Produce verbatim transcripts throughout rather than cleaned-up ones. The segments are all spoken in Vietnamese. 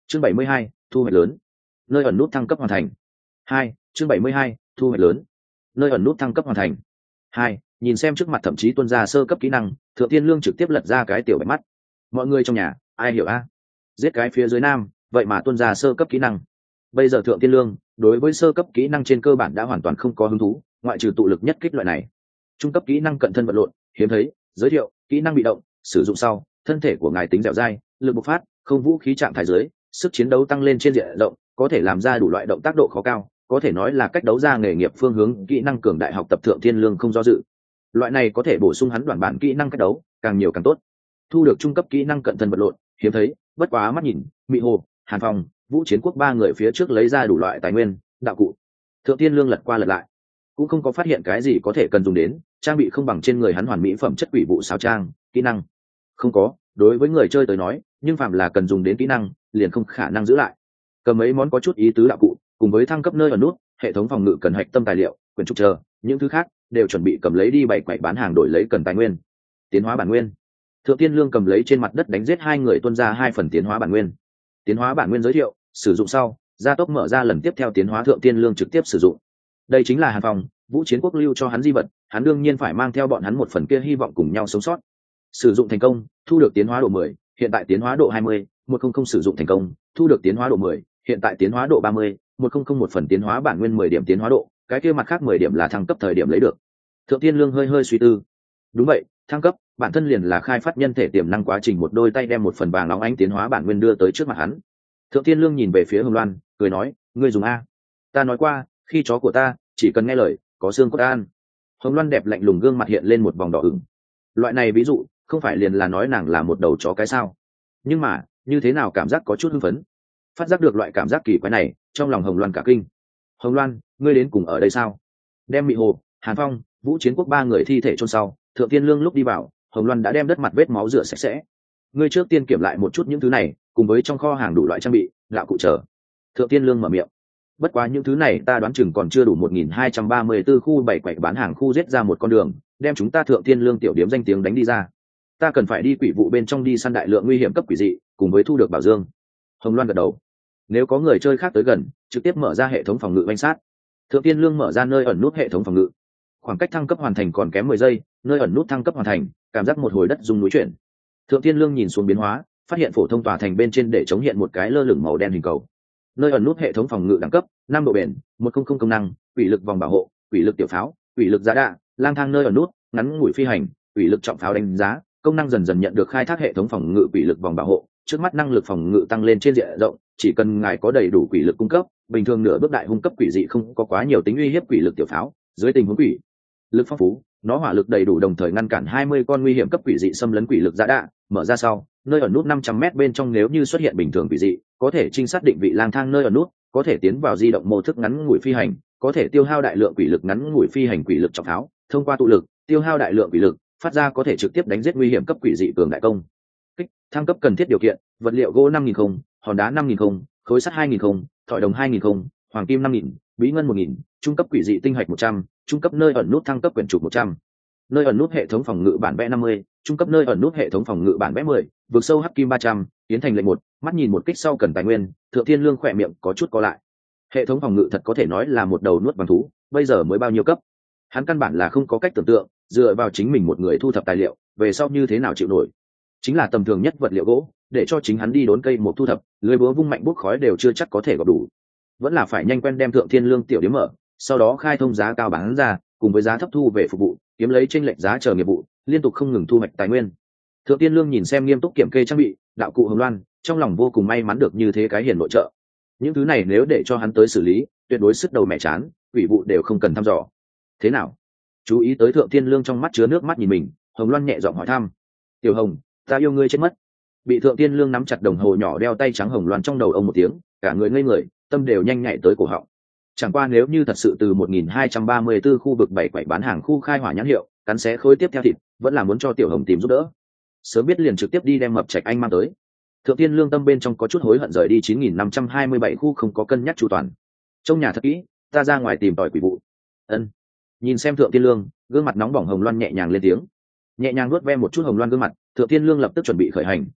chương bảy mươi hai, thu hoạch lớn. Nơi ẩn nút thăng cấp hoàn thành. Hai, chương bảy mươi hai, thu hoạch lớn. Nơi ẩn nút thăng cấp hoàn thành. Hai, nhìn xem trước mặt thậm chí tuân ra sơ cấp kỹ năng, Thượng Tiên Lương trực tiếp lật ra cái tiểu bạch mắt. Mọi người trong nhà, ai hiểu a? Giết cái phía dưới nam, vậy mà tuân ra sơ cấp kỹ năng. Bây giờ Thượng Tiên Lương đối với sơ cấp kỹ năng trên cơ bản đã hoàn toàn không có hứng thú, ngoại trừ tụ lực nhất kích loại này. Trung cấp kỹ năng cận thân vật lộn, hiếm thấy. Giới thiệu, kỹ năng bị động, sử dụng sau, thân thể của ngài tính dẻo dai, lực bộc phát, không vũ khí trạng thái dưới, sức chiến đấu tăng lên trên diện rộng, có thể làm ra đủ loại động tác độ khó cao, có thể nói là cách đấu ra nghề nghiệp phương hướng kỹ năng cường đại học tập Thượng Thiên Lương không do dự. Loại này có thể bổ sung hắn đoạn bản kỹ năng cách đấu, càng nhiều càng tốt. Thu được trung cấp kỹ năng cận thân vật lộn, hiếm thấy, bất quá mắt nhìn, Mị Hồ, Hàn Phong, Vũ Chiến Quốc ba người phía trước lấy ra đủ loại tài nguyên, đạo cụ. Thượng Thiên Lương lật qua lật lại, cũng không có phát hiện cái gì có thể cần dùng đến, trang bị không bằng trên người hắn hoàn mỹ phẩm chất quỷ vụ sáo trang, kỹ năng không có, đối với người chơi tới nói, nhưng phạm là cần dùng đến kỹ năng, liền không khả năng giữ lại. Cầm mấy món có chút ý tứ đạo cụ, cùng với thăng cấp nơi ẩn nút, hệ thống phòng ngự cần hạch tâm tài liệu, quyển trục chờ, những thứ khác đều chuẩn bị cầm lấy đi bày quậy bán hàng đổi lấy cần tài nguyên. Tiến hóa bản nguyên. Thượng Tiên Lương cầm lấy trên mặt đất đánh giết hai người tuân ra hai phần tiến hóa bản nguyên. Tiến hóa bản nguyên giới thiệu, sử dụng sau, gia tốc mở ra lần tiếp theo tiến hóa Thượng Tiên Lương trực tiếp sử dụng. Đây chính là Hàn Phong, Vũ Chiến Quốc lưu cho hắn di vật, hắn đương nhiên phải mang theo bọn hắn một phần kia hy vọng cùng nhau sống sót. Sử dụng thành công, thu được tiến hóa độ mười, hiện tại tiến hóa độ hai mươi, một không không sử dụng thành công, thu được tiến hóa độ mười, hiện tại tiến hóa độ ba mươi, một không không một phần tiến hóa bản nguyên mười điểm tiến hóa độ, cái kia mặt khác mười điểm là thăng cấp thời điểm lấy được. Thượng Tiên Lương hơi hơi suy tư. Đúng vậy, thăng cấp, bản thân liền là khai phát nhân thể tiềm năng quá trình, một đôi tay đem một phần vàng óng ánh tiến hóa bản nguyên đưa tới trước mặt hắn. Thượng Tiên Lương nhìn về phía Hồng Loan, cười nói, ngươi dùng a? Ta nói qua, khi chó của ta chỉ cần nghe lời, có xương cốt an. Hồng Loan đẹp lạnh lùng gương mặt hiện lên một vòng đỏ ửng. Loại này ví dụ, không phải liền là nói nàng là một đầu chó cái sao? Nhưng mà, như thế nào cảm giác có chút hưng phấn. Phát giác được loại cảm giác kỳ quái này, trong lòng Hồng Loan cả kinh. Hồng Loan, ngươi đến cùng ở đây sao? Đem Mị Hồ, Hàn Phong, Vũ Chiến Quốc ba người thi thể chôn sau, Thượng Tiên Lương lúc đi vào, Hồng Loan đã đem đất mặt vết máu rửa sạch sẽ. Ngươi trước tiên kiểm lại một chút những thứ này, cùng với trong kho hàng đủ loại trang bị, gạo cụ trở. Thượng Tiên Lương mở miệng. Bất quá những thứ này ta đoán chừng còn chưa đủ một nghìn hai trăm ba mươi tư khu bảy quậy bán hàng khu giết ra một con đường, đem chúng ta Thượng Tiên Lương tiểu điếm danh tiếng đánh đi ra. Ta cần phải đi quỷ vụ bên trong đi săn đại lượng nguy hiểm cấp quỷ dị, cùng với thu được bảo dương. Hồng Loan gật đầu. Nếu có người chơi khác tới gần, trực tiếp mở ra hệ thống phòng ngự bánh sát. Thượng Tiên Lương mở ra nơi ẩn nút hệ thống phòng ngự. Khoảng cách thăng cấp hoàn thành còn kém mười giây, nơi ẩn nút thăng cấp hoàn thành, cảm giác một hồi đất rung núi chuyển. Thượng Tiên Lương nhìn xuống biến hóa, phát hiện phổ thông tòa thành bên trên để chống hiện một cái lơ lửng màu đen hình cầu. Nơi ẩn nút hệ thống phòng ngự đẳng cấp, năm độ bền, một không không công năng, quỷ lực vòng bảo hộ, quỷ lực tiểu pháo, quỷ lực giá đạ, lang thang nơi ẩn nút, ngắn ngủi phi hành, quỷ lực trọng pháo đánh giá, công năng dần dần nhận được khai thác hệ thống phòng ngự quỷ lực vòng bảo hộ, trước mắt năng lực phòng ngự tăng lên trên diện rộng, chỉ cần ngài có đầy đủ quỷ lực cung cấp, bình thường nửa bước đại hung cấp quỷ dị không có quá nhiều tính uy hiếp quỷ lực tiểu pháo, dưới tình huống quỷ lực phong phú, nó hỏa lực đầy đủ đồng thời ngăn cản hai mươi con nguy hiểm cấp quỷ dị xâm lấn quỷ lực giá đạ, mở ra sau, nơi ẩn nút năm trăm mét bên trong nếu như xuất hiện bình thường quỷ dị, có thể trinh sát định vị lang thang nơi ẩn nút, có thể tiến vào di động mô thức ngắn ngủi phi hành, có thể tiêu hao đại lượng quỷ lực ngắn ngủi phi hành quỷ lực trọng pháo, thông qua tụ lực, tiêu hao đại lượng quỷ lực, phát ra có thể trực tiếp đánh giết nguy hiểm cấp quỷ dị cường đại công kích. Thăng cấp cần thiết điều kiện: vật liệu gỗ năm nghìn không, hòn đá năm nghìn không, khối sắt hai nghìn không, thỏi đồng hai nghìn không, hoàng kim năm nghìn, bí ngân một nghìn, trung cấp quỷ dị tinh hạch một trăm, trung cấp nơi ẩn nút thăng cấp quyển trục một trăm. Nơi ẩn nút hệ thống phòng ngự bản vẽ năm mươi, trung cấp nơi ẩn nút hệ thống phòng ngự bản vẽ mười, vượt sâu hắc kim ba trăm, tiến thành lệnh một, mắt nhìn một kích sau cần tài nguyên. Thượng Thiên Lương khỏe miệng có chút co lại. Hệ thống phòng ngự thật có thể nói là một đầu nuốt bằng thú, bây giờ mới bao nhiêu cấp? Hắn căn bản là không có cách tưởng tượng, dựa vào chính mình một người thu thập tài liệu, về sau như thế nào chịu nổi. Chính là tầm thường nhất vật liệu gỗ, để cho chính hắn đi đốn cây một thu thập, lưới búa vung mạnh bút khói đều chưa chắc có thể gọp đủ. Vẫn là phải nhanh quen đem Thượng Thiên Lương tiểu điểm mở, sau đó khai thông giá cao bán ra, cùng với giá thấp thu về phục vụ, kiếm lấy chênh lệch giá chờ nghiệp vụ, liên tục không ngừng thu hoạch tài nguyên. Thượng Tiên Lương nhìn xem nghiêm túc kiểm kê trang bị, đạo cụ Hồng Loan, trong lòng vô cùng may mắn được như thế cái hiền nội trợ. Những thứ này nếu để cho hắn tới xử lý, tuyệt đối sức đầu mẹ chán, ủy vụ đều không cần thăm dò. Thế nào? Chú ý tới Thượng Tiên Lương trong mắt chứa nước mắt nhìn mình, Hồng Loan nhẹ giọng hỏi thăm. Tiểu Hồng, ta yêu ngươi chết mất. Bị Thượng Tiên Lương nắm chặt đồng hồ nhỏ đeo tay trắng Hồng Loan trong đầu ông một tiếng, cả người ngây người, tâm đều nhanh nhạy tới cổ họng. Chẳng qua nếu như thật sự từ một nghìn hai trăm ba mươi tư khu vực bảy quậy bán hàng khu khai hỏa nhãn hiệu, cắn xé khối tiếp theo thịt, vẫn là muốn cho Tiểu Hồng tìm giúp đỡ. Sớm biết liền trực tiếp đi đem Mập Trạch Anh mang tới. Thượng Tiên Lương tâm bên trong có chút hối hận rời đi chín nghìn năm trăm hai mươi bảy khu không có cân nhắc chu toàn. Trong nhà thật kỹ, ta ra ngoài tìm tòi quỷ vụ. Ân. Nhìn xem Thượng Tiên Lương, gương mặt nóng bỏng Hồng Loan nhẹ nhàng lên tiếng. Nhẹ nhàng nuốt ve một chút Hồng Loan gương mặt, Thượng Tiên Lương lập tức chuẩn bị khởi hành,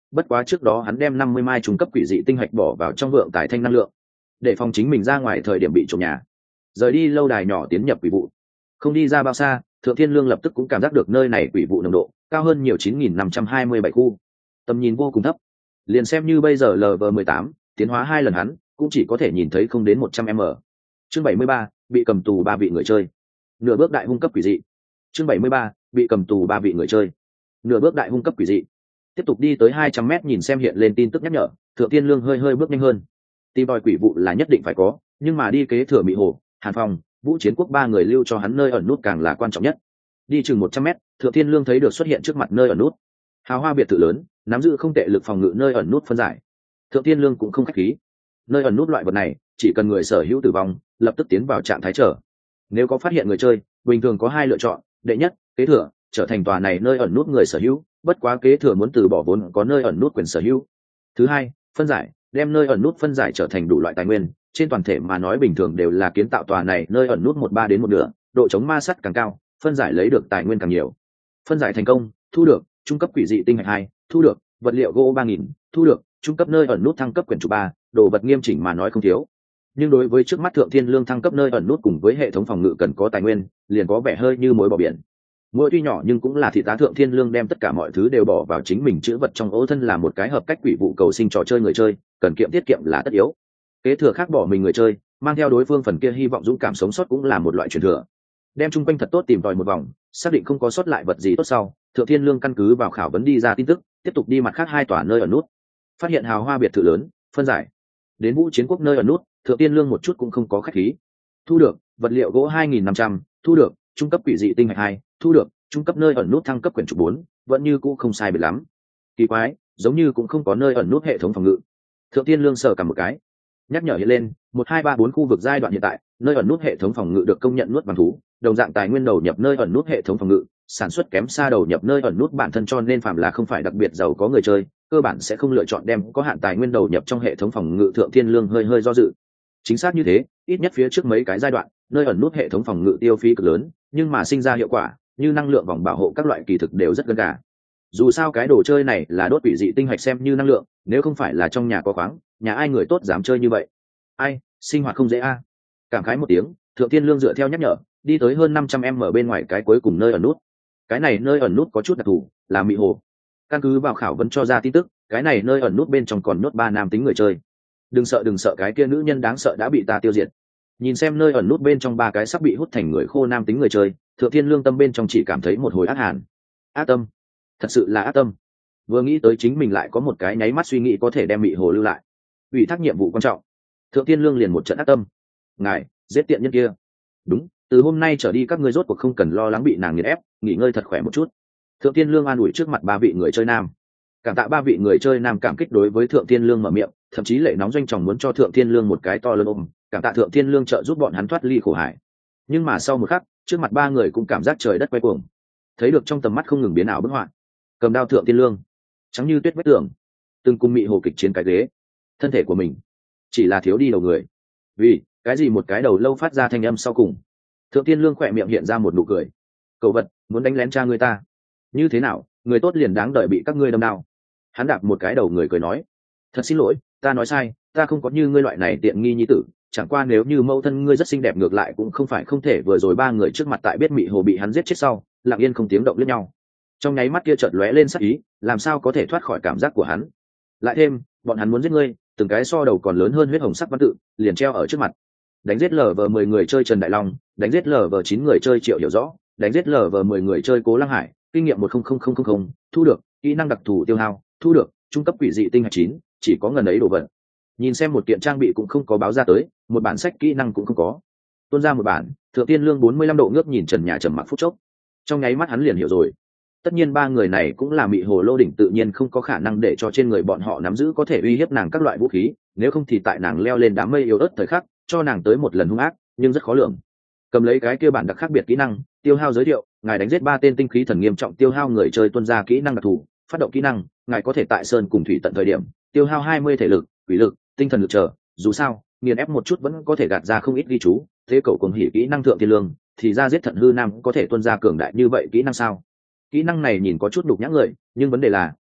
bất quá trước đó hắn đem năm mươi mai trung cấp quỷ dị tinh hạch bỏ vào trong vượng tài thanh năng lượng để phòng chính mình ra ngoài thời điểm bị trộm nhà. Rời đi lâu đài nhỏ tiến nhập quỷ vụ, không đi ra bao xa, Thượng Thiên Lương lập tức cũng cảm giác được nơi này quỷ vụ nồng độ cao hơn nhiều chín nghìn năm trăm hai mươi bảy khu, tầm nhìn vô cùng thấp. Liền xem như bây giờ L V mười tám tiến hóa hai lần hắn cũng chỉ có thể nhìn thấy không đến một trăm m. Chương bảy mươi ba, bị cầm tù ba vị người chơi. Nửa bước đại hung cấp quỷ dị. Chương bảy mươi ba, bị cầm tù ba vị người chơi. Nửa bước đại hung cấp quỷ dị. Tiếp tục đi tới hai trăm mét nhìn xem hiện lên tin tức nhắc nhở, Thượng Thiên Lương hơi hơi bước nhanh hơn. Tìm đòi quỷ vụ là nhất định phải có, nhưng mà đi kế thừa Mị Hồ, Hàn Phong, Vũ Chiến Quốc ba người lưu cho hắn nơi ẩn nút càng là quan trọng nhất. Đi chừng một trăm mét, Thượng Thiên Lương thấy được xuất hiện trước mặt nơi ẩn nút. Hào hoa biệt thự lớn, nắm giữ không tệ lực phòng ngự nơi ẩn nút phân giải. Thượng Thiên Lương cũng không khách khí. Nơi ẩn nút loại vật này, chỉ cần người sở hữu tử vong, lập tức tiến vào trạng thái chờ. Nếu có phát hiện người chơi, bình thường có hai lựa chọn, đệ nhất, kế thừa, trở thành tòa này nơi ẩn nút người sở hữu, bất quá kế thừa muốn từ bỏ vốn có nơi ẩn nút quyền sở hữu. Thứ hai, phân giải, đem nơi ẩn nút phân giải trở thành đủ loại tài nguyên, trên toàn thể mà nói bình thường đều là kiến tạo tòa này nơi ẩn nút một ba đến một nửa, độ chống ma sắt càng cao, phân giải lấy được tài nguyên càng nhiều. Phân giải thành công, thu được trung cấp quỷ dị tinh hạch hai, thu được vật liệu gỗ ba nghìn, thu được trung cấp nơi ẩn nút thăng cấp quyển trục ba, đồ vật nghiêm chỉnh mà nói không thiếu. Nhưng đối với trước mắt Thượng Thiên Lương thăng cấp nơi ẩn nút cùng với hệ thống phòng ngự cần có tài nguyên, liền có vẻ hơi như muối bỏ biển. Mỗi tuy nhỏ nhưng cũng là thị tá Thượng Thiên Lương đem tất cả mọi thứ đều bỏ vào chính mình chữ vật trong ô thân, là một cái hợp cách quỷ vụ cầu sinh trò chơi người chơi, cần kiệm tiết kiệm là tất yếu. Kế thừa khác bỏ mình người chơi, mang theo đối phương phần kia hy vọng dũng cảm sống sót cũng là một loại truyền thừa. Đem chung quanh thật tốt tìm tòi một vòng, xác định không có sót lại vật gì tốt sau, Thượng Thiên Lương căn cứ vào khảo vấn đi ra tin tức, tiếp tục đi mặt khác hai tòa nơi ẩn nút. Phát hiện hào hoa biệt thự lớn, phân giải. Đến Vũ Chiến Quốc nơi ẩn nút, Thượng Thiên Lương một chút cũng không có khách khí. Thu được vật liệu gỗ hai nghìn năm trăm, thu được trung cấp quỷ dị tinh hạch hai, thu được trung cấp nơi ẩn nút thăng cấp quyển trục bốn, vẫn như cũ không sai biệt lắm. Kỳ quái, giống như cũng không có nơi ẩn nút hệ thống phòng ngự. Thượng Thiên Lương sờ cầm một cái, nhắc nhở hiện lên một hai ba bốn khu vực giai đoạn hiện tại, nơi ẩn nút hệ thống phòng ngự được công nhận nuốt bằng thú, đồng dạng tài nguyên đầu nhập nơi ẩn nút hệ thống phòng ngự, sản xuất kém xa đầu nhập nơi ẩn nút bản thân, cho nên phạm là không phải đặc biệt giàu có người chơi, cơ bản sẽ không lựa chọn đem có hạn tài nguyên đầu nhập trong hệ thống phòng ngự. Thượng Thiên Lương hơi hơi do dự. Chính xác như thế, ít nhất phía trước mấy cái giai đoạn, nơi ẩn nút hệ thống phòng ngự tiêu phí cực lớn, nhưng mà sinh ra hiệu quả, như năng lượng vòng bảo hộ các loại kỳ thực đều rất gần gà. Dù sao cái đồ chơi này là đốt quỷ dị tinh hạch xem như năng lượng, nếu không phải là trong nhà có khoáng, nhà ai người tốt dám chơi như vậy. Ai, sinh hoạt không dễ a. Cảm khái một tiếng, Thượng Thiên Lương dựa theo nhắc nhở, đi tới hơn năm trăm m bên ngoài cái cuối cùng nơi ẩn nút. Cái này nơi ẩn nút có chút đặc thù, là Mị Hồ. Căn cứ vào khảo vấn cho ra tin tức, cái này nơi ẩn nút bên trong còn nhốt ba nam tính người chơi. Đừng sợ đừng sợ, cái kia nữ nhân đáng sợ đã bị ta tiêu diệt. Nhìn xem nơi ẩn nút bên trong ba cái sắp bị hút thành người khô nam tính người chơi, Thượng Thiên Lương tâm bên trong chỉ cảm thấy một hồi ác hàn. Ác tâm, thật sự là ác tâm. Vừa nghĩ tới chính mình lại có một cái nháy mắt suy nghĩ có thể đem Mị Hồ lưu lại, ủy thác nhiệm vụ quan trọng, Thượng Thiên Lương liền một trận ác tâm. Ngài giết tiện nhân kia. Đúng, từ hôm nay trở đi các ngươi rốt cuộc không cần lo lắng bị nàng nghiền ép, nghỉ ngơi thật khỏe một chút. Thượng Thiên Lương an ủi trước mặt ba vị người chơi nam. Cảm tạ ba vị người chơi nam cảm kích đối với Thượng Thiên Lương mở miệng, thậm chí lệ nóng doanh tròng muốn cho Thượng Thiên Lương một cái to lớn ôm, cảm tạ Thượng Thiên Lương trợ giúp bọn hắn thoát ly khổ hải. Nhưng mà sau một khắc, trước mặt ba người cũng cảm giác trời đất quay cuồng, thấy được trong tầm mắt không ngừng biến ảo bức họa. Cầm đao Thượng Thiên Lương, trắng như tuyết vách tường, từng cung Mị Hồ kịch chiến cái ghế, thân thể của mình chỉ là thiếu đi đầu người. Vì cái gì một cái đầu lâu phát ra thanh âm sau cùng. Thượng Thiên Lương khỏe miệng hiện ra một nụ cười. Cậu vật, muốn đánh lén cha người ta? Như thế nào, người tốt liền đáng đợi bị các ngươi đâm đao? Hắn đạp một cái đầu người cười nói. Thật xin lỗi, ta nói sai, ta không có như ngươi loại này tiện nghi nhi tử, chẳng qua nếu như mẫu thân ngươi rất xinh đẹp ngược lại cũng không phải không thể. Vừa rồi ba người trước mặt tại biết Mị Hồ bị hắn giết chết sau, lặng yên không tiếng động lướt nhau. Trong nháy mắt kia chợt lóe lên sắc ý, làm sao có thể thoát khỏi cảm giác của hắn. Lại thêm, bọn hắn muốn giết ngươi, từng cái so đầu còn lớn hơn huyết hồng sắc văn tự liền treo ở trước mặt. Đánh giết lờ vờ mười người chơi Trần Đại Long, đánh giết lờ vờ chín người chơi Triệu Hiểu Rõ, đánh giết lờ vờ mười người chơi Cố Lăng Hải, kinh nghiệm một không không không không không, thu được kỹ năng đặc thù tiêu hao, thu được trung cấp quỷ dị tinh hạch chín, chỉ có ngần ấy đồ vật. Nhìn xem một kiện trang bị cũng không có báo ra tới, một bản sách kỹ năng cũng không có. Tuôn ra một bản, Thượng Thiên Lương bốn mươi lăm độ ngước nhìn trần nhà trầm mặc phút chốc. Trong nháy mắt hắn liền hiểu rồi. Tất nhiên ba người này cũng là Mị Hồ lô đỉnh, tự nhiên không có khả năng để cho trên người bọn họ nắm giữ có thể uy hiếp nàng các loại vũ khí, nếu không thì tại nàng leo lên đám mây yếu ớt thời khắc, cho nàng tới một lần hung ác, nhưng rất khó lường. Cầm lấy cái kia bản đặc khác biệt kỹ năng, tiêu hao giới thiệu, ngài đánh giết ba tên tinh khí thần nghiêm trọng tiêu hao người chơi tuân ra kỹ năng đặc thù, phát động kỹ năng, ngài có thể tại sơn cùng thủy tận thời điểm, tiêu hao hai mươi thể lực, quỷ lực, tinh thần lực chờ, dù sao, nghiền ép một chút vẫn có thể gạt ra không ít ghi chú, thế cậu cùng hỉ kỹ năng Thượng Thiên Lương, thì ra giết thận hư nam có thể tuân ra cường đại như vậy kỹ năng sao? Kỹ năng này nhìn có chút đục nhã người, nhưng vấn đề là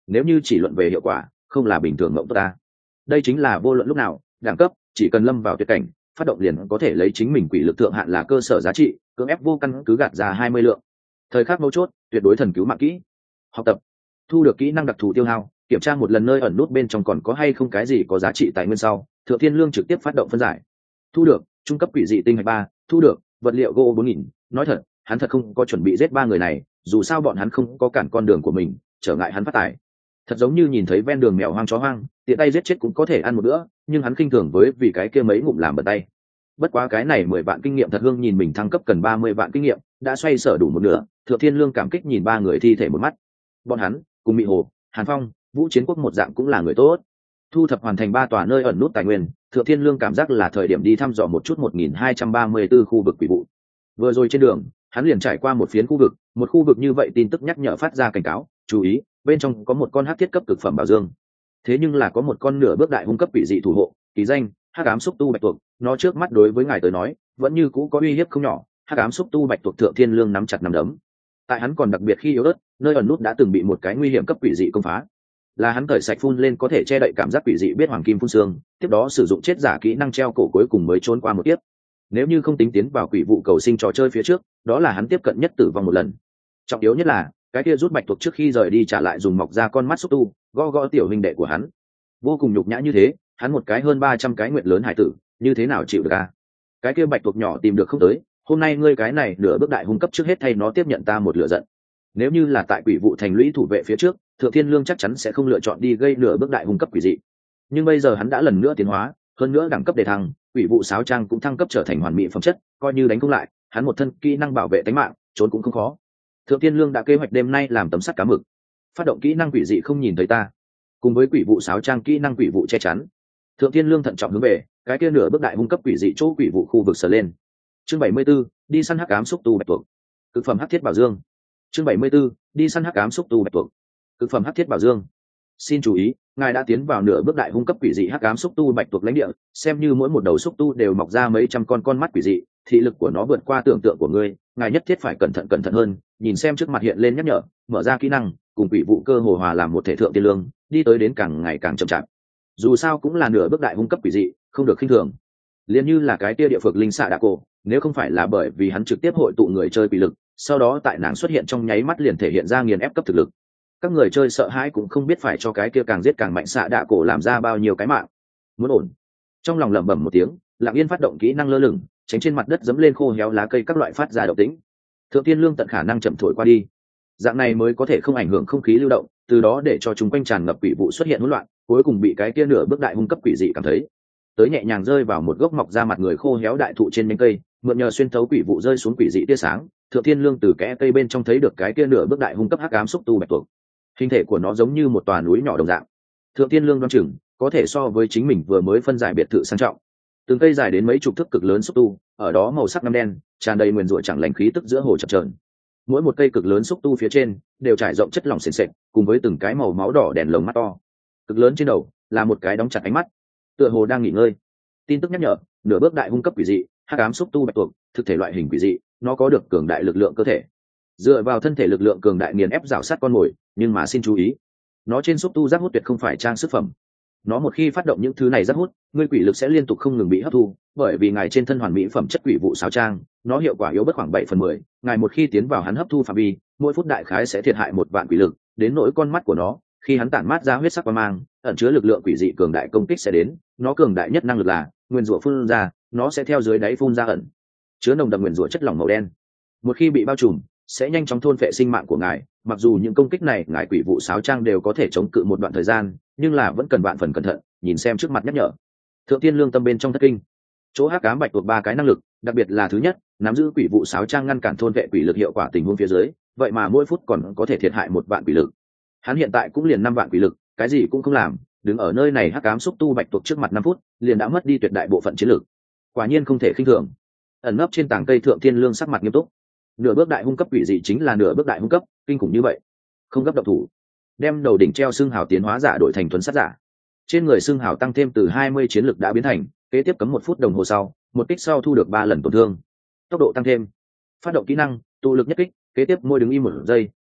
nếu như chỉ luận về hiệu quả không là bình thường mộng tốt ta. Đây chính là vô luận lúc nào đẳng cấp, chỉ cần lâm vào tuyệt cảnh phát động liền có thể lấy chính mình quỷ lực thượng hạn là cơ sở giá trị, cưỡng ép vô căn cứ gạt ra hai mươi lượng. Thời khắc mấu chốt tuyệt đối thần cứu mạng kỹ. Học tập, thu được kỹ năng đặc thù tiêu hao, kiểm tra một lần nơi ẩn nút bên trong còn có hay không cái gì có giá trị tài nguyên sau, Thượng Thiên Lương trực tiếp phát động phân giải. Thu được trung cấp quỷ dị tinh hạch ba, thu được vật liệu gỗ bốn nghìn. Nói thật, hắn thật không có chuẩn bị giết ba người này, dù sao bọn hắn không có cản con đường của mình, trở ngại hắn phát tài. Thật giống như nhìn thấy ven đường mèo hoang chó hoang, tiện tay giết chết cũng có thể ăn một bữa, nhưng hắn khinh thường với vì cái kia mấy ngụm làm bật tay. Bất quá cái này mười vạn kinh nghiệm thật hương nhìn mình thăng cấp cần ba mươi vạn kinh nghiệm, đã xoay sở đủ một nửa. Thượng Thiên Lương cảm kích nhìn ba người thi thể một mắt. Bọn hắn cùng Mị Hồ, Hàn Phong, Vũ Chiến Quốc một dạng cũng là người tốt. Thu thập hoàn thành ba tòa nơi ẩn nút tài nguyên, Thượng Thiên Lương cảm giác là thời điểm đi thăm dò một chút một nghìn hai trăm ba mươi tư khu vực quỷ vụ. Vừa rồi trên đường, hắn liền trải qua một phiến khu vực, một khu vực như vậy tin tức nhắc nhở phát ra cảnh cáo, chú ý, bên trong có một con hắc thiết cấp cực phẩm bảo dương. Thế nhưng là có một con nửa bước đại hung cấp quỷ dị thủ hộ, kỳ danh hắc ám xúc tu bạch tuộc, nó trước mắt đối với ngài tới nói, vẫn như cũ có uy hiếp không nhỏ. Hắc ám xúc tu bạch tuộc Thượng Thiên Lương nắm chặt nắm đấm. Tại hắn còn đặc biệt khi yếu ớt, nơi ẩn nút đã từng bị một cái nguy hiểm cấp quỷ dị công phá, là hắn cởi sạch phun lên có thể che đậy cảm giác quỷ dị biết hoàng kim phun xương, tiếp đó sử dụng chết giả kỹ năng treo cổ cuối cùng mới trốn qua một tiếp. Nếu như không tính tiến vào quỷ vụ cầu sinh trò chơi phía trước, đó là hắn tiếp cận nhất tử vong một lần. Trọng yếu nhất là cái kia rút bạch tuộc trước khi rời đi trả lại dùng mọc ra con mắt xúc tu gõ gõ tiểu huynh đệ của hắn, vô cùng nhục nhã như thế. Hắn một cái hơn ba trăm cái nguyện lớn hải tử, như thế nào chịu được à? Cái kia bạch tuộc nhỏ tìm được không tới, hôm nay ngươi cái này nửa bước đại hung cấp trước hết thay nó tiếp nhận ta một lửa giận. Nếu như là tại quỷ vụ thành lũy thủ vệ phía trước, Thượng Thiên Lương chắc chắn sẽ không lựa chọn đi gây nửa bước đại hung cấp quỷ dị. Nhưng bây giờ hắn đã lần nữa tiến hóa, hơn nữa đẳng cấp đề thăng, quỷ vụ sáo trang cũng thăng cấp trở thành hoàn mỹ phẩm chất, coi như đánh không lại, hắn một thân kỹ năng bảo vệ tính mạng, trốn cũng không khó. Thượng Thiên Lương đã kế hoạch đêm nay làm tấm sắt cá mực, phát động kỹ năng quỷ dị không nhìn thấy ta, cùng với quỷ vụ sáo trang kỹ năng quỷ vụ che chắn. Thượng Thiên Lương thận trọng hướng về cái kia nửa bước đại hung cấp quỷ dị chỗ quỷ vụ khu vực sờ lên. Chương bảy mươi 74, đi săn hắc ám xúc tu bạch tuộc. Cực phẩm hắc thiết bảo dương. Chương bảy mươi 74, đi săn hắc ám xúc tu bạch tuộc. Cực phẩm hắc thiết bảo dương. Xin chú ý, ngài đã tiến vào nửa bước đại hung cấp quỷ dị hắc ám xúc tu bạch tuộc lãnh địa, xem như mỗi một đầu xúc tu đều mọc ra mấy trăm con con mắt quỷ dị, thị lực của nó vượt qua tưởng tượng của ngươi, ngài nhất thiết phải cẩn thận cẩn thận hơn. Nhìn xem trước mặt hiện lên nhắc nhở, mở ra kỹ năng, cùng quỷ vụ cơ hồ hòa làm một thể. Thượng Thiên Lương đi tới đến càng ngày càng chậm chạp. Dù sao cũng là nửa bước đại hung cấp quỷ dị, không được khinh thường. Liên như là cái tia địa phược linh xạ đạ cổ, nếu không phải là bởi vì hắn trực tiếp hội tụ người chơi quỷ lực, sau đó tại nàng xuất hiện trong nháy mắt liền thể hiện ra nghiền ép cấp thực lực, các người chơi sợ hãi cũng không biết phải cho cái kia càng giết càng mạnh xạ đạ cổ làm ra bao nhiêu cái mạng. Muốn ổn, trong lòng lẩm bẩm một tiếng, Lặng Yên phát động kỹ năng lơ lửng, tránh trên mặt đất dẫm lên khô héo lá cây các loại phát ra động tĩnh. Thượng Thiên Lương tận khả năng chậm thổi qua đi, dạng này mới có thể không ảnh hưởng không khí lưu động, từ đó để cho chúng quanh tràn ngập quỷ vụ xuất hiện hỗn loạn, cuối cùng bị cái kia nửa bước đại hung cấp quỷ dị cảm thấy, tới nhẹ nhàng rơi vào một gốc mọc ra mặt người khô héo đại thụ trên nhánh cây, mượn nhờ xuyên thấu quỷ vụ rơi xuống quỷ dị tia sáng. Thượng Thiên Lương từ kẽ cây bên trong thấy được cái kia nửa bước đại hung cấp hắc ám xúc tu bạch tuộc, hình thể của nó giống như một tòa núi nhỏ đồng dạng. Thượng Thiên Lương đoán chừng có thể so với chính mình vừa mới phân giải biệt thự sang trọng. Từng cây dài đến mấy chục thước cực lớn xúc tu, ở đó màu sắc ngăm đen, tràn đầy nguyền rủa chẳng lành khí tức giữa hồ chập chờn. Mỗi một cây cực lớn xúc tu phía trên đều trải rộng chất lỏng sền sệt, cùng với từng cái màu máu đỏ đèn lồng mắt to. Cực lớn trên đầu là một cái đóng chặt ánh mắt, tựa hồ đang nghỉ ngơi. Tin tức nhắc nhở, nửa bước đại hung cấp quỷ dị, hắc ám xúc tu bạch tuộc, thực thể loại hình quỷ dị, nó có được cường đại lực lượng cơ thể, dựa vào thân thể lực lượng cường đại nghiền ép rào sát con mồi. Nhưng mà xin chú ý, nó trên xúc tu giác hút tuyệt không phải trang sức phẩm. Nó một khi phát động những thứ này giác hút, ngươi quỷ lực sẽ liên tục không ngừng bị hấp thu, bởi vì ngài trên thân hoàn mỹ phẩm chất quỷ vụ sáo trang, nó hiệu quả yếu bất khoảng bảy phần mười. Ngài một khi tiến vào hắn hấp thu phạm vi, mỗi phút đại khái sẽ thiệt hại một vạn quỷ lực. Đến nỗi con mắt của nó, khi hắn tản mát ra huyết sắc quang mang, ẩn chứa lực lượng quỷ dị cường đại công kích sẽ đến. Nó cường đại nhất năng lực là nguyên rủa phun ra, nó sẽ theo dưới đáy phun ra ẩn chứa nồng đậm nguyên rủa chất lỏng màu đen. Một khi bị bao trùm, sẽ nhanh chóng thôn phệ sinh mạng của ngài. Mặc dù những công kích này ngài quỷ vụ sáo trang đều có thể chống cự một đoạn thời gian, nhưng là vẫn cần vạn phần cẩn thận. Nhìn xem trước mặt nhắc nhở, Thượng Thiên Lương tâm bên trong thất kinh. Chỗ hắc ám bạch tuộc ba cái năng lực, đặc biệt là thứ nhất, nắm giữ quỷ vụ sáo trang ngăn cản thôn vệ quỷ lực hiệu quả tình huống phía dưới, vậy mà mỗi phút còn có thể thiệt hại một vạn quỷ lực. Hắn hiện tại cũng liền năm vạn quỷ lực, cái gì cũng không làm, đứng ở nơi này hắc ám xúc tu bạch tuộc trước mặt năm phút, liền đã mất đi tuyệt đại bộ phận chiến lực. Quả nhiên không thể khinh thường. Ẩn nấp trên tảng cây Thượng Thiên Lương sắc mặt nghiêm túc. Nửa bước đại hung cấp quỷ dị chính là nửa bước đại hung cấp, kinh khủng như vậy. Không gấp động thủ, đem đầu đỉnh treo xương hào tiến hóa giả đổi thành thuần sát giả. Trên người xương hào tăng thêm từ hai mươi chiến lực đã biến thành, kế tiếp cấm một phút đồng hồ sau, một kích sau thu được ba lần tổn thương. Tốc độ tăng thêm. Phát động kỹ năng, tụ lực nhất kích, kế tiếp môi đứng im một giây,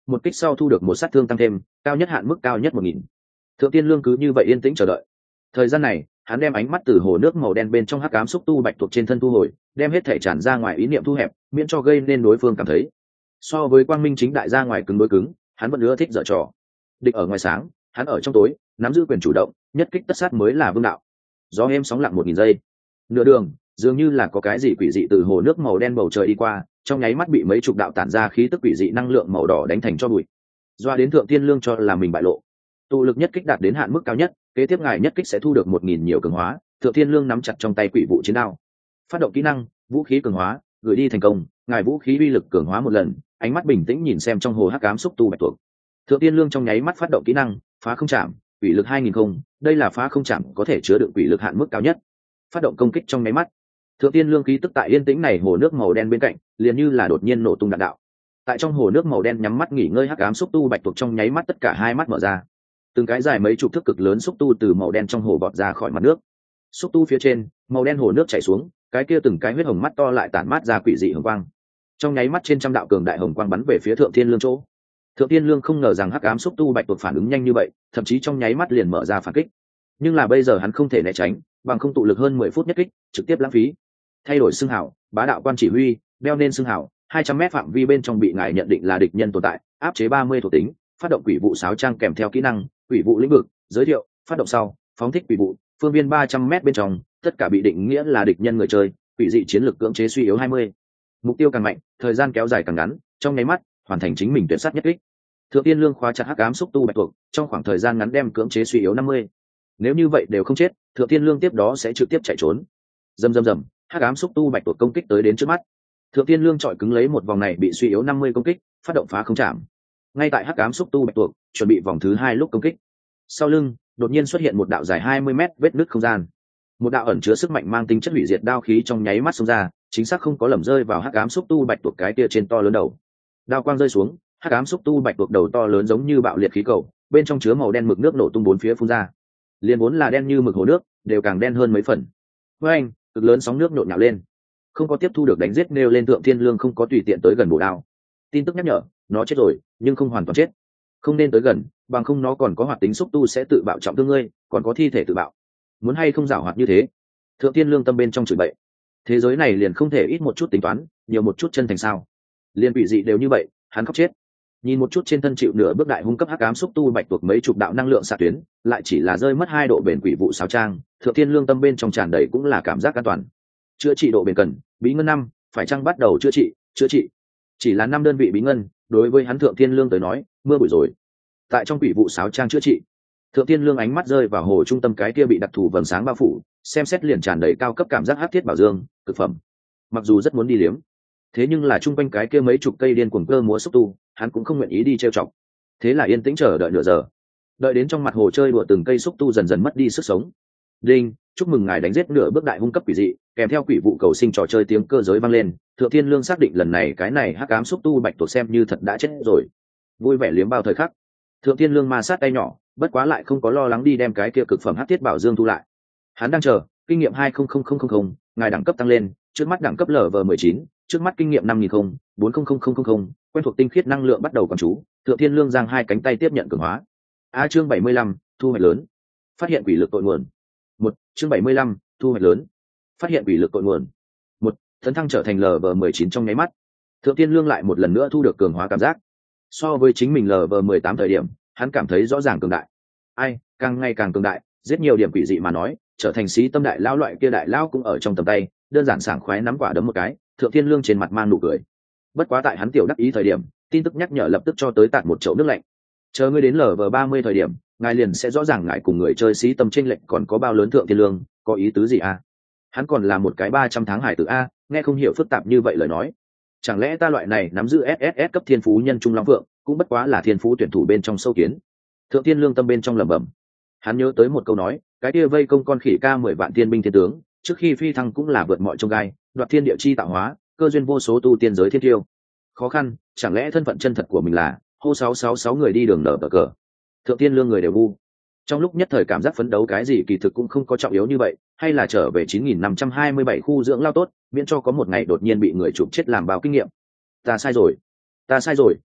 một kích sau thu được một sát thương tăng thêm, cao nhất hạn mức cao nhất một nghìn. Thượng Tiên Lương cứ như vậy yên tĩnh chờ đợi. Thời gian này, hắn đem ánh mắt từ hồ nước màu đen bên trong hắc ám xúc tu bạch tuộc trên thân thu hồi, đem hết thể tràn ra ngoài ý niệm thu hẹp, miễn cho gây nên đối phương cảm thấy. So với quang minh chính đại ra ngoài cứng đối cứng, hắn vẫn ưa thích dở trò. Địch ở ngoài sáng, hắn ở trong tối, nắm giữ quyền chủ động, nhất kích tất sát mới là vương đạo. Gió êm sóng lặng một nghìn giây. Nửa đường, dường như là có cái gì quỷ dị từ hồ nước màu đen bầu trời đi qua, trong nháy mắt bị mấy chục đạo tản ra khí tức quỷ dị năng lượng màu đỏ đánh thành cho bụi. Doa đến Thượng Tiên Lương cho là mình bại lộ. Tụ lực nhất kích đạt đến hạn mức cao nhất, kế tiếp ngài nhất kích sẽ thu được một nghìn nhiều cường hóa. Thượng Tiên Lương nắm chặt trong tay quỷ vụ chiến đao, phát động kỹ năng vũ khí cường hóa, gửi đi thành công, ngài vũ khí uy lực cường hóa một lần. Ánh mắt bình tĩnh nhìn xem trong hồ hắc ám xúc tu bạch tuộc. Thượng Tiên Lương trong nháy mắt phát động kỹ năng phá không chạm, quỷ lực hai nghìn không. Đây là phá không chạm có thể chứa đựng quỷ lực hạn mức cao nhất. Phát động công kích trong nháy mắt. Thượng Tiên Lương khí tức tại yên tĩnh này hồ nước màu đen bên cạnh, liền như là đột nhiên nổ tung đạn đạo. Tại trong hồ nước màu đen nhắm mắt nghỉ ngơi hắc ám xúc tu bạch tuộc trong nháy mắt tất cả hai mắt mở ra. Từng cái dài mấy chục thước cực lớn xúc tu từ màu đen trong hồ bọt ra khỏi mặt nước. Xúc tu phía trên, màu đen hồ nước chảy xuống, cái kia từng cái huyết hồng mắt to lại tản mát ra quỷ dị hồng quang. Trong nháy mắt trên trăm đạo cường đại hồng quang bắn về phía Thượng Tiên Lương chỗ. Thượng Tiên Lương không ngờ rằng hắc ám xúc tu bạch tuộc phản ứng nhanh như vậy, thậm chí trong nháy mắt liền mở ra phản kích. Nhưng là bây giờ hắn không thể né tránh, bằng không tụ lực hơn mười phút nhất kích, trực tiếp lãng phí. Thay đổi xưng hảo, bá đạo quan chỉ huy, đeo nên xưng hảo, hai trăm mét phạm vi bên trong bị ngài nhận định là địch nhân tồn tại, áp chế ba mươi thuộc tính, phát động quỷ vụ sáo trang kèm theo kỹ năng, quỷ vụ lĩnh vực, giới thiệu, phát động sau, phóng thích quỷ vụ, phương viên ba trăm mét bên trong, tất cả bị định nghĩa là địch nhân người chơi, quỷ dị chiến lược cưỡng chế suy yếu hai mươi. Mục tiêu càng mạnh, thời gian kéo dài càng ngắn, trong nháy mắt, hoàn thành chính mình tuyệt sát nhất kích. Thượng Tiên Lương khóa chặt hắc ám xúc tu bạch tuộc, trong khoảng thời gian ngắn đem cưỡng chế suy yếu năm mươi. Nếu như vậy đều không chết, Thượng Tiên Lương tiếp đó sẽ trực tiếp chạy trốn. Rầm rầm rầm, hắc ám xúc tu bạch tuộc công kích tới đến trước mắt. Thượng Tiên Lương chọi cứng lấy một vòng này bị suy yếu năm mươi công kích, phát động phá không chạm. Ngay tại hắc ám xúc tu bạch tuộc chuẩn bị vòng thứ hai lúc công kích, sau lưng đột nhiên xuất hiện một đạo dài hai mươi mét vết nứt không gian. Một đạo ẩn chứa sức mạnh mang tính chất hủy diệt đao khí trong nháy mắt xông ra, chính xác không có lầm rơi vào hắc ám xúc tu bạch tuộc cái kia trên to lớn đầu. Đao quang rơi xuống, hắc ám xúc tu bạch tuộc đầu to lớn giống như bạo liệt khí cầu, bên trong chứa màu đen mực nước nổ tung bốn phía phun ra. Liên vốn là đen như mực hồ nước, đều càng đen hơn mấy phần. Với anh, cực lớn sóng nước nhộn nhạo lên. Không có tiếp thu được đánh giết nêu lên Thượng Tiên Lương không có tùy tiện tới gần bổ đao. Tin tức nhắc nhở, nó chết rồi, nhưng không hoàn toàn chết. Không nên tới gần, bằng không nó còn có hoạt tính xúc tu sẽ tự bạo trọng thương ngươi, còn có thi thể tự bạo. Muốn hay không giảo hoạt như thế? Thượng Tiên Lương tâm bên trong chửi bậy. Thế giới này liền không thể ít một chút tính toán, nhiều một chút chân thành sao? Liên quỷ dị đều như vậy, hắn khóc chết. Nhìn một chút trên thân chịu nửa bước đại hung cấp hắc ám xúc tu bạch tuộc mấy chục đạo năng lượng xạ tuyến, lại chỉ là rơi mất hai độ bền quỷ vụ sáo trang, Thượng Tiên Lương tâm bên trong tràn đầy cũng là cảm giác an toàn. Chữa trị độ bền cần, bí ngân năm, phải chăng bắt đầu chữa trị, chữa trị. Chỉ là năm đơn vị bí ngân, đối với hắn Thượng Tiên Lương tới nói, mưa bụi rồi. Tại trong quỷ vụ sáo trang chữa trị, Thượng Tiên Lương ánh mắt rơi vào hồ trung tâm cái kia bị đặc thù vầng sáng bao phủ, xem xét liền tràn đầy cao cấp cảm giác hắc thiết bảo dương, cực phẩm. Mặc dù rất muốn đi liếm, thế nhưng là chung quanh cái kia mấy chục cây điên cuồng cơ múa xúc tu, hắn cũng không nguyện ý đi trêu chọc. Thế là yên tĩnh chờ đợi nửa giờ. Đợi đến trong mặt hồ chơi đùa từng cây xúc tu dần dần mất đi sức sống. Đinh, chúc mừng ngài đánh giết nửa bước đại hung cấp quỷ dị, kèm theo quỷ vụ cầu sinh trò chơi tiếng cơ giới vang lên. Thượng Tiên Lương xác định lần này cái này hắc ám xúc tu bạch tuộc xem như thật đã chết rồi. Vui vẻ liếm bao thời khắc. Thượng Tiên Lương ma sát tay nhỏ, bất quá lại không có lo lắng đi đem cái kia cực phẩm hắc thiết bảo dương thu lại. Hắn đang chờ, kinh nghiệm hai không không không không không, ngài đẳng cấp tăng lên, trước mắt đẳng cấp L V mười chín, trước mắt kinh nghiệm năm nghìn không, bốn không không không không không, quen thuộc tinh khiết năng lượng bắt đầu quán chú. Thượng Tiên Lương giang hai cánh tay tiếp nhận cường hóa. A chương bảy mươi lăm, thu hoạch lớn. Phát hiện quỷ lực cội nguồn. Một, chương bảy mươi lăm, thu hoạch lớn. Phát hiện quỷ lực cội nguồn. Một, tấn thăng trở thành L V mười chín trong nháy mắt. Thượng Tiên Lương lại một lần nữa thu được cường hóa cảm giác. So với chính mình L V mười tám thời điểm, hắn cảm thấy rõ ràng cường đại. Ai, càng ngày càng cường đại, giết nhiều điểm quỷ dị mà nói, trở thành sĩ tâm đại lao loại kia đại lao cũng ở trong tầm tay, đơn giản sảng khoái nắm quả đấm một cái. Thượng Tiên Lương trên mặt mang nụ cười. Bất quá tại hắn tiểu đắc ý thời điểm, tin tức nhắc nhở lập tức cho tới tạt một chậu nước lạnh. Chờ ngươi đến L V ba mươi thời điểm, ngài liền sẽ rõ ràng ngài cùng người chơi sĩ tâm chênh lệch còn có bao lớn. Thượng Tiên Lương, có ý tứ gì à? Hắn còn là một cái ba trăm tháng hải tử a, nghe không hiểu phức tạp như vậy lời nói. Chẳng lẽ ta loại này nắm giữ S S S cấp thiên phú nhân trung long vượng, cũng bất quá là thiên phú tuyển thủ bên trong sâu kiến. Thượng Tiên Lương tâm bên trong lẩm bẩm. Hắn nhớ tới một câu nói, cái kia vây công con khỉ ca mười vạn tiên binh thiên tướng, trước khi phi thăng cũng là vượt mọi chông gai, đoạt thiên địa chi tạo hóa, cơ duyên vô số tu tiên giới thiên tiêu. Khó khăn, chẳng lẽ thân phận chân thật của mình là hô sáu sáu sáu người đi đường nở bờ cờ. Thượng Tiên Lương người đều ngu. Trong lúc nhất thời cảm giác phấn đấu cái gì kỳ thực cũng không có trọng yếu như vậy, hay là trở về chín nghìn năm trăm hai mươi bảy khu dưỡng lao tốt, miễn cho có một ngày đột nhiên bị người chụp chết làm bao kinh nghiệm. Ta sai rồi, ta sai rồi, o,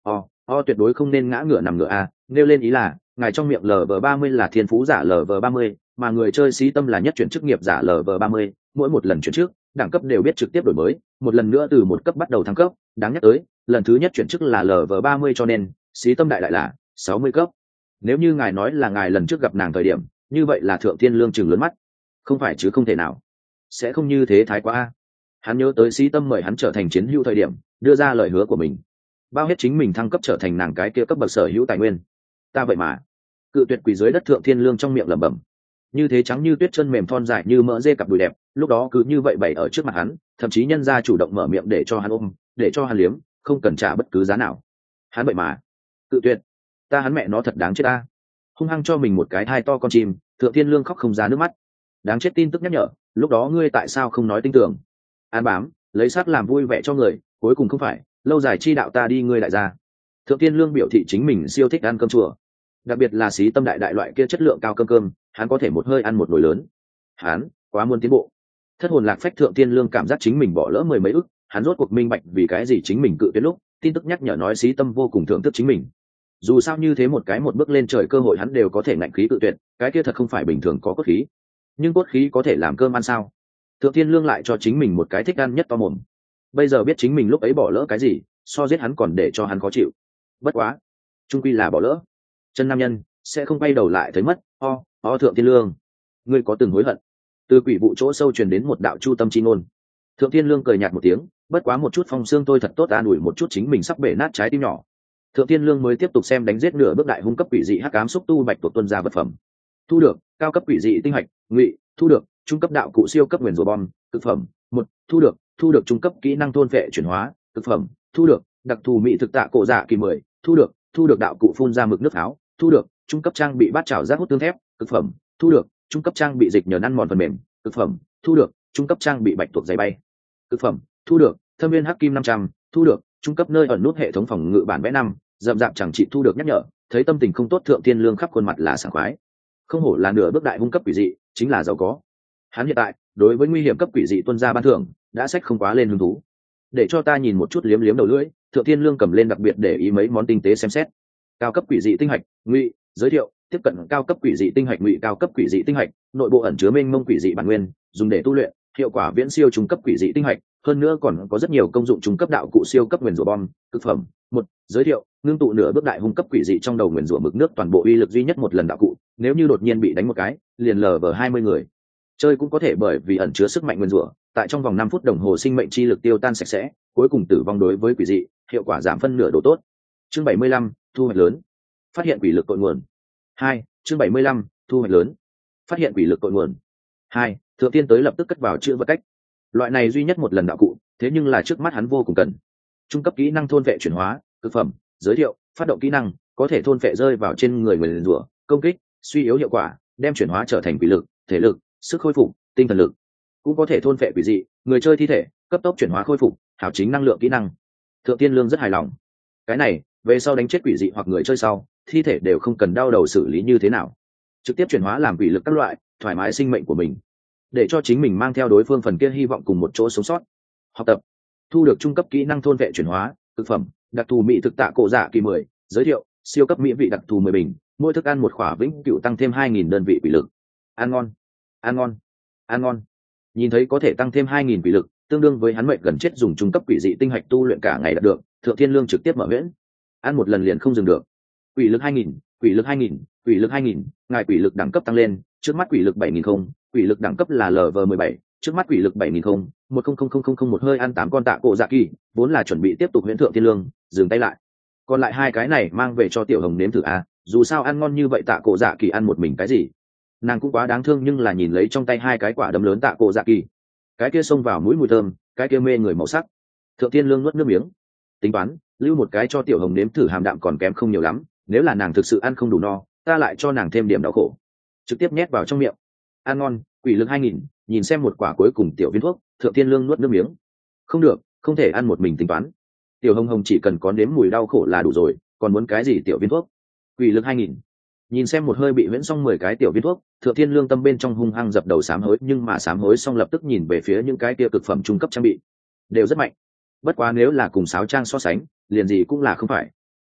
o tuyệt đối không nên ngã ngửa nằm ngửa a. Nêu lên ý là ngài trong miệng lv ba mươi là thiên phú giả lv ba mươi, mà người chơi xí tâm là nhất chuyển chức nghiệp giả lv ba mươi. Mỗi một lần chuyển trước đẳng cấp đều biết trực tiếp đổi mới, một lần nữa từ một cấp bắt đầu thăng cấp. Đáng nhắc tới lần thứ nhất chuyển chức là lv ba mươi, cho nên xí tâm đại đại là sáu mươi cấp. Nếu như ngài nói là ngài lần trước gặp nàng thời điểm, như vậy là Thượng Thiên Lương chừng lớn mắt. Không phải chứ không thể nào, sẽ không như thế thái quá a. Hắn nhớ tới xí tâm mời hắn trở thành chiến hữu thời điểm đưa ra lời hứa của mình, bao hết chính mình thăng cấp trở thành nàng cái kia cấp bậc sở hữu tài nguyên. Ta vậy mà cự tuyệt quỳ dưới đất. Thượng Thiên Lương trong miệng lẩm bẩm, như thế trắng như tuyết chân mềm thon dài như mỡ dê cặp đùi đẹp lúc đó cứ như vậy bày ở trước mặt hắn, thậm chí nhân ra chủ động mở miệng để cho hắn ôm, để cho hắn liếm, không cần trả bất cứ giá nào. Hắn vậy mà cự tuyệt. Ta hắn mẹ nó thật đáng chết ta. Hung hăng cho mình một cái thai to con chim. Thượng Thiên Lương khóc không ra nước mắt. Đáng chết tin tức nhắc nhở, lúc đó ngươi tại sao không nói tin tưởng? An bám lấy sắc làm vui vẻ cho người, cuối cùng không phải lâu dài chi đạo ta đi ngươi đại gia. Thượng Thiên Lương biểu thị chính mình siêu thích ăn cơm chùa, đặc biệt là xí tâm đại đại loại kia chất lượng cao cơm cơm, hắn có thể một hơi ăn một nồi lớn. Hắn quá muốn tiến bộ. Thất hồn lạc phách Thượng Thiên Lương cảm giác chính mình bỏ lỡ mười mấy ức, hắn rốt cuộc minh bạch vì cái gì chính mình cự tuyệt lúc tin tức nhắc nhở nói xí tâm vô cùng thưởng thức chính mình. Dù sao như thế một cái một bước lên trời cơ hội hắn đều có thể ngạnh khí cự tuyệt, cái kia thật không phải bình thường có cốt khí. Nhưng cốt khí có thể làm cơm ăn sao? Thượng Thiên Lương lại cho chính mình một cái thích ăn nhất to mồm. Bây giờ biết chính mình lúc ấy bỏ lỡ cái gì, so giết hắn còn để cho hắn khó chịu. Bất quá trung quy là bỏ lỡ. Chân nam nhân sẽ không quay đầu lại thấy mất. O o Thượng Thiên Lương, ngươi có từng hối hận? Từ quỷ vụ chỗ sâu truyền đến một đạo chu tâm chi ngôn. Thượng Thiên Lương cười nhạt một tiếng, bất quá một chút phong xương tôi thật tốt an ủi một chút chính mình sắp bể nát trái tim nhỏ. Thượng Thiên Lương mới tiếp tục xem đánh giết nửa bước đại hung cấp quỷ dị hắc ám xúc tu bạch tuộc tuân ra vật phẩm. Thu được cao cấp quỷ dị tinh hạch ngụy, thu được trung cấp đạo cụ siêu cấp nguyền rủa bom cực phẩm một, thu được thu được trung cấp kỹ năng thôn vệ chuyển hóa cực phẩm, thu được đặc thù mỹ thực tạ cổ dạ kỳ mười, thu được thu được đạo cụ phun ra mực nước pháo, thu được trung cấp trang bị bát chảo giác hút tương thép cực phẩm, thu được trung cấp trang bị dịch nhờn ăn mòn phần mềm cực phẩm, thu được trung cấp trang bị bạch tuộc giày bay cực phẩm, thu được thâm viên hắc kim năm trăm, thu được trung cấp nơi ẩn nút hệ thống phòng ngự bản vẽ năm, dậm dạp chẳng chị thu được nhắc nhở. Thấy tâm tình không tốt Thượng Thiên Lương khắp khuôn mặt là sảng khoái. Không hổ là nửa bước đại hung cấp quỷ dị, chính là giàu có. Hắn hiện tại đối với nguy hiểm cấp quỷ dị tuân ra ban thưởng đã sách không quá lên hứng thú. Để cho ta nhìn một chút, liếm liếm đầu lưỡi. Thượng Thiên Lương cầm lên đặc biệt để ý mấy món tinh tế xem xét. Cao cấp quỷ dị tinh hạch ngụy, giới thiệu tiếp cận cao cấp quỷ dị tinh hạch ngụy. Cao cấp quỷ dị tinh hạch nội bộ ẩn chứa mênh mông quỷ dị bản nguyên, dùng để tu luyện, hiệu quả viễn siêu trung cấp quỷ dị tinh hạch, hơn nữa còn có rất nhiều công dụng trung cấp đạo cụ siêu cấp nguyền rủa bom cực phẩm. Một, giới thiệu ngưng tụ nửa bước đại hung cấp quỷ dị trong đầu nguyền rủa mực nước, toàn bộ uy lực duy nhất một lần đạo cụ, nếu như đột nhiên bị đánh một cái liền lờ vờ hai mươi người chơi cũng có thể, bởi vì ẩn chứa sức mạnh nguyền rủa, tại trong vòng năm phút đồng hồ sinh mệnh chi lực tiêu tan sạch sẽ, cuối cùng tử vong. Đối với quỷ dị hiệu quả giảm phân nửa độ tốt. Chương bảy mươi lăm, thu hoạch lớn. Phát hiện quỷ lực cội nguồn. Hai, chương bảy mươi lăm, thu hoạch lớn. Phát hiện quỷ lực cội nguồn. Hai, Thượng Tiên tới lập tức cất vào chữ vật cách. Loại này duy nhất một lần đạo cụ, thế nhưng là trước mắt hắn vô cùng cần. Trung cấp kỹ năng thôn vệ chuyển hóa cực phẩm, giới thiệu phát động kỹ năng có thể thôn vệ rơi vào trên người nguyền rủa công kích suy yếu hiệu quả, đem chuyển hóa trở thành quỷ lực, thể lực, sức khôi phục, tinh thần lực, cũng có thể thôn vệ quỷ dị người chơi thi thể, cấp tốc chuyển hóa khôi phục, hảo chính năng lượng kỹ năng. Thượng Tiên Lương rất hài lòng. Cái này về sau đánh chết quỷ dị hoặc người chơi sau, thi thể đều không cần đau đầu xử lý như thế nào, trực tiếp chuyển hóa làm quỷ lực các loại, thoải mái sinh mệnh của mình, để cho chính mình mang theo đối phương phần kia hy vọng cùng một chỗ sống sót. Học tập thu được trung cấp kỹ năng thôn vệ chuyển hóa thực phẩm đặc thù mỹ thực tạ cổ dạ kỳ mười, giới thiệu siêu cấp mỹ vị đặc thù mười bình, mỗi thức ăn một khỏa vĩnh cửu tăng thêm hai nghìn đơn vị quỷ lực. Ăn ngon ăn ngon ăn ngon. Nhìn thấy có thể tăng thêm hai nghìn quỷ lực, tương đương với hắn mệnh gần chết dùng trung cấp quỷ dị tinh hạch tu luyện cả ngày đạt được, Thượng Thiên Lương trực tiếp mở miễn, ăn một lần liền không dừng được. Quỷ lực hai nghìn, quỷ lực hai nghìn, quỷ lực hai nghìn, ngài quỷ lực đẳng cấp tăng lên, trước mắt quỷ lực bảy nghìn không, quỷ lực đẳng cấp là lv mười bảy, trước mắt quỷ lực bảy nghìn không, một không không không không không một hơi ăn tám con tạ cổ dạ kỳ, vốn là chuẩn bị tiếp tục huyễn Thượng Thiên Lương dừng tay lại. Còn lại hai cái này mang về cho Tiểu Hồng nếm thử à, dù sao ăn ngon như vậy tạ cổ dạ kỳ ăn một mình cái gì, nàng cũng quá đáng thương. Nhưng là nhìn lấy trong tay hai cái quả đấm lớn tạ cổ dạ kỳ, cái kia xông vào mũi mùi thơm, cái kia mê người màu sắc, Thượng Thiên Lương nuốt nước miếng, tính toán lưu một cái cho Tiểu Hồng nếm thử, hàm đạm còn kém không nhiều lắm, nếu là nàng thực sự ăn không đủ no, ta lại cho nàng thêm điểm đau khổ, trực tiếp nhét vào trong miệng. Ăn ngon, quỷ lực hai nghìn, nhìn xem một quả cuối cùng tiểu viên thuốc, Thượng Thiên Lương nuốt nước miếng. Không được, không thể ăn một mình, tính toán Tiểu Hồng Hồng chỉ cần có nếm mùi đau khổ là đủ rồi, còn muốn cái gì tiểu viên thuốc. Quỷ lực hai nghìn, nhìn xem một hơi bị huyễn xong mười cái tiểu viên thuốc, Thượng Thiên Lương tâm bên trong hung hăng dập đầu sám hối, nhưng mà sám hối xong lập tức nhìn về phía những cái kia cực phẩm trung cấp trang bị, đều rất mạnh. Bất quá nếu là cùng sáo trang so sánh, liền gì cũng là không phải.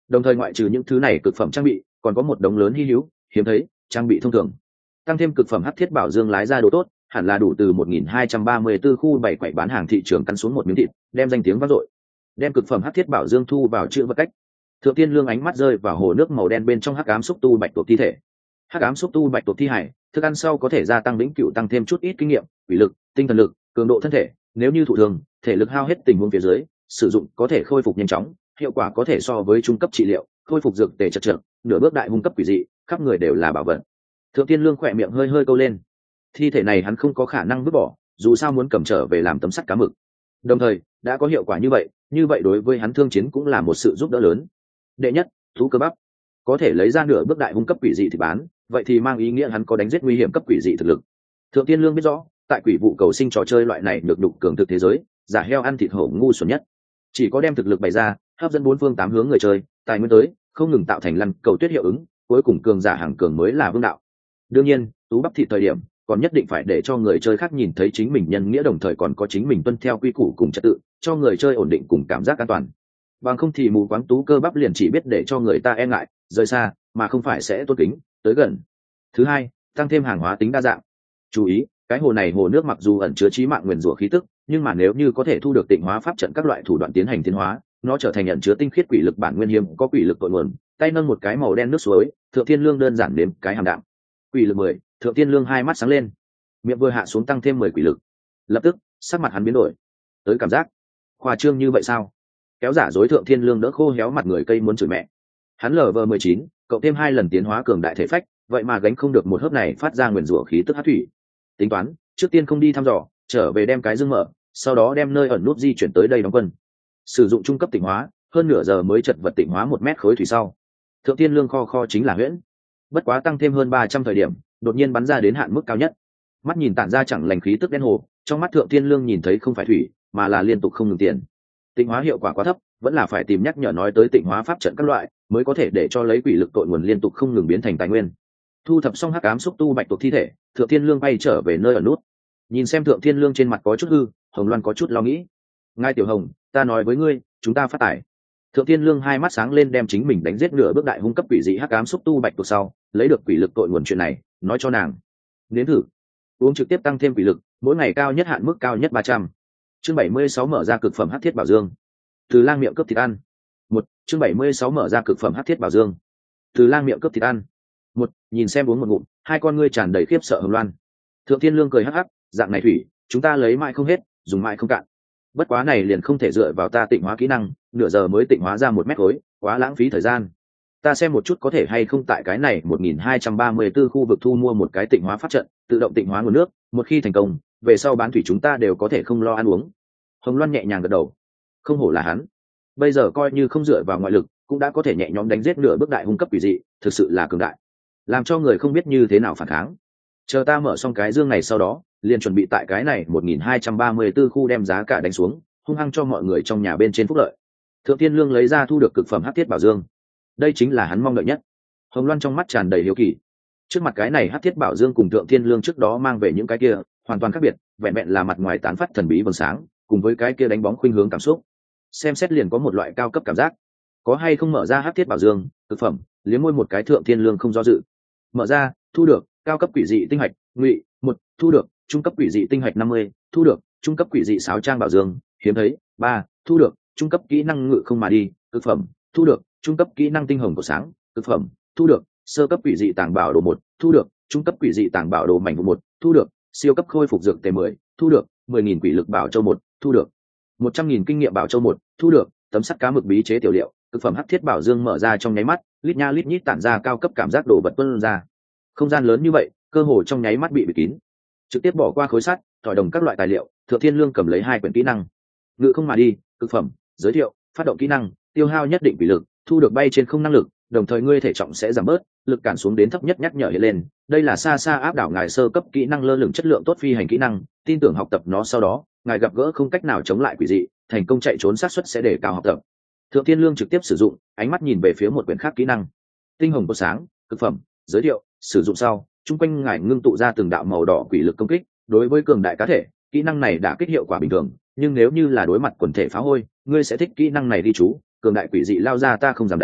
Đồng thời ngoại trừ những thứ này cực phẩm trang bị, còn có một đống lớn hy hữu hiếm thấy trang bị thông thường, tăng thêm cực phẩm hắc thiết bảo dương lái ra đồ tốt, hẳn là đủ từ một nghìn hai trăm ba mươi tư khu bảy quậy bán hàng thị trường cắn xuống một miếng thịt, đem danh tiếng vang dội. Đem cực phẩm hắc thiết bảo dương thu vào chữ vật cách. Thượng Tiên Lương ánh mắt rơi vào hồ nước màu đen bên trong hắc ám xúc tu bạch tuộc thi thể. Hắc ám xúc tu bạch tuộc thi hải, thức ăn sau có thể gia tăng lĩnh cựu, tăng thêm chút ít kinh nghiệm, quỷ lực, tinh thần lực, cường độ thân thể, nếu như thụ thường, thể lực hao hết tình huống phía dưới, sử dụng có thể khôi phục nhanh chóng, hiệu quả có thể so với trung cấp trị liệu, khôi phục dược tề chật chật, nửa bước đại hung cấp quỷ dị, khắp người đều là bảo vật. Thượng Tiên Lương khỏe miệng hơi hơi câu lên. Thi thể này hắn không có khả năng vứt bỏ, dù sao muốn cầm trở về làm tấm sắt cá mực. Đồng thời, đã có hiệu quả như vậy, như vậy đối với hắn thương chiến cũng là một sự giúp đỡ lớn. Đệ nhất, thú cơ bắp, có thể lấy ra nửa bước đại hung cấp quỷ dị thì bán, vậy thì mang ý nghĩa hắn có đánh giết nguy hiểm cấp quỷ dị thực lực. Thượng Tiên Lương biết rõ, tại quỷ vụ cầu sinh trò chơi loại này được đục cường thực thế giới, giả heo ăn thịt hổ ngu xuẩn nhất. Chỉ có đem thực lực bày ra, hấp dẫn bốn phương tám hướng người chơi, tài nguyên tới, không ngừng tạo thành lăn cầu tuyết hiệu ứng, cuối cùng cường giả hàng cường mới là vương đạo. Đương nhiên, tú bắp thịt thời điểm, còn nhất định phải để cho người chơi khác nhìn thấy chính mình nhân nghĩa, đồng thời còn có chính mình tuân theo quy củ cùng trật tự, cho người chơi ổn định cùng cảm giác an toàn. Bằng không thì mù quáng tú cơ bắp liền chỉ biết để cho người ta e ngại, rời xa, mà không phải sẽ tôn kính, tới gần. Thứ hai, tăng thêm hàng hóa tính đa dạng. Chú ý, cái hồ này hồ nước mặc dù ẩn chứa chí mạng nguyền rủa khí tức, nhưng mà nếu như có thể thu được tịnh hóa pháp trận các loại thủ đoạn tiến hành tiến hóa, nó trở thành ẩn chứa tinh khiết quỷ lực bản nguyên hiếm có quỷ lực cội nguồn. Tay nâng một cái màu đen nước suối, Thượng Thiên Lương đơn giản đếm cái hàm đạm. Quỷ lực mười, Thượng Thiên Lương hai mắt sáng lên, miệng vừa hạ xuống tăng thêm mười quỷ lực. Lập tức, sắc mặt hắn biến đổi. Tới cảm giác, khoa trương như vậy sao? Kéo giả dối Thượng Thiên Lương đỡ khô héo mặt người cây muốn chửi mẹ. Hắn lờ vờ mười chín, cộng thêm hai lần tiến hóa cường đại thể phách, vậy mà gánh không được một hớp này phát ra nguyền rủa khí tức hắc thủy. Tính toán, trước tiên không đi thăm dò, trở về đem cái dương mở, sau đó đem nơi ẩn nút di chuyển tới đây đóng quân. Sử dụng trung cấp tịnh hóa, hơn nửa giờ mới chật vật tịnh hóa một mét khối thủy sau. Thượng Thiên Lương kho kho chính là huyễn. Bất quá tăng thêm hơn ba trăm thời điểm, đột nhiên bắn ra đến hạn mức cao nhất. Mắt nhìn tản ra chẳng lành khí tức đen hồ, trong mắt Thượng Thiên Lương nhìn thấy không phải thủy, mà là liên tục không ngừng tiền. Tịnh hóa hiệu quả quá thấp, vẫn là phải tìm nhắc nhở nói tới tịnh hóa pháp trận các loại, mới có thể để cho lấy quỷ lực tội nguồn liên tục không ngừng biến thành tài nguyên. Thu thập xong hắc ám xúc tu bạch tuộc thi thể, Thượng Thiên Lương bay trở về nơi ở nút. Nhìn xem Thượng Thiên Lương trên mặt có chút hư, Hồng Loan có chút lo nghĩ. Ngài Tiểu Hồng, ta nói với ngươi, chúng ta phát tải. Thượng Thiên Lương hai mắt sáng lên, đem chính mình đánh giết nửa bước đại hung cấp quỷ dị hắc ám xúc tu bạch tuộc sau, lấy được quỷ lực tội nguồn chuyện này, nói cho nàng. Nếm thử. Uống trực tiếp tăng thêm quỷ lực, mỗi ngày cao nhất hạn mức cao nhất ba trăm. Chương bảy mươi sáu mở ra cực phẩm hắc thiết bảo dương. Từ lang miệng cướp thịt ăn. Một, chương bảy mươi sáu mở ra cực phẩm hắc thiết bảo dương. Từ lang miệng cướp thịt ăn. Một, nhìn xem uống một ngụm, hai con ngươi tràn đầy khiếp sợ Hồng Loan. Thượng Thiên Lương cười hắc hắc, dạng này thủy, chúng ta lấy mãi không hết, dùng mãi không cạn. Bất quá này liền không thể dựa vào ta tịnh hóa kỹ năng, nửa giờ mới tịnh hóa ra một mét khối, quá lãng phí thời gian. Ta xem một chút có thể hay không tại cái này một nghìn hai trăm ba mươi tư khu vực thu mua một cái tịnh hóa pháp trận, tự động tịnh hóa nguồn nước, một khi thành công, về sau bán thủy chúng ta đều có thể không lo ăn uống. Hồng Loan nhẹ nhàng gật đầu. Không hổ là hắn, bây giờ coi như không dựa vào ngoại lực, cũng đã có thể nhẹ nhõm đánh giết nửa bước đại hung cấp quỷ dị, thực sự là cường đại, làm cho người không biết như thế nào phản kháng. Chờ ta mở xong cái dương này sau đó, liền chuẩn bị tại cái này một nghìn hai trăm ba mươi tư khu đem giá cả đánh xuống, hung hăng cho mọi người trong nhà bên trên phúc lợi. Thượng Thiên Lương lấy ra thu được cực phẩm hắc thiết bảo dương, đây chính là hắn mong đợi nhất. Hồng Loan trong mắt tràn đầy hiếu kỳ. Trước mặt cái này hắc thiết bảo dương cùng Thượng Thiên Lương trước đó mang về những cái kia hoàn toàn khác biệt, vẹn vẹn là mặt ngoài tán phát thần bí vầng sáng, cùng với cái kia đánh bóng khuynh hướng cảm xúc, xem xét liền có một loại cao cấp cảm giác. Có hay không mở ra hắc thiết bảo dương cực phẩm, liếm môi một cái Thượng Thiên Lương không do dự. Mở ra, thu được cao cấp quỷ dị tinh hạch ngụy một, thu được trung cấp quỷ dị tinh hạch năm mươi, thu được trung cấp quỷ dị sáo trang bảo dương hiếm thấy ba, thu được trung cấp kỹ năng ngự không mà đi cực phẩm, thu được trung cấp kỹ năng tinh hồng của sáng cực phẩm, thu được sơ cấp quỷ dị tàng bảo đồ một, thu được trung cấp quỷ dị tàng bảo đồ mảnh vụ một, thu được siêu cấp khôi phục dược tề mười, thu được mười nghìn quỷ lực bảo châu một, thu được một trăm nghìn kinh nghiệm bảo châu một, thu được tấm sắt cá mực bí chế tiểu liệu. Cực phẩm hắc thiết bảo dương mở ra trong nháy mắt, lít nha lít nhít tản ra cao cấp cảm giác đồ vật tuôn ra. Không gian lớn như vậy, cơ hồ trong nháy mắt bị bịt kín. Trực tiếp bỏ qua khối sắt, thỏi đồng các loại tài liệu, Thượng Thiên Lương cầm lấy hai quyển kỹ năng. Ngự không mà đi, cực phẩm, giới thiệu, phát động kỹ năng, tiêu hao nhất định quỷ lực, thu được bay trên không năng lực, đồng thời ngươi thể trọng sẽ giảm bớt, lực cản xuống đến thấp nhất nhắc nhở hiện lên. Đây là xa xa áp đảo ngài sơ cấp kỹ năng lơ lửng chất lượng tốt phi hành kỹ năng, tin tưởng học tập nó sau đó, ngài gặp gỡ không cách nào chống lại quỷ dị, thành công chạy trốn xác suất sẽ để cao học tập. Thượng Thiên Lương trực tiếp sử dụng, ánh mắt nhìn về phía một quyển khác kỹ năng. Tinh hồng của sáng, cực phẩm, giới thiệu, sử dụng sau, chung quanh ngài ngưng tụ ra từng đạo màu đỏ quỷ lực công kích, đối với cường đại cá thể, kỹ năng này đã kích hiệu quả bình thường, nhưng nếu như là đối mặt quần thể phá hôi, ngươi sẽ thích kỹ năng này đi chú, cường đại quỷ dị lao ra ta không dám đánh,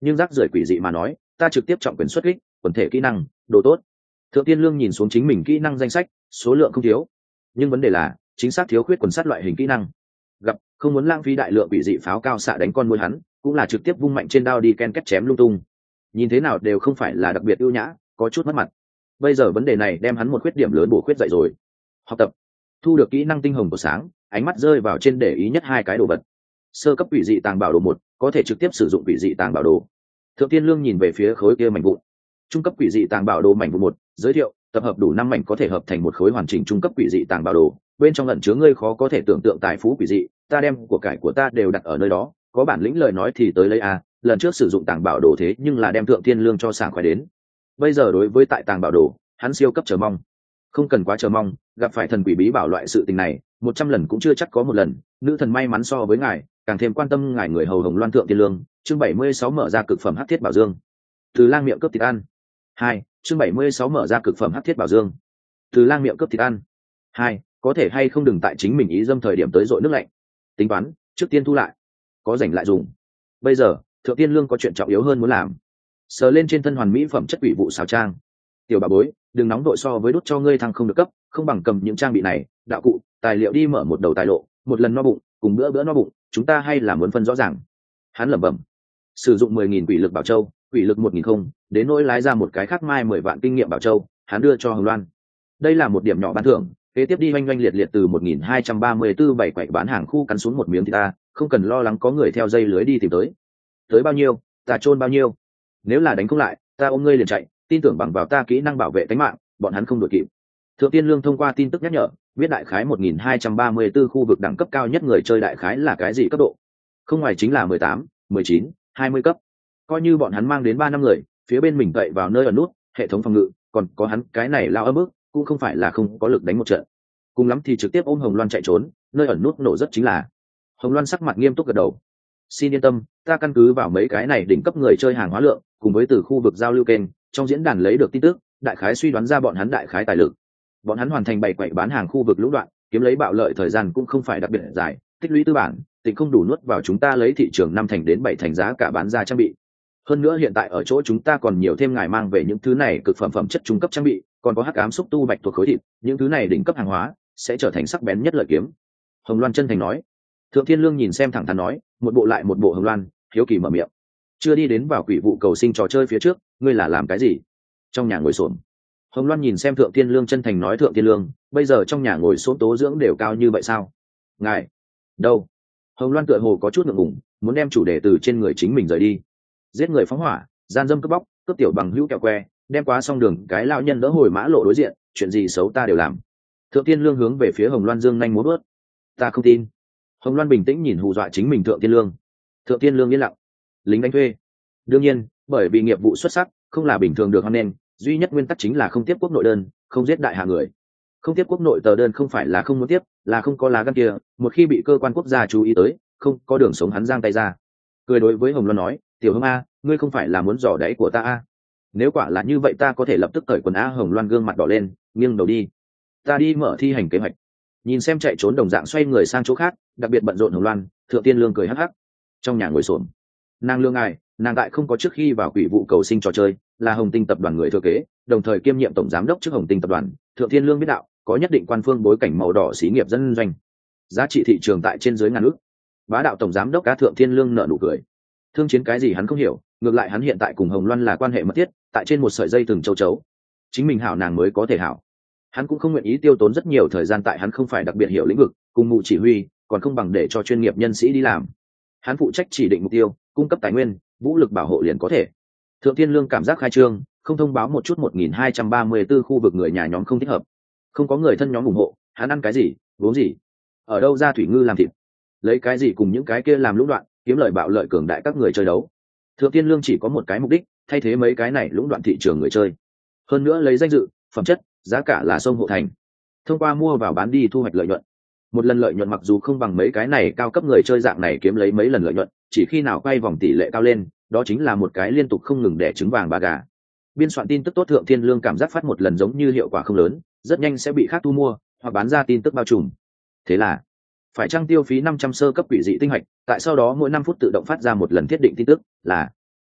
nhưng rác rưởi quỷ dị mà nói ta trực tiếp trọng quyền xuất kích quần thể kỹ năng đồ tốt. Thượng Tiên Lương nhìn xuống chính mình kỹ năng danh sách, số lượng không thiếu, nhưng vấn đề là chính xác thiếu khuyết quần sát loại hình kỹ năng. Gặp không muốn lãng phí đại lượng quỷ dị pháo cao xạ đánh con mồi hắn, cũng là trực tiếp vung mạnh trên đao đi ken kết chém lung tung. Nhìn thế nào đều không phải là đặc biệt ưu nhã, có chút mất mặt. Bây giờ vấn đề này đem hắn một khuyết điểm lớn bổ khuyết dậy rồi. Học tập, thu được kỹ năng tinh hồng của sáng, ánh mắt rơi vào trên để ý nhất hai cái đồ vật. Sơ cấp quỷ dị tàng bảo đồ một, có thể trực tiếp sử dụng quỷ dị tàng bảo đồ. Thượng Tiên Lương nhìn về phía khối kia mảnh vụn. Trung cấp quỷ dị tàng bảo đồ mảnh vụn một, giới thiệu, tập hợp đủ năm mảnh có thể hợp thành một khối hoàn chỉnh trung cấp quỷ dị tàng bảo đồ, bên trong ẩn chứa ngươi khó có thể tưởng tượng tài phú quỷ dị, ta đem của cải của ta đều đặt ở nơi đó, có bản lĩnh lời nói thì tới lấy a, lần trước sử dụng tàng bảo đồ thế nhưng là đem Thượng Tiên Lương cho sảng khoái đến. Bây giờ đối với tại tàng bảo đồ, hắn siêu cấp chờ mong. Không cần quá chờ mong, gặp phải thần quỷ bí bảo loại sự tình này, một trăm lần cũng chưa chắc có một lần, nữ thần may mắn so với ngài, càng thêm quan tâm ngài người hầu Hồng Loan Thượng Tiên Lương, chương bảy mươi sáu mở ra cực phẩm hắc thiết bảo dương. Từ lang miệng cướp thịt ăn. Hai, chương bảy mươi sáu mở ra cực phẩm hắc thiết bảo dương. Từ lang miệng cướp thịt ăn. Hai, có thể hay không đừng tại chính mình ý dâm thời điểm tới dội nước lạnh. Tính toán, trước tiên thu lại, có rảnh lại dùng. Bây giờ, Thượng Tiên Lương có chuyện trọng yếu hơn muốn làm. Sờ lên trên thân hoàn mỹ phẩm chất quỷ vụ xào trang. Tiểu bà bối, đừng nóng đội so với đốt cho ngươi thăng không được cấp, không bằng cầm những trang bị này, đạo cụ, tài liệu đi mở một đầu tài lộ, một lần no bụng, cùng bữa bữa no bụng, chúng ta hay là muốn phân rõ ràng. Hắn lẩm bẩm. Sử dụng mười nghìn quỷ lực bảo châu, quỷ lực một nghìn không, đến nỗi lái ra một cái khác mai mười vạn kinh nghiệm bảo châu, hắn đưa cho Hồng Loan. Đây là một điểm nhỏ ban thưởng, kế tiếp đi oanh oanh liệt liệt từ một nghìn hai trăm ba mươi tư bảy quậy bán hàng khu cắn xuống một miếng thịt ta, không cần lo lắng có người theo dây lưới đi tìm tới. Tới bao nhiêu, ta chôn bao nhiêu. Nếu là đánh không lại, ta ôm ngươi liền chạy, tin tưởng bằng vào ta kỹ năng bảo vệ tính mạng, bọn hắn không đuổi kịp. Thượng Tiên Lương thông qua tin tức nhắc nhở, biết đại khái một nghìn hai trăm ba mươi tư khu vực đẳng cấp cao nhất người chơi đại khái là cái gì cấp độ. Không ngoài chính là mười tám, mười chín, hai mươi cấp. Coi như bọn hắn mang đến ba năm người, phía bên mình cậy vào nơi ở nút, hệ thống phòng ngự, còn có hắn cái này lao ấm ức, cũng không phải là không có lực đánh một trận. Cùng lắm thì trực tiếp ôm Hồng Loan chạy trốn, nơi ẩn nút nổ rất chính là. Hồng Loan sắc mặt nghiêm túc gật đầu. Xin yên tâm, ta căn cứ vào mấy cái này đỉnh cấp người chơi hàng hóa lượng, cùng với từ khu vực giao lưu kênh, trong diễn đàn lấy được tin tức, đại khái suy đoán ra bọn hắn đại khái tài lực. Bọn hắn hoàn thành bày quậy bán hàng khu vực lũ đoạn, kiếm lấy bạo lợi thời gian cũng không phải đặc biệt dài, tích lũy tư bản, tình không đủ nuốt vào chúng ta lấy thị trường năm thành đến bảy thành giá cả bán ra trang bị. Hơn nữa hiện tại ở chỗ chúng ta còn nhiều thêm ngài mang về những thứ này cực phẩm phẩm chất trung cấp trang bị, còn có hắc ám xúc tu bạch thuộc khối thịt, những thứ này đỉnh cấp hàng hóa sẽ trở thành sắc bén nhất lợi kiếm. Hồng Loan chân thành nói. Thượng Thiên Lương nhìn xem thẳng thắn nói, một bộ lại một bộ Hồng Loan, hiếu kỳ mở miệng. Chưa đi đến vào quỷ vụ cầu sinh trò chơi phía trước, ngươi là làm cái gì? Trong nhà ngồi xổm. Hồng Loan nhìn xem Thượng Thiên Lương chân thành nói, Thượng Thiên Lương, bây giờ trong nhà ngồi xổm tố dưỡng đều cao như vậy sao? Ngài, đâu? Hồng Loan tựa hồ có chút ngượng ngùng, muốn đem chủ đề từ trên người chính mình rời đi. Giết người phóng hỏa, gian dâm cướp bóc, cướp tiểu bằng hữu kẹo que, đem quá xong đường cái lão nhân đỡ hồi mã lộ đối diện, chuyện gì xấu ta đều làm. Thượng Thiên Lương hướng về phía Hồng Loan dương nhanh múa bước. Ta không tin. Hồng Loan bình tĩnh nhìn hù dọa chính mình Thượng Thiên Lương. Thượng Thiên Lương yên lặng. Lính đánh thuê. Đương nhiên, bởi vì nghiệp vụ xuất sắc, không là bình thường được hoan nghênh, duy nhất nguyên tắc chính là không tiếp quốc nội đơn, không giết đại hạ người. Không tiếp quốc nội tờ đơn không phải là không muốn tiếp, là không có lá gan kia, một khi bị cơ quan quốc gia chú ý tới, không có đường sống hắn giang tay ra. Cười đối với Hồng Loan nói, tiểu Hồng a, ngươi không phải là muốn dò đáy của ta a? Nếu quả là như vậy ta có thể lập tức cởi quần a. Hồng Loan gương mặt đỏ lên, nghiêng đầu đi. Ta đi mở thi hành kế hoạch. Nhìn xem chạy trốn đồng dạng xoay người sang chỗ khác, đặc biệt bận rộn Hồng Loan, Thượng Tiên Lương cười hắc hắc. Trong nhà ngồi xổm. Nàng lương ai, nàng tại không có trước khi vào quỷ vụ cầu sinh trò chơi, là Hồng Tinh tập đoàn người thừa kế, đồng thời kiêm nhiệm tổng giám đốc trước Hồng Tinh tập đoàn. Thượng Tiên Lương biết đạo, có nhất định quan phương bối cảnh màu đỏ xí nghiệp dân doanh, giá trị thị trường tại trên dưới ngàn ước. Bá đạo tổng giám đốc cá. Thượng Tiên Lương nở nụ cười. Thương chiến cái gì hắn không hiểu, ngược lại hắn hiện tại cùng Hồng Loan là quan hệ mật thiết, tại trên một sợi dây từng châu chấu, chính mình hảo nàng mới có thể hảo. Hắn cũng không nguyện ý tiêu tốn rất nhiều thời gian tại hắn không phải đặc biệt hiểu lĩnh vực, cùng mụ chỉ huy, còn không bằng để cho chuyên nghiệp nhân sĩ đi làm. Hắn phụ trách chỉ định mục tiêu, cung cấp tài nguyên, vũ lực bảo hộ liền có thể. Thượng Thiên Lương cảm giác khai trương, không thông báo một chút một nghìn hai trăm ba mươi tư khu vực người nhà nhóm không thích hợp, không có người thân nhóm ủng hộ, hắn ăn cái gì, uống gì, ở đâu ra thủy ngư làm thịt, lấy cái gì cùng những cái kia làm lũng đoạn, kiếm lời bạo lợi cường đại các người chơi đấu. Thượng Thiên Lương chỉ có một cái mục đích, thay thế mấy cái này lũng đoạn thị trường người chơi, hơn nữa lấy danh dự, phẩm chất, giá cả là sông hộ thành, thông qua mua vào bán đi thu hoạch lợi nhuận. Một lần lợi nhuận mặc dù không bằng mấy cái này cao cấp người chơi dạng này kiếm lấy mấy lần lợi nhuận, chỉ khi nào quay vòng tỷ lệ cao lên, đó chính là một cái liên tục không ngừng đẻ trứng vàng ba gà. Biên soạn tin tức tốt Thượng Thiên Lương cảm giác phát một lần giống như hiệu quả không lớn, rất nhanh sẽ bị khác thu mua hoặc bán ra tin tức bao trùm. Thế là phải chăng tiêu phí năm trăm sơ cấp quỷ dị tinh hạch, tại sau đó mỗi năm phút tự động phát ra một lần thiết định tin tức, là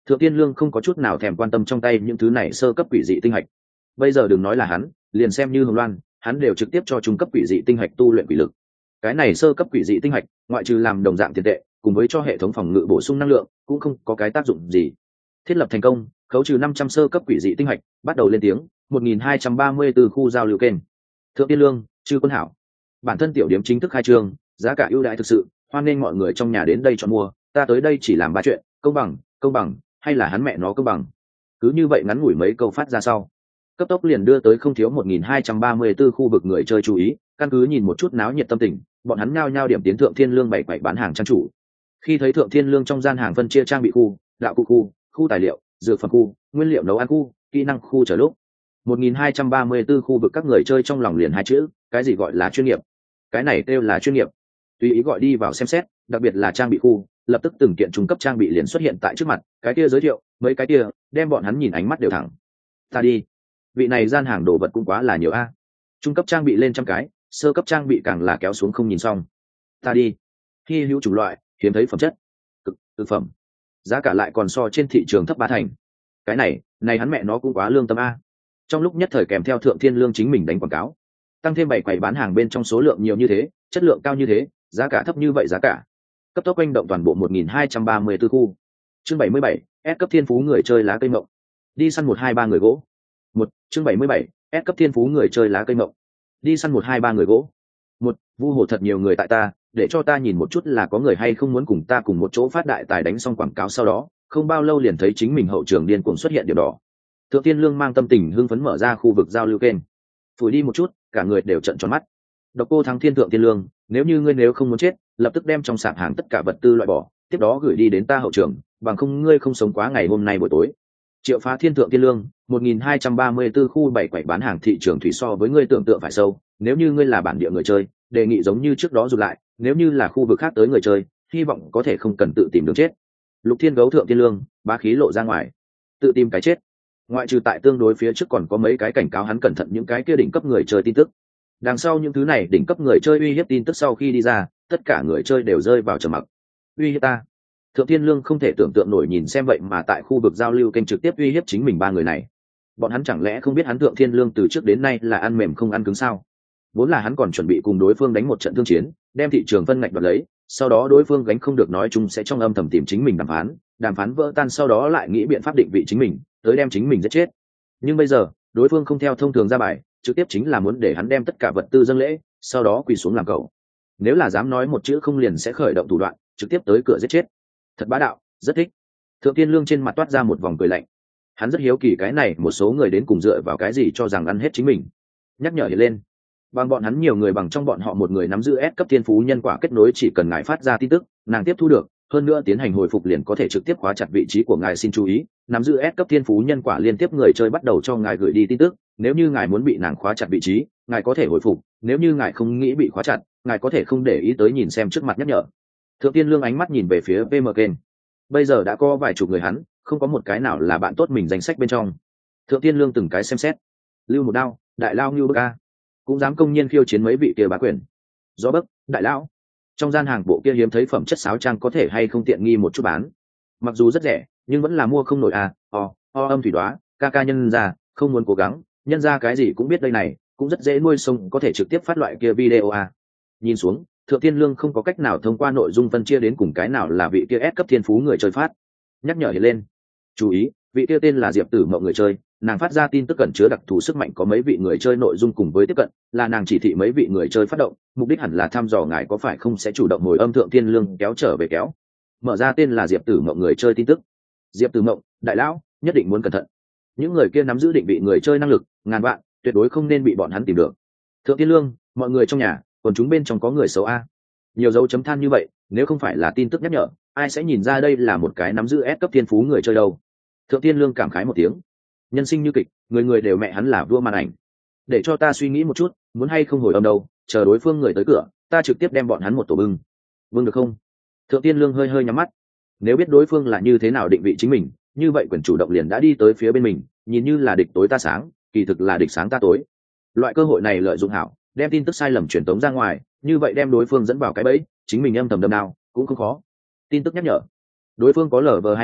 Thượng Tiên Lương không có chút nào thèm quan tâm trong tay những thứ này sơ cấp quỷ dị tinh hạch. Bây giờ đừng nói là hắn, liền xem như Hồng Loan, hắn đều trực tiếp cho trung cấp quỷ dị tinh hạch tu luyện quỷ lực. Cái này sơ cấp quỷ dị tinh hạch, ngoại trừ làm đồng dạng tiền tệ, cùng với cho hệ thống phòng ngự bổ sung năng lượng, cũng không có cái tác dụng gì. Thiết lập thành công, khấu trừ năm trăm sơ cấp quỷ dị tinh hạch, bắt đầu lên tiếng, một nghìn hai trăm ba mươi tư khu giao lưu kênh. Thượng Tiên Lương, chư quân hảo. Bản thân tiểu điểm chính thức khai trương, giá cả ưu đãi thực sự, hoan nên mọi người trong nhà đến đây chọn mua, ta tới đây chỉ làm ba chuyện, công bằng, công bằng, hay là hắn mẹ nó công bằng. Cứ như vậy ngắn ngủi mấy câu phát ra sau, cấp tốc liền đưa tới không thiếu một nghìn hai trăm ba mươi tư khu vực người chơi chú ý, căn cứ nhìn một chút náo nhiệt tâm tình, bọn hắn nhao nhao điểm tiến Thượng Thiên Lương bảy quậy bán hàng trang chủ. Khi thấy Thượng Thiên Lương trong gian hàng phân chia trang bị khu, đạo cụ khu, khu tài liệu, dược phẩm khu, nguyên liệu nấu ăn khu, kỹ năng khu trở lúc, một nghìn hai trăm ba mươi tư khu vực các người chơi trong lòng liền hai chữ, cái gì gọi là chuyên nghiệp? Cái này kêu là chuyên nghiệp. Tùy ý gọi đi vào xem xét, đặc biệt là trang bị khu, lập tức từng kiện trung cấp trang bị liền xuất hiện tại trước mặt, cái kia giới thiệu, mấy cái kia, đem bọn hắn nhìn ánh mắt đều thẳng. Ta đi, vị này gian hàng đồ vật cũng quá là nhiều a. Trung cấp trang bị lên trăm cái, sơ cấp trang bị càng là kéo xuống không nhìn xong. Ta đi, hy hữu chủng loại, hiếm thấy phẩm chất, cực thực phẩm, giá cả lại còn so trên thị trường thấp ba thành. Cái này, này hắn mẹ nó cũng quá lương tâm a. Trong lúc nhất thời kèm theo Thượng Thiên Lương chính mình đánh quảng cáo, tăng thêm bảy quầy bán hàng bên trong số lượng nhiều như thế, chất lượng cao như thế, giá cả thấp như vậy giá cả. Cấp tốc quanh động toàn bộ một nghìn hai trăm ba mươi tư khu. Chương bảy mươi bảy, S cấp thiên phú người chơi lá cây mộng. Đi săn một hai ba người gỗ. Một, chương bảy mươi bảy, S cấp thiên phú người chơi lá cây mộng. Đi săn một hai ba người gỗ. Một, vu hồ thật nhiều người tại ta, để cho ta nhìn một chút là có người hay không muốn cùng ta cùng một chỗ phát đại tài. Đánh xong quảng cáo sau đó, không bao lâu liền thấy chính mình hậu trường điên cuồng xuất hiện điểm đỏ. Thượng Thiên Lương mang tâm tình hưng phấn mở ra khu vực giao lưu kênh, phủi đi một chút, cả người đều trợn tròn mắt. Độc Cô Thắng Thiên, Thượng Thiên Lương, nếu như ngươi nếu không muốn chết, lập tức đem trong sạp hàng tất cả vật tư loại bỏ, tiếp đó gửi đi đến ta hậu trường, bằng không ngươi không sống quá ngày hôm nay buổi tối. Triệu Phá Thiên, Thượng Thiên Lương, một nghìn hai trăm ba mươi tư khu bảy quầy bán hàng thị trường thủy so với ngươi tưởng tượng phải sâu, nếu như ngươi là bản địa người chơi, đề nghị giống như trước đó rụt lại, nếu như là khu vực khác tới người chơi, hy vọng có thể không cần tự tìm đường chết. Lục Thiên Gấu, Thượng Thiên Lương, bá khí lộ ra ngoài, tự tìm cái chết. Ngoại trừ tại tương đối phía trước còn có mấy cái cảnh cáo hắn cẩn thận những cái kia đỉnh cấp người chơi tin tức. Đằng sau những thứ này đỉnh cấp người chơi uy hiếp tin tức sau khi đi ra, tất cả người chơi đều rơi vào trầm mặc. Uy hiếp ta? Thượng Thiên Lương không thể tưởng tượng nổi nhìn xem vậy mà tại khu vực giao lưu kênh trực tiếp uy hiếp chính mình ba người này. Bọn hắn chẳng lẽ không biết hắn Thượng Thiên Lương từ trước đến nay là ăn mềm không ăn cứng sao? Vốn là hắn còn chuẩn bị cùng đối phương đánh một trận thương chiến, đem thị trường phân ngạch đoạt lấy, sau đó đối phương gánh không được nói chung sẽ trong âm thầm tìm chính mình đàm phán, đàm phán vỡ tan sau đó lại nghĩ biện pháp định vị chính mình, tới đem chính mình giết chết. Nhưng bây giờ, đối phương không theo thông thường ra bài, trực tiếp chính là muốn để hắn đem tất cả vật tư dâng lễ, sau đó quỳ xuống làm cậu. Nếu là dám nói một chữ không liền sẽ khởi động thủ đoạn, trực tiếp tới cửa giết chết. Thật bá đạo, rất thích. Thượng Thiên Lương trên mặt toát ra một vòng cười lạnh. Hắn rất hiếu kỳ cái này một số người đến cùng dựa vào cái gì cho rằng ăn hết chính mình. Nhắc nhở hiện lên. Bằng bọn hắn nhiều người bằng trong bọn họ một người nắm giữ S cấp thiên phú nhân quả kết nối, chỉ cần ngài phát ra tin tức, nàng tiếp thu được, hơn nữa tiến hành hồi phục liền có thể trực tiếp khóa chặt vị trí của ngài. Xin chú ý, nắm giữ S cấp thiên phú nhân quả liên tiếp người chơi bắt đầu cho ngài gửi đi tin tức, nếu như ngài muốn bị nàng khóa chặt vị trí, ngài có thể hồi phục, nếu như ngài không nghĩ bị khóa chặt, ngài có thể không để ý tới nhìn xem trước mặt nhắc nhở. Thượng Tiên Lương ánh mắt nhìn về phía pê em kênh. Bây giờ đã có vài chục người hắn, không có một cái nào là bạn tốt mình danh sách bên trong. Thượng Tiên Lương từng cái xem xét. Lưu một đao, đại lao Ngưu Bức A, cũng dám công nhiên khiêu chiến mấy vị kia bá quyền. Gió bấc, đại lão. Trong gian hàng bộ kia hiếm thấy phẩm chất sáo trang có thể hay không tiện nghi một chút bán. Mặc dù rất rẻ, nhưng vẫn là mua không nổi à. O, o âm thủy đoá, ca ca nhân ra, không muốn cố gắng, nhân ra cái gì cũng biết đây này, cũng rất dễ nuôi sống, có thể trực tiếp phát loại kia video à. Nhìn xuống, Thượng Tiên Lương không có cách nào thông qua nội dung phân chia đến cùng cái nào là vị kia S cấp thiên phú người chơi phát. Nhắc nhở hiện lên. Chú ý, vị kia tên là Diệp Tử Mộng người chơi, nàng phát ra tin tức cẩn chứa đặc thù sức mạnh, có mấy vị người chơi nội dung cùng với tiếp cận, là nàng chỉ thị mấy vị người chơi phát động, mục đích hẳn là thăm dò ngài có phải không sẽ chủ động hồi âm. Thượng Tiên Lương kéo trở về kéo. Mở ra tên là Diệp Tử Mộng người chơi tin tức. Diệp Tử Mộng, đại lão, nhất định muốn cẩn thận. Những người kia nắm giữ định vị người chơi năng lực ngàn vạn, tuyệt đối không nên bị bọn hắn tìm được. Thượng Tiên Lương, mọi người trong nhà, còn chúng bên trong có người xấu a. Nhiều dấu chấm than như vậy, nếu không phải là tin tức nhắc nhở, ai sẽ nhìn ra đây là một cái nắm giữ S cấp thiên phú người chơi đâu. Thượng Tiên Lương cảm khái một tiếng. Nhân sinh như kịch, người người đều mẹ hắn là vua màn ảnh. Để cho ta suy nghĩ một chút, muốn hay không hồi âm đâu, chờ đối phương người tới cửa, ta trực tiếp đem bọn hắn một tổ bưng. Vương được không? Thượng Tiên Lương hơi hơi nhắm mắt. Nếu biết đối phương là như thế nào định vị chính mình, như vậy quyền chủ động liền đã đi tới phía bên mình, nhìn như là địch tối ta sáng, kỳ thực là địch sáng ta tối. Loại cơ hội này lợi dụng hảo, đem tin tức sai lầm truyền tống ra ngoài, như vậy đem đối phương dẫn vào cái bẫy, chính mình âm thầm đâm đao cũng không khó. Tin tức nhắc nhở, đối phương có lv hai mươi,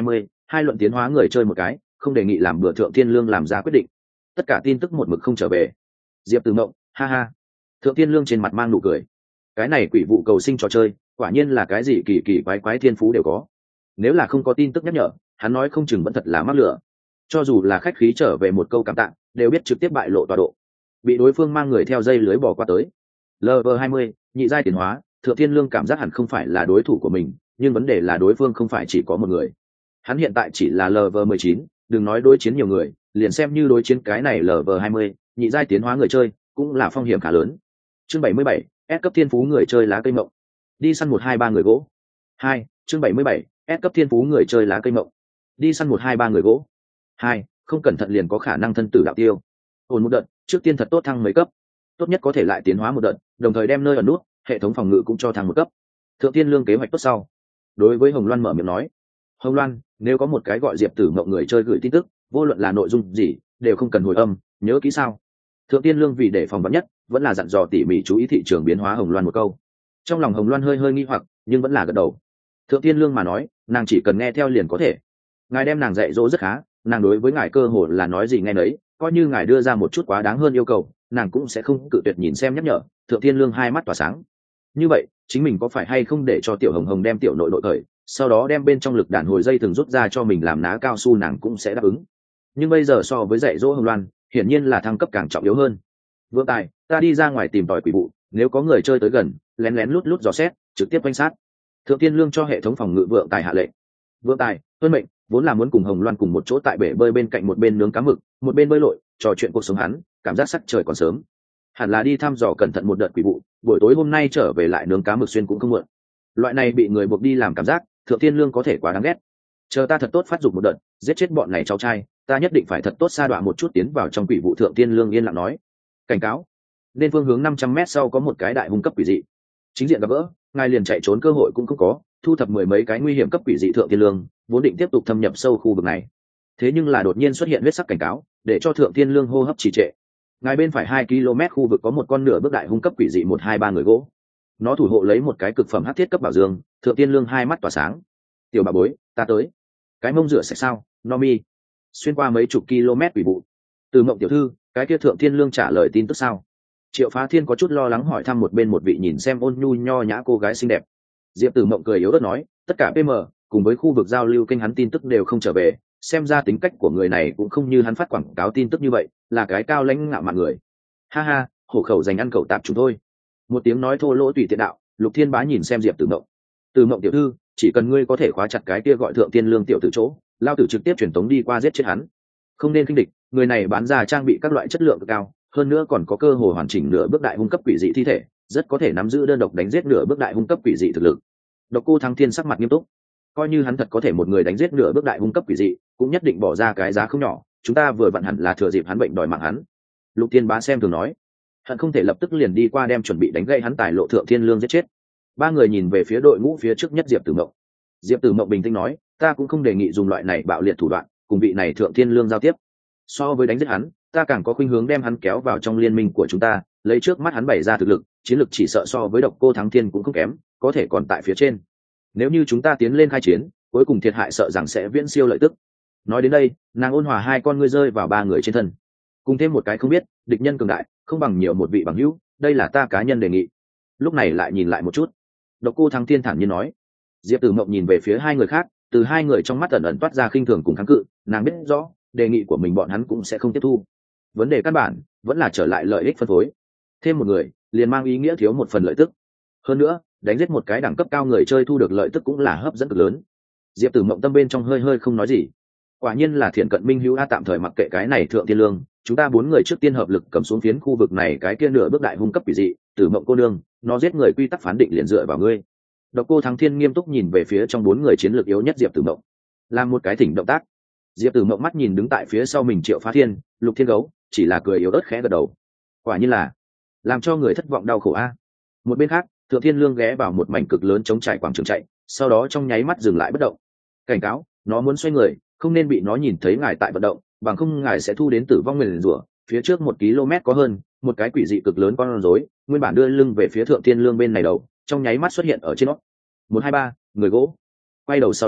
hai luận tiến hóa người chơi một cái, không đề nghị làm bữa thượng tiên lương làm ra quyết định. Tất cả tin tức một mực không trở về. Diệp Tử Mộng, ha ha. Thượng tiên lương trên mặt mang nụ cười. Cái này quỷ vụ cầu sinh trò chơi, quả nhiên là cái gì kỳ kỳ quái quái thiên phú đều có. Nếu là không có tin tức nhắc nhở, hắn nói không chừng vẫn thật là mắc lửa. Cho dù là khách khí trở về một câu cảm tạ, đều biết trực tiếp bại lộ tọa độ. Bị đối phương mang người theo dây lưới bỏ qua tới. Level hai mươi, nhị giai tiến hóa, Thượng Thiên Lương cảm giác hẳn không phải là đối thủ của mình, nhưng vấn đề là đối phương không phải chỉ có một người. Hắn hiện tại chỉ là Level mười chín, đừng nói đối chiến nhiều người, liền xem như đối chiến cái này Level hai mươi, nhị giai tiến hóa người chơi, cũng là phong hiểm khá lớn. Chương bảy mươi bảy, S cấp thiên phú người chơi lá cây mộng. Đi săn một hai ba người gỗ. Hai, chương bảy mươi bảy, S cấp thiên phú người chơi lá cây mộng. Đi săn một hai ba người gỗ. Hai, không cẩn thận liền có khả năng thân tử đạo tiêu. Ổn một đợt, trước tiên thật tốt thăng mấy cấp, tốt nhất có thể lại tiến hóa một đợt, đồng thời đem nơi ẩn nút hệ thống phòng ngự cũng cho thăng một cấp. Thượng Tiên Lương kế hoạch tốt sau, đối với Hồng Loan mở miệng nói: Hồng Loan, nếu có một cái gọi Diệp Tử Mộng người chơi gửi tin tức, vô luận là nội dung gì đều không cần hồi âm, nhớ kỹ sao? Thượng Tiên Lương vì để phòng vắn nhất, vẫn là dặn dò tỉ mỉ chú ý thị trường biến hóa Hồng Loan một câu. Trong lòng Hồng Loan hơi hơi nghi hoặc, nhưng vẫn là gật đầu. Thượng Tiên Lương mà nói, nàng chỉ cần nghe theo liền có thể. Ngài đem nàng dạy dỗ rất khá, nàng đối với ngài cơ hồ là nói gì nghe nấy, coi như ngài đưa ra một chút quá đáng hơn yêu cầu, nàng cũng sẽ không cự tuyệt. Nhìn xem nhắc nhở, Thượng Thiên Lương hai mắt tỏa sáng. Như vậy chính mình có phải hay không để cho tiểu Hồng Hồng đem tiểu nội nội khởi, sau đó đem bên trong lực đàn hồi dây thường rút ra cho mình làm ná cao su, nàng cũng sẽ đáp ứng. Nhưng bây giờ so với dạy dỗ Hồng Loan, hiển nhiên là thăng cấp càng trọng yếu hơn. Vượng Tài, ta đi ra ngoài tìm tòi quỷ vụ, nếu có người chơi tới gần, lén lén lút lút dò xét, trực tiếp quanh sát. Thượng Thiên Lương cho hệ thống phòng ngự Vượng Tài hạ lệnh. Vượng Tài, tuân mệnh. Vốn là muốn cùng Hồng Loan cùng một chỗ tại bể bơi bên cạnh một bên nướng cá mực, một bên bơi lội, trò chuyện cuộc sống hắn, cảm giác sắc trời còn sớm, hẳn là đi thăm dò cẩn thận một đợt quỷ vụ, buổi tối hôm nay trở về lại nướng cá mực xuyên cũng không muộn. Loại này bị người buộc đi làm cảm giác, Thượng Thiên Lương có thể quá đáng ghét. Chờ ta thật tốt phát dục một đợt, giết chết bọn này cháu trai, ta nhất định phải thật tốt sa đọa một chút tiến vào trong quỷ vụ. Thượng Thiên Lương yên lặng nói. Cảnh cáo, nên phương hướng năm trăm mét sau có một cái đại hung cấp quỷ dị, chính diện gặp gỡ, ngài liền chạy trốn cơ hội cũng không có, thu thập mười mấy cái nguy hiểm cấp quỷ dị. Thượng Thiên Lương vốn định tiếp tục thâm nhập sâu khu vực này, thế nhưng là đột nhiên xuất hiện huyết sắc cảnh cáo, để cho Thượng Thiên Lương hô hấp trì trệ. Ngài bên phải hai ki lô mét khu vực có một con nửa bước đại hung cấp quỷ dị một hai ba người gỗ, nó thủ hộ lấy một cái cực phẩm hắc thiết cấp bảo dương. Thượng Thiên Lương hai mắt tỏa sáng. Tiểu bà bối, ta tới. Cái mông rửa sạch sao, Nomi? Xuyên qua mấy chục km quỷ vụ. Từ Mộng tiểu thư, cái kia Thượng Thiên Lương trả lời tin tức sao? Triệu Phá Thiên có chút lo lắng hỏi thăm một bên một vị nhìn xem ôn nhu nho nhã cô gái xinh đẹp. Diệp Tử Mộng cười yếu ớt nói, tất cả pê em cùng với khu vực giao lưu kênh hắn tin tức đều không trở về, xem ra tính cách của người này cũng không như hắn phát quảng cáo tin tức như vậy, là cái cao lãnh ngạo mạn người. Ha ha, hổ khẩu dành ăn cậu tạp chúng thôi. Một tiếng nói thô lỗ tùy tiện đạo. Lục Thiên Bá nhìn xem Diệp Tử Mộng. Tử Mộng tiểu thư, chỉ cần ngươi có thể khóa chặt cái kia gọi Thượng Thiên Lương tiểu tử chỗ, lao tử trực tiếp truyền tống đi qua giết chết hắn. Không nên khinh địch, người này bán ra trang bị các loại chất lượng cực cao, hơn nữa còn có cơ hội hoàn chỉnh nửa bước đại hung cấp quỷ dị thi thể, rất có thể nắm giữ đơn độc đánh giết nửa bước đại hung cấp quỷ dị thực lực. Độc Cô Thắng Thiên sắc mặt nghiêm túc, coi như hắn thật có thể một người đánh giết nửa bước đại hung cấp quỷ dị, cũng nhất định bỏ ra cái giá không nhỏ, chúng ta vừa vặn hẳn là thừa dịp hắn bệnh đòi mạng hắn. Lục Thiên Bá xem thường nói, hận không thể lập tức liền đi qua đem chuẩn bị đánh gây hắn tài lộ Thượng Thiên Lương giết chết. Ba người nhìn về phía đội ngũ phía trước nhất Diệp Tử Mộng. Diệp Tử Mộng bình tĩnh nói, ta cũng không đề nghị dùng loại này bạo liệt thủ đoạn cùng vị này Thượng Thiên Lương giao tiếp. So với đánh giết hắn, ta càng có khuynh hướng đem hắn kéo vào trong liên minh của chúng ta, lấy trước mắt hắn bày ra thực lực, chiến lực chỉ sợ so với Độc Cô Thắng Thiên cũng không kém, có thể còn tại phía trên. Nếu như chúng ta tiến lên khai chiến, cuối cùng thiệt hại sợ rằng sẽ viễn siêu lợi tức. Nói đến đây, nàng ôn hòa hai con ngươi rơi vào ba người trên thân, cùng thêm một cái không biết, địch nhân cường đại không bằng nhiều một vị bằng hữu, đây là ta cá nhân đề nghị. Lúc này lại nhìn lại một chút, Độc Cô Thắng Thiên thản nhiên nói. Diệp Tử Mộng nhìn về phía hai người khác, từ hai người trong mắt ẩn ẩn toát ra khinh thường cùng kháng cự, nàng biết rõ đề nghị của mình bọn hắn cũng sẽ không tiếp thu. Vấn đề căn bản vẫn là trở lại lợi ích phân phối, thêm một người liền mang ý nghĩa thiếu một phần lợi tức. Hơn nữa, đánh giết một cái đẳng cấp cao người chơi thu được lợi tức cũng là hấp dẫn cực lớn. Diệp Tử Mộng tâm bên trong hơi hơi không nói gì. Quả nhiên là thiện cận minh hữu a, tạm thời mặc kệ cái này Thượng Thiên Lương, chúng ta bốn người trước tiên hợp lực cầm xuống phiến khu vực này cái kia nửa bước đại hung cấp quỷ dị. Tử Mộng cô nương, nó giết người quy tắc phán định liền dựa vào ngươi. Độc Cô Thắng Thiên nghiêm túc nhìn về phía trong bốn người chiến lược yếu nhất Diệp Tử Mộng, làm một cái thỉnh động tác. Diệp Tử Mộng mắt nhìn đứng tại phía sau mình Triệu Phá Thiên, Lục Thiên Gấu, chỉ là cười yếu ớt khẽ gật đầu. Quả nhiên là làm cho người thất vọng đau khổ a. Một bên khác, Thượng Thiên Lương ghé vào một mảnh cực lớn chống trải quảng trường chạy, sau đó trong nháy mắt dừng lại bất động. Cảnh cáo, nó muốn xoay người, không nên bị nó nhìn thấy ngài tại vận động, bằng không ngài sẽ thu đến tử vong nguyền rủa. Phía trước một km có hơn, một cái quỷ dị cực lớn con rối, nguyên bản đưa lưng về phía Thượng Thiên Lương bên này đầu, trong nháy mắt xuất hiện ở trên nó. Một hai ba, người gỗ. Quay đầu sau đó,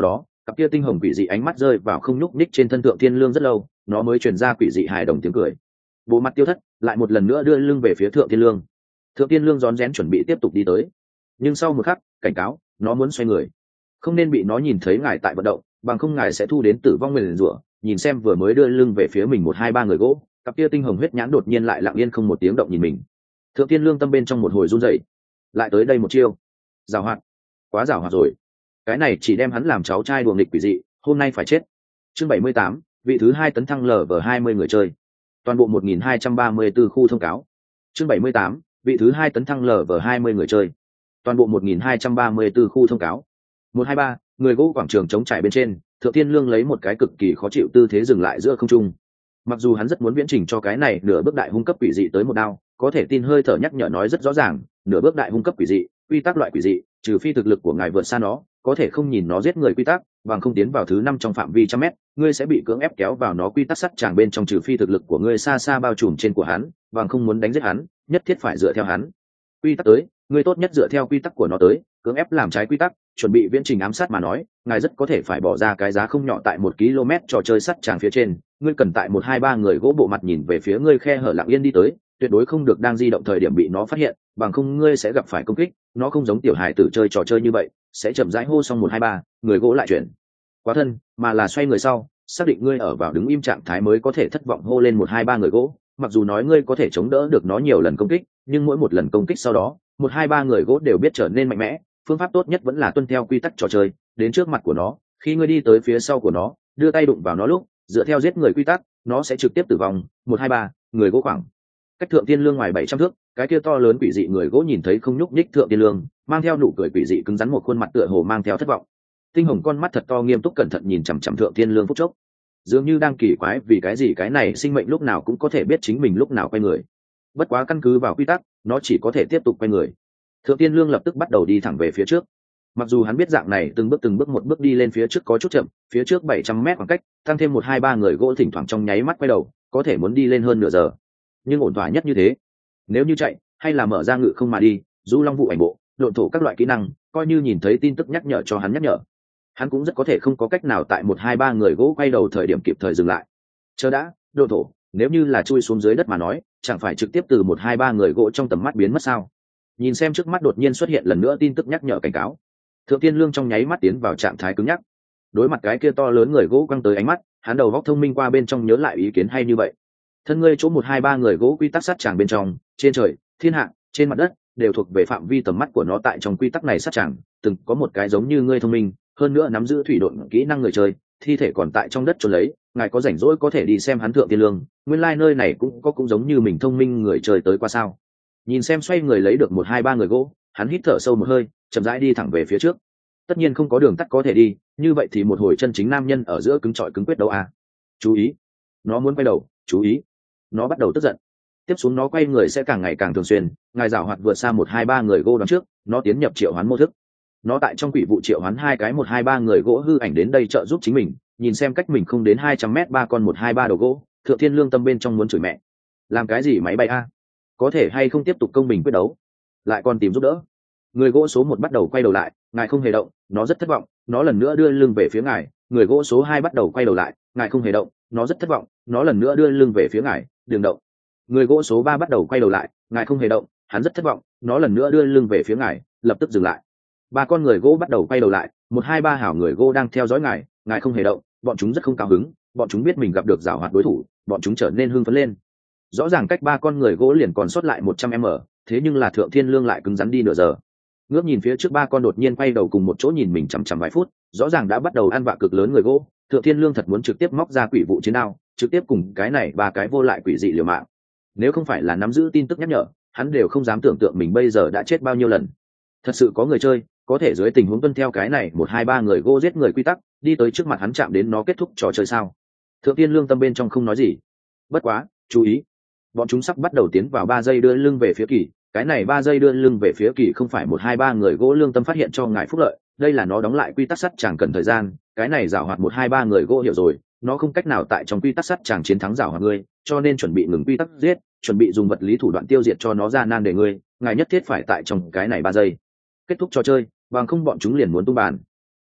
cặp kia tinh hồng quỷ dị ánh mắt rơi vào không nhúc nhích trên thân thượng thiên lương rất lâu, nó mới truyền ra quỷ dị hài đồng tiếng cười. Bộ mặt tiêu thất, lại một lần nữa đưa lưng về phía thượng thiên lương. Thượng thiên lương rón rén chuẩn bị tiếp tục đi tới, nhưng sau một khắc, cảnh cáo, nó muốn xoay người. Không nên bị nó nhìn thấy ngài tại vận động, bằng không ngài sẽ thu đến tử vong nguyền rủa. Nhìn xem vừa mới đưa lưng về phía mình một hai ba người gỗ, cặp kia tinh hồng huyết nhãn đột nhiên lại lặng yên không một tiếng động nhìn mình. Thượng thiên lương tâm bên trong một hồi run rẩy, lại tới đây một chiêu, giảo hoạt, quá giảo hoạt rồi. Cái này chỉ đem hắn làm cháu trai đùa nghịch quỷ dị, hôm nay phải chết. Chương bảy mươi tám, vị thứ hai tấn thăng lv hai mươi người chơi. Toàn bộ một nghìn hai trăm ba mươi tư khu thông cáo. Chương bảy mươi tám, vị thứ hai tấn thăng lv hai mươi người chơi. Toàn bộ một nghìn hai trăm ba mươi tư khu thông cáo. một hai ba, người gỗ quảng trường trống trải bên trên, Thượng Thiên Lương lấy một cái cực kỳ khó chịu tư thế dừng lại giữa không trung. Mặc dù hắn rất muốn viễn trình cho cái này nửa bước đại hung cấp quỷ dị tới một đao, có thể tin hơi thở nhắc nhở nói rất rõ ràng, nửa bước đại hung cấp quỷ dị, quy tắc loại quỷ dị, trừ phi thực lực của ngài vượt xa nó, có thể không nhìn nó giết người quy tắc, bằng không tiến vào thứ năm trong phạm vi trăm mét, ngươi sẽ bị cưỡng ép kéo vào nó quy tắc sắt tràng bên trong, trừ phi thực lực của ngươi xa xa bao trùm trên của hắn, bằng không muốn đánh giết hắn, nhất thiết phải dựa theo hắn quy tắc tới, ngươi tốt nhất dựa theo quy tắc của nó tới, cưỡng ép làm trái quy tắc, chuẩn bị viễn trình ám sát mà nói, ngài rất có thể phải bỏ ra cái giá không nhỏ tại một km trò chơi sắt tràng phía trên, ngươi cần tại một hai ba người gỗ bộ mặt nhìn về phía ngươi khe hở lặng yên đi tới, tuyệt đối không được đang di động thời điểm bị nó phát hiện, bằng không ngươi sẽ gặp phải công kích, nó không giống tiểu hài tử chơi trò chơi như vậy, sẽ chậm rãi hô xong một hai ba, người gỗ lại chuyển quá thân, mà là xoay người sau, xác định ngươi ở vào đứng im trạng thái mới có thể thất vọng hô lên một hai ba người gỗ, mặc dù nói ngươi có thể chống đỡ được nó nhiều lần công kích, nhưng mỗi một lần công kích sau đó, một hai ba người gỗ đều biết trở nên mạnh mẽ, phương pháp tốt nhất vẫn là tuân theo quy tắc trò chơi, đến trước mặt của nó, khi ngươi đi tới phía sau của nó, đưa tay đụng vào nó lúc, dựa theo giết người quy tắc, nó sẽ trực tiếp tử vong, một hai ba, người gỗ khoảng cách Thượng Thiên Lương ngoài bảy trăm thước, cái kia to lớn quỷ dị người gỗ nhìn thấy không nhúc nhích Thượng Thiên Lương, mang theo nụ cười quỷ dị cứng rắn một khuôn mặt tựa hồ mang theo thất vọng. Tinh hồng con mắt thật to nghiêm túc cẩn thận nhìn chằm chằm Thượng Thiên Lương phút chốc, dường như đang kỳ quái vì cái gì cái này sinh mệnh lúc nào cũng có thể biết chính mình lúc nào quay người. Bất quá căn cứ vào quy tắc, nó chỉ có thể tiếp tục quay người. Thượng Thiên Lương lập tức bắt đầu đi thẳng về phía trước. Mặc dù hắn biết dạng này từng bước từng bước một bước đi lên phía trước có chút chậm, phía trước bảy trăm mét khoảng cách, tăng thêm một hai ba người gỗ thỉnh thoảng trong nháy mắt quay đầu, có thể muốn đi lên hơn nửa giờ. Nhưng ổn thỏa nhất như thế. Nếu như chạy, hay là mở ra ngự không mà đi, du long vụ ảnh bộ, độn thổ các loại kỹ năng, coi như nhìn thấy tin tức nhắc nhở cho hắn nhắc nhở. Hắn cũng rất có thể không có cách nào tại một hai ba người gỗ quay đầu thời điểm kịp thời dừng lại. Chờ đã, độn thổ, nếu như là chui xuống dưới đất mà nói, chẳng phải trực tiếp từ một hai ba người gỗ trong tầm mắt biến mất sao? Nhìn xem trước mắt đột nhiên xuất hiện lần nữa tin tức nhắc nhở cảnh cáo. Thượng Thiên Lương trong nháy mắt tiến vào trạng thái cứng nhắc. Đối mặt cái kia to lớn người gỗ quăng tới ánh mắt, hắn đầu góc thông minh qua bên trong nhớ lại ý kiến hay như vậy. Thân ngươi chỗ một hai ba người gỗ quy tắc sát tràng bên trong, trên trời, thiên hạ, trên mặt đất, đều thuộc về phạm vi tầm mắt của nó tại trong quy tắc này sát tràng, từng có một cái giống như ngươi thông minh, hơn nữa nắm giữ thủy độn kỹ năng người chơi, thi thể còn tại trong đất trốn lấy, ngài có rảnh rỗi có thể đi xem hắn Thượng Thiên Lương, nguyên lai like nơi này cũng có cũng giống như mình thông minh người chơi tới qua sao. Nhìn xem xoay người lấy được một hai ba người gỗ, hắn hít thở sâu một hơi, chậm rãi đi thẳng về phía trước. Tất nhiên không có đường tắt có thể đi, như vậy thì một hồi chân chính nam nhân ở giữa cứng trọi cứng quyết đấu à. Chú ý, nó muốn quay đầu, chú ý, nó bắt đầu tức giận. Tiếp xuống nó quay người sẽ càng ngày càng thường xuyên, ngài giảo hoạt vượt xa một hai ba người gỗ đón trước, nó tiến nhập triệu hoán mô thức. Nó tại trong quỷ vụ triệu hoán hai cái một hai ba người gỗ hư ảnh đến đây trợ giúp chính mình, nhìn xem cách mình không đến hai trăm mét ba con một hai ba đầu gỗ, Thượng Thiên Lương tâm bên trong muốn chửi mẹ. Làm cái gì máy bay a? Có thể hay không tiếp tục công bình quyết đấu? Lại còn tìm giúp đỡ. Người gỗ số một bắt đầu quay đầu lại, ngài không hề động, nó rất thất vọng, nó lần nữa đưa lưng về phía ngài. Người gỗ số hai bắt đầu quay đầu lại, ngài không hề động, nó rất thất vọng, nó lần nữa đưa lưng về phía ngài, đừng động. Người gỗ số ba bắt đầu quay đầu lại, ngài không hề động, hắn rất thất vọng, nó lần nữa đưa lưng về phía ngài, lập tức dừng lại. Ba con người gỗ bắt đầu quay đầu lại, một hai ba hảo người gỗ đang theo dõi ngài, ngài không hề động, bọn chúng rất không cao hứng, bọn chúng biết mình gặp được giảo hoạt đối thủ, bọn chúng trở nên hưng phấn lên. Rõ ràng cách ba con người gỗ liền còn sót lại một trăm mét, thế nhưng là Thượng Thiên Lương lại cứng rắn đi nửa giờ. Ngước nhìn phía trước ba con đột nhiên quay đầu cùng một chỗ nhìn mình chằm chằm vài phút, rõ ràng đã bắt đầu ăn vạ cực lớn người gỗ, Thượng Thiên Lương thật muốn trực tiếp móc ra quỷ vụ chiến đao, trực tiếp cùng cái này ba cái vô lại quỷ dị liều mạng. Nếu không phải là nắm giữ tin tức nhắc nhở, hắn đều không dám tưởng tượng mình bây giờ đã chết bao nhiêu lần. Thật sự có người chơi có thể dưới tình huống tuân theo cái này một hai ba người gỗ giết người quy tắc, đi tới trước mặt hắn chạm đến nó kết thúc trò chơi sao? Thượng Thiên Lương tâm bên trong không nói gì. Bất quá, chú ý, bọn chúng sắp bắt đầu tiến vào ba giây đưa lưng về phía Kỳ, cái này ba giây đưa lưng về phía Kỳ không phải một hai ba người gỗ lương tâm phát hiện cho ngài phúc lợi, đây là nó đóng lại quy tắc sắt chẳng cần thời gian, cái này giảo hoạt một hai ba người gỗ hiểu rồi, nó không cách nào tại trong quy tắc sắt chẳng chiến thắng giảo hoạt ngươi, cho nên chuẩn bị ngừng quy tắc giết, chuẩn bị dùng vật lý thủ đoạn tiêu diệt cho nó ra nan để ngươi, ngài nhất thiết phải tại trong cái này ba giây kết thúc trò chơi, bằng không bọn chúng liền muốn tung bàn.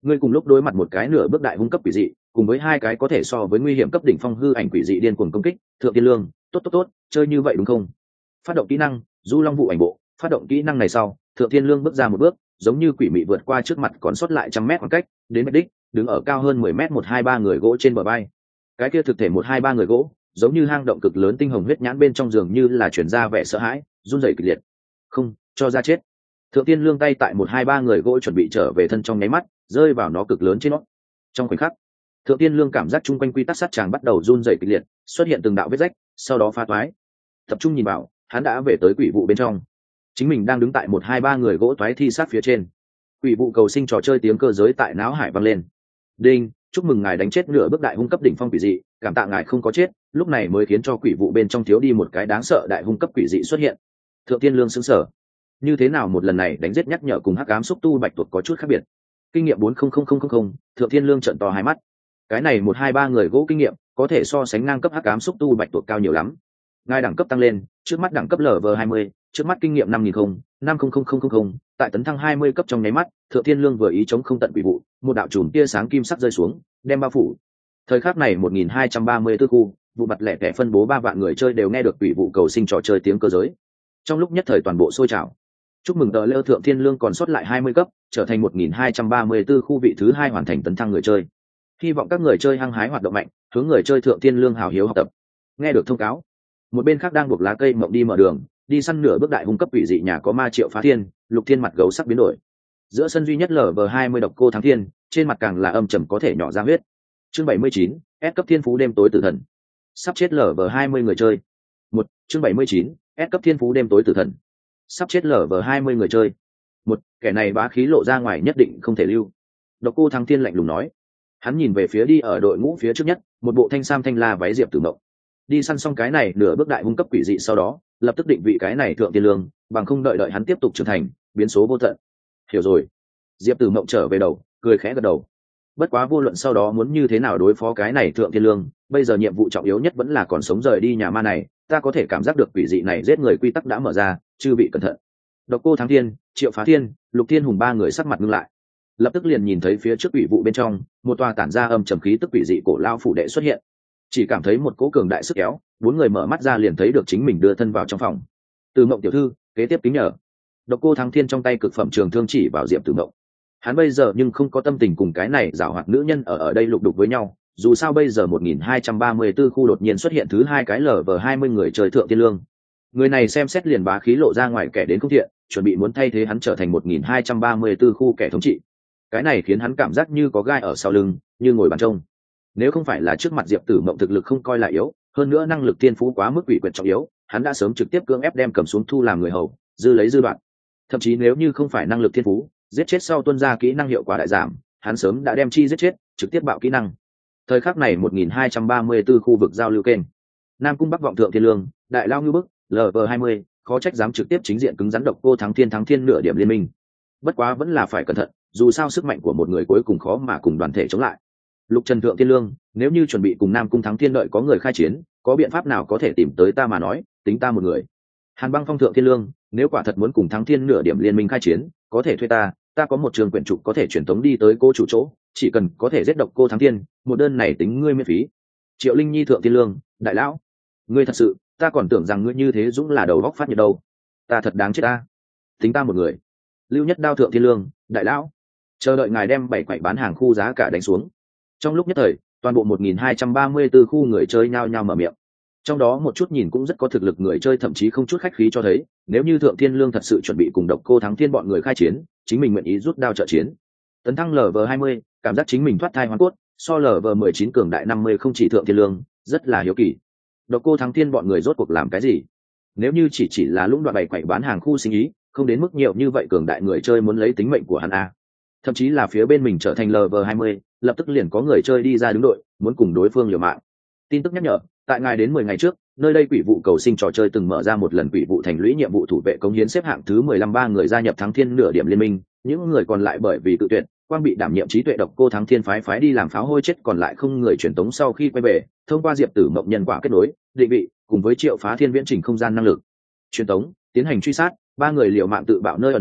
ngươi cùng lúc đối mặt một cái nửa bước đại hung cấp quỷ dị cùng với hai cái có thể so với nguy hiểm cấp đỉnh phong hư ảnh quỷ dị điên cuồng công kích. Thượng Tiên Lương, tốt tốt tốt, chơi như vậy đúng không? Phát động kỹ năng du long vụ ảnh bộ. Phát động kỹ năng này sau, Thượng Tiên Lương bước ra một bước, giống như quỷ mị vượt qua trước mặt còn sót lại trăm mét khoảng cách đến mục đích, đứng ở cao hơn mười mét một hai ba người gỗ trên bờ bay. Cái kia thực thể một hai ba người gỗ giống như hang động cực lớn, tinh hồng huyết nhãn bên trong giường như là chuyển ra vẻ sợ hãi, run rẩy kịch liệt. Không cho ra chết. Thượng Tiên Lương tay tại một hai ba người gỗ chuẩn bị trở về thân trong nháy mắt, rơi vào nó cực lớn trên nó. Trong khoảnh khắc, Thượng Tiên Lương cảm giác chung quanh quy tắc sát tràng bắt đầu run rẩy kịch liệt, xuất hiện từng đạo vết rách, sau đó phá toái. Tập trung nhìn vào, hắn đã về tới quỷ vụ bên trong. Chính mình đang đứng tại một hai ba người gỗ toái thi sát phía trên. Quỷ vụ cầu sinh trò chơi tiếng cơ giới tại não hải vang lên. Đinh, chúc mừng ngài đánh chết nửa bước đại hung cấp đỉnh phong quỷ dị, cảm tạ ngài không có chết, lúc này mới khiến cho quỷ vụ bên trong thiếu đi một cái đáng sợ đại hung cấp quỷ dị xuất hiện. Thượng Tiên Lương sững sờ. Như thế nào một lần này đánh giết nhắc nhở cùng hắc ám xúc tu bạch tuộc có chút khác biệt. Kinh nghiệm bốn không không không không không, Thượng Tiên Lương trợn to hai mắt. Cái này một hai ba người gỗ kinh nghiệm có thể so sánh ngang cấp hắc ám xúc tu bạch tuộc cao nhiều lắm. Ngài đẳng cấp tăng lên, trước mắt đẳng cấp L V hai mươi, trước mắt kinh nghiệm năm nghìn không năm không không không không không, tại tấn thăng hai mươi cấp trong nháy mắt, Thượng Tiên Lương vừa ý chống không tận quỷ vụ, một đạo chùm tia sáng kim sắc rơi xuống, đem bao phủ. Thời khắc này một nghìn hai trăm ba mươi tư khu, vụ mặt lẻ tẻ phân bố ba vạn người chơi đều nghe được quỷ vụ cầu sinh trò chơi tiếng cơ giới. Trong lúc nhất thời toàn bộ sôi trào. Chúc mừng tờ lêu Thượng Tiên Lương còn sót lại hai mươi cấp, trở thành một nghìn hai trăm ba mươi tư khu vị thứ hai hoàn thành tấn thăng người chơi. Hy vọng các người chơi hăng hái hoạt động mạnh, hướng người chơi Thượng Tiên Lương hào hiếu học tập. Nghe được thông cáo, một bên khác đang buộc lá cây mộng đi mở đường, đi săn nửa bước đại hung cấp quỷ dị nhà có ma Triệu Phá Thiên, Lục Thiên mặt gấu sắc biến đổi. Giữa sân duy nhất lở vờ hai mươi độc cô Thắng Thiên, trên mặt càng là âm trầm có thể nhỏ ra huyết. Chương bảy mươi chín, S cấp thiên phú đêm tối tử thần. Sắp chết lở vờ hai mươi người chơi. Một, chương bảy mươi chín, S cấp thiên phú đêm tối tử thần. Sắp chết lở vờ hai mươi người chơi. Một, kẻ này bá khí lộ ra ngoài nhất định không thể lưu. Độc cô Thắng Thiên lạnh lùng nói. Hắn nhìn về phía đi ở đội ngũ phía trước nhất, một bộ thanh sam thanh la váy diệp tử mộng. Đi săn xong cái này nửa bước đại hung cấp quỷ dị sau đó, lập tức định vị cái này Thượng Tiên Lương, bằng không đợi đợi hắn tiếp tục trưởng thành, biến số vô tận. Hiểu rồi. Diệp Tử Mộng trở về đầu, cười khẽ gật đầu. Bất quá vô luận sau đó muốn như thế nào đối phó cái này Thượng Tiên Lương, bây giờ nhiệm vụ trọng yếu nhất vẫn là còn sống rời đi nhà ma này. Ta có thể cảm giác được quỷ dị này giết người quy tắc đã mở ra, chư vị cẩn thận. Độc cô Thắng Thiên, Triệu Phá Thiên, Lục Thiên Hùng ba người sắc mặt ngưng lại, lập tức liền nhìn thấy phía trước quỷ vụ bên trong một tòa tản ra âm trầm khí tức quỷ dị cổ lao phủ đệ xuất hiện. Chỉ cảm thấy một cỗ cường đại sức kéo, bốn người mở mắt ra liền thấy được chính mình đưa thân vào trong phòng. Từ Mộng tiểu thư, kế tiếp kính nhờ. Độc cô Thắng Thiên trong tay cực phẩm trường thương chỉ vào Diệp Tử Mộng. Hắn bây giờ nhưng không có tâm tình cùng cái này giảo hoạt nữ nhân ở ở đây lục đục với nhau, dù sao bây giờ một nghìn hai trăm ba mươi tư khu đột nhiên xuất hiện thứ hai cái lở vờ hai mươi người trời Thượng Tiên Lương. Người này xem xét liền bá khí lộ ra ngoài kẻ đến không thiện, chuẩn bị muốn thay thế hắn trở thành một nghìn hai trăm ba mươi tư khu kẻ thống trị. Cái này khiến hắn cảm giác như có gai ở sau lưng, như ngồi bàn trông. Nếu không phải là trước mặt Diệp Tử Mộng thực lực không coi là yếu, hơn nữa năng lực tiên phú quá mức quỷ quyệt trọng yếu, hắn đã sớm trực tiếp cưỡng ép đem cầm xuống thu làm người hầu, dư lấy dư đoạn. Thậm chí nếu như không phải năng lực thiên phú, giết chết sau tuân ra kỹ năng hiệu quả đại giảm, hắn sớm đã đem chi giết chết, trực tiếp bạo kỹ năng. Thời khắc này một nghìn hai trăm ba mươi tư khu vực giao lưu kênh. Nam cung Bắc vọng Thượng Thiên Lương, đại lao ngư bức, lờ vờ hai mươi, khó trách dám trực tiếp chính diện cứng rắn độc cô Thắng Thiên Thắng Thiên nửa điểm liên minh. Bất quá vẫn là phải cẩn thận, dù sao sức mạnh của một người cuối cùng khó mà cùng đoàn thể chống lại. Lục Trần Thượng Thiên Lương, nếu như chuẩn bị cùng Nam cung Thắng Thiên đợi có người khai chiến, có biện pháp nào có thể tìm tới ta mà nói, tính ta một người. Hàn Băng Phong Thượng Thiên Lương, nếu quả thật muốn cùng Thắng Thiên nửa điểm liên minh khai chiến, có thể thuê ta, ta có một trường quyển trục có thể truyền tống đi tới cô chủ chỗ, chỉ cần có thể giết độc cô Thắng Thiên, một đơn này tính ngươi miễn phí. Triệu Linh Nhi Thượng Thiên Lương, đại lão, ngươi thật sự, ta còn tưởng rằng ngươi như thế dũng là đầu góc phát nhiệt đâu, ta thật đáng chết ta, tính ta một người. Lưu Nhất Đao Thượng Thiên Lương, đại lão, chờ đợi ngài đem bảy quậy bán hàng khu giá cả đánh xuống. Trong lúc nhất thời, toàn bộ một nghìn hai trăm ba mươi tư khu người chơi nhao nhao mở miệng. Trong đó một chút nhìn cũng rất có thực lực người chơi thậm chí không chút khách khí cho thấy, nếu như Thượng Thiên Lương thật sự chuẩn bị cùng độc cô Thắng Thiên bọn người khai chiến, chính mình nguyện ý rút đao trợ chiến. Tấn thăng lờ vờ hai mươi, cảm giác chính mình thoát thai hoàn cốt, so lờ vờ mười chín cường đại năm mươi không chỉ Thượng Thiên Lương, rất là hiếu kỳ. Độc cô Thắng Thiên bọn người rốt cuộc làm cái gì? Nếu như chỉ chỉ là lũng đoạn bày quậy bán hàng khu sinh ý, không đến mức nhiều như vậy cường đại người chơi muốn lấy tính mệnh của hắn a. Thậm chí là phía bên mình trở thành lờ vờ hai mươi, lập tức liền có người chơi đi ra đứng đội, muốn cùng đối phương liều mạng. Tin tức nhắc nhở, tại ngài đến mười ngày trước, nơi đây quỷ vụ cầu sinh trò chơi từng mở ra một lần quỷ vụ thành lũy nhiệm vụ thủ vệ cống hiến xếp hạng thứ mười lăm ba người gia nhập Thắng Thiên nửa điểm liên minh, những người còn lại bởi vì tự tuyệt, quang bị đảm nhiệm trí tuệ độc cô Thắng Thiên phái phái đi làm pháo hôi chết, còn lại không người truyền tống sau khi quay về, thông qua Diệp Tử Mộng nhân quả kết nối, định vị, cùng với Triệu Phá Thiên viễn trình không gian năng lực truyền tống, tiến hành truy sát, ba người liều mạng tự bạo nơi ở nút,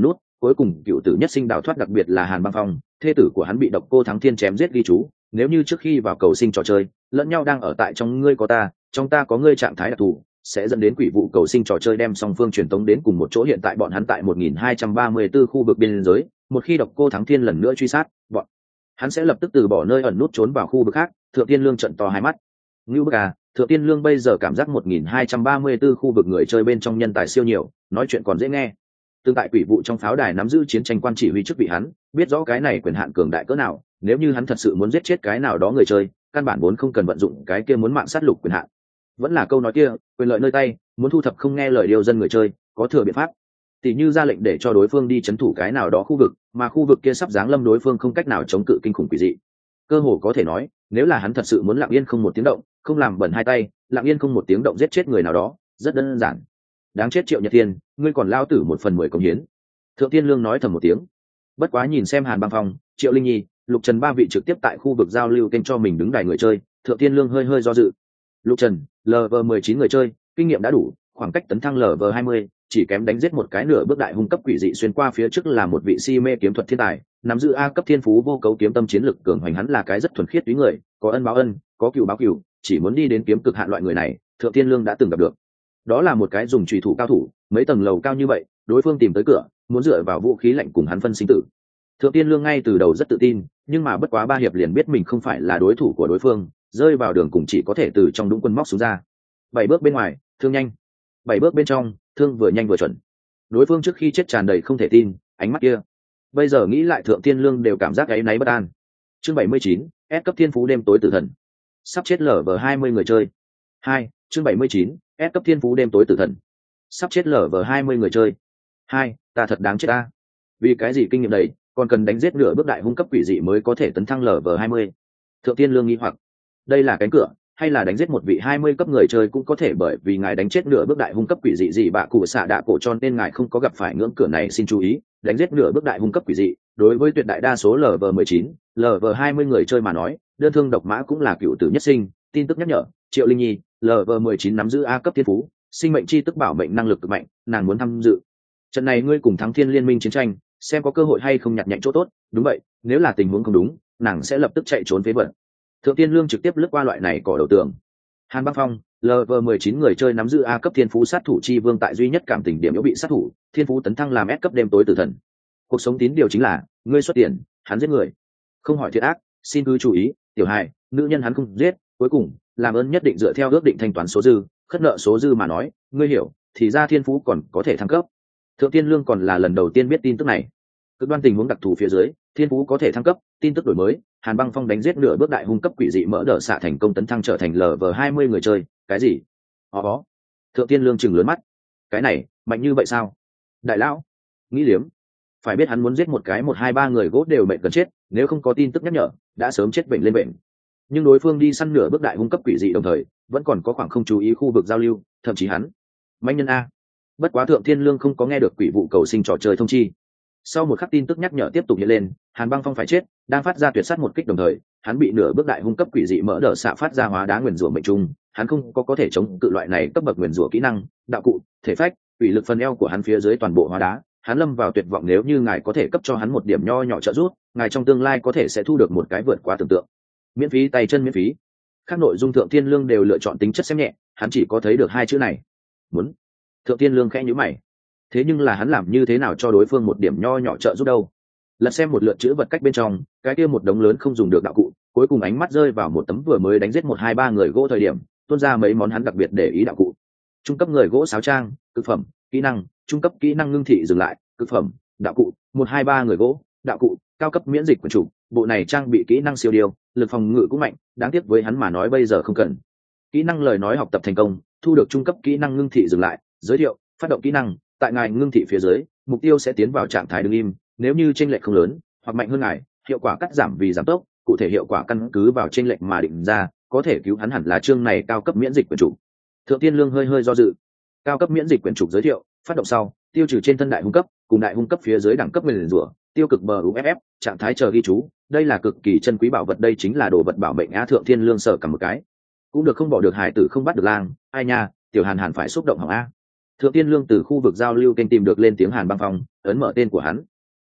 cuối cùng cựu tử nhất sinh đào thoát, đặc biệt là Hàn Băng Phong, thê tử của hắn bị độc cô Thắng Thiên chém giết ghi chú. Nếu như trước khi vào cầu sinh trò chơi lẫn nhau đang ở tại trong ngươi có ta, trong ta có ngươi trạng thái đặc thù, sẽ dẫn đến quỷ vụ cầu sinh trò chơi đem song phương truyền tống đến cùng một chỗ. Hiện tại bọn hắn tại một nghìn hai trăm ba mươi tư khu vực biên giới, một khi độc cô Thắng Thiên lần nữa truy sát bọn hắn sẽ lập tức từ bỏ nơi ẩn nút trốn vào khu vực khác. Thượng Tiên Lương trận to hai mắt. Ngưu bức à, Thượng Tiên Lương bây giờ cảm giác một nghìn hai trăm ba mươi tư khu vực người chơi bên trong nhân tài siêu nhiều, nói chuyện còn dễ nghe. Tương tại quỷ vụ trong pháo đài nắm giữ chiến tranh quan chỉ huy chức vị hắn, biết rõ cái này quyền hạn cường đại cỡ nào. Nếu như hắn thật sự muốn giết chết cái nào đó người chơi, căn bản vốn không cần vận dụng cái kia muốn mạng sát lục quyền hạn. Vẫn là câu nói kia, quyền lợi nơi tay, muốn thu thập không nghe lời điều dân người chơi, có thừa biện pháp. Tỷ như ra lệnh để cho đối phương đi chấn thủ cái nào đó khu vực, mà khu vực kia sắp giáng lâm đối phương không cách nào chống cự kinh khủng quỷ dị. Cơ hồ có thể nói, nếu là hắn thật sự muốn lặng yên không một tiếng động, không làm bẩn hai tay, lặng yên không một tiếng động giết chết người nào đó, rất đơn giản. Đáng chết Triệu Nhật Thiên, ngươi còn lao tử một phần mười công hiến. Thượng Tiên Lương nói thầm một tiếng. Bất quá nhìn xem Hàn Băng Phong, Triệu Linh Nhi, Lục Trần ba vị trực tiếp tại khu vực giao lưu kênh cho mình đứng đài người chơi, Thượng Tiên Lương hơi hơi do dự. Lục Trần, lv mười chín người chơi, kinh nghiệm đã đủ, khoảng cách tấn thăng lv hai mươi, chỉ kém đánh giết một cái nửa bước đại hung cấp quỷ dị xuyên qua phía trước là một vị si mê kiếm thuật thiên tài, nắm giữ A cấp thiên phú vô cấu kiếm tâm chiến lực cường hoành. Hắn là cái rất thuần khiết túy người, có ân báo ân, có cừu báo cừu, chỉ muốn đi đến kiếm cực hạn loại người này, Thượng Tiên Lương đã từng gặp được. Đó là một cái dùng chùy thủ cao thủ, mấy tầng lầu cao như vậy, đối phương tìm tới cửa, muốn dựa vào vũ khí lạnh cùng hắn phân sinh tử. Thượng Tiên Lương ngay từ đầu rất tự tin, nhưng mà bất quá ba hiệp liền biết mình không phải là đối thủ của đối phương, rơi vào đường cùng chỉ có thể từ trong đũng quân móc xuống ra. Bảy bước bên ngoài, thương nhanh; bảy bước bên trong, thương vừa nhanh vừa chuẩn. Đối phương trước khi chết tràn đầy không thể tin, ánh mắt kia. Bây giờ nghĩ lại Thượng Tiên Lương đều cảm giác áy náy bất an. Chương bảy mươi chín, S cấp thiên phú đêm tối tử thần. Sắp chết lở vờ hai mươi người chơi. Hai, chương bảy mươi chín, S cấp thiên phú đêm tối tử thần. Sắp chết lở vờ hai mươi người chơi. Hai, ta thật đáng chết ta. Vì cái gì kinh nghiệm đầy, còn cần đánh giết nửa bước đại hung cấp quỷ dị mới có thể tấn thăng lv hai mươi. Thượng Tiên Lương nghi hoặc, đây là cánh cửa hay là đánh giết một vị hai mươi cấp người chơi cũng có thể, bởi vì ngài đánh chết nửa bước đại hung cấp quỷ dị gì bạ cụ xạ đạ cổ, cho nên ngài không có gặp phải ngưỡng cửa này. Xin chú ý, đánh giết nửa bước đại hung cấp quỷ dị đối với tuyệt đại đa số lv mười chín, lv hai mươi người chơi mà nói, đơn thương độc mã cũng là cựu tử nhất sinh. Tin tức nhắc nhở, Triệu Linh Nhi, lv mười chín nắm giữ A cấp thiên phú, sinh mệnh chi tức bảo mệnh năng lực cực mạnh, nàng muốn tham dự trận này ngươi cùng Thắng Thiên liên minh chiến tranh, xem có cơ hội hay không nhặt nhạnh chỗ tốt. Đúng vậy, nếu là tình huống không đúng, nàng sẽ lập tức chạy trốn phế vật. Thượng Tiên Lương trực tiếp lướt qua loại này cỏ đầu tường. Hàn Băng Phong, lv mười chín người chơi nắm giữ A cấp thiên phú sát thủ chi vương, tại duy nhất cảm tình điểm yếu bị sát thủ, thiên phú tấn thăng làm S cấp đêm tối tử thần. Cuộc sống tín điều chính là, ngươi xuất tiền, hắn giết người. Không hỏi thiệt ác, xin cứ chú ý, tiểu hài, nữ nhân hắn không giết, cuối cùng, làm ơn nhất định dựa theo ước định thanh toán số dư, khất nợ số dư mà nói, ngươi hiểu, thì ra thiên phú còn có thể thăng cấp. Thượng Tiên Lương còn là lần đầu tiên biết tin tức này. Cực đoan tình huống đặc thù phía dưới, thiên phú có thể thăng cấp. Tin tức đổi mới, Hàn Băng Phong đánh giết nửa bước đại hung cấp quỷ dị mỡ đỡ xạ thành công tấn thăng trở thành lv hai mươi người chơi. Cái gì? Ó ó. Thượng Tiên Lương chừng lớn mắt. Cái này mạnh như vậy sao? Đại lão nghĩ liếm, phải biết hắn muốn giết một cái một hai ba người gỗ đều bệnh gần chết, nếu không có tin tức nhắc nhở đã sớm chết bệnh lên bệnh. Nhưng đối phương đi săn nửa bước đại hung cấp quỷ dị đồng thời vẫn còn có khoảng không chú ý khu vực giao lưu, thậm chí hắn manh nhân a. Bất quá Thượng Thiên Lương không có nghe được quỷ vụ cầu sinh trò chơi thông chi. Sau một khắc tin tức nhắc nhở tiếp tục hiện lên, Hàn Băng Phong phải chết, đang phát ra tuyệt sát một kích đồng thời, hắn bị nửa bước đại hung cấp quỷ dị mỡ đỡ xạ phát ra hóa đá nguyền rủa mệnh trung, hắn không có có thể chống cự loại này cấp bậc nguyền rủa kỹ năng, đạo cụ, thể phách, ủy lực phần eo của hắn phía dưới toàn bộ hóa đá, hắn lâm vào tuyệt vọng. Nếu như ngài có thể cấp cho hắn một điểm nho nhỏ trợ giúp, ngài trong tương lai có thể sẽ thu được một cái vượt quá tưởng tượng. Miễn phí tay chân miễn phí. Các nội dung Thượng Thiên Lương đều lựa chọn tính chất xem nhẹ, hắn chỉ có thấy được hai chữ này. Muốn. Thượng Thiên Lương khẽ nhíu mày. Thế nhưng là hắn làm như thế nào cho đối phương một điểm nho nhỏ trợ giúp đâu? Lật xem một lượt chữ vật cách bên trong, cái kia một đống lớn không dùng được đạo cụ, cuối cùng ánh mắt rơi vào một tấm vừa mới đánh giết một hai ba người gỗ thời điểm, tuôn ra mấy món hắn đặc biệt để ý đạo cụ. Trung cấp người gỗ sáo trang, cực phẩm, kỹ năng, trung cấp kỹ năng ngưng thị dừng lại, cực phẩm, đạo cụ, một hai ba người gỗ, đạo cụ, cao cấp miễn dịch của chủ, bộ này trang bị kỹ năng siêu điều, lực phòng ngự cũng mạnh, đáng tiếc với hắn mà nói bây giờ không cần. Kỹ năng lời nói học tập thành công, thu được trung cấp kỹ năng ngưng thị dừng lại, giới thiệu, phát động kỹ năng, tại ngài ngưng thị phía dưới, mục tiêu sẽ tiến vào trạng thái đứng im, nếu như chênh lệch không lớn, hoặc mạnh hơn ngài, hiệu quả cắt giảm vì giảm tốc, cụ thể hiệu quả căn cứ vào chênh lệch mà định ra, có thể cứu hắn hẳn là chương này cao cấp miễn dịch quyền chủ. Thượng Tiên Lương hơi hơi do dự. Cao cấp miễn dịch quyền chủ giới thiệu, phát động sau, tiêu trừ trên thân đại hung cấp, cùng đại hung cấp phía dưới đẳng cấp nguyền rủa, tiêu cực bờ u ép ép, trạng thái chờ ghi chú, đây là cực kỳ chân quý bảo vật, đây chính là đồ vật bảo mệnh á. Thượng Thiên Lương sợ cả một cái, cũng được không bỏ được, hải tử không bắt được lang, ai nha, tiểu Hàn Hàn phải xúc động hỏng a. Thượng Tiên Lương từ khu vực giao lưu kênh tìm được lên tiếng Hàn Băng Phong, ấn mở tên của hắn,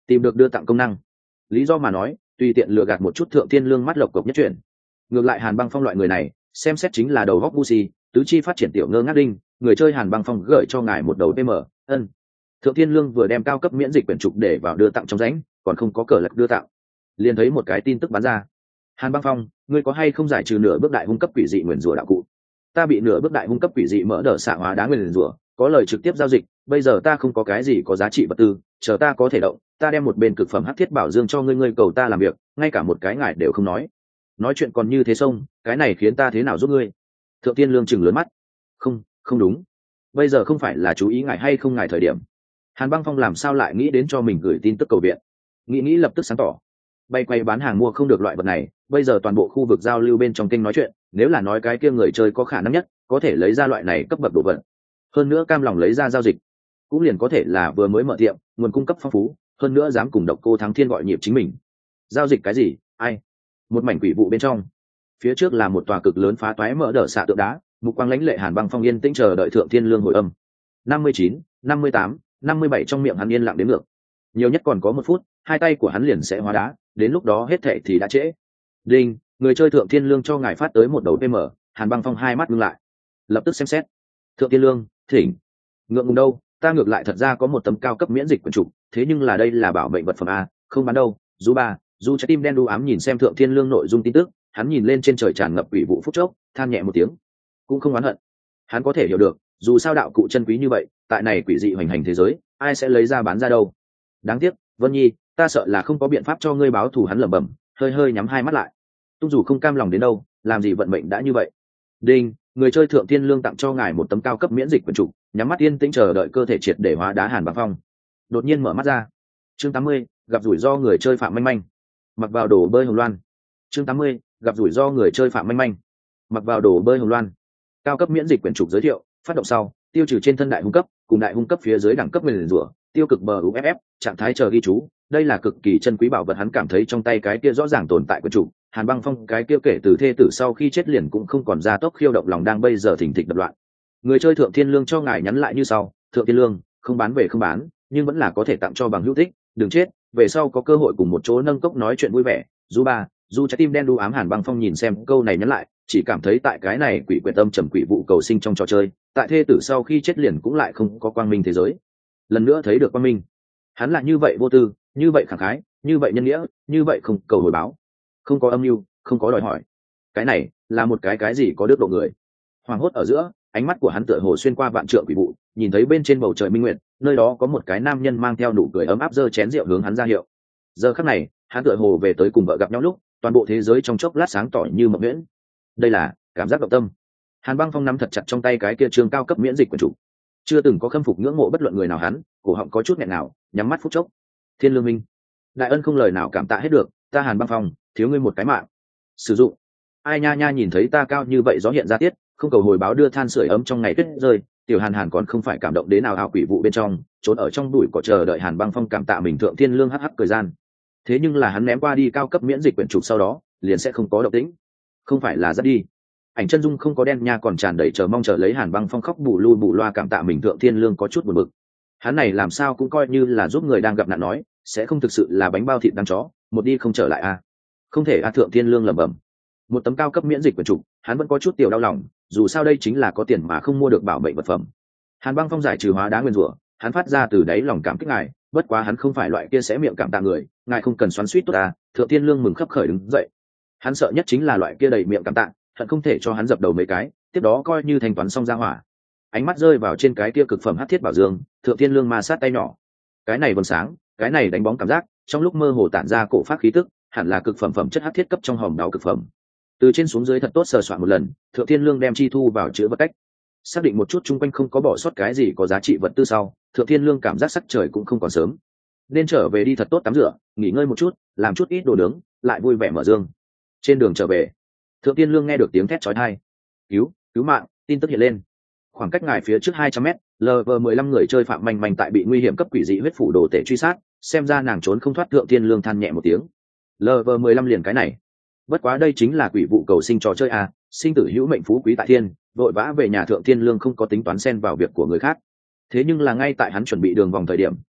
tìm được đưa tặng công năng. Lý do mà nói, tùy tiện lừa gạt một chút thượng thiên lương mắt lộc cộc nhất chuyển. Ngược lại Hàn Băng Phong loại người này xem xét chính là đầu góc ngu si, tứ chi phát triển tiểu ngơ ngác đinh, người chơi Hàn Băng Phong gửi cho ngài một đầu pm. Ân. Thượng thiên lương vừa đem cao cấp miễn dịch quyển trục để vào đưa tặng trong rãnh, còn không có cờ lật đưa tặng, liền thấy một cái tin tức bắn ra. Hàn Băng Phong, ngươi có hay không giải trừ nửa bước đại hung cấp quỷ dị nguyền rủa đạo cụ? Ta bị nửa bước đại hung cấp quỷ dị mỡ đỡ xạ hóa đá nguyền rủa, có lời trực tiếp giao dịch, bây giờ ta không có cái gì có giá trị vật tư, chờ ta có thể động, ta đem một bên cực phẩm hắc thiết bảo dương cho ngươi, ngươi cầu ta làm việc, ngay cả một cái ngài đều không nói. Nói chuyện còn như thế xông, cái này khiến ta thế nào giúp ngươi? Thượng Tiên Lương chừng lớn mắt. Không, không đúng. Bây giờ không phải là chú ý ngài hay không ngài thời điểm. Hàn Băng Phong làm sao lại nghĩ đến cho mình gửi tin tức cầu viện? Nghĩ nghĩ lập tức sáng tỏ. Bay quay bán hàng mua không được loại vật này, bây giờ toàn bộ khu vực giao lưu bên trong kênh nói chuyện, nếu là nói cái kia người chơi có khả năng nhất, có thể lấy ra loại này cấp bậc đồ vật. Hơn nữa cam lòng lấy ra giao dịch, cũng liền có thể là vừa mới mở tiệm, nguồn cung cấp phong phú, hơn nữa dám cùng Độc Cô Thắng Thiên gọi nhịp chính mình. Giao dịch cái gì? Ai? Một mảnh quỷ vụ bên trong, phía trước là một tòa cực lớn phá toái mở đỡ xạ tượng đá, mục quang lãnh lệ Hàn Băng Phong yên tĩnh chờ đợi Thượng Thiên Lương hồi âm. năm mươi chín, năm mươi tám, năm mươi bảy trong miệng hắn yên lặng đến ngược. Nhiều nhất còn có một phút, hai tay của hắn liền sẽ hóa đá, đến lúc đó hết thệ thì đã trễ. Đinh, người chơi Thượng Thiên Lương cho ngài phát tới một đầu pm. Hàn Băng Phong hai mắt ngưng lại, lập tức xem xét. Thượng Thiên Lương, thỉnh. Ngượng ngùng đâu, ta ngược lại thật ra có một tấm cao cấp miễn dịch quyển trục, thế nhưng là đây là bảo mệnh vật phẩm a, không bán đâu. Du ba, Du trái tim đen đu ám nhìn xem Thượng Thiên Lương nội dung tin tức, hắn nhìn lên trên trời tràn ngập quỷ vụ phút chốc, than nhẹ một tiếng, cũng không oán hận. Hắn có thể hiểu được, dù sao đạo cụ chân quý như vậy, tại này quỷ dị hoành hành thế giới, ai sẽ lấy ra bán ra đâu. Đáng tiếc, Vân Nhi, ta sợ là không có biện pháp cho ngươi báo thù. Hắn lẩm bẩm, hơi hơi nhắm hai mắt lại. Tung dù không cam lòng đến đâu, làm gì vận mệnh đã như vậy. Đinh, người chơi Thượng Thiên Lương tặng cho ngài một tấm cao cấp miễn dịch quyển trục, nhắm mắt yên tĩnh chờ đợi cơ thể triệt để hóa đá Hàn Băng Phong đột nhiên mở mắt ra. Chương tám mươi, gặp rủi ro người chơi Phạm Manh Manh. Mặc vào đồ bơi Hồng Loan. Chương tám mươi, gặp rủi ro người chơi Phạm Manh Manh. Mặc vào đồ bơi Hồng Loan. Cao cấp miễn dịch quyển trục giới thiệu, phát động sau, tiêu trừ trên thân đại hung cấp, cùng đại hung cấp phía dưới đẳng cấp nguyền rủa, tiêu cực bờ u ép ép, trạng thái chờ ghi chú, đây là cực kỳ chân quý bảo vật. Hắn cảm thấy trong tay cái kia rõ ràng tồn tại quyển trục. Hàn Băng Phong cái kia kể từ thê tử sau khi chết liền cũng không còn ra tốc khiêu động lòng đang bây giờ thỉnh thịch đập loạn. Người chơi Thượng Thiên Lương cho ngài nhắn lại như sau: Thượng Thiên Lương, không bán về không bán, nhưng vẫn là có thể tặng cho bằng hữu thích, đừng chết, về sau có cơ hội cùng một chỗ nâng cốc nói chuyện vui vẻ. Du ba, Du trái tim đen đu ám. Hàn Băng Phong nhìn xem câu này nhắn lại, chỉ cảm thấy tại cái này quỷ quyệt âm trầm quỷ vụ cầu sinh trong trò chơi, tại thê tử sau khi chết liền cũng lại không có quang minh thế giới. Lần nữa thấy được quang minh, hắn là như vậy vô tư, như vậy khẳng khái, như vậy nhân nghĩa, như vậy không cầu hồi báo, không có âm mưu, không có đòi hỏi. Cái này là một cái cái gì có đức độ người. Hoàng hốt ở giữa, ánh mắt của hắn tựa hồ xuyên qua vạn trượng quỷ vụ, nhìn thấy bên trên bầu trời minh nguyệt, nơi đó có một cái nam nhân mang theo nụ cười ấm áp giơ chén rượu hướng hắn ra hiệu. Giờ khắc này, hắn tựa hồ về tới cùng vợ gặp nhau lúc, toàn bộ thế giới trong chốc lát sáng tỏ như mộng nguyễn. Đây là cảm giác động tâm. Hàn Băng Phong nắm thật chặt trong tay cái kia trường cao cấp miễn dịch quyển trục, chưa từng có khâm phục ngưỡng mộ bất luận người nào. Hắn cổ họng có chút nghẹn nào, nhắm mắt phút chốc. Thiên Lương Minh, đại ân không lời nào cảm tạ hết được, ta Hàn Băng Phong thiếu ngươi một cái mạng. Sử dụng. Ai nha nha, nhìn thấy ta cao như vậy gió hiện ra tiết, không cầu hồi báo đưa than sưởi ấm trong ngày tuyết rơi, tiểu Hàn Hàn còn không phải cảm động đến nào ảo quỷ vụ bên trong, trốn ở trong bụi cỏ chờ đợi Hàn Băng Phong cảm tạ mình. Thượng Thiên Lương hắc hắc cười gian. Thế nhưng là hắn ném qua đi cao cấp miễn dịch quyển trục sau đó, liền sẽ không có động tĩnh. Không phải là rất đi. Ảnh chân dung không có đen nha, còn tràn đầy chờ mong chờ lấy Hàn Băng Phong khóc bù lu bù loa cảm tạ mình. Thượng Thiên Lương có chút buồn bực. Hắn này làm sao cũng coi như là giúp người đang gặp nạn nói, sẽ không thực sự là bánh bao thịt đang chó, một đi không trở lại à? Không thể à. Thượng Thiên Lương lẩm bẩm. Một tấm cao cấp miễn dịch quyển trục, hắn vẫn có chút tiểu đau lòng, dù sao đây chính là có tiền mà không mua được bảo mệnh vật phẩm. Hàn Băng Phong giải trừ hóa đá nguyên rủa, hắn phát ra từ đáy lòng cảm kích ngài, bất quá hắn không phải loại kia sẽ miệng cảm tạ người, ngài không cần xoắn xuýt tốt à. Thượng Thiên Lương mừng khấp khởi đứng dậy. Hắn sợ nhất chính là loại kia đầy miệng cảm tạ, thật không thể cho hắn dập đầu mấy cái, tiếp đó coi như thanh toán xong ra hỏa. Ánh mắt rơi vào trên cái kia cực phẩm hắc thiết bảo dương, Thượng Thiên Lương ma sát tay nhỏ. Cái này vầng sáng, cái này đánh bóng cảm giác, trong lúc mơ hồ tản ra cổ phát khí tức, hẳn là cực phẩm phẩm chất hắc thiết cấp trong hòm đáo cực phẩm. Từ trên xuống dưới thật tốt sờ soạn một lần, Thượng Thiên Lương đem chi thu vào chữ vật cách, xác định một chút chung quanh không có bỏ sót cái gì có giá trị vật tư sau, Thượng Thiên Lương cảm giác sắc trời cũng không còn sớm, nên trở về đi thật tốt tắm rửa, nghỉ ngơi một chút, làm chút ít đồ nướng, lại vui vẻ mở dương. Trên đường trở về, Thượng Thiên Lương nghe được tiếng thét chói tai. Cứu, cứu mạng, tin tức hiện lên. Khoảng cách ngài phía trước hai trăm mét, lờ vờ mười lăm người chơi Phạm Manh Manh tại bị nguy hiểm cấp quỷ dị huyết phủ đồ tể truy sát, xem ra nàng trốn không thoát. Thượng Thiên Lương than nhẹ một tiếng. lờ vờ mười lăm liền cái này. Bất quá đây chính là quỷ vụ cầu sinh trò chơi à, sinh tử hữu mệnh phú quý tại thiên, vội vã về nhà. Thượng Thiên Lương không có tính toán xen vào việc của người khác. Thế nhưng là ngay tại hắn chuẩn bị đường vòng thời điểm,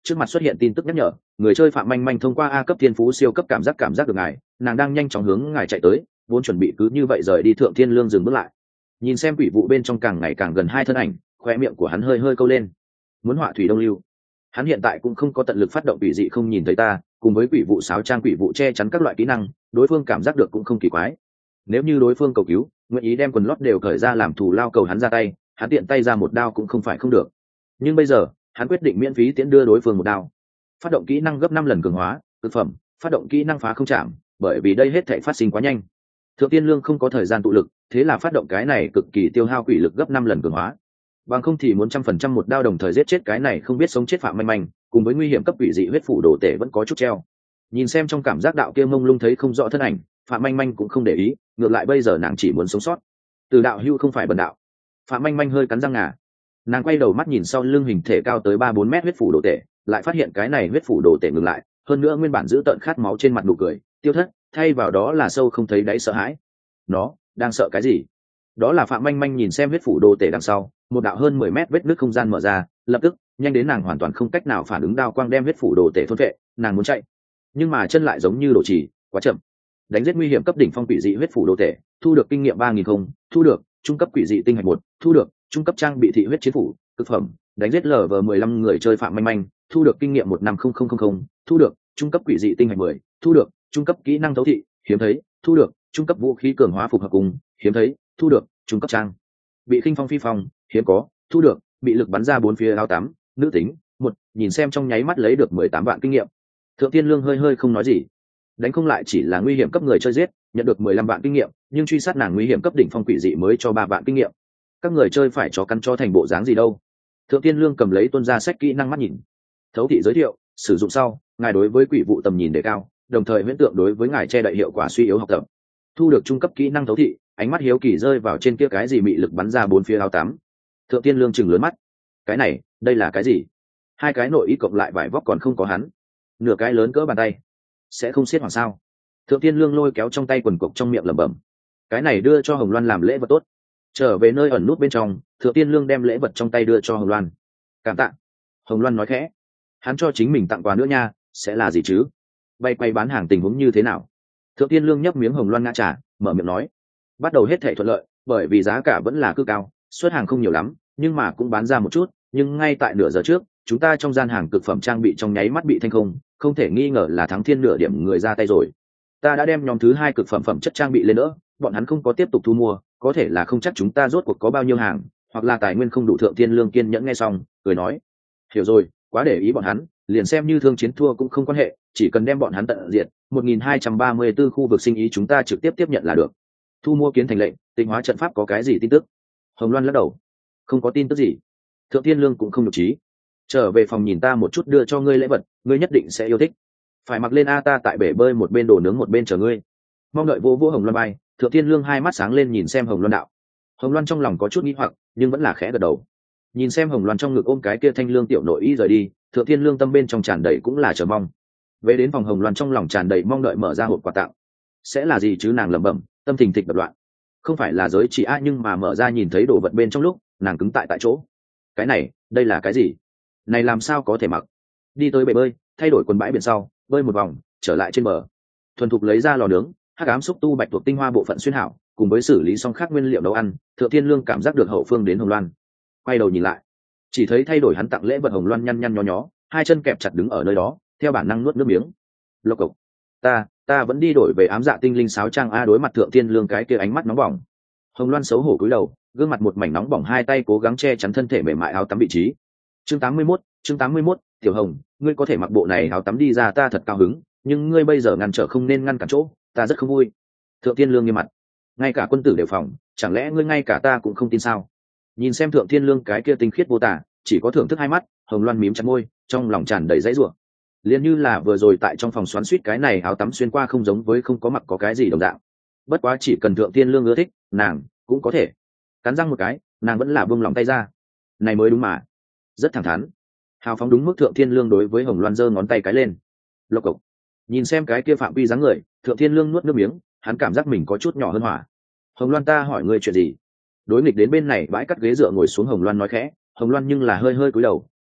trước mặt xuất hiện tin tức nhắc nhở, người chơi Phạm Manh Manh thông qua A cấp thiên phú siêu cấp cảm giác cảm giác được ngài, nàng đang nhanh chóng hướng ngài chạy tới, vốn chuẩn bị cứ như vậy rời đi Thượng Thiên Lương dừng bước lại. Nhìn xem quỷ vụ bên trong càng ngày càng gần hai thân ảnh, khoe miệng của hắn hơi hơi câu lên. Muốn họa thủy đông lưu. Hắn hiện tại cũng không có tận lực phát động quỷ dị không nhìn thấy ta, cùng với quỷ vụ sáo trang quỷ vụ che chắn các loại kỹ năng, đối phương cảm giác được cũng không kỳ quái. Nếu như đối phương cầu cứu, nguyện ý đem quần lót đều cởi ra làm thù lao cầu hắn ra tay, hắn tiện tay ra một đao cũng không phải không được. Nhưng bây giờ, hắn quyết định miễn phí tiễn đưa đối phương một đao. Phát động kỹ năng gấp năm lần cường hóa, cực phẩm, phát động kỹ năng phá không chạm, bởi vì đây hết thảy phát sinh quá nhanh. Thượng Tiên Lương không có thời gian tụ lực, thế là phát động cái này cực kỳ tiêu hao quỷ lực gấp năm lần cường hóa. Bằng không thì muốn trăm phần trăm một đao đồng thời giết chết cái này không biết sống chết Phạm Manh Manh, cùng với nguy hiểm cấp quỷ dị huyết phủ đồ tể vẫn có chút treo. Nhìn xem trong cảm giác đạo kia mông lung thấy không rõ thân ảnh, Phạm Manh Manh cũng không để ý, ngược lại bây giờ nàng chỉ muốn sống sót. Từ đạo hưu không phải bần đạo. Phạm Manh Manh hơi cắn răng ngà. Nàng quay đầu mắt nhìn sau lưng hình thể cao tới ba bốn mét huyết phủ đồ tể, lại phát hiện cái này huyết phủ đồ tể ngừng lại, hơn nữa nguyên bản giữ tợn khát máu trên mặt nụ cười tiêu thất, thay vào đó là sâu không thấy đáy sợ hãi. Nó đang sợ cái gì? Đó là Phạm Manh Manh nhìn xem huyết phủ đồ tể đằng sau, một đạo hơn mười mét vết nứt không gian mở ra, lập tức nhanh đến nàng hoàn toàn không cách nào phản ứng, đao quang đem huyết phủ đồ tể thôn vệ, nàng muốn chạy nhưng mà chân lại giống như đổ trì, quá chậm. Đánh giết nguy hiểm cấp đỉnh phong quỷ dị huyết phủ đồ tể, thu được kinh nghiệm ba nghìn không, thu được trung cấp quỷ dị tinh hạch một, thu được trung cấp trang bị thị huyết chiến phủ cực phẩm. Đánh giết lv mười lăm người chơi Phạm Manh Manh, thu được kinh nghiệm một năm không không không không, thu được trung cấp quỷ dị tinh hạch mười, thu được trung cấp kỹ năng thấu thị hiếm thấy, thu được trung cấp vũ khí cường hóa phục hợp cùng hiếm thấy, thu được trung cấp trang bị khinh phong phi phong hiếm có, thu được bị lực bắn ra bốn phía áo tắm nữ tính một. Nhìn xem trong nháy mắt lấy được mười tám vạn kinh nghiệm, Thượng Tiên Lương hơi hơi không nói gì. Đánh không lại chỉ là nguy hiểm cấp người chơi giết, nhận được mười lăm vạn kinh nghiệm, nhưng truy sát nàng nguy hiểm cấp đỉnh phong quỷ dị mới cho ba vạn kinh nghiệm. Các người chơi phải cho căn cho thành bộ dáng gì đâu? Thượng Tiên Lương cầm lấy tuân ra sách kỹ năng mắt nhìn. Thấu thị giới thiệu, sử dụng sau, ngài đối với quỷ vụ tầm nhìn đề cao, đồng thời huyễn tượng đối với ngài che đậy hiệu quả suy yếu học tập. Thu được trung cấp kỹ năng thấu thị, ánh mắt hiếu kỳ rơi vào trên kia cái gì bị lực bắn ra bốn phía áo tắm. Thượng Tiên Lương chừng lớn mắt. Cái này, đây là cái gì? Hai cái nội y cộng lại vải vóc còn không có hắn. Nửa cái lớn cỡ bàn tay, sẽ không xiết hoàng sao? Thượng Tiên Lương lôi kéo trong tay quần cục trong miệng lẩm bẩm. Cái này đưa cho Hồng Loan làm lễ vật tốt. Trở về nơi ẩn nút bên trong, Thượng Tiên Lương đem lễ vật trong tay đưa cho Hồng Loan. Cảm tạ. Hồng Loan nói khẽ. Hắn cho chính mình tặng quà nữa nha, sẽ là gì chứ? Bay quay bán hàng tình huống như thế nào? Thượng Tiên Lương nhấp miếng Hồng Loan ngã trà, mở miệng nói. Bắt đầu hết thảy thuận lợi, bởi vì giá cả vẫn là cứ cao, xuất hàng không nhiều lắm, nhưng mà cũng bán ra một chút, nhưng ngay tại nửa giờ trước, chúng ta trong gian hàng cực phẩm trang bị trong nháy mắt bị thanh không, không thể nghi ngờ là thắng thiên nửa điểm người ra tay rồi. Ta đã đem nhóm thứ hai cực phẩm phẩm chất trang bị lên nữa, bọn hắn không có tiếp tục thu mua, có thể là không chắc chúng ta rốt cuộc có bao nhiêu hàng, hoặc là tài nguyên không đủ. Thượng Tiên Lương kiên nhẫn nghe xong, cười nói, hiểu rồi, quá để ý bọn hắn, liền xem như thương chiến thua cũng không quan hệ, chỉ cần đem bọn hắn tận diệt. một nghìn hai trăm ba mươi tư khu vực sinh ý chúng ta trực tiếp tiếp nhận là được. Thu mua kiến thành lệnh, tịnh hóa trận pháp có cái gì tin tức? Hồng Loan lắc đầu, không có tin tức gì. Thượng Tiên Lương cũng không nhục trí. Trở về phòng nhìn ta một chút, đưa cho ngươi lễ vật, ngươi nhất định sẽ yêu thích. Phải mặc lên a, ta tại bể bơi một bên đồ nướng một bên chờ ngươi. Mong đợi vô vô Hồng Loan bay. Thượng Tiên Lương hai mắt sáng lên nhìn xem Hồng Loan đạo. Hồng Loan trong lòng có chút nghi hoặc, nhưng vẫn là khẽ gật đầu. Nhìn xem Hồng Loan trong ngực ôm cái kia thanh lương tiểu nội y rời đi, Thượng Tiên Lương tâm bên trong tràn đầy cũng là chờ mong. Về đến phòng, Hồng Loan trong lòng tràn đầy mong đợi mở ra hộp quà tặng. Sẽ là gì chứ? Nàng lẩm bẩm, tâm thình thịch đập loạn. Không phải là giới chỉ a, nhưng mà mở ra nhìn thấy đồ vật bên trong lúc, nàng cứng tại tại chỗ. Cái này, đây là cái gì? Này làm sao có thể mặc? Đi tới bể bơi, thay đổi quần bãi biển sau, bơi một vòng, trở lại trên bờ. Thuần thục lấy ra lò nướng, hắc ám xúc tu bạch tuộc tinh hoa bộ phận xuyên hảo, cùng với xử lý xong khác nguyên liệu nấu ăn, Thượng Thiên Lương cảm giác được hậu phương đến Hồng Loan. Quay đầu nhìn lại, chỉ thấy thay đổi hắn tặng lễ vật Hồng Loan nhăn nhăn nhó nhó, hai chân kẹp chặt đứng ở nơi đó, theo bản năng nuốt nước miếng. Lộc cộc. Ta, ta vẫn đi đổi về ám dạ tinh linh sáo trang a. Đối mặt Thượng Thiên Lương cái kia ánh mắt nóng bỏng, Hồng Loan xấu hổ cúi đầu, gương mặt một mảnh nóng bỏng, hai tay cố gắng che chắn thân thể mềm mại áo tắm vị trí. Chương tám mươi mốt, chương tám mươi mốt, Tiểu Hồng, ngươi có thể mặc bộ này áo tắm đi ra, ta thật cao hứng, nhưng ngươi bây giờ ngăn trở không nên ngăn cản chỗ, ta rất không vui. Thượng Thiên Lương nghiêm mặt, ngay cả quân tử đều phòng, chẳng lẽ ngươi ngay cả ta cũng không tin sao? Nhìn xem Thượng Thiên Lương cái kia tinh khiết vô tả, chỉ có thưởng thức hai mắt, Hồng Loan mím chặt môi, trong lòng tràn đầy dãy rủa. Liền như là vừa rồi tại trong phòng xoắn xuýt, cái này áo tắm xuyên qua không giống với không có mặc có cái gì đồng dạng. Bất quá chỉ cần Thượng Thiên Lương ưa thích, nàng cũng có thể. Cắn răng một cái, nàng vẫn là buông lòng tay ra. Này mới đúng mà. Rất thẳng thắn. Hào phóng đúng mức. Thượng Thiên Lương đối với Hồng Loan giơ ngón tay cái lên. Lộc cộc. Nhìn xem cái kia phạm vi dáng người, Thượng Thiên Lương nuốt nước miếng, hắn cảm giác mình có chút nhỏ hơn hỏa. Hồng Loan, ta hỏi ngươi chuyện gì? Đối nghịch đến bên này bãi cắt ghế dựa ngồi xuống, Hồng Loan nói khẽ. Hồng Loan nhưng là hơi hơi cúi đầu,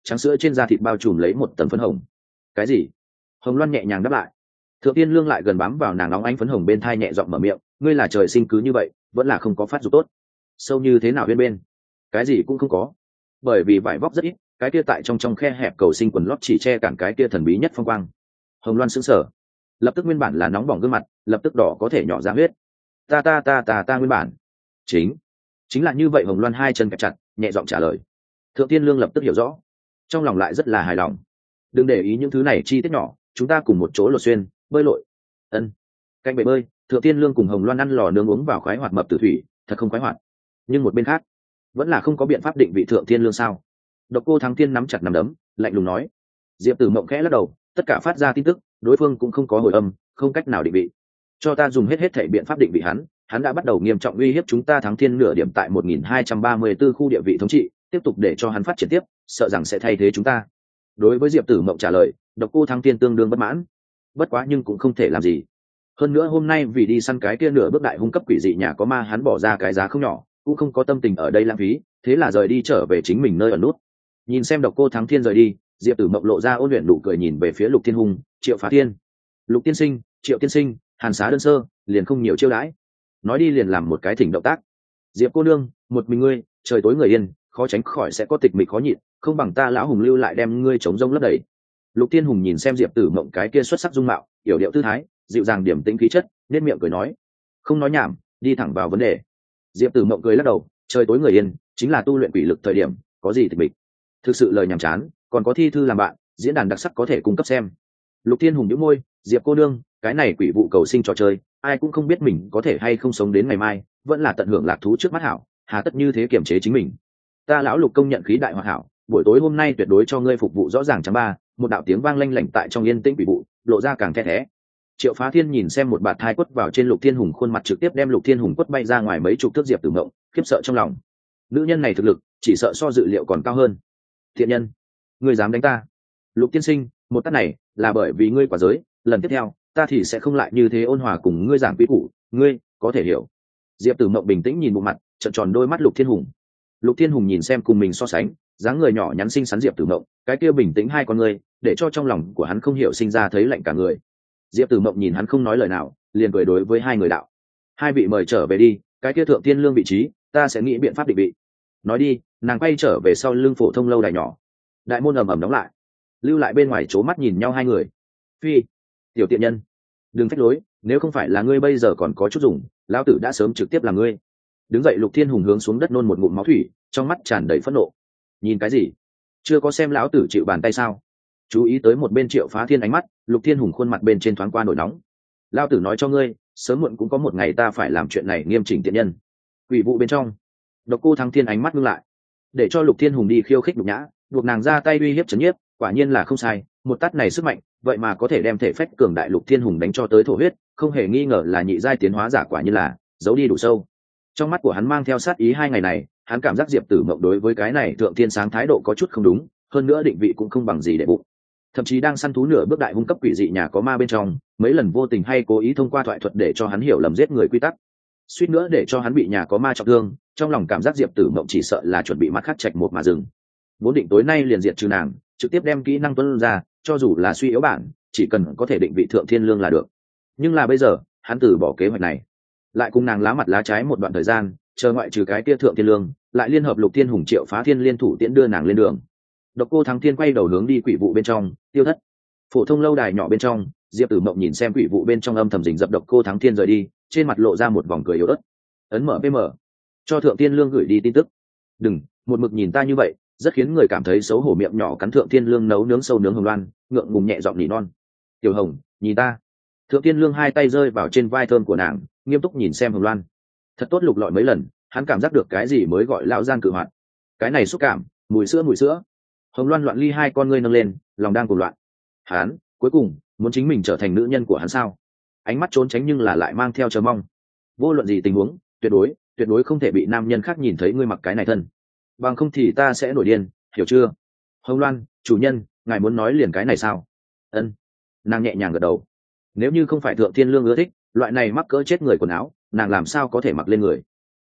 trắng sữa trên da thịt bao trùm lấy một tầng phấn hồng. Cái gì? Hồng Loan nhẹ nhàng đáp lại. Thượng Tiên Lương lại gần bám vào nàng nóng ánh phấn hồng bên thai nhẹ giọng mở miệng, ngươi là trời sinh cứ như vậy, vẫn là không có phát dục tốt. Sâu như thế nào bên bên? Cái gì cũng không có. Bởi vì vải vóc rất ít, cái kia tại trong trong khe hẹp cầu sinh quần lót chỉ che cản cái kia thần bí nhất phong quang. Hồng Loan sững sờ, lập tức nguyên bản là nóng bỏng gương mặt, lập tức đỏ có thể nhỏ ra huyết. Ta ta ta ta ta nguyên bản. Chính, chính là như vậy. Hồng Loan hai chân kẹp chặt, nhẹ giọng trả lời. Thượng Tiên Lương lập tức hiểu rõ, trong lòng lại rất là hài lòng. Đừng để ý những thứ này chi tiết nhỏ, chúng ta cùng một chỗ lột xuyên, bơi lội. Ân. Cạnh bể bơi, Thượng Tiên Lương cùng Hồng Loan ăn lò nướng uống vào khoái hoạt mập tử thủy, thật không khoái hoạt. Nhưng một bên khác, vẫn là không có biện pháp định vị Thượng Tiên Lương sao? Độc Cô Thắng Tiên nắm chặt nắm đấm, lạnh lùng nói. Diệp Tử Mộng khẽ lắc đầu, tất cả phát ra tin tức, đối phương cũng không có hồi âm, không cách nào định vị. Cho ta dùng hết hết thảy biện pháp định vị hắn, hắn đã bắt đầu nghiêm trọng uy hiếp chúng ta. Thắng Thiên nửa điểm tại một nghìn hai trăm ba mươi tư khu địa vị thống trị, tiếp tục để cho hắn phát triển tiếp, sợ rằng sẽ thay thế chúng ta. Đối với Diệp Tử Mộng trả lời, Độc Cô Thắng Tiên tương đương bất mãn. Bất quá nhưng cũng không thể làm gì. Hơn nữa hôm nay vì đi săn cái kia nửa bước đại hung cấp quỷ dị nhà có ma, hắn bỏ ra cái giá không nhỏ, cũng không có tâm tình ở đây lãng phí, thế là rời đi trở về chính mình nơi ở nút. Nhìn xem Độc Cô Thắng Thiên rời đi, Diệp Tử Mộng lộ ra ôn luyện nụ cười, nhìn về phía Lục Thiên Hùng, Triệu Phá Thiên. Lục tiên sinh, Triệu tiên sinh, Hàn Xá đơn sơ, liền không nhiều chiêu đãi. Nói đi liền làm một cái thỉnh động tác. Diệp cô nương, một mình ngươi, trời tối người yên, khó tránh khỏi sẽ có tịch mịch khó nhịn, không bằng ta lão hùng lưu lại đem ngươi chống rông lấp đầy. Lục Thiên Hùng nhìn xem Diệp Tử Mộng cái kia xuất sắc dung mạo, yểu điệu tư thái, dịu dàng điểm tĩnh khí chất, nên miệng cười nói, không nói nhảm, đi thẳng vào vấn đề. Diệp Tử Mộng cười lắc đầu, trời tối người yên, chính là tu luyện quỷ lực thời điểm, có gì tịch mịch. Thực sự lời nhảm chán, còn có thi thư làm bạn, diễn đàn đặc sắc có thể cung cấp xem. Lục Thiên Hùng nhíu môi, Diệp cô nương, cái này quỷ vụ cầu sinh trò chơi, ai cũng không biết mình có thể hay không sống đến ngày mai, vẫn là tận hưởng lạc thú trước mắt hảo, hà tất như thế kiềm chế chính mình. Ta lão Lục công nhận khí đại hoạt hảo, buổi tối hôm nay tuyệt đối cho ngươi phục vụ rõ ràng chấm ba. Một đạo tiếng vang lanh lảnh tại trong yên tĩnh quỷ vụ, lộ ra càng the thé. Triệu Phá Thiên nhìn xem một bạt thai quất vào trên Lục Thiên Hùng khuôn mặt, trực tiếp đem Lục Thiên Hùng quất bay ra ngoài mấy chục thước. Diệp Tử Mộng khiếp sợ trong lòng, nữ nhân này thực lực chỉ sợ so dự liệu còn cao hơn. Thiện nhân, ngươi dám đánh ta? Lục tiên sinh, một tát này là bởi vì ngươi quả giới, lần tiếp theo ta thì sẽ không lại như thế ôn hòa cùng ngươi giảng quy củ, ngươi có thể hiểu. Diệp Tử Mộng bình tĩnh nhìn bộ mặt, trợn tròn đôi mắt Lục Thiên Hùng. Lục Thiên Hùng nhìn xem cùng mình so sánh, dáng người nhỏ nhắn xinh xắn Diệp Tử Mộng, cái kia bình tĩnh hai con ngươi, để cho trong lòng của hắn không hiểu sinh ra thấy lạnh cả người. Diệp Tử Mộng nhìn hắn không nói lời nào, liền cười đối với hai người đạo: hai vị mời trở về đi, cái kia Thượng Tiên Lương vị trí, ta sẽ nghĩ biện pháp định vị. Nói đi, nàng quay trở về sau lưng Phổ Thông lâu đài nhỏ. Đại môn ầm ầm đóng lại, lưu lại bên ngoài chố mắt nhìn nhau hai người. Phi, tiểu tiện nhân, đừng phách lối, nếu không phải là ngươi bây giờ còn có chút dùng, lão tử đã sớm trực tiếp là ngươi. Đứng dậy Lục Thiên Hùng hướng xuống đất nôn một ngụm máu thủy, trong mắt tràn đầy phẫn nộ. Nhìn cái gì? Chưa có xem lão tử chịu bàn tay sao? Chú ý tới một bên Triệu Phá Thiên ánh mắt, Lục Thiên Hùng khuôn mặt bên trên thoáng qua nổi nóng. Lão tử nói cho ngươi, sớm muộn cũng có một ngày ta phải làm chuyện này nghiêm chỉnh tiện nhân. Quỷ vụ bên trong, Độc Cô Thắng Thiên ánh mắt ngưng lại, để cho Lục Thiên Hùng đi khiêu khích nhục nhã, buộc nàng ra tay uy hiếp trấn nhiếp, quả nhiên là không sai, một tát này sức mạnh, vậy mà có thể đem thể phách cường đại Lục Thiên Hùng đánh cho tới thổ huyết, không hề nghi ngờ là nhị giai tiến hóa giả, quả nhiên là giấu đi đủ sâu. Trong mắt của hắn mang theo sát ý, hai ngày này, hắn cảm giác Diệp Tử Mộng đối với cái này Thượng Thiên Sáng thái độ có chút không đúng, hơn nữa định vị cũng không bằng gì để bụng. Thậm chí đang săn thú nửa bước đại hung cấp quỷ dị nhà có ma bên trong, mấy lần vô tình hay cố ý thông qua thoại thuật để cho hắn hiểu lầm giết người quy tắc, suýt nữa để cho hắn bị nhà có ma trọng thương. Trong lòng cảm giác Diệp Tử Mộng chỉ sợ là chuẩn bị mắt khắc trạch một mà dừng, vốn định tối nay liền diệt trừ nàng, trực tiếp đem kỹ năng tuân ra, cho dù là suy yếu bản, chỉ cần có thể định vị Thượng Thiên Lương là được. Nhưng là bây giờ, hắn từ bỏ kế hoạch này, lại cùng nàng lá mặt lá trái một đoạn thời gian, chờ ngoại trừ cái tia Thượng Thiên Lương, lại liên hợp Lục Thiên Hùng Triệu Phá Thiên liên thủ tiễn đưa nàng lên đường. Độc Cô Thắng Thiên quay đầu hướng đi quỷ vụ bên trong, tiêu thất. Phổ Thông lâu đài nhỏ bên trong, Diệp Tử Mộng nhìn xem quỷ vụ bên trong âm thầm rình rập Độc Cô Thắng Thiên rời đi, trên mặt lộ ra một vòng cười yếu ớt. Ấn mở pê em, cho Thượng Thiên Lương gửi đi tin tức. Đừng, một mực nhìn ta như vậy, rất khiến người cảm thấy xấu hổ. Miệng nhỏ cắn Thượng Thiên Lương nấu nướng sâu nướng Hồng Loan, ngượng ngùng nhẹ giọng nỉ non. Tiểu Hồng, nhìn ta. Thượng Thiên Lương hai tay rơi vào trên vai thơm của nàng, nghiêm túc nhìn xem Hồng Loan. Thật tốt lục lọi mấy lần, hắn cảm giác được cái gì mới gọi lão gian cự hoạt. Cái này xúc cảm, mùi sữa mùi sữa. Hồng Loan loạn ly hai con ngươi nâng lên, lòng đang cuồng loạn. Hắn, cuối cùng muốn chính mình trở thành nữ nhân của hắn sao? Ánh mắt trốn tránh nhưng là lại mang theo chờ mong. Vô luận gì tình huống, tuyệt đối, tuyệt đối không thể bị nam nhân khác nhìn thấy ngươi mặc cái này thân. Bằng không thì ta sẽ nổi điên, hiểu chưa? Hồng Loan, chủ nhân, ngài muốn nói liền cái này sao? Ân. Nàng nhẹ nhàng gật đầu. Nếu như không phải Thượng Thiên Lương ưa thích loại này mắc cỡ chết người quần áo, nàng làm sao có thể mặc lên người?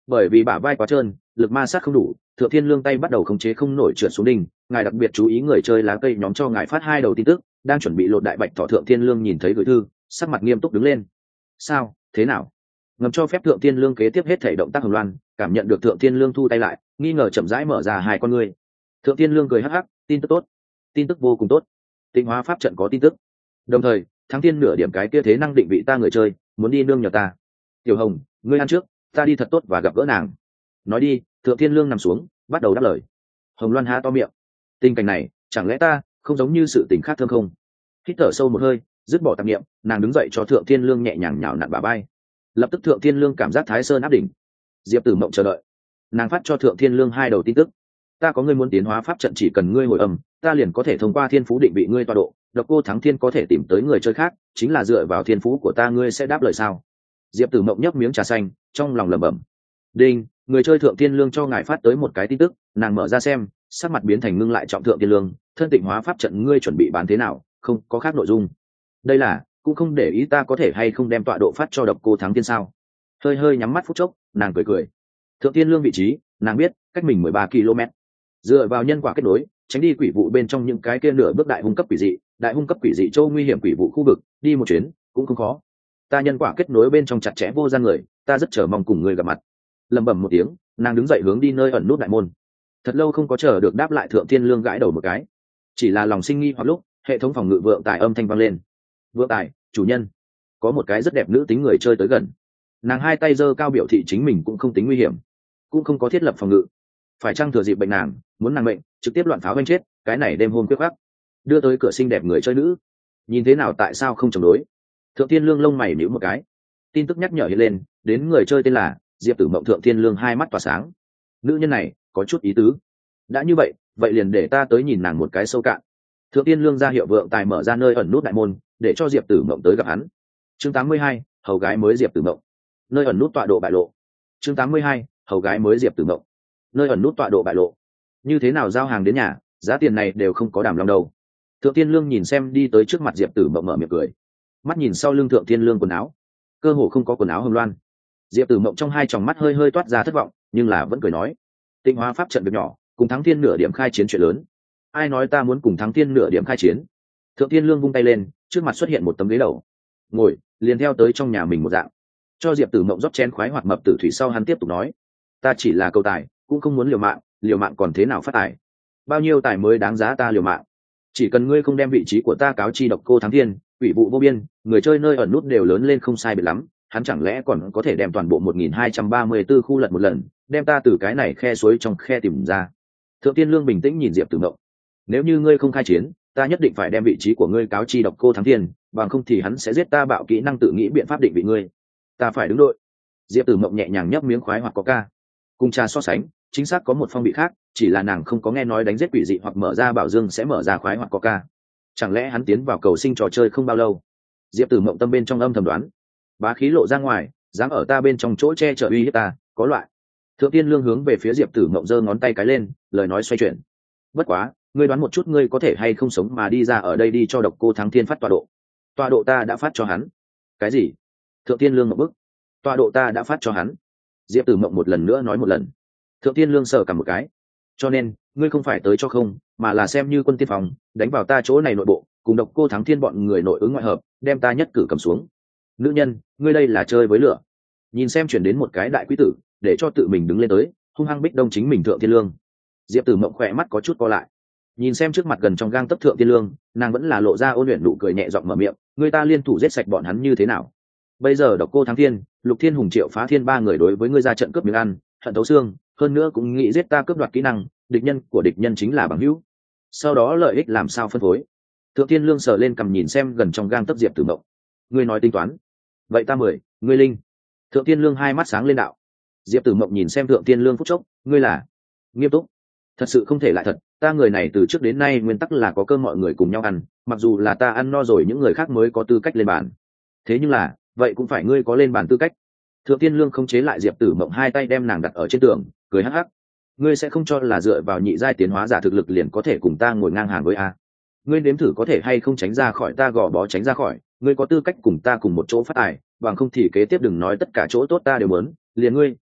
bởi vì bả vai quá trơn, lực ma sát không đủ, thượng thiên lương tay bắt đầu khống chế không nổi trượt xuống đinh. Ngài đặc biệt chú ý người chơi lá cây nhóm cho ngài phát hai đầu tin tức, đang chuẩn bị lột đại bạch thọ. Thượng thiên lương nhìn thấy gửi thư, sắc mặt nghiêm túc đứng lên. Sao thế nào? Ngầm cho phép thượng thiên lương kế tiếp hết thể động tác hồng loan, cảm nhận được thượng thiên lương thu tay lại, nghi ngờ chậm rãi mở ra hai con ngươi. Thượng thiên lương cười hắc hắc, tin tức tốt, tin tức vô cùng tốt. Tịnh hóa pháp trận có tin tức, đồng thời thắng thiên nửa điểm cái kia thế năng định vị ta người chơi muốn đi nương nhờ ta. Tiểu hồng, ngươi ăn trước, ta đi thật tốt và gặp gỡ nàng. Nói đi. Thượng thiên lương nằm xuống bắt đầu đáp lời. Hồng loan há to miệng, tình cảnh này chẳng lẽ ta không giống như sự tình khác thơm không? Hít thở sâu một hơi, dứt bỏ tạp niệm, nàng đứng dậy cho thượng thiên lương nhẹ nhàng nhào nặn bà bay. Lập tức thượng thiên lương cảm giác thái sơn áp đỉnh. Diệp tử mộng chờ đợi, nàng phát cho thượng thiên lương hai đầu tin tức. Ta có ngươi muốn tiến hóa pháp trận, chỉ cần ngươi hồi âm, ta liền có thể thông qua thiên phú định vị ngươi tọa độ. Độc cô thắng thiên có thể tìm tới người chơi khác, chính là dựa vào thiên phú của ta. Ngươi sẽ đáp lời sao? Diệp tử mộng nhấp miếng trà xanh, trong lòng lẩm bẩm. Đinh, người chơi thượng thiên lương cho ngài phát tới một cái tin tức. Nàng mở ra xem, sắc mặt biến thành ngưng lại. Trọng thượng thiên lương, thân tịnh hóa pháp trận ngươi chuẩn bị bán thế nào? Không có khác nội dung. Đây là cũng không để ý ta có thể hay không đem tọa độ phát cho độc cô thắng thiên sao? Hơi hơi nhắm mắt phút chốc, nàng cười cười. Thượng thiên lương vị trí nàng biết, cách mình mười ba ki lô mét. Dựa vào nhân quả kết nối, tránh đi quỷ vụ bên trong những cái kia nửa bước đại hung cấp quỷ dị, đại hung cấp quỷ dị châu nguy hiểm quỷ vụ khu vực, đi một chuyến cũng không khó. Ta nhân quả kết nối bên trong chặt chẽ vô gian người, ta rất chờ mong cùng người gặp mặt. Lẩm bẩm một tiếng, nàng đứng dậy hướng đi nơi ẩn nút đại môn. Thật lâu không có chờ được đáp lại, thượng thiên lương gãi đầu một cái, chỉ là lòng sinh nghi hoặc lúc hệ thống phòng ngự vượng tài âm thanh vang lên. Vượng tài, chủ nhân, có một cái rất đẹp nữ tính người chơi tới gần. Nàng hai tay giơ cao biểu thị chính mình cũng không tính nguy hiểm, cũng không có thiết lập phòng ngự. Phải chăng thừa dịp bệnh nàng, muốn nàng bệnh, trực tiếp loạn pháo đánh chết, cái này đêm hôm quyết khắc. Đưa tới cửa xinh đẹp người chơi nữ, nhìn thế nào tại sao không chống đối? Thượng thiên lương lông mày nhíu một cái, tin tức nhắc nhở hiện lên, đến người chơi tên là Diệp tử mộng. Thượng thiên lương hai mắt tỏa sáng, nữ nhân này có chút ý tứ. Đã như vậy, vậy liền để ta tới nhìn nàng một cái sâu cạn. Thượng thiên lương ra hiệu vượng tài mở ra nơi ẩn nút đại môn, để cho Diệp tử mộng tới gặp hắn. Chương tám mươi hai, hầu gái mới Diệp tử mộng. Nơi ẩn nút tọa độ bại lộ. Chương tám mươi hai, hầu gái mới Diệp tử mộng. Nơi ẩn nút tọa độ bại lộ. Như thế nào giao hàng đến nhà, giá tiền này đều không có đảm lòng đâu. Thượng thiên lương nhìn xem đi tới trước mặt Diệp tử mộng, mở miệng cười. Mắt nhìn sau lưng thượng thiên lương quần áo, cơ hồ không có quần áo hồng loan. Diệp tử mộng trong hai tròng mắt hơi hơi toát ra thất vọng, nhưng là vẫn cười nói. Tịnh hóa pháp trận việc nhỏ, cùng thắng thiên nửa điểm khai chiến chuyện lớn. Ai nói ta muốn cùng thắng thiên nửa điểm khai chiến? Thượng thiên lương vung tay lên, trước mặt xuất hiện một tấm ghế đầu. Ngồi, liền theo tới trong nhà mình một dạng. Cho Diệp tử mộng rót chén khoái hoạt mập tử thủy sau, hắn tiếp tục nói. Ta chỉ là cầu tài, cũng không muốn liều mạng, liều mạng còn thế nào phát tài? Bao nhiêu tài mới đáng giá ta liều mạng? Chỉ cần ngươi không đem vị trí của ta cáo chi độc cô thắng thiên, quỷ vụ vô biên, người chơi nơi ẩn nút đều lớn lên không sai biệt lắm, hắn chẳng lẽ còn có thể đem toàn bộ một nghìn hai trăm ba mươi 1.234 khu lật một lần, đem ta từ cái này khe suối trong khe tìm ra. Thượng thiên lương bình tĩnh nhìn Diệp tử mộng. Nếu như ngươi không khai chiến, ta nhất định phải đem vị trí của ngươi cáo chi độc cô thắng thiên, bằng không thì hắn sẽ giết ta. Bạo kỹ năng tự nghĩ biện pháp định vị ngươi, ta phải đứng đội. Diệp tử mộng nhẹ nhàng nhấp miếng khoái hoặc có ca, cùng trà so sánh, chính xác có một phong vị khác, chỉ là nàng không có nghe nói đánh giết quỷ dị hoặc mở ra bảo dương sẽ mở ra khoái hoặc có ca. Chẳng lẽ hắn tiến vào cầu sinh trò chơi không bao lâu? Diệp tử mộng tâm bên trong âm thầm đoán. Bá khí lộ ra ngoài, dám ở ta bên trong chỗ che chở uy hiếp ta, có loại. Thượng tiên lương hướng về phía Diệp tử mộng giơ ngón tay cái lên, lời nói xoay chuyển. Bất quá, ngươi đoán một chút, ngươi có thể hay không sống mà đi ra ở đây đi cho độc cô thắng thiên phát tọa độ. Tọa độ ta đã phát cho hắn. Cái gì? Thượng tiên lương một bức. Tọa độ ta đã phát cho hắn. Diệp tử mộng một lần nữa nói một lần. Thượng tiên lương sờ cả một cái. Cho nên ngươi không phải tới cho không, mà là xem như quân tiên phòng, đánh vào ta chỗ này nội bộ, cùng độc cô thắng thiên bọn người nội ứng ngoại hợp, đem ta nhất cử cầm xuống. Nữ nhân, ngươi đây là chơi với lửa. Nhìn xem chuyển đến một cái đại quý tử, để cho tự mình đứng lên tới, hung hăng bích đông chính mình thượng thiên lương. Diệp tử mộng khỏe mắt có chút co lại, nhìn xem trước mặt gần trong gang tấc thượng thiên lương, nàng vẫn là lộ ra ôn luyện nụ cười nhẹ giọng mở miệng, người ta liên thủ giết sạch bọn hắn như thế nào? Bây giờ độc cô thắng thiên, lục thiên hùng, triệu phá thiên ba người đối với ngươi ra trận cướp miếng ăn, hận thấu xương, hơn nữa cũng nghĩ giết ta cướp đoạt kỹ năng, địch nhân của địch nhân chính là bằng hữu. Sau đó lợi ích làm sao phân phối? Thượng thiên lương sờ lên cầm nhìn xem gần trong gang tấc Diệp tử mộng. Ngươi nói tính toán, vậy ta mười, ngươi linh. Thượng thiên lương hai mắt sáng lên đạo. Diệp tử mộng nhìn xem thượng thiên lương phút chốc, ngươi là nghiêm túc? Thật sự không thể lại thật, ta người này từ trước đến nay nguyên tắc là có cơm mọi người cùng nhau ăn, mặc dù là ta ăn no rồi những người khác mới có tư cách lên bàn. Thế nhưng là, vậy cũng phải ngươi có lên bàn tư cách. Thượng tiên lương không chế lại Diệp tử mộng, hai tay đem nàng đặt ở trên tường, cười hắc hắc. Ngươi sẽ không cho là dựa vào nhị giai tiến hóa giả thực lực liền có thể cùng ta ngồi ngang hàng với a? Ngươi nếm thử có thể hay không tránh ra khỏi ta gò bó, tránh ra khỏi, ngươi có tư cách cùng ta cùng một chỗ phát tài, bằng không thì kế tiếp đừng nói tất cả chỗ tốt ta đều muốn, liền ngươi,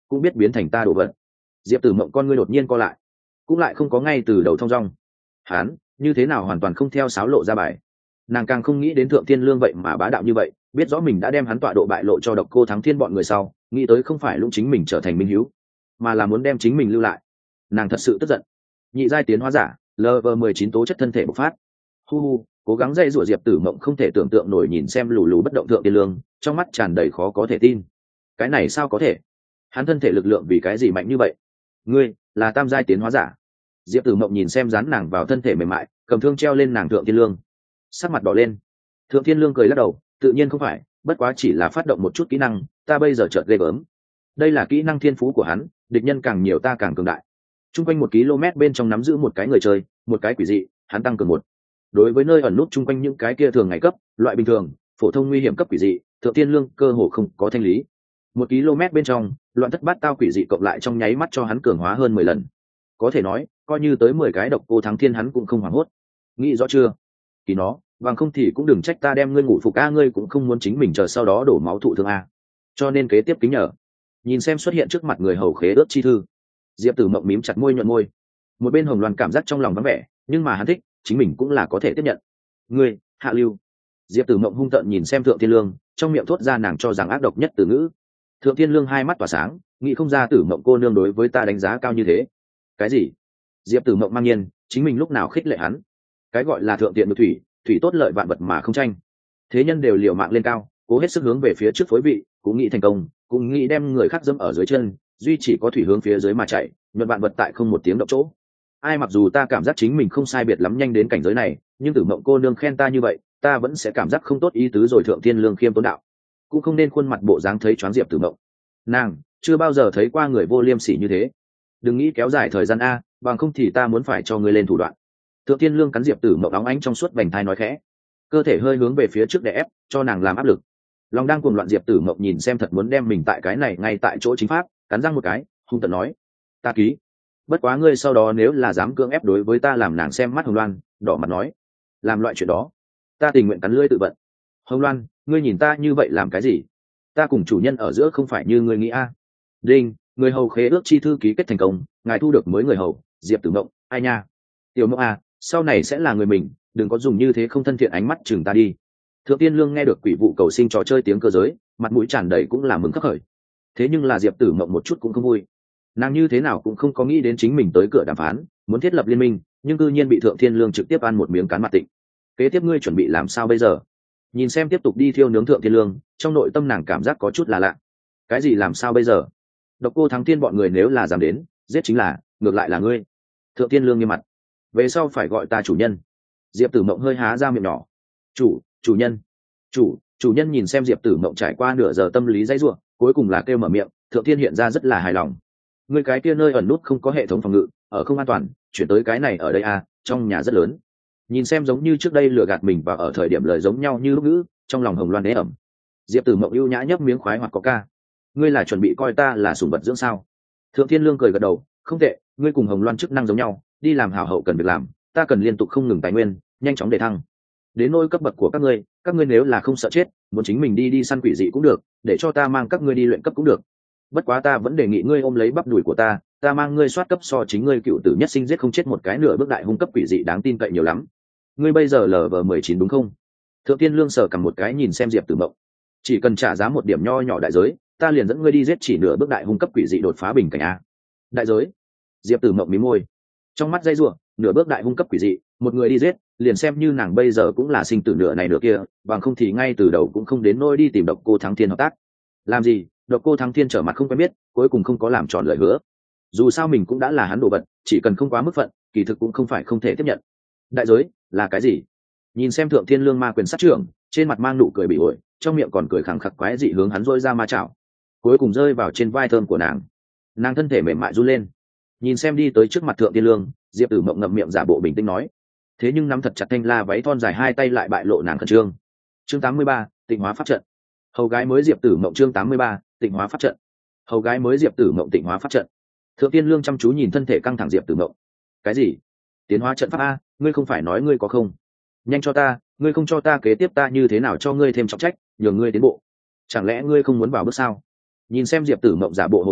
cũng biết biến thành ta đồ vật. Diệp Tử Mộng con ngươi đột nhiên co lại, cũng lại không có ngay từ đầu thong dong. Hắn như thế nào hoàn toàn không theo sáo lộ ra bài. Nàng càng không nghĩ đến Thượng Thiên Lương vậy mà bá đạo như vậy, biết rõ mình đã đem hắn tọa độ bại lộ cho Độc Cô Thắng Thiên bọn người sau, nghĩ tới không phải lúc chính mình trở thành minh hiếu, mà là muốn đem chính mình lưu lại. Nàng thật sự tức giận. Nhị giai tiến hóa giả, lv mười chín tố chất thân thể bộc phát. Hu hu, cố gắng dây rủa Diệp Tử Mộng không thể tưởng tượng nổi nhìn xem lù lù bất động Thượng Thiên Lương, trong mắt tràn đầy khó có thể tin. Cái này sao có thể? Hắn thân thể lực lượng vì cái gì mạnh như vậy? Ngươi là tam giai tiến hóa giả? Diệp Tử Mộng nhìn xem dán nàng vào thân thể mềm mại, cầm thương treo lên nàng Thượng Thiên Lương, sắc mặt đỏ lên. Thượng Thiên Lương cười lắc đầu, tự nhiên không phải, bất quá chỉ là phát động một chút kỹ năng, ta bây giờ chợt ghê gớm. Đây là kỹ năng thiên phú của hắn, địch nhân càng nhiều ta càng cường đại. Trung quanh một km bên trong nắm giữ một cái người chơi, một cái quỷ dị, hắn tăng cường một. Đối với nơi ẩn nút trung quanh những cái kia thường ngày cấp, loại bình thường, phổ thông nguy hiểm cấp quỷ dị, Thượng Thiên Lương cơ hồ không có thanh lý. Một km bên trong, loạn thất bát tao quỷ dị cộng lại trong nháy mắt cho hắn cường hóa hơn mười lần. Có thể nói, coi như tới mười cái Độc Cô Thắng Thiên hắn cũng không hoảng hốt. Nghĩ rõ chưa? Kỳ nó, bằng không thì cũng đừng trách ta đem ngươi ngủ phục a, ngươi cũng không muốn chính mình chờ sau đó đổ máu thụ thương a. Cho nên kế tiếp kính nhờ. Nhìn xem xuất hiện trước mặt người hầu khế ước chi thư, Diệp Tử Mộng mím chặt môi nhuận môi. Một bên Hồng Loan cảm giác trong lòng vắng vẻ, nhưng mà hắn thích, chính mình cũng là có thể tiếp nhận. Ngươi, hạ lưu. Diệp Tử Mộng hung tợn nhìn xem Thượng Thiên Lương, trong miệng thốt ra nàng cho rằng ác độc nhất từ ngữ. Thượng Thiên Lương hai mắt tỏa sáng, nghĩ không ra Tử Mộng cô nương đối với ta đánh giá cao như thế. Cái gì? Diệp Tử Mộng mang nhiên, chính mình lúc nào khích lệ hắn. Cái gọi là thượng tiện được thủy, thủy tốt lợi vạn vật mà không tranh. Thế nhân đều liều mạng lên cao, cố hết sức hướng về phía trước phối vị, cũng nghĩ thành công, cũng nghĩ đem người khác dẫm ở dưới chân, duy chỉ có thủy hướng phía dưới mà chạy, nhuận vạn vật tại không một tiếng động chỗ. Ai mặc dù ta cảm giác chính mình không sai biệt lắm nhanh đến cảnh giới này, nhưng Tử Mộng cô nương khen ta như vậy, ta vẫn sẽ cảm giác không tốt ý tứ rồi. Thượng Thiên Lương khiêm tốn đạo, cũng không nên khuôn mặt bộ dáng thấy choáng Diệp Tử Mộng. Nàng chưa bao giờ thấy qua người vô liêm sỉ như thế. Đừng nghĩ kéo dài thời gian a, bằng không thì ta muốn phải cho ngươi lên thủ đoạn. Thượng Thiên Lương cắn Diệp Tử Mộng óng ánh trong suốt vành thai nói khẽ, cơ thể hơi hướng về phía trước để ép, cho nàng làm áp lực. Lòng đang cuồng loạn Diệp Tử Mộng nhìn xem thật muốn đem mình tại cái này ngay tại chỗ chính pháp, cắn răng một cái, hung tợn nói, ta ký. Bất quá ngươi sau đó nếu là dám cưỡng ép đối với ta, làm nàng xem mắt Hồng Loan, đỏ mặt nói, làm loại chuyện đó, ta tình nguyện cắn lưỡi tự vận. Hồng Loan, ngươi nhìn ta như vậy làm cái gì? Ta cùng chủ nhân ở giữa không phải như ngươi nghĩ a. À. Đinh, người hầu khế ước chi thư ký kết thành công, ngài thu được mới người hầu, Diệp Tử Mộng. Ai nha, Tiểu Mộng à, sau này sẽ là người mình, đừng có dùng như thế không thân thiện ánh mắt chừng ta đi. Thượng Tiên Lương nghe được quỷ vụ cầu sinh trò chơi tiếng cơ giới, mặt mũi tràn đầy cũng là mừng khắc khởi. Thế nhưng là Diệp Tử Mộng một chút cũng không vui. Nàng như thế nào cũng không có nghĩ đến chính mình tới cửa đàm phán, muốn thiết lập liên minh, nhưng cư nhiên bị Thượng Thiên Lương trực tiếp ăn một miếng cán mặt tịnh. Kế tiếp ngươi chuẩn bị làm sao bây giờ? Nhìn xem tiếp tục đi thiêu nướng Thượng Thiên Lương, trong nội tâm nàng cảm giác có chút là lạ. Cái gì làm sao bây giờ? Độc Cô Thắng Thiên bọn người nếu là dám đến, giết chính là, ngược lại là ngươi. Thượng Thiên Lương nghiêm mặt, về sau phải gọi ta chủ nhân. Diệp Tử Mộng hơi há ra miệng nhỏ. Chủ, chủ nhân, chủ, chủ nhân. Nhìn xem Diệp Tử Mộng trải qua nửa giờ tâm lý dãy rủa, cuối cùng là kêu mở miệng. Thượng Thiên hiện ra rất là hài lòng. Ngươi cái kia nơi ẩn nút không có hệ thống phòng ngự, ở không an toàn, chuyển tới cái này ở đây à, trong nhà rất lớn. Nhìn xem giống như trước đây lừa gạt mình và ở thời điểm lời giống nhau như lúc ngữ, trong lòng Hồng Loan đế ẩm. Diệp Tử Mộng ưu nhã nhấp miếng khoái hoặc có ca. Ngươi là chuẩn bị coi ta là sủng vật dưỡng sao? Thượng Thiên Lương cười gật đầu, không tệ, ngươi cùng Hồng Loan chức năng giống nhau, đi làm hảo hậu cần việc làm, ta cần liên tục không ngừng tài nguyên, nhanh chóng đề thăng. Đến nỗi cấp bậc của các ngươi, các ngươi nếu là không sợ chết, muốn chính mình đi đi săn quỷ dị cũng được, để cho ta mang các ngươi đi luyện cấp cũng được. Bất quá ta vẫn đề nghị ngươi ôm lấy bắp đùi của ta, ta mang ngươi soát cấp so chính ngươi cựu tử nhất sinh giết không chết một cái nửa bước đại hung cấp quỷ dị đáng tin cậy nhiều lắm. Ngươi bây giờ lv mười chín đúng không? Thượng Tiên Lương sờ cầm một cái nhìn xem Diệp Tử Mộng, chỉ cần trả giá một điểm nho nhỏ đại giới, ta liền dẫn ngươi đi giết chỉ nửa bước đại hung cấp quỷ dị đột phá bình cảnh a. Đại giới? Diệp Tử Mộng mím môi, trong mắt dây rủa, nửa bước đại hung cấp quỷ dị, một người đi giết, liền xem như nàng bây giờ cũng là sinh tử nửa này nửa kia, bằng không thì ngay từ đầu cũng không đến nỗi đi tìm Độc Cô Thắng Thiên hợp tác. Làm gì? Độc Cô Thắng Thiên trở mặt không quen biết, cuối cùng không có làm tròn lời hứa. Dù sao mình cũng đã là hắn đồ vật, chỉ cần không quá mức phận, kỳ thực cũng không phải không thể tiếp nhận. Đại giới là cái gì? Nhìn xem Thượng Thiên Lương ma quyền sát trưởng, trên mặt mang nụ cười bị ổi, trong miệng còn cười khẳng khặc quái dị hướng hắn rỗi ra ma chảo, cuối cùng rơi vào trên vai thơm của nàng. Nàng thân thể mềm mại run lên, nhìn xem đi tới trước mặt Thượng Thiên Lương, Diệp Tử Mộng ngậm miệng giả bộ bình tĩnh nói, thế nhưng nắm thật chặt thanh la váy thon dài hai tay lại bại lộ nàng khẩn trương. Chương tám mươi ba, Tịnh hóa pháp trận. Hầu gái mới Diệp Tử Mộng. Chương tám mươi ba, Tịnh hóa pháp trận. Hầu gái mới Diệp Tử Mộng tịnh hóa pháp trận. Thượng Tiên Lương chăm chú nhìn thân thể căng thẳng Diệp Tử Mộng. Cái gì? Tiến hóa trận pháp a? Ngươi không phải nói ngươi có không? Nhanh cho ta, ngươi không cho ta kế tiếp ta như thế nào cho ngươi thêm trọng trách, nhường ngươi tiến bộ. Chẳng lẽ ngươi không muốn vào bước sao? Nhìn xem Diệp Tử Mộng giả bộ hồ đồ,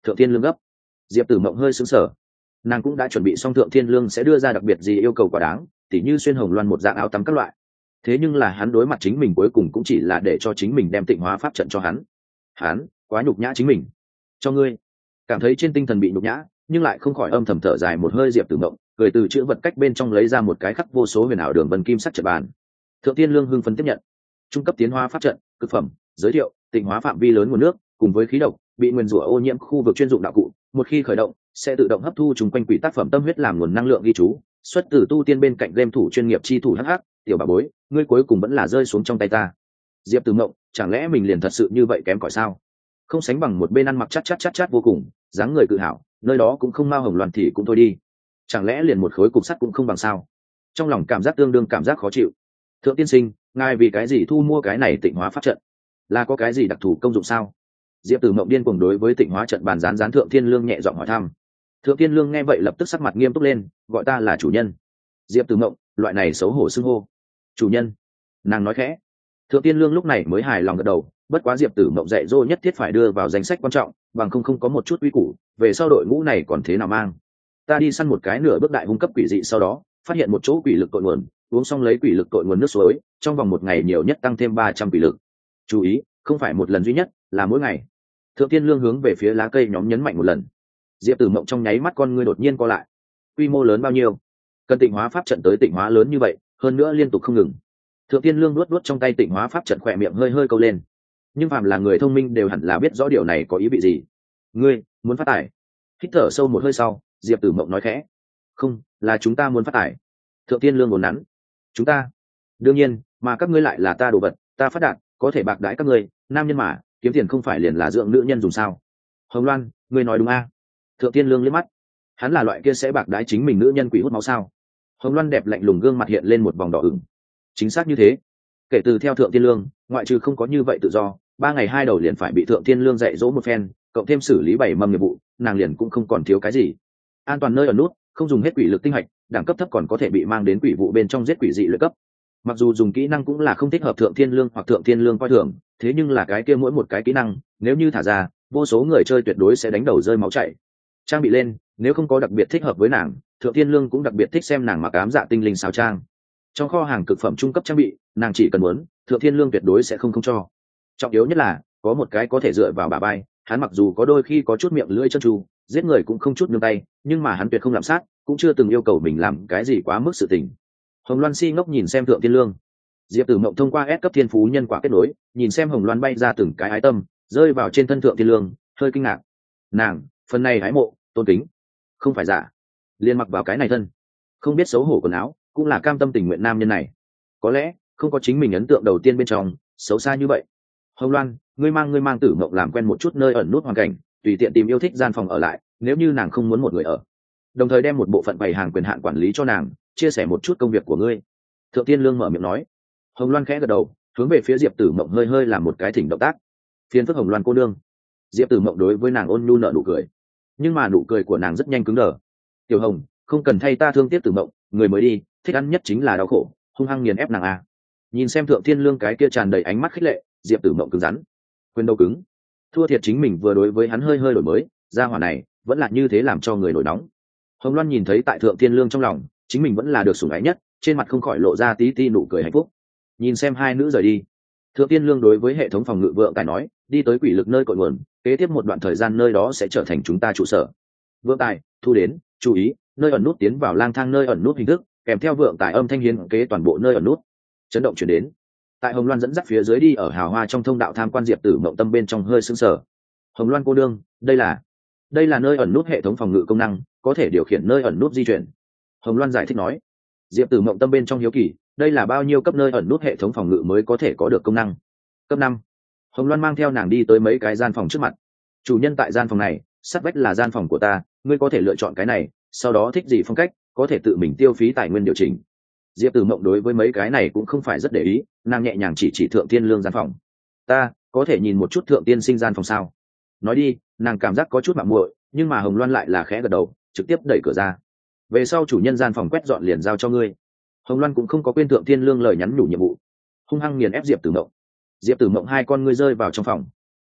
Thượng Thiên Lương gấp. Diệp Tử Mộng hơi sững sờ, nàng cũng đã chuẩn bị xong Thượng Thiên Lương sẽ đưa ra đặc biệt gì yêu cầu quá đáng, tỉ như xuyên hồng loan một dạng áo tắm các loại. Thế nhưng là hắn đối mặt chính mình cuối cùng cũng chỉ là để cho chính mình đem tịnh hóa pháp trận cho hắn. Hắn quá nhục nhã chính mình. Cho ngươi. Cảm thấy trên tinh thần bị nhục nhã, nhưng lại không khỏi âm thầm thở dài một hơi. Diệp Tử Mộng cười từ chữ vật cách bên trong lấy ra một cái khắc vô số huyền ảo đường vân kim sắc trận bàn. Thượng Thiên Lương hưng phấn tiếp nhận. Trung cấp tiến hóa pháp trận, cực phẩm, giới thiệu, tịnh hóa phạm vi lớn nguồn nước, cùng với khí độc, bị nguyên rủa ô nhiễm khu vực chuyên dụng đạo cụ, một khi khởi động sẽ tự động hấp thu chung quanh quỷ tác phẩm tâm huyết làm nguồn năng lượng ghi chú, xuất từ tu tiên bên cạnh game thủ chuyên nghiệp chi thủ hắc hắc. Tiểu bà bối, ngươi cuối cùng vẫn là rơi xuống trong tay ta. Diệp Tử Mộng, chẳng lẽ mình liền thật sự như vậy kém cỏi sao? Không sánh bằng một bên ăn mặc chát chát chát chát vô cùng, dáng người cự hảo, nơi đó cũng không mao hồng loan thì cũng thôi đi, chẳng lẽ liền một khối cục sắt cũng không bằng sao? Trong lòng cảm giác tương đương cảm giác khó chịu. Thượng tiên sinh, ngài vì cái gì thu mua cái này tịnh hóa pháp trận? Là có cái gì đặc thù công dụng sao? Diệp Tử Mộng điên cuồng đối với tịnh hóa trận bàn gián gián Thượng Thiên Lương nhẹ giọng hỏi thăm. Thượng Thiên Lương nghe vậy lập tức sắc mặt nghiêm túc lên, gọi ta là chủ nhân. Diệp Tử Mộng, loại này xấu hổ xưng hô. Chủ nhân. Nàng nói khẽ. Thượng Thiên Lương lúc này mới hài lòng gật đầu, bất quá Diệp Tử Mộng dạy dỗ nhất thiết phải đưa vào danh sách quan trọng, bằng không không có một chút uy củ, về sau đội ngũ này còn thế nào mang. Ta đi săn một cái nửa bước đại hung cấp quỷ dị, sau đó phát hiện một chỗ quỷ lực cội nguồn, uống xong lấy quỷ lực cội nguồn nước suối, trong vòng một ngày nhiều nhất tăng thêm ba trăm quỷ lực. Chú ý, không phải một lần duy nhất, là mỗi ngày. Thượng Thiên Lương hướng về phía lá cây nhóm nhấn mạnh một lần. Diệp Tử Mộng trong nháy mắt con ngươi đột nhiên co lại. Quy mô lớn bao nhiêu? Cần tịnh hóa pháp trận tới tịnh hóa lớn như vậy, hơn nữa liên tục không ngừng. Thượng Thiên Lương nuốt nuốt trong tay tịnh hóa pháp trận, khỏe miệng hơi hơi câu lên. Nhưng phàm là người thông minh đều hẳn là biết rõ điều này có ý vị gì. Ngươi muốn phát tài? Hít thở sâu một hơi sau, Diệp Tử Mộng nói khẽ. Không, là chúng ta muốn phát tài. Thượng Thiên Lương ngồn nắn. Chúng ta? Đương nhiên, mà các ngươi lại là ta đồ vật, ta phát đạt, có thể bạc đãi các ngươi, nam nhân mà, kiếm tiền không phải liền là dưỡng nữ nhân dùng sao? Hồng Loan, ngươi nói đúng a? Thượng Thiên Lương liếc mắt. Hắn là loại kia sẽ bạc đãi chính mình nữ nhân quỷ hút máu sao? Hồng Loan đẹp lạnh lùng gương mặt hiện lên một vòng đỏ ửng. Chính xác như thế. Kể từ theo Thượng Thiên Lương, ngoại trừ không có như vậy tự do, ba ngày hai đầu liền phải bị Thượng Thiên Lương dạy dỗ một phen, cộng thêm xử lý bảy mầm nghiệp vụ, nàng liền cũng không còn thiếu cái gì. An toàn nơi ở nút, không dùng hết quỷ lực tinh hạch, đẳng cấp thấp còn có thể bị mang đến quỷ vụ bên trong giết quỷ dị lợi cấp. Mặc dù dùng kỹ năng cũng là không thích hợp Thượng Thiên Lương hoặc Thượng Thiên Lương coi thường, thế nhưng là cái kia mỗi một cái kỹ năng, nếu như thả ra, vô số người chơi tuyệt đối sẽ đánh đầu rơi máu chảy. Trang bị lên, nếu không có đặc biệt thích hợp với nàng, Thượng Thiên Lương cũng đặc biệt thích xem nàng mặc ám dạ tinh linh sao trang. Trong kho hàng cực phẩm trung cấp trang bị, nàng chỉ cần muốn, Thượng Thiên Lương tuyệt đối sẽ không không cho. Trọng yếu nhất là, có một cái có thể dựa vào bả vai, hắn mặc dù có đôi khi có chút miệng lưỡi chân tru, giết người cũng không chút nương tay, nhưng mà hắn tuyệt không làm sát, cũng chưa từng yêu cầu mình làm cái gì quá mức sự tình. Hồng Loan si ngốc nhìn xem Thượng Thiên Lương. Diệp Tử Mộng thông qua S cấp thiên phú nhân quả kết nối, nhìn xem Hồng Loan bay ra từng cái ái tâm, rơi vào trên thân Thượng Thiên Lương, hơi kinh ngạc. Nàng, phần này hái mộ, tôn kính, không phải giả. Liên mặc vào cái này thân, không biết xấu hổ quần áo, cũng là cam tâm tình nguyện nam nhân này. Có lẽ không có chính mình ấn tượng đầu tiên bên trong xấu xa như vậy. Hồng Loan, ngươi mang ngươi mang Tử Mộng làm quen một chút nơi ẩn nút hoàn cảnh, tùy tiện tìm yêu thích gian phòng ở lại, nếu như nàng không muốn một người ở, đồng thời đem một bộ phận bày hàng quyền hạn quản lý cho nàng, chia sẻ một chút công việc của ngươi. Thượng Thiên Lương mở miệng nói. Hồng Loan khẽ gật đầu, hướng về phía Diệp Tử Mộng hơi hơi làm một cái thỉnh động tác. Phiền phức Hồng Loan cô nương. Diệp Tử Mộng đối với nàng ôn nhu nở nụ cười, nhưng mà nụ cười của nàng rất nhanh cứng đờ. Tiểu Hồng, không cần thay ta thương tiếc Tử Mộng, người mới đi, thích ăn nhất chính là đau khổ, hung hăng nghiền ép nàng à. Nhìn xem Thượng Thiên Lương cái kia tràn đầy ánh mắt khích lệ, Diệp Tử Mộng cứng rắn, quyền đầu cứng. Thua thiệt chính mình vừa đối với hắn hơi hơi đổi mới, gia hỏa này vẫn là như thế làm cho người nổi nóng. Hồng Loan nhìn thấy tại Thượng Thiên Lương trong lòng, chính mình vẫn là được sủng ái nhất, trên mặt không khỏi lộ ra tí tí nụ cười hạnh phúc. Nhìn xem hai nữ rời đi, Thượng Thiên Lương đối với hệ thống phòng ngự vượng tài nói, đi tới quỷ lực nơi cội nguồn, kế tiếp một đoạn thời gian nơi đó sẽ trở thành chúng ta trụ sở. Vượng tài thu đến, chú ý, nơi ẩn nút tiến vào lang thang nơi ẩn nút hình thức, kèm theo vượng tài âm thanh hiến kế toàn bộ nơi ẩn nút. Chấn động chuyển đến. Tại Hồng Loan dẫn dắt phía dưới đi ở hào hoa trong thông đạo tham quan, Diệp Tử Mộng tâm bên trong hơi sững sờ. Hồng Loan cô đương, đây là đây là nơi ẩn nút hệ thống phòng ngự công năng, có thể điều khiển nơi ẩn nút di chuyển. Hồng Loan giải thích nói. Diệp Tử Mộng tâm bên trong hiếu kỳ, đây là bao nhiêu cấp nơi ẩn nút hệ thống phòng ngự mới có thể có được công năng? Cấp năm. Hồng Loan mang theo nàng đi tới mấy cái gian phòng trước mặt. Chủ nhân tại gian phòng này, sát vách là gian phòng của ta, ngươi có thể lựa chọn cái này, sau đó thích gì phong cách, có thể tự mình tiêu phí tài nguyên điều chỉnh. Diệp Tử Mộng đối với mấy cái này cũng không phải rất để ý, nàng nhẹ nhàng chỉ chỉ Thượng Thiên Lương gian phòng. Ta có thể nhìn một chút Thượng Tiên sinh gian phòng sao? Nói đi, nàng cảm giác có chút mạo muội, nhưng mà Hồng Loan lại là khẽ gật đầu, trực tiếp đẩy cửa ra. Về sau chủ nhân gian phòng quét dọn liền giao cho ngươi. Hồng Loan cũng không có quên Thượng Thiên Lương lời nhắn nhủ nhiệm vụ, hung hăng nghiền ép Diệp Tử Mộng. Diệp Tử Mộng hai con ngươi rơi vào trong phòng,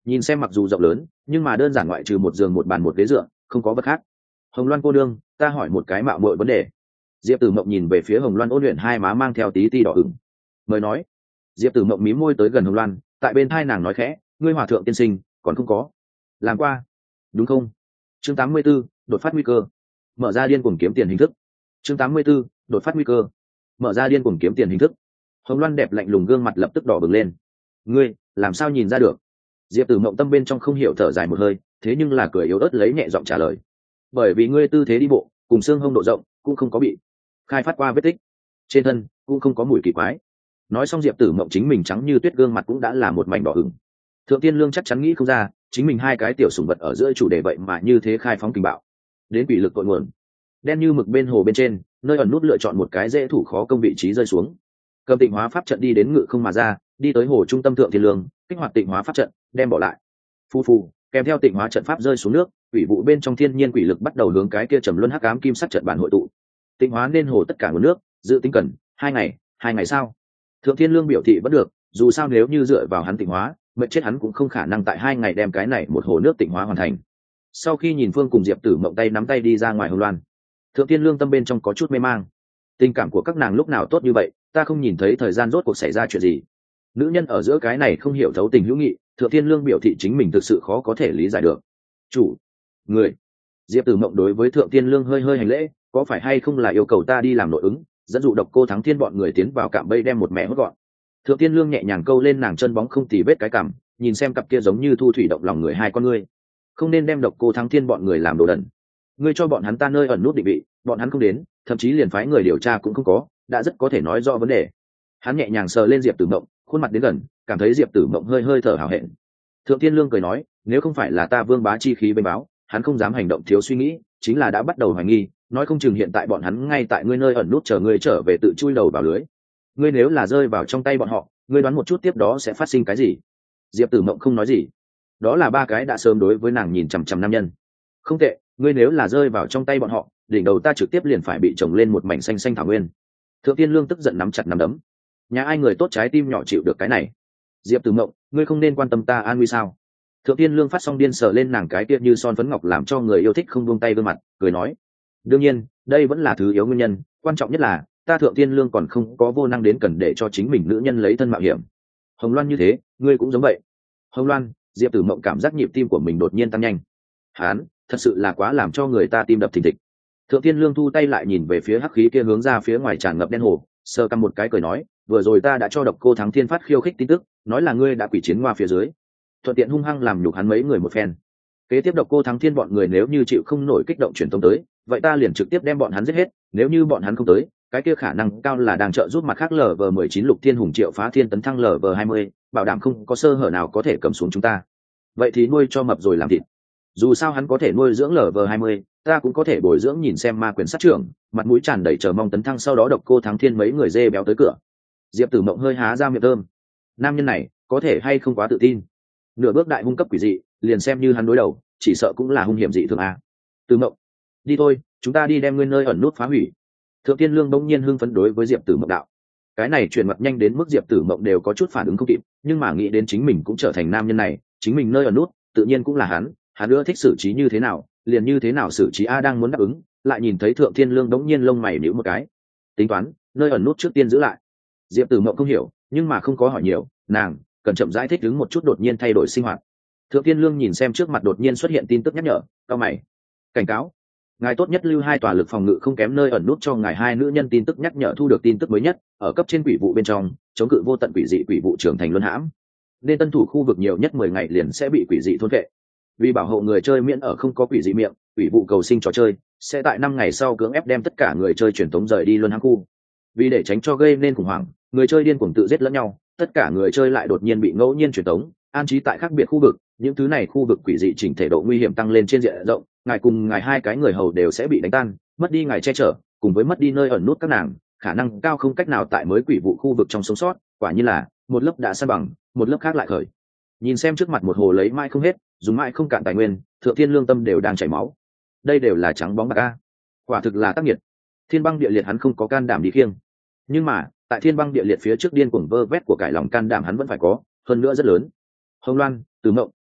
nhìn xem mặc dù rộng lớn nhưng mà đơn giản ngoại trừ một giường một bàn một ghế dựa không có vật khác. Hồng Loan cô đương, ta hỏi một cái mạo muội vấn đề. Diệp Tử Mộng nhìn về phía Hồng Loan ôn luyện hai má mang theo tí ti đỏ ửng. Mời nói. Diệp Tử Mộng mím môi tới gần Hồng Loan, tại bên tai nàng nói khẽ, ngươi hòa thượng tiên sinh còn không có làm qua đúng không? Chương tám mươi 84, đột phát nguy cơ. Mở ra điên cuồng kiếm tiền hình thức. Chương tám mươi 84, đột phát nguy cơ. Mở ra điên cuồng kiếm tiền hình thức. Hồng Loan đẹp lạnh lùng gương mặt lập tức đỏ bừng lên. Ngươi làm sao nhìn ra được? Diệp Tử Mộng tâm bên trong không hiểu thở dài một hơi, thế nhưng là cười yếu ớt lấy nhẹ giọng trả lời. Bởi vì ngươi tư thế đi bộ cùng xương hông độ rộng cũng không có bị khai phát qua vết tích, trên thân cũng không có mùi kỳ quái. Nói xong Diệp Tử Mộng chính mình trắng như tuyết gương mặt cũng đã là một mảnh đỏ ửng. Thượng Tiên Lương chắc chắn nghĩ không ra, chính mình hai cái tiểu sủng vật ở giữa chủ đề vậy mà như thế khai phóng kinh bạo. Đến quỷ lực cội nguồn. Đen như mực bên hồ bên trên, nơi ẩn nút lựa chọn một cái dễ thủ khó công vị trí rơi xuống. Cầm Tịnh Hóa pháp trận đi đến ngự không mà ra, đi tới hồ trung tâm Thượng Tiên Lương, kích hoạt Tịnh Hóa pháp trận, đem bỏ lại. Phu phu, kèm theo Tịnh Hóa trận pháp rơi xuống nước, quỷ vụ bên trong thiên nhiên quỷ lực bắt đầu hướng cái kia trầm luân hắc ám kim sắc trận bản hội tụ. Tịnh Hóa nên hồ tất cả nguồn nước, dự tính cần hai ngày, hai ngày sau. Thượng Thiên Lương biểu thị vẫn được, dù sao nếu như dựa vào hắn tịnh hóa, mệt chết hắn cũng không khả năng tại hai ngày đem cái này một hồ nước tịnh hóa hoàn thành. Sau khi nhìn Phương cùng Diệp Tử Mộng tay nắm tay đi ra ngoài Hồng Loan, Thượng Thiên Lương tâm bên trong có chút mê mang. Tình cảm của các nàng lúc nào tốt như vậy, ta không nhìn thấy thời gian rốt cuộc xảy ra chuyện gì. Nữ nhân ở giữa cái này không hiểu thấu tình hữu nghị, Thượng Thiên Lương biểu thị chính mình thực sự khó có thể lý giải được. Chủ, người. Diệp Tử Mộng đối với Thượng Thiên Lương hơi hơi hành lễ, có phải hay không là yêu cầu ta đi làm nội ứng, dẫn dụ Độc Cô Thắng Thiên bọn người tiến vào cạm bẫy đem một mẹ hốt gọn. Thượng Tiên Lương nhẹ nhàng câu lên nàng chân bóng không tì vết cái cằm, nhìn xem cặp kia giống như thu thủy động lòng người hai con ngươi. Không nên đem Độc Cô Thắng Thiên bọn người làm đồ đần. Ngươi cho bọn hắn ta nơi ẩn nút định vị, bọn hắn không đến, thậm chí liền phái người điều tra cũng không có, đã rất có thể nói rõ vấn đề. Hắn nhẹ nhàng sờ lên Diệp Tử Mộng, khuôn mặt đến gần, cảm thấy Diệp Tử Mộng hơi hơi thở hào hẹn. Thượng Tiên Lương cười nói, nếu không phải là ta vương bá chi khí bên báo, hắn không dám hành động thiếu suy nghĩ, chính là đã bắt đầu hoài nghi, nói không chừng hiện tại bọn hắn ngay tại ngươi nơi ẩn nút chờ ngươi trở về tự chui đầu vào lưới. Ngươi nếu là rơi vào trong tay bọn họ, ngươi đoán một chút tiếp đó sẽ phát sinh cái gì? Diệp Tử Mộng không nói gì. Đó là ba cái đã sớm đối với nàng nhìn chằm chằm nam nhân. Không tệ, ngươi nếu là rơi vào trong tay bọn họ, đỉnh đầu ta trực tiếp liền phải bị trồng lên một mảnh xanh xanh thảo nguyên. Thượng Tiên Lương tức giận nắm chặt nắm đấm. Nhà ai người tốt trái tim nhỏ chịu được cái này? Diệp Tử Mộng, ngươi không nên quan tâm ta an nguy sao? Thượng Tiên Lương phát xong điên sờ lên nàng cái kia như son phấn ngọc làm cho người yêu thích không buông tay gương mặt, cười nói: đương nhiên, đây vẫn là thứ yếu nguyên nhân, quan trọng nhất là ta Thượng Tiên Lương còn không có vô năng đến cần để cho chính mình nữ nhân lấy thân mạo hiểm. Hồng Loan như thế, ngươi cũng giống vậy. Hồng Loan, Diệp Tử Mộng cảm giác nhịp tim của mình đột nhiên tăng nhanh. Hán, thật sự là quá làm cho người ta tim đập thình thịch. Thượng Tiên Lương thu tay lại nhìn về phía hắc khí kia hướng ra phía ngoài tràn ngập đen hồ, sơ căm một cái cười nói: vừa rồi ta đã cho Độc Cô Thắng Thiên phát khiêu khích tin tức, nói là ngươi đã quỷ chiến qua phía dưới, thuận tiện hung hăng làm nhục hắn mấy người một phen. Kế tiếp Độc Cô Thắng Thiên bọn người nếu như chịu không nổi kích động truyền tống tới, vậy ta liền trực tiếp đem bọn hắn giết hết, nếu như bọn hắn không tới, cái kia khả năng cao là đang trợ giúp mặt khác lv mười chín Lục Thiên Hùng Triệu Phá Thiên tấn thăng lv hai mươi, bảo đảm không có sơ hở nào có thể cầm xuống chúng ta. Vậy thì nuôi cho mập rồi làm thịt. Dù sao hắn có thể nuôi dưỡng lv hai mươi, ta cũng có thể bồi dưỡng nhìn xem ma quyền sát trưởng, mặt mũi tràn đầy chờ mong tấn thăng sau đó Độc Cô Thắng Thiên mấy người dê béo tới cửa. Diệp Tử Mộng hơi há ra miệng thơm. Nam nhân này, có thể hay không quá tự tin. Nửa bước đại hung cấp quỷ dị, liền xem như hắn đối đầu, chỉ sợ cũng là hung hiểm dị thường a. Tử Mộng, đi thôi, chúng ta đi đem ngươi nơi ẩn nút phá hủy. Thượng Tiên Lương bỗng nhiên hưng phấn đối với Diệp Tử Mộng đạo. Cái này chuyển mặt nhanh đến mức Diệp Tử Mộng đều có chút phản ứng không kịp, nhưng mà nghĩ đến chính mình cũng trở thành nam nhân này, chính mình nơi ẩn nút, tự nhiên cũng là hắn, hắn ưa thích xử trí như thế nào, liền như thế nào xử trí a đang muốn đáp ứng, lại nhìn thấy Thượng Thiên Lương bỗng nhiên lông mày nhíu một cái. Tính toán, nơi ẩn nút trước tiên giữ lại. Diệp Tử Mộng không hiểu, nhưng mà không có hỏi nhiều, nàng cần chậm rãi thích ứng một chút đột nhiên thay đổi sinh hoạt. Thượng Thiên Lương nhìn xem trước mặt đột nhiên xuất hiện tin tức nhắc nhở, cao mày. Cảnh cáo, ngài tốt nhất lưu hai tòa lực phòng ngự không kém nơi ẩn nút cho ngài hai nữ nhân tin tức nhắc nhở thu được tin tức mới nhất, ở cấp trên quỷ vụ bên trong, chống cự vô tận quỷ dị quỷ vụ trưởng thành luân hãm. Nên tân thủ khu vực nhiều nhất mười ngày liền sẽ bị quỷ dị thôn vệ. Vì bảo hộ người chơi miễn ở không có quỷ dị miệng, quỷ vụ cầu sinh trò chơi sẽ tại năm ngày sau cưỡng ép đem tất cả người chơi truyền tống rời đi luân hãm khu. Vì để tránh cho gây nên khủng hoảng, người chơi điên cuồng tự giết lẫn nhau, tất cả người chơi lại đột nhiên bị ngẫu nhiên truyền tống, an trí tại khác biệt khu vực, những thứ này khu vực quỷ dị chỉnh thể độ nguy hiểm tăng lên trên diện rộng, ngài cùng ngài hai cái người hầu đều sẽ bị đánh tan, mất đi ngài che chở, cùng với mất đi nơi ẩn nút các nàng, khả năng cao không cách nào tại mới quỷ vụ khu vực trong sống sót, quả nhiên là một lớp đã san bằng, một lớp khác lại khởi. Nhìn xem trước mặt một hồ lấy mãi không hết, dùng mãi không cạn tài nguyên, Thượng Thiên Lương tâm đều đang chảy máu. Đây đều là trắng bóng bạc a. Quả thực là tác nghiệt. Thiên băng địa liệt hắn không có can đảm đi khiêng. Nhưng mà, tại thiên băng địa liệt phía trước điên cuồng vơ vét của cải lòng can đảm hắn vẫn phải có, hơn nữa rất lớn. Hồng Loan, Từ Mộng,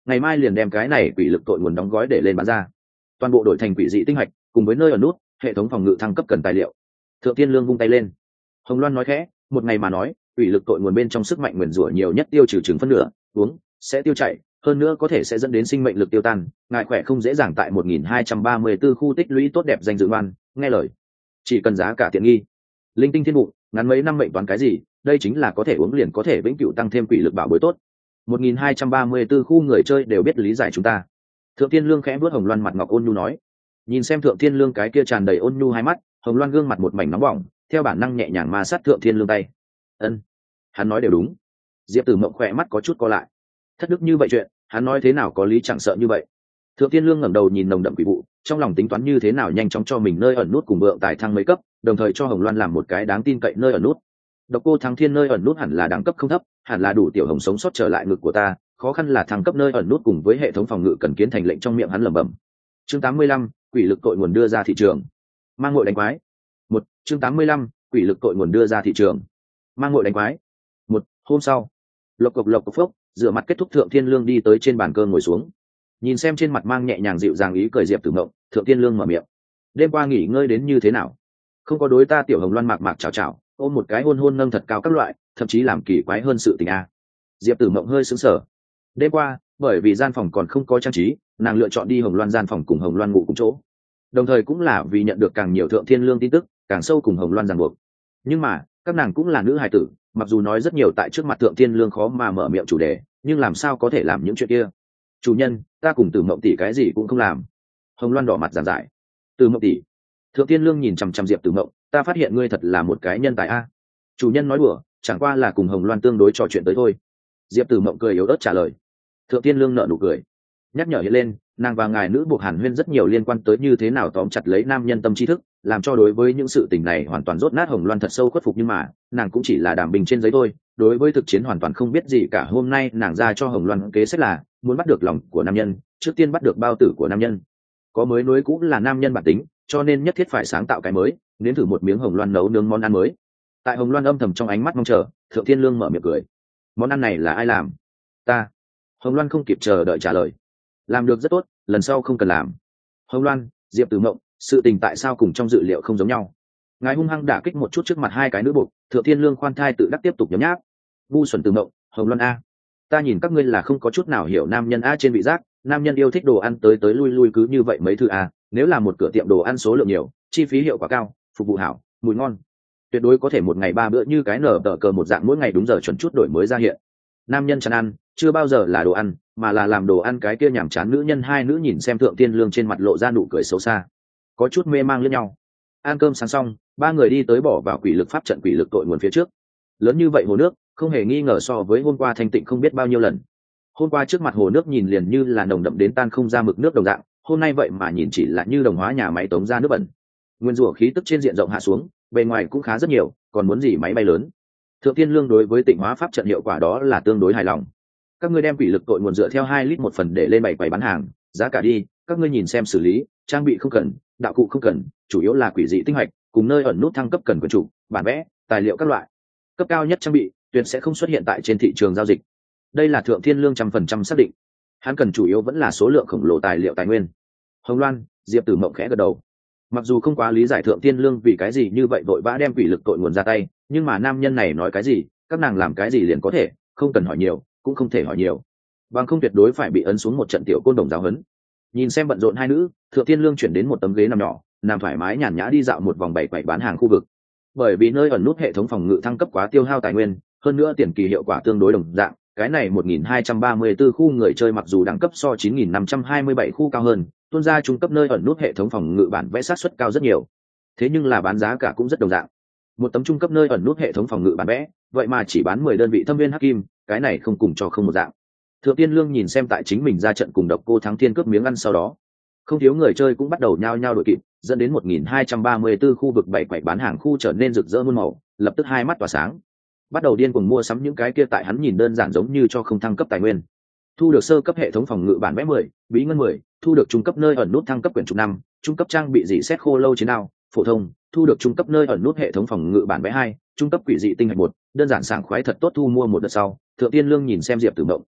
ngày mai liền đem cái này quỷ lực tội nguồn đóng gói để lên bán ra, toàn bộ đổi thành quỷ dị tinh hạch cùng với nơi ở nút hệ thống phòng ngự thăng cấp cần tài liệu. Thượng Tiên Lương vung tay lên. Hồng Loan nói khẽ, một ngày mà nói quỷ lực tội nguồn bên trong sức mạnh nguyền rủa nhiều nhất tiêu trừ chừng phân nửa, uống sẽ tiêu chảy, hơn nữa có thể sẽ dẫn đến sinh mệnh lực tiêu tan. Ngài khỏe không dễ dàng tại một nghìn hai trăm ba mươi tư khu tích lũy tốt đẹp danh dự ngoan, nghe lời, chỉ cần giá cả tiện nghi. Linh tinh thiên bụng, ngắn mấy năm mệnh toán cái gì, đây chính là có thể uống liền có thể vĩnh cửu tăng thêm quỷ lực bảo bối tốt. một nghìn hai trăm ba mươi tư khu người chơi đều biết lý giải chúng ta. Thượng Thiên Lương khẽ vuốt Hồng Loan mặt ngọc ôn nhu nói. Nhìn xem Thượng Thiên Lương cái kia tràn đầy ôn nhu hai mắt, Hồng Loan gương mặt một mảnh nóng bỏng, theo bản năng nhẹ nhàng ma sát Thượng Thiên Lương tay. Ân, hắn nói đều đúng. Diệp Tử Mộng khỏe mắt có chút co lại. Thất đức như vậy chuyện, hắn nói thế nào có lý chẳng sợ như vậy. Thượng Thiên Lương ngẩng đầu nhìn nồng đậm quỷ vụ, trong lòng tính toán như thế nào nhanh chóng cho mình nơi ẩn nút cùng vượng tài thăng mấy cấp, đồng thời cho Hồng Loan làm một cái đáng tin cậy nơi ẩn nút. Độc Cô Thắng Thiên nơi ẩn nút hẳn là đẳng cấp không thấp, hẳn là đủ tiểu hồng sống sót trở lại ngực của ta, khó khăn là thăng cấp nơi ẩn nút cùng với hệ thống phòng ngự cần kiến thành lệnh trong miệng hắn lẩm bẩm. Chương tám mươi lăm, quỷ lực tội nguồn đưa ra thị trường. Mang ngội đánh quái. Một, chương tám mươi lăm, quỷ lực tội nguồn đưa ra thị trường. Mang ngội đánh quái. Một, hôm sau. Lộc cộc lộc cộc phốc, rửa mặt kết thúc Thượng Thiên Lương đi tới trên bàn cơm ngồi xuống. Nhìn xem trên mặt mang nhẹ nhàng dịu dàng ý cười Diệp Tử Mộng, Thượng Thiên Lương mở miệng. Đêm qua nghỉ ngơi đến như thế nào? Không có đối ta tiểu Hồng Loan mạc mạc chào chào, ôm một cái hôn hôn nâng thật cao các loại, thậm chí làm kỳ quái hơn sự tình a. Diệp Tử Mộng hơi sững sờ. Đêm qua, bởi vì gian phòng còn không có trang trí, nàng lựa chọn đi Hồng Loan gian phòng cùng Hồng Loan ngủ cùng chỗ. Đồng thời cũng là vì nhận được càng nhiều Thượng Thiên Lương tin tức, càng sâu cùng Hồng Loan ràng buộc. Nhưng mà, các nàng cũng là nữ hài tử, mặc dù nói rất nhiều tại trước mặt Thượng Thiên Lương khó mà mở miệng chủ đề, nhưng làm sao có thể làm những chuyện kia? Chủ nhân, ta cùng Tử Mộng tỷ cái gì cũng không làm. Hồng Loan đỏ mặt giảng giải. Tử Mộng tỷ. Thượng Thiên Lương nhìn chằm chằm Diệp Tử Mộng, ta phát hiện ngươi thật là một cái nhân tài a. Chủ nhân nói đùa, chẳng qua là cùng Hồng Loan tương đối trò chuyện tới thôi. Diệp Tử Mộng cười yếu ớt trả lời. Thượng Thiên Lương nở nụ cười, nhắc nhở hiện lên, nàng và ngài nữ buộc Hàn Huyên rất nhiều liên quan tới như thế nào tóm chặt lấy nam nhân tâm trí thức, làm cho đối với những sự tình này hoàn toàn rốt nát Hồng Loan thật sâu khuất phục, nhưng mà nàng cũng chỉ là đàm bình trên giấy thôi, đối với thực chiến hoàn toàn không biết gì cả. Hôm nay nàng ra cho Hồng Loan kế sách là muốn bắt được lòng của nam nhân, trước tiên bắt được bao tử của nam nhân. Có mới nối cũng là nam nhân bản tính, cho nên nhất thiết phải sáng tạo cái mới, nếm thử một miếng Hồng Loan nấu nướng món ăn mới. Tại Hồng Loan âm thầm trong ánh mắt mong chờ, Thượng Thiên Lương mở miệng cười. Món ăn này là ai làm? Ta. Hồng Loan không kịp chờ đợi trả lời. Làm được rất tốt, lần sau không cần làm. Hồng Loan, Diệp Tử Mộng, sự tình tại sao cùng trong dự liệu không giống nhau? Ngài hung hăng đả kích một chút trước mặt hai cái nữ buộc. Thượng Thiên Lương khoan thai tự đắc tiếp tục nhấm nháp. Ngu xuẩn Tử Mộng, Hồng Loan a, ta nhìn các ngươi là không có chút nào hiểu nam nhân a trên vị giác, nam nhân yêu thích đồ ăn tới tới lui lui cứ như vậy mấy thứ a, nếu là một cửa tiệm đồ ăn số lượng nhiều, chi phí hiệu quả cao, phục vụ hảo, mùi ngon, tuyệt đối có thể một ngày ba bữa như cái nở tờ cờ một dạng, mỗi ngày đúng giờ chuẩn chút đổi mới ra hiện. Nam nhân chán ăn chưa bao giờ là đồ ăn, mà là làm đồ ăn cái kia nhảm chán nữ nhân. Hai nữ nhìn xem Thượng Thiên Lương trên mặt lộ ra nụ cười xấu xa, có chút mê mang lẫn nhau. Ăn cơm sáng xong, ba người đi tới bỏ vào quỷ lực pháp trận quỷ lực tội nguồn phía trước. Lớn như vậy hồ nước, không hề nghi ngờ so với hôm qua thanh tịnh không biết bao nhiêu lần. Hôm qua trước mặt hồ nước nhìn liền như là nồng đậm đến tan không ra mực nước đồng dạng, hôm nay vậy mà nhìn chỉ là như đồng hóa nhà máy tống ra nước bẩn. Nguyên rủa khí tức trên diện rộng hạ xuống, bề ngoài cũng khá rất nhiều, còn muốn gì máy bay lớn. Thượng Thiên Lương đối với tịnh hóa pháp trận hiệu quả đó là tương đối hài lòng. Các ngươi đem quỷ lực tội nguồn dựa theo hai lít một phần để lên bảy quầy bán hàng, giá cả đi, các ngươi nhìn xem xử lý, trang bị không cần, đạo cụ không cần, chủ yếu là quỷ dị tinh hạch, cùng nơi ẩn nút thăng cấp cần quyền chủ, bản vẽ, tài liệu các loại. Cấp cao nhất trang bị, tuyệt sẽ không xuất hiện tại trên thị trường giao dịch. Đây là Thượng Thiên Lương trăm phần trăm xác định. Hắn cần chủ yếu vẫn là số lượng khổng lồ tài liệu tài nguyên. Hồng Loan, Diệp Tử Mộng khẽ gật đầu. Mặc dù không quá lý giải Thượng Thiên Lương vì cái gì như vậy vội vã đem quỷ lực tội nguồn ra tay, nhưng mà nam nhân này nói cái gì, các nàng làm cái gì liền có thể, không cần hỏi nhiều, cũng không thể hỏi nhiều, bằng không tuyệt đối phải bị ấn xuống một trận tiểu côn đồng giáo huấn. Nhìn xem bận rộn hai nữ, Thượng Thiên Lương chuyển đến một tấm ghế nằm nhỏ, nằm thoải mái nhàn nhã đi dạo một vòng bảy quầy bán hàng khu vực. Bởi vì nơi ẩn nút hệ thống phòng ngự thăng cấp quá tiêu hao tài nguyên, hơn nữa tiền kỳ hiệu quả tương đối đồng dạng, cái này một nghìn hai trăm ba mươi tư khu người chơi mặc dù đẳng cấp so chín nghìn năm trăm hai mươi bảy khu cao hơn, tuôn ra trung cấp nơi ẩn nút hệ thống phòng ngự bản vẽ sát suất cao rất nhiều. Thế nhưng là bán giá cả cũng rất đồng dạng. Một tấm trung cấp nơi ẩn nút hệ thống phòng ngự bản vẽ, vậy mà chỉ bán mười đơn vị thâm viên hắc kim, cái này không cùng cho không một dạng. Thượng Tiên Lương nhìn xem tại chính mình ra trận cùng Độc Cô Thắng Thiên cướp miếng ăn sau đó, không thiếu người chơi cũng bắt đầu nhao nhao đội kịp, dẫn đến một nghìn hai trăm ba mươi tư khu vực bảy quầy bán hàng khu trở nên rực rỡ muôn màu, lập tức hai mắt tỏa sáng, bắt đầu điên cuồng mua sắm những cái kia tại hắn nhìn đơn giản giống như cho không thăng cấp tài nguyên. Thu được sơ cấp hệ thống phòng ngự bản vẽ mười, bí ngân mười, thu được trung cấp nơi ẩn nút thăng cấp quyển trục năm, trung cấp trang bị dị xét khô lâu chiến đao, phổ thông, thu được trung cấp nơi ẩn nút hệ thống phòng ngự bản vẽ hai, trung cấp quỷ dị tinh hạch một, đơn giản sảng khoái thật tốt thu mua một đợt sau, Thượng Tiên Lương nhìn xem Diệp Tử Mộng,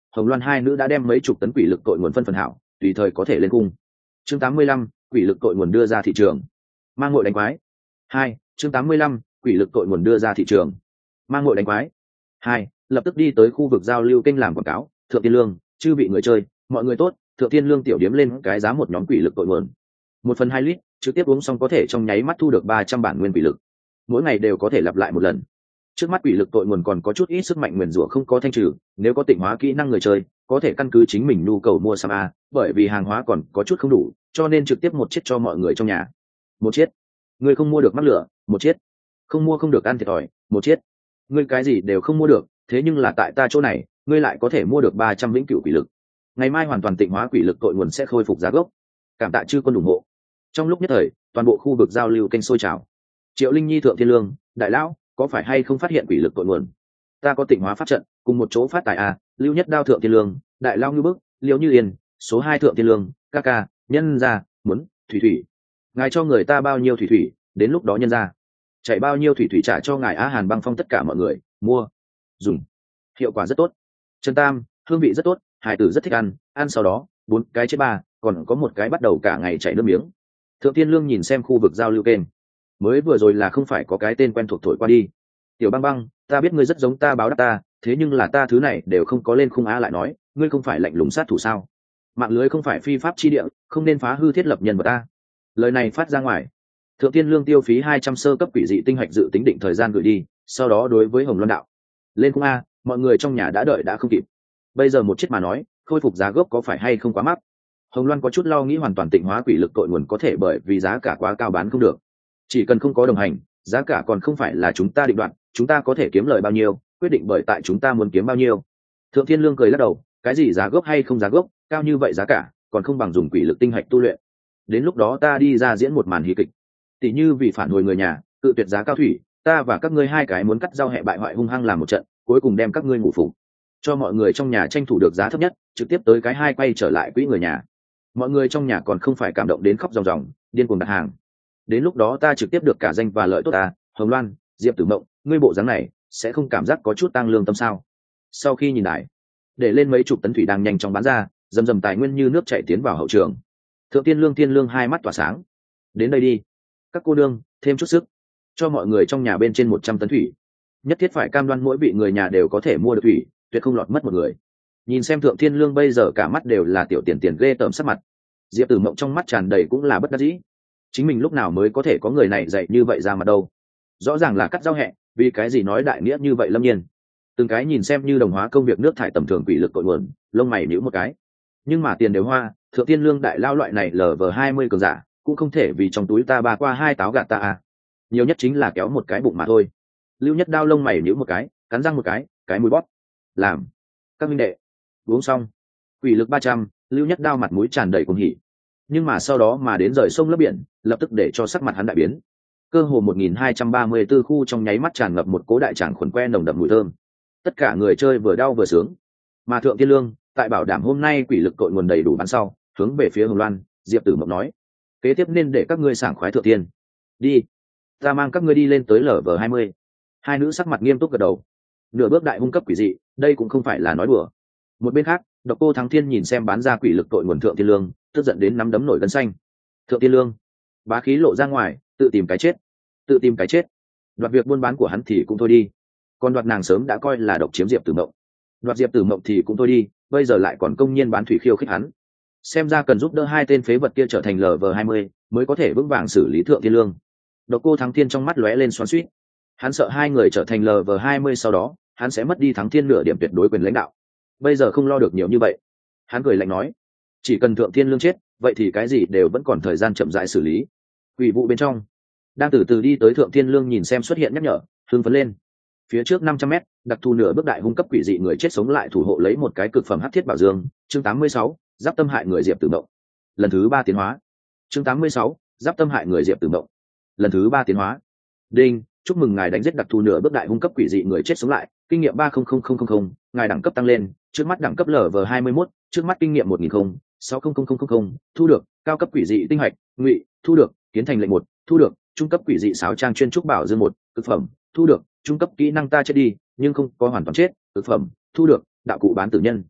Hồng Loan hai nữ đã đem mấy chục tấn quỷ lực tội nguồn phân phần hảo, tùy thời có thể lên cung. Chương tám mươi lăm, quỷ lực tội nguồn đưa ra thị trường. Mang ngội đánh quái. Hai, chương tám mươi lăm, quỷ lực tội nguồn đưa ra thị trường. Mang ngội đánh quái. Hai, lập tức đi tới khu vực giao lưu kênh làm quảng cáo. Thượng Tiên Lương, chư vị người chơi, mọi người tốt, Thượng Tiên Lương tiểu điếm lên cái giá một nhóm quỷ lực tội nguồn. Một phần hai lít, trực tiếp uống xong có thể trong nháy mắt thu được ba trăm bản nguyên quỷ lực. Mỗi ngày đều có thể lặp lại một lần. Trước mắt quỷ lực tội nguồn còn có chút ít sức mạnh nguyền rủa không có thanh trừ, nếu có tịnh hóa kỹ năng người chơi, có thể căn cứ chính mình nhu cầu mua sắm a, bởi vì hàng hóa còn có chút không đủ, cho nên trực tiếp một chiếc cho mọi người trong nhà. Một chiếc. Người không mua được mắc lửa, một chiếc. Không mua không được ăn thiệt thòi, một chiếc. Ngươi cái gì đều không mua được, thế nhưng là tại ta chỗ này, ngươi lại có thể mua được ba trăm vĩnh cửu quỷ lực. Ngày mai hoàn toàn tịnh hóa quỷ lực tội nguồn sẽ khôi phục giá gốc. Cảm tạ chư quân ủng hộ. Trong lúc nhất thời, toàn bộ khu vực giao lưu kênh sôi trào. Triệu Linh Nhi Thượng Thiên Lương, đại lão, có phải hay không phát hiện quỷ lực tội nguồn? Ta có tịnh hóa pháp trận, cùng một chỗ phát tài a, Lưu Nhất Đao Thượng Thiên Lương, đại lao như bức, Liễu Như Yên, số hai Thượng Thiên Lương, ca ca, nhân ra, muốn, thủy thủy. Ngài cho người ta bao nhiêu thủy thủy, đến lúc đó nhân ra. Chạy bao nhiêu thủy thủy trả cho ngài Á Hàn Băng Phong tất cả mọi người, mua, dùng. Hiệu quả rất tốt. Trần Tam, hương vị rất tốt, hải tử rất thích ăn, ăn sau đó, bốn cái chết ba, còn có một cái bắt đầu cả ngày chảy nước miếng. Thượng Thiên Lương nhìn xem khu vực giao lưu kênh, mới vừa rồi là không phải có cái tên quen thuộc thổi qua đi. Tiểu Băng Băng, ta biết ngươi rất giống ta báo đáp ta, thế nhưng là ta thứ này đều không có lên khung á lại nói, ngươi không phải lạnh lùng sát thủ sao? Mạng lưới không phải phi pháp chi địa, không nên phá hư thiết lập nhân vật ta. Lời này phát ra ngoài, Thượng Thiên Lương tiêu phí hai trăm sơ cấp quỷ dị tinh hạch dự tính định thời gian gửi đi, sau đó đối với Hồng Loan đạo, lên khung a, mọi người trong nhà đã đợi đã không kịp. Bây giờ một chiếc mà nói, khôi phục giá gốc có phải hay không quá mắc? Hồng Loan có chút lo nghĩ hoàn toàn tịnh hóa quỷ lực tội nguồn có thể bởi vì giá cả quá cao bán không được. Chỉ cần không có đồng hành, giá cả còn không phải là chúng ta định đoạt, chúng ta có thể kiếm lời bao nhiêu, quyết định bởi tại chúng ta muốn kiếm bao nhiêu. Thượng Thiên Lương cười lắc đầu, cái gì giá gốc hay không giá gốc, cao như vậy giá cả, còn không bằng dùng quỷ lực tinh hạch tu luyện. Đến lúc đó ta đi ra diễn một màn hí kịch. Tỷ như vì phản hồi người nhà, tự tuyệt giá cao thủy, ta và các ngươi hai cái muốn cắt rau hẹ bại hoại hung hăng làm một trận, cuối cùng đem các ngươi ngủ phục. Cho mọi người trong nhà tranh thủ được giá thấp nhất, trực tiếp tới cái hai quay trở lại quỹ người nhà. Mọi người trong nhà còn không phải cảm động đến khóc ròng ròng, điên cuồng đặt hàng. Đến lúc đó ta trực tiếp được cả danh và lợi tốt ta, Hồng Loan, Diệp Tử Mộng, ngươi bộ dáng này sẽ không cảm giác có chút tăng lương tâm sao? Sau khi nhìn lại, để lên mấy chục tấn thủy đang nhanh chóng bán ra, dầm dầm tài nguyên như nước chảy tiến vào hậu trường. Thượng Tiên Lương Tiên Lương hai mắt tỏa sáng. Đến đây đi, các cô đương, thêm chút sức, cho mọi người trong nhà bên trên một trăm tấn thủy. Nhất thiết phải cam đoan mỗi vị người nhà đều có thể mua được thủy, tuyệt không lọt mất một người. Nhìn xem Thượng Thiên Lương bây giờ cả mắt đều là tiểu tiền tiền ghê tởm sắc mặt, Diệp Tử Mộng trong mắt tràn đầy cũng là bất đắc dĩ. Chính mình lúc nào mới có thể có người này dạy như vậy ra mặt đâu? Rõ ràng là cắt rau hẹ, vì cái gì nói đại nghĩa như vậy Lâm Nhiên? Từng cái nhìn xem như đồng hóa công việc nước thải tầm thường quỷ lực cội nguồn, lông mày nhíu một cái. Nhưng mà tiền đều hoa, Thượng Thiên Lương đại lao loại này lờ vờ hai mươi cường giả, cũng không thể vì trong túi ta ba qua hai táo gạt ta à. Nhiều nhất chính là kéo một cái bụng mà thôi. Lưu Nhất Đao lông mày nhíu một cái, cắn răng một cái, cái mũi bóp. Làm. Các minh đệ. Uống xong. Quỷ lực ba trăm, Lưu Nhất Đao mặt mũi tràn đầy cuồng hỉ. Nhưng mà sau đó mà đến rời sông lấp biển, lập tức để cho sắc mặt hắn đại biến. Cơ hồ một nghìn hai trăm ba mươi tư khu trong nháy mắt tràn ngập một cố đại tràng khuẩn que nồng đậm mùi thơm. Tất cả người chơi vừa đau vừa sướng. Mà Thượng Thiên Lương, tại bảo đảm hôm nay quỷ lực cội nguồn đầy đủ bán sau, hướng về phía Hồng Loan, Diệp Tử Mộng nói: kế tiếp nên để các ngươi sảng khoái thượng thiên. Đi, ta mang các ngươi đi lên tới lv hai mươi. Hai nữ sắc mặt nghiêm túc gật đầu. Nửa bước đại hung cấp quỷ dị, đây cũng không phải là nói đùa. Một bên khác, Độc Cô Thắng Thiên nhìn xem bán ra quỷ lực tội nguồn Thượng Thiên Lương, tức giận đến nắm đấm nổi gân xanh. Thượng Thiên Lương, bá khí lộ ra ngoài, tự tìm cái chết, tự tìm cái chết. Đoạt việc buôn bán của hắn thì cũng thôi đi, còn đoạt nàng sớm đã coi là độc chiếm Diệp Tử Mộng. Đoạt Diệp Tử Mộng thì cũng thôi đi, bây giờ lại còn công nhiên bán thủy khiêu khích hắn. Xem ra cần giúp đỡ hai tên phế vật kia trở thành lv hai mươi, mới có thể vững vàng xử lý Thượng Thiên Lương. Độc Cô Thắng Thiên trong mắt lóe lên xoắn xuýt. Hắn sợ hai người trở thành lv hai mươi sau đó, hắn sẽ mất đi Thắng Thiên nửa điểm tuyệt đối quyền lãnh đạo. Bây giờ không lo được nhiều như vậy. Hắn cười lạnh nói: chỉ cần Thượng Thiên Lương chết, vậy thì cái gì đều vẫn còn thời gian chậm rãi xử lý. Quỷ vụ bên trong, đang từ từ đi tới Thượng Thiên Lương nhìn xem xuất hiện nhắc nhở, hưng phấn lên. Phía trước năm trăm mét, đặc thù nửa bước đại hung cấp quỷ dị người chết sống lại thủ hộ lấy một cái cực phẩm hắc thiết bảo dương, chương tám mươi sáu, giáp tâm hại người Diệp Tử Mộng. Lần thứ ba tiến hóa. Chương tám mươi sáu, giáp tâm hại người Diệp Tử Mộng. Lần thứ ba tiến hóa. Đinh, chúc mừng ngài đánh giết đặc thù nửa bước đại hung cấp quỷ dị người chết sống lại, kinh nghiệm ba không không không không không, ngài đẳng cấp tăng lên, trước mắt đẳng cấp lv hai mươi mốt, trước mắt kinh nghiệm một nghìn sáu không không không không, thu được cao cấp quỷ dị tinh hạch, ngụy, thu được kiến thành lệnh một, thu được trung cấp quỷ dị sáo trang chuyên trúc bảo dương một, cực phẩm, thu được trung cấp kỹ năng ta chết đi nhưng không có hoàn toàn chết, cực phẩm, thu được đạo cụ bán tử nhân.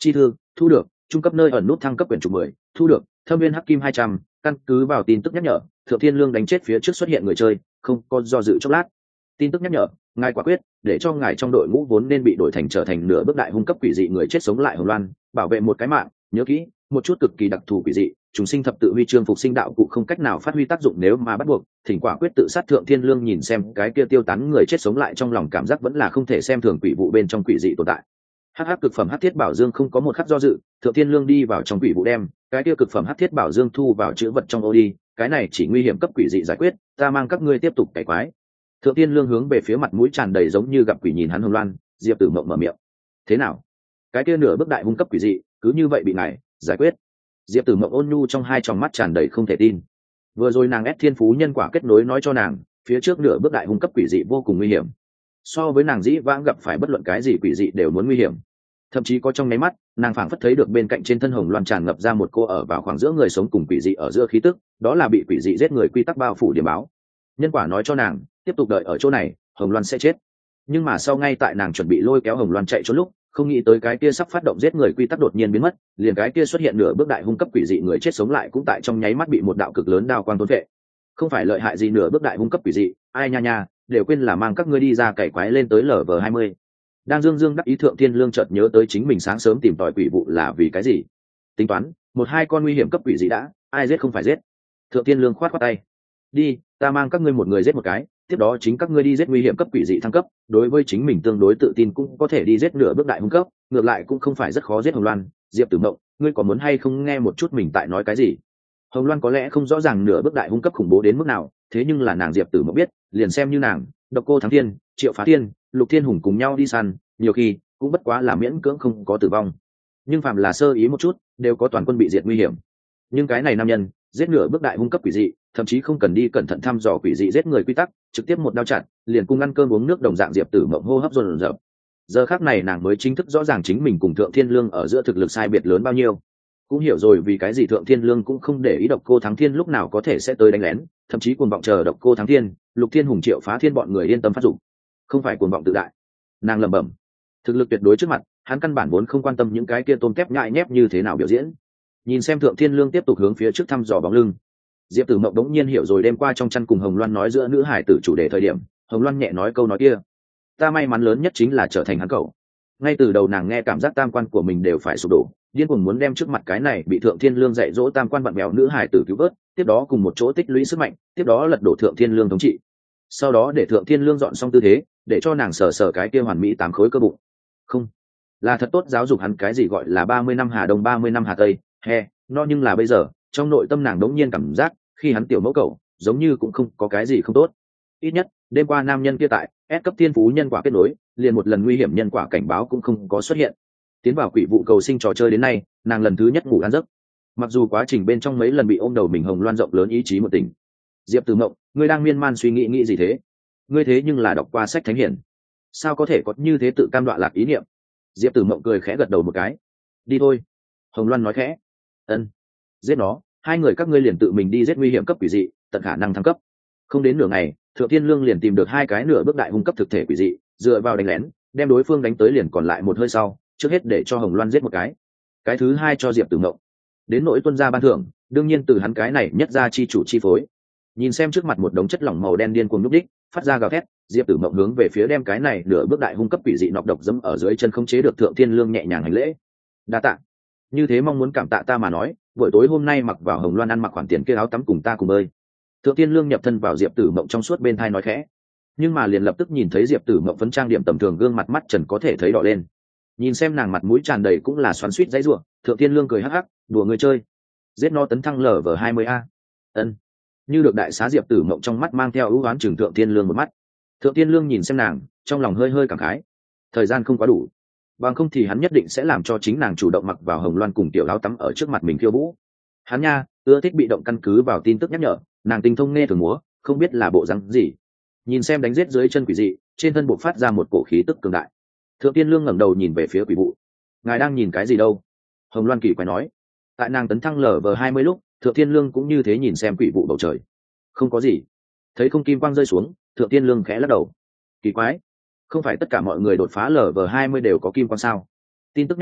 chi thư thu được. Trung cấp nơi ẩn nút thăng cấp quyển trục mười thu được. Thâm viên hắc kim hai trăm. Căn cứ vào tin tức nhắc nhở, Thượng Thiên Lương đánh chết phía trước xuất hiện người chơi, không có do dự chốc lát. Tin tức nhắc nhở, ngài quả quyết để cho ngài trong đội ngũ vốn nên bị đổi thành trở thành nửa bước đại hung cấp quỷ dị người chết sống lại Hồng Loan, bảo vệ một cái mạng. Nhớ kỹ, một chút cực kỳ đặc thù quỷ dị, chúng sinh thập tự huy chương phục sinh đạo cụ không cách nào phát huy tác dụng nếu mà bắt buộc. Thỉnh quả quyết tự sát. Thượng Thiên Lương nhìn xem cái kia tiêu tán người chết sống lại, trong lòng cảm giác vẫn là không thể xem thường quỷ vụ bên trong quỷ dị tồn tại. Hắc hắc cực phẩm hắc thiết bảo dương không có một khắc do dự, Thượng Thiên Lương đi vào trong quỷ vụ đem cái kia cực phẩm hắc thiết bảo dương thu vào chữ vật trong ô đi. Cái này chỉ nguy hiểm cấp quỷ dị giải quyết, ta mang các ngươi tiếp tục cải quái. Thượng Thiên Lương hướng về phía mặt mũi tràn đầy giống như gặp quỷ nhìn hắn Hồng Loan. Diệp Tử Mộng mở miệng, thế nào, cái kia nửa bước đại hung cấp quỷ dị cứ như vậy bị ngài giải quyết? Diệp Tử Mộng ôn nhu trong hai tròng mắt tràn đầy không thể tin. Vừa rồi nàng ép thiên phú nhân quả kết nối nói cho nàng, phía trước nửa bước đại hung cấp quỷ dị vô cùng nguy hiểm, so với nàng dĩ vãng gặp phải bất luận cái gì quỷ dị đều muốn nguy hiểm. Thậm chí có trong nháy mắt, nàng phảng phất thấy được bên cạnh trên thân Hồng Loan tràn ngập ra một cô ở vào khoảng giữa người sống cùng quỷ dị ở giữa khí tức, đó là bị quỷ dị giết người quy tắc bao phủ điểm báo. Nhân quả nói cho nàng, tiếp tục đợi ở chỗ này, Hồng Loan sẽ chết. Nhưng mà sau ngay tại nàng chuẩn bị lôi kéo Hồng Loan chạy trốn lúc, không nghĩ tới cái kia sắp phát động giết người quy tắc đột nhiên biến mất, liền cái kia xuất hiện nửa bước đại hung cấp quỷ dị người chết sống lại cũng tại trong nháy mắt bị một đạo cực lớn đao quang thôn vệ. Không phải lợi hại gì nửa bước đại hung cấp quỷ dị, ai nha nha, đều quên là mang các ngươi đi ra cày quái lên tới lv hai mươi. Đang dương dương đắc ý, Thượng Thiên Lương chợt nhớ tới chính mình sáng sớm tìm tòi quỷ vụ là vì cái gì. Tính toán, một hai con nguy hiểm cấp quỷ dị đã, ai giết không phải giết. Thượng Thiên Lương khoát khoát tay, đi, ta mang các ngươi một người giết một cái, tiếp đó chính các ngươi đi giết nguy hiểm cấp quỷ dị thăng cấp. Đối với chính mình tương đối tự tin, cũng có thể đi giết nửa bước đại hung cấp, ngược lại cũng không phải rất khó giết. Hồng Loan, Diệp Tử Mộng, ngươi có muốn hay không nghe một chút mình tại nói cái gì? Hồng Loan có lẽ không rõ ràng nửa bước đại hung cấp khủng bố đến mức nào, thế nhưng là nàng Diệp Tử Mộng biết, liền xem như nàng, Độc Cô Thắng Thiên, Triệu Phá Thiên, Lục Thiên Hùng cùng nhau đi săn, nhiều khi cũng bất quá là miễn cưỡng không có tử vong, nhưng phạm là sơ ý một chút đều có toàn quân bị diệt nguy hiểm. Nhưng cái này nam nhân giết nửa bước đại hung cấp quỷ dị, thậm chí không cần đi cẩn thận thăm dò quỷ dị giết người quy tắc, trực tiếp một đao chặt liền cùng ăn cơm uống nước đồng dạng. Diệp Tử Mộng hô hấp dồn dập, giờ khắc này nàng mới chính thức rõ ràng chính mình cùng Thượng Thiên Lương ở giữa thực lực sai biệt lớn bao nhiêu, cũng hiểu rồi vì cái gì Thượng Thiên Lương cũng không để ý Độc Cô Thắng Thiên lúc nào có thể sẽ tới đánh lén, thậm chí cuồng vọng chờ Độc Cô Thắng Thiên, Lục Thiên Hùng, Triệu Phá Thiên bọn người yên tâm phát dụng, không phải cuồng vọng tự đại. Nàng lẩm bẩm, thực lực tuyệt đối trước mặt, hắn căn bản vốn không quan tâm những cái kia tôm tép nhại nhép như thế nào biểu diễn. Nhìn xem Thượng Thiên Lương tiếp tục hướng phía trước thăm dò bóng lưng, Diệp Tử Mộng đống nhiên hiểu rồi đêm qua trong chăn cùng Hồng Loan nói giữa nữ hải tử chủ đề thời điểm, Hồng Loan nhẹ nói câu nói kia, ta may mắn lớn nhất chính là trở thành hắn cậu. Ngay từ đầu nàng nghe cảm giác tam quan của mình đều phải sụp đổ, điên cuồng muốn đem trước mặt cái này bị Thượng Thiên Lương dạy dỗ tam quan bặn bèo nữ hải tử cứu vớt, tiếp đó cùng một chỗ tích lũy sức mạnh, tiếp đó lật đổ Thượng Thiên Lương thống trị, sau đó để Thượng Thiên Lương dọn xong tư thế, để cho nàng sờ sờ cái kia hoàn mỹ tám khối cơ bụng. Không, là thật tốt giáo dục hắn cái gì gọi là ba mươi năm Hà Đông ba mươi năm Hà Tây, he, no. Nhưng là bây giờ, trong nội tâm nàng đống nhiên cảm giác, khi hắn tiểu mẫu cầu, giống như cũng không có cái gì không tốt. Ít nhất, đêm qua nam nhân kia tại S cấp thiên phú nhân quả kết nối, liền một lần nguy hiểm nhân quả cảnh báo cũng không có xuất hiện. Tiến vào quỷ vụ cầu sinh trò chơi đến nay, nàng lần thứ nhất ngủ ăn giấc. Mặc dù quá trình bên trong mấy lần bị ôm đầu mình Hồng Loan rộng lớn ý chí một tình. Diệp Tử Mộng, ngươi đang miên man suy nghĩ nghĩ gì thế? Ngươi thế nhưng là đọc qua sách thánh hiển, sao có thể có như thế tự cam đoạ lạc ý niệm? Diệp Tử Mộng cười khẽ gật đầu một cái, đi thôi. Hồng Loan nói khẽ, ân, giết nó, hai người các ngươi liền tự mình đi giết nguy hiểm cấp quỷ dị, tận khả năng thăng cấp. Không đến nửa ngày, Thượng Thiên Lương liền tìm được hai cái nửa bước đại hung cấp thực thể quỷ dị, dựa vào đánh lén, đem đối phương đánh tới liền còn lại một hơi sau, trước hết để cho Hồng Loan giết một cái, cái thứ hai cho Diệp Tử Mộng. Đến nỗi tuân gia ban thưởng, đương nhiên từ hắn cái này nhất gia chi chủ chi phối. Nhìn xem trước mặt một đống chất lỏng màu đen điên cuồng núp đích, phát ra gào thét, Diệp Tử Mộng hướng về phía đem cái này nửa bước đại hung cấp quỷ dị nọc độc dẫm ở dưới chân không chế được Thượng Thiên Lương nhẹ nhàng hành lễ. Đa tạ. Như thế mong muốn cảm tạ ta mà nói, buổi tối hôm nay mặc vào Hồng Loan ăn mặc khoản tiền kia áo tắm cùng ta cùng bơi. Thượng Thiên Lương nhập thân vào Diệp Tử Mộng trong suốt bên thai nói khẽ, nhưng mà liền lập tức nhìn thấy Diệp Tử Mộng phấn trang điểm tầm thường, gương mặt mắt trần có thể thấy đỏ lên. Nhìn xem nàng mặt mũi tràn đầy cũng là xoắn xuýt dãy rủa, Thượng Thiên Lương cười hắc hắc, đùa người chơi, giết nó tấn thăng lv hai mươi a. Ân. Như được đại xá, Diệp Tử Mộng trong mắt mang theo ưu oán chừng Thượng Thiên Lương một mắt. Thượng Thiên Lương nhìn xem nàng, trong lòng hơi hơi cảm khái, thời gian không quá đủ, bằng không thì hắn nhất định sẽ làm cho chính nàng chủ động mặc vào Hồng Loan cùng tiểu áo tắm ở trước mặt mình khiêu vũ. Hắn nha, ưa thích bị động, căn cứ vào tin tức nhắc nhở, nàng tinh thông nghe thường múa, không biết là bộ rắn gì. Nhìn xem đánh giết dưới chân quỷ dị, trên thân bộc phát ra một cổ khí tức cường đại. Thượng Thiên Lương ngẩng đầu nhìn về phía quỷ vụ, ngài đang nhìn cái gì đâu? Hồng Loan kỳ quái nói. Tại nàng tấn thăng lv hai mươi lúc, Thượng Thiên Lương cũng như thế nhìn xem quỷ vụ bầu trời. Không có gì. Thấy không kim quang rơi xuống, Thượng Thiên Lương khẽ lắc đầu. Kỳ quái, không phải tất cả mọi người đột phá lv hai mươi đều có kim quang sao? Tin tức nhắc nhở,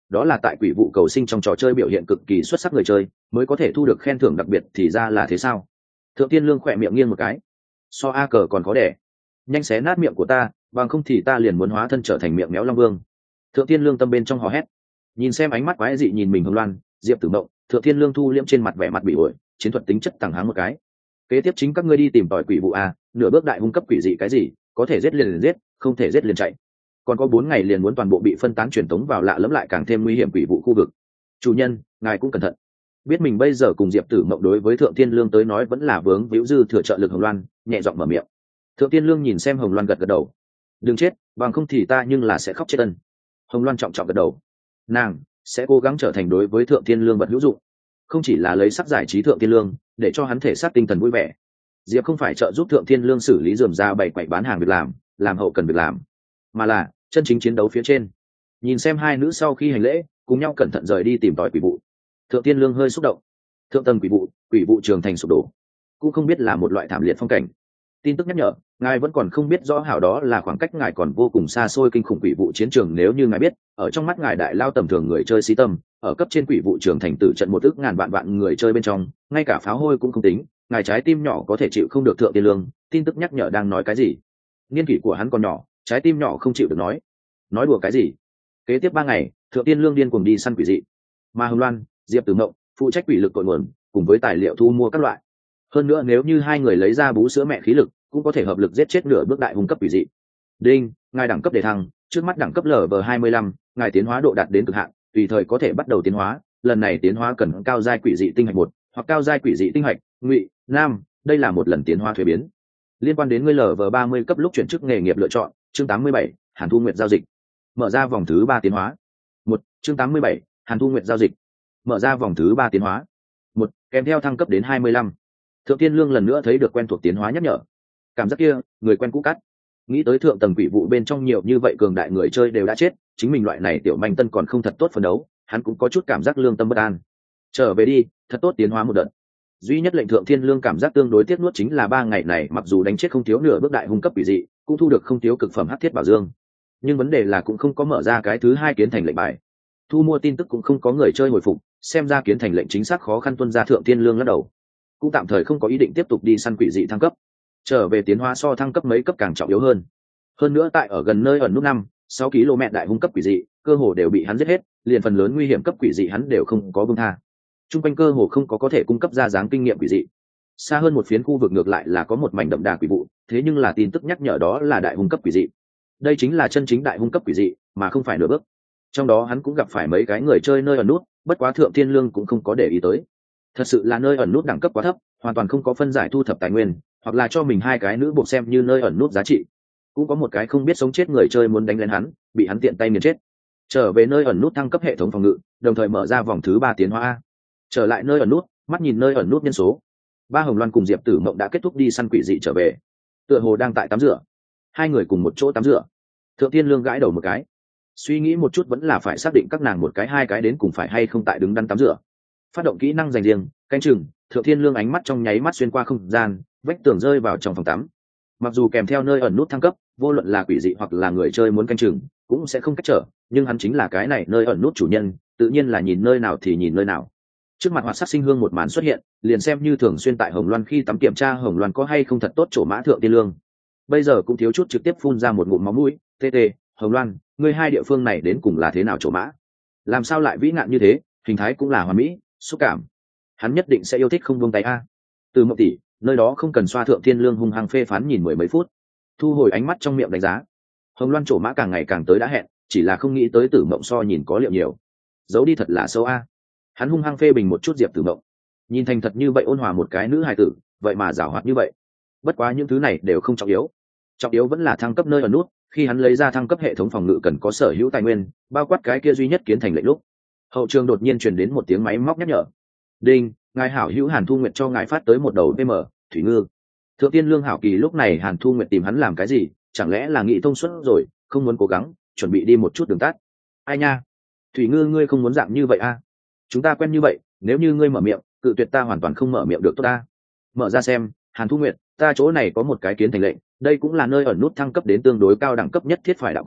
đó là tại quỷ vụ cầu sinh trong trò chơi biểu hiện cực kỳ xuất sắc người chơi mới có thể thu được khen thưởng đặc biệt, thì ra là thế sao? Thượng Tiên Lương khỏe miệng nghiêng một cái. So a cờ còn khó đẻ, nhanh xé nát miệng của ta, bằng không thì ta liền muốn hóa thân trở thành miệng méo long vương. Thượng Tiên Lương tâm bên trong hò hét. Nhìn xem ánh mắt quái dị nhìn mình Hồng Loan, Diệp Tử Mộng, Thượng Tiên Lương thu liễm trên mặt vẻ mặt bị ổi, chiến thuật tính chất tàng háng một cái. Kế tiếp chính các ngươi đi tìm tòi quỷ vụ a, nửa bước đại hung cấp quỷ dị cái gì, có thể giết liền liền giết, không thể giết liền chạy. Còn có bốn ngày liền muốn toàn bộ bị phân tán truyền tống vào lạ lẫm lại càng thêm nguy hiểm quỷ vụ khu vực. Chủ nhân, ngài cũng cẩn thận. Biết mình bây giờ cùng Diệp Tử Mộng đối với Thượng Tiên Lương tới nói vẫn là vướng víu dư thừa trợ lực Hồng Loan, nhẹ giọng mở miệng. Thượng Tiên Lương nhìn xem Hồng Loan gật gật đầu. Đừng chết, bằng không thì ta nhưng là sẽ khóc chết ân. Hồng Loan trọng trọng gật đầu. Nàng sẽ cố gắng trở thành đối với Thượng Tiên Lương vật hữu dụng, không chỉ là lấy sắc giải trí Thượng Tiên Lương để cho hắn thể xác tinh thần vui vẻ. Diệp không phải trợ giúp Thượng Tiên Lương xử lý rườm rà bày quậy bán hàng việc làm, làm hậu cần việc làm, mà là chân chính chiến đấu phía trên. Nhìn xem hai nữ sau khi hành lễ cùng nhau cẩn thận rời đi tìm tòi quỷ vụ, Thượng Tiên Lương hơi xúc động. Thượng tầng quỷ vụ, quỷ vụ trường thành sụp đổ, cũng không biết là một loại thảm liệt phong cảnh. Tin tức nhắc nhở, ngài vẫn còn không biết rõ hảo đó là khoảng cách ngài còn vô cùng xa xôi kinh khủng quỷ vụ chiến trường. Nếu như ngài biết, ở trong mắt ngài đại lao tầm thường người chơi si tâm, ở cấp trên quỷ vụ trường thành tử trận một ức ngàn vạn vạn người chơi bên trong, ngay cả pháo hôi cũng không tính, ngài trái tim nhỏ có thể chịu không được. Thượng Tiên Lương, tin tức nhắc nhở đang nói cái gì? Niên kỷ của hắn còn nhỏ, trái tim nhỏ không chịu được nói. Nói đùa cái gì? Kế tiếp ba ngày, Thượng Tiên Lương điên cuồng đi săn quỷ dị, mà Hồng Loan, Diệp Tử Mộng phụ trách quỷ lực cội nguồn cùng với tài liệu thu mua các loại. Hơn nữa nếu như hai người lấy ra bú sữa mẹ khí lực, cũng có thể hợp lực giết chết nửa bước đại hung cấp quỷ dị. Đinh, ngài đẳng cấp đề thăng, trước mắt đẳng cấp L V hai mươi lăm, ngài tiến hóa độ đạt đến cực hạn, tùy thời có thể bắt đầu tiến hóa. Lần này tiến hóa cần cao giai quỷ dị tinh hạch một hoặc cao giai quỷ dị tinh hạch Ngụy Nam, đây là một lần tiến hóa thuế biến. Liên quan đến ngươi L V ba mươi cấp lúc chuyển chức nghề nghiệp lựa chọn, chương tám mươi bảy, Hàn Thu Nguyệt giao dịch. Mở ra vòng thứ ba tiến hóa. Một, chương tám mươi bảy, Hàn Thu Nguyệt giao dịch. Mở ra vòng thứ ba tiến hóa. Một, kèm theo thăng cấp đến hai mươi lăm. Thượng Tiên Lương lần nữa thấy được quen thuộc tiến hóa nhắc nhở. Cảm giác kia, người quen cũ cắt. Nghĩ tới thượng tầng quỷ vụ bên trong nhiều như vậy cường đại người chơi đều đã chết, chính mình loại này tiểu manh tân còn không thật tốt phấn đấu, hắn cũng có chút cảm giác lương tâm bất an. Trở về đi, thật tốt tiến hóa một đợt. Duy nhất lệnh Thượng Thiên Lương cảm giác tương đối tiếc nuốt chính là ba ngày này mặc dù đánh chết không thiếu nửa bước đại hung cấp quỷ dị, cũng thu được không thiếu cực phẩm hắc thiết bảo dương, nhưng vấn đề là cũng không có mở ra cái thứ hai kiến thành lệnh bài. Thu mua tin tức cũng không có người chơi hồi phục, xem ra kiến thành lệnh chính xác khó khăn tuân ra. Thượng Thiên Lương lắc đầu, cũng tạm thời không có ý định tiếp tục đi săn quỷ dị thăng cấp. Trở về tiến hóa so thăng cấp mấy cấp càng trọng yếu hơn. Hơn nữa tại ở gần nơi ẩn nút năm, sáu ki lô mét đại hung cấp quỷ dị, cơ hồ đều bị hắn giết hết, liền phần lớn nguy hiểm cấp quỷ dị hắn đều không có buông tha. Trung quanh cơ hồ không có có thể cung cấp ra dáng kinh nghiệm quỷ dị. Xa hơn một phiến khu vực ngược lại là có một mảnh đậm đà quỷ vụ, thế nhưng là tin tức nhắc nhở đó là đại hung cấp quỷ dị. Đây chính là chân chính đại hung cấp quỷ dị, mà không phải nửa bước. Trong đó hắn cũng gặp phải mấy cái người chơi nơi ẩn nút, bất quá Thượng Thiên Lương cũng không có để ý tới. Thật sự là nơi ẩn nút đẳng cấp quá thấp, hoàn toàn không có phân giải thu thập tài nguyên, hoặc là cho mình hai cái nữ buộc xem như nơi ẩn nút giá trị. Cũng có một cái không biết sống chết người chơi muốn đánh lên hắn, bị hắn tiện tay nghiền chết. Trở về nơi ẩn nút thăng cấp hệ thống phòng ngự, đồng thời mở ra vòng thứ ba tiến hóa. Trở lại nơi ẩn nút, mắt nhìn nơi ẩn nút nhân số. Ba Hồng Loan cùng Diệp Tử Mộng đã kết thúc đi săn quỷ dị trở về, tựa hồ đang tại tắm rửa. Hai người cùng một chỗ tắm rửa. Thượng Thiên Lương gãi đầu một cái, suy nghĩ một chút vẫn là phải xác định các nàng một cái hai cái đến cùng phải hay không tại đứng đắn tắm rửa. Phát động kỹ năng dành riêng, canh chừng. Thượng Thiên Lương ánh mắt trong nháy mắt xuyên qua không gian, vách tường rơi vào trong phòng tắm. Mặc dù kèm theo nơi ẩn nút thăng cấp, vô luận là quỷ dị hoặc là người chơi muốn canh chừng cũng sẽ không cách trở, nhưng hắn chính là cái này nơi ẩn nút chủ nhân, tự nhiên là nhìn nơi nào thì nhìn nơi nào. Trước mặt hoạt sắc sinh hương một màn xuất hiện, liền xem như thường xuyên tại Hồng Loan khi tắm kiểm tra Hồng Loan có hay không thật tốt chỗ mã Thượng Thiên Lương bây giờ cũng thiếu chút trực tiếp phun ra một ngụm máu mũi. Tê tê, Hồng Loan, ngươi hai địa phương này đến cùng là thế nào chỗ mã? Làm sao lại vĩ nạn như thế, hình thái cũng là hoàn mỹ, xúc cảm. Hắn nhất định sẽ yêu thích không buông tay a. Từ Mộng tỷ, nơi đó không cần xoa. Thượng Thiên Lương hung hăng phê phán nhìn mười mấy phút, thu hồi ánh mắt trong miệng đánh giá. Hồng Loan chỗ mã càng ngày càng tới đã hẹn, chỉ là không nghĩ tới Tử Mộng so nhìn có liệu nhiều, giấu đi thật là sâu a. Hắn hung hăng phê bình một chút Diệp Tử Mộng, nhìn thành thật như vậy ôn hòa một cái nữ hài tử, vậy mà giảo hoạt như vậy. Bất quá những thứ này đều không trọng yếu, trọng yếu vẫn là thăng cấp nơi ở nút. Khi hắn lấy ra thăng cấp hệ thống phòng ngự cần có sở hữu tài nguyên, bao quát cái kia duy nhất kiến thành lệnh lúc, hậu trường đột nhiên truyền đến một tiếng máy móc nhắc nhở. Đinh, ngài hảo hữu Hàn Thu Nguyệt cho ngài phát tới một đầu pê em Thủy Ngư. Thượng Tiên Lương hảo kỳ lúc này Hàn Thu Nguyệt tìm hắn làm cái gì, chẳng lẽ là nghĩ thông suốt rồi, không muốn cố gắng, chuẩn bị đi một chút đường tắt. Ai nha, Thủy Ngư ngươi không muốn dạng như vậy a? À? Chúng ta quen như vậy, nếu như ngươi mở miệng, cự tuyệt ta hoàn toàn không mở miệng được tốt ta. Mở ra xem, Hàn Thu Nguyệt, ta chỗ này có một cái kiến thành lệnh, đây cũng là nơi ẩn nút thăng cấp đến tương đối cao đẳng cấp nhất thiết phải đạo cụ,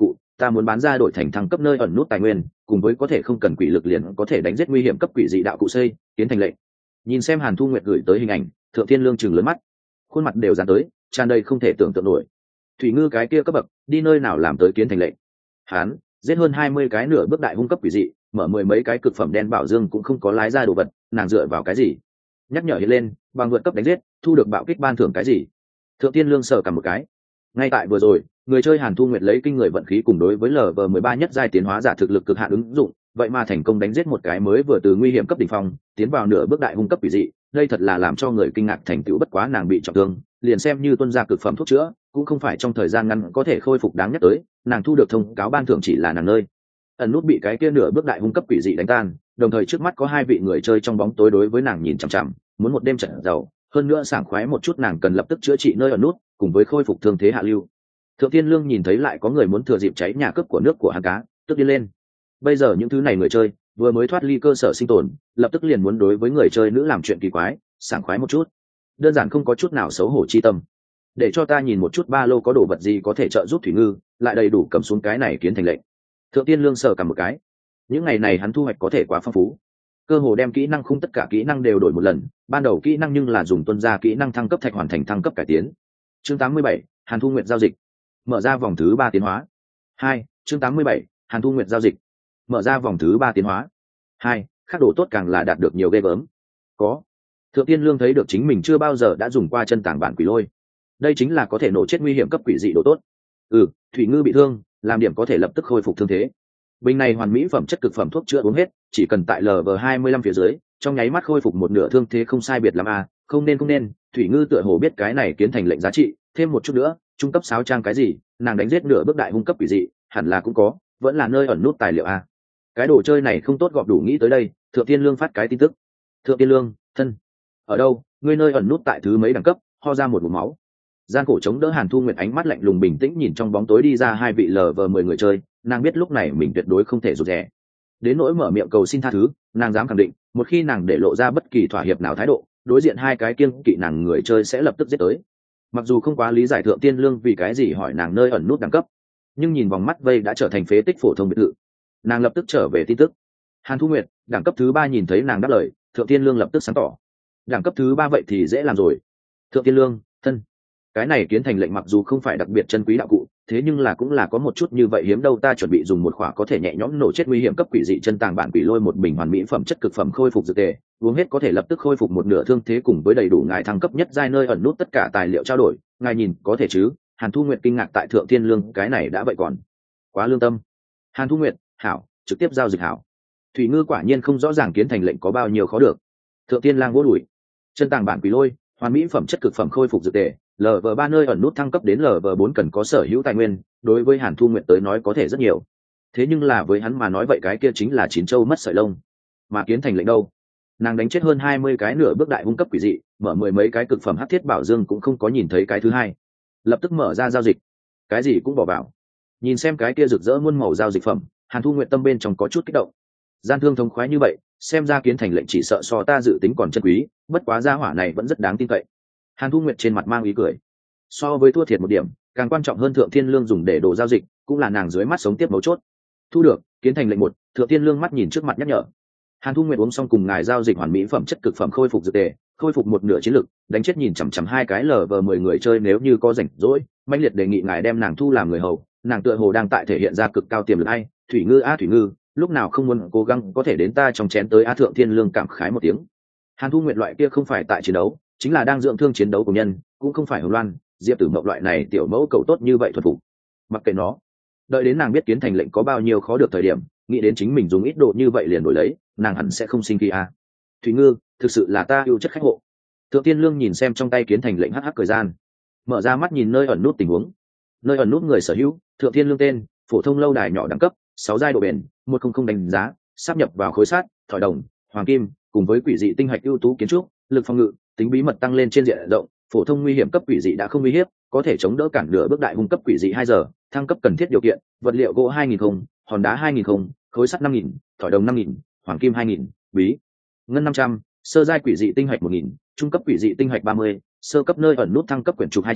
ta muốn bán ra đổi thành thăng cấp nơi ẩn nút tài nguyên, cùng với có thể không cần quỷ lực liền có thể đánh giết nguy hiểm cấp quỷ dị đạo cụ xây tiến thành lệnh. Nhìn xem Hàn Thu Nguyệt gửi tới hình ảnh, Thượng Thiên Lương chừng lớn mắt, khuôn mặt đều dán tới, tràn đầy không thể tưởng tượng nổi. Thủy ngư cái kia cấp bậc, đi nơi nào làm tới kiến thành lệnh? Hán giết hơn hai mươi cái nửa bước đại hung cấp quỷ dị, mở mười mấy cái cực phẩm đen bảo dương cũng không có lái ra đồ vật, nàng dựa vào cái gì? Nhắc nhở hiện lên, bằng vượt cấp đánh giết, thu được bạo kích ban thưởng cái gì? Thượng Thiên Lương sờ cả một cái. Ngay tại vừa rồi, người chơi Hàn Thu Nguyệt lấy kinh người vận khí cùng đối với lv mười ba nhất giai tiến hóa giả thực lực cực hạn ứng dụng, vậy mà thành công đánh giết một cái mới vừa từ nguy hiểm cấp đỉnh phong tiến vào nửa bước đại hung cấp quỷ dị, đây thật là làm cho người kinh ngạc thành tựu. Bất quá nàng bị trọng thương, liền xem như tuân ra cực phẩm thuốc chữa, cũng không phải trong thời gian ngắn có thể khôi phục đáng nhắc tới. Nàng thu được thông cáo ban thưởng chỉ là nàng nơi ẩn nút bị cái kia nửa bước đại hung cấp quỷ dị đánh tan, đồng thời trước mắt có hai vị người chơi trong bóng tối đối với nàng nhìn chằm chằm, muốn một đêm trận giàu, hơn nữa sảng khoái một chút, nàng cần lập tức chữa trị nơi ẩn nút cùng với khôi phục thương thế hạ lưu. Thượng Thiên Lương nhìn thấy lại có người muốn thừa dịp cháy nhà cướp của nước của hắn cá, tức đi lên. Bây giờ những thứ này người chơi vừa mới thoát ly cơ sở sinh tồn, lập tức liền muốn đối với người chơi nữ làm chuyện kỳ quái, sảng khoái một chút, đơn giản không có chút nào xấu hổ chi tâm. Để cho ta nhìn một chút ba lô có đồ vật gì có thể trợ giúp Thủy Ngư, lại đầy đủ cầm xuống cái này kiến thành lệnh. Thượng Tiên Lương sờ cầm một cái. Những ngày này hắn thu hoạch có thể quá phong phú, cơ hồ đem kỹ năng khung tất cả kỹ năng đều đổi một lần. Ban đầu kỹ năng nhưng là dùng tuân ra kỹ năng thăng cấp thạch hoàn thành thăng cấp cải tiến. Chương tám mươi bảy, Hàn Thu Nguyệt giao dịch, mở ra vòng thứ ba tiến hóa. Hai, chương tám mươi bảy, Hàn Thu Nguyệt giao dịch, mở ra vòng thứ ba tiến hóa. Hai, khắc đồ tốt càng là đạt được nhiều ghê gớm. Có. Thượng Tiên Lương thấy được chính mình chưa bao giờ đã dùng qua chân tàng bản quỷ lôi, đây chính là có thể nổ chết nguy hiểm cấp quỷ dị đồ tốt. Ừ, Thủy Ngư bị thương, làm điểm có thể lập tức khôi phục thương thế. Bình này hoàn mỹ phẩm chất cực phẩm thuốc chữa uống hết, chỉ cần tại lv hai mươi lăm phía dưới, trong nháy mắt khôi phục một nửa thương thế không sai biệt lắm à, không nên không nên, Thủy Ngư tựa hồ biết cái này kiến thành lệnh giá trị, thêm một chút nữa, trung cấp sáo trang cái gì, nàng đánh giết nửa bước đại hung cấp quỷ dị, hẳn là cũng có, vẫn là nơi ẩn nút tài liệu à. Cái đồ chơi này không tốt gọp đủ nghĩ tới đây, Thượng Tiên Lương phát cái tin tức. Thượng Tiên Lương, thân, ở đâu, ngươi nơi ẩn nút tại thứ mấy đẳng cấp, ho ra một ngụm máu. Gian khổ chống đỡ Hàn Thu Nguyệt ánh mắt lạnh lùng bình tĩnh nhìn trong bóng tối đi ra hai vị lv mười người chơi, nàng biết lúc này mình tuyệt đối không thể rụt rè. Đến nỗi mở miệng cầu xin tha thứ, nàng dám khẳng định, một khi nàng để lộ ra bất kỳ thỏa hiệp nào thái độ, đối diện hai cái kiêng kỵ nàng người chơi sẽ lập tức giết tới. Mặc dù không quá lý giải Thượng Tiên Lương vì cái gì hỏi nàng nơi ẩn nút đẳng cấp, nhưng nhìn vòng mắt vây đã trở thành phế tích phổ thông biệt thự, nàng lập tức trở về tin tức. Hàn Thu Nguyệt, đẳng cấp thứ ba. Nhìn thấy nàng đáp lời, Thượng Tiên Lương lập tức sáng tỏ. Đẳng cấp thứ ba vậy thì dễ làm rồi. Thượng Tiên Lương, thân, cái này kiến thành lệnh mặc dù không phải đặc biệt chân quý đạo cụ, thế nhưng là cũng là có một chút như vậy hiếm đâu. Ta chuẩn bị dùng một khỏa có thể nhẹ nhõm nổ chết nguy hiểm cấp quỷ dị chân tàng bản quỷ lôi, một bình hoàn mỹ phẩm chất cực phẩm khôi phục dược tề, uống hết có thể lập tức khôi phục một nửa thương thế, cùng với đầy đủ ngài thăng cấp nhất giai nơi ẩn nút tất cả tài liệu trao đổi, ngài nhìn có thể chứ? Hàn Thu Nguyệt kinh ngạc tại Thượng Thiên Lương cái này đã vậy còn quá lương tâm. Hàn Thu Nguyệt, hảo, trực tiếp giao dịch hảo. Thủy Ngư quả nhiên không rõ ràng kiến thành lệnh có bao nhiêu khó được. Thượng Tiên Lang vỗ đùi. Chân tàng bản quỷ lôi, hoàn mỹ phẩm chất cực phẩm khôi phục dược tề, lv ba nơi ẩn nút thăng cấp đến lv bốn cần có sở hữu tài nguyên, đối với Hàn Thu Nguyệt tới nói có thể rất nhiều, thế nhưng là với hắn mà nói vậy cái kia chính là chín châu mất sợi lông. Mà kiến thành lệnh đâu, nàng đánh chết hơn hai mươi cái nửa bước đại hung cấp quỷ dị, mở mười mấy cái cực phẩm hắc thiết bảo dương cũng không có nhìn thấy cái thứ hai, lập tức mở ra giao dịch, cái gì cũng bỏ vào. Nhìn xem cái kia rực rỡ muôn màu giao dịch phẩm, Hàn Thu Nguyệt tâm bên trong có chút kích động. Gian thương thống khoái như vậy, xem ra kiến thành lệnh chỉ sợ so ta dự tính còn chân quý, bất quá gia hỏa này vẫn rất đáng tin cậy. Hàn Thu Nguyệt trên mặt mang ý cười. So với thua thiệt một điểm, càng quan trọng hơn Thượng Thiên Lương dùng để đồ giao dịch, cũng là nàng dưới mắt sống tiếp mấu chốt. Thu được kiến thành lệnh một. Thượng Thiên Lương mắt nhìn trước mặt nhắc nhở. Hàn Thu Nguyệt uống xong cùng ngài giao dịch hoàn mỹ phẩm chất cực phẩm khôi phục dược tề, khôi phục một nửa chiến lực, đánh chết nhìn chằm chằm hai cái lv mười người chơi. Nếu như có rảnh rỗi, mãnh liệt đề nghị ngài đem nàng thu làm người hầu, nàng tựa hồ đang tại thể hiện ra cực cao tiềm lực. Ai, Thủy Ngư a Thủy Ngư, lúc nào không muốn cố gắng có thể đến ta trong chén tới. A Thượng Thiên Lương cảm khái một tiếng. Hàn Thu Nguyệt loại kia không phải tại chiến đấu, chính là đang dưỡng thương chiến đấu của nhân, cũng không phải Hồng Loan, Diệp Tử Mộng loại này tiểu mẫu cầu tốt như vậy thuật phục. Mặc kệ nó, đợi đến nàng biết kiến thành lệnh có bao nhiêu khó được thời điểm, nghĩ đến chính mình dùng ít độ như vậy liền đổi lấy, nàng hẳn sẽ không sinh khí a. Thủy Ngư, thực sự là ta yêu chất khách hộ. Thượng Tiên Lương nhìn xem trong tay kiến thành lệnh hắc hắc cười gian, mở ra mắt nhìn nơi ẩn nút tình huống. Nơi ẩn nút người sở hữu, Thượng Tiên Lương tên, phổ thông lâu đài nhỏ đẳng cấp, sáu giai độ bền, một không không đánh giá, sáp nhập vào khối sắt, thỏi đồng, hoàng kim, cùng với quỷ dị tinh hạch ưu tú kiến trúc, lực phòng ngự, tính bí mật tăng lên trên diện rộng, phổ thông nguy hiểm cấp quỷ dị đã không uy hiếp, có thể chống đỡ cản nửa bước đại hung cấp quỷ dị hai giờ, thăng cấp cần thiết điều kiện, vật liệu gỗ hai nghìn không, hòn đá hai nghìn không, khối sắt năm nghìn, thỏi đồng năm nghìn, hoàng kim hai nghìn, bí ngân năm trăm, sơ giai quỷ dị tinh hạch một nghìn, trung cấp quỷ dị tinh hạch ba mươi, sơ cấp nơi ẩn nút thăng cấp quyển trục hai trăm,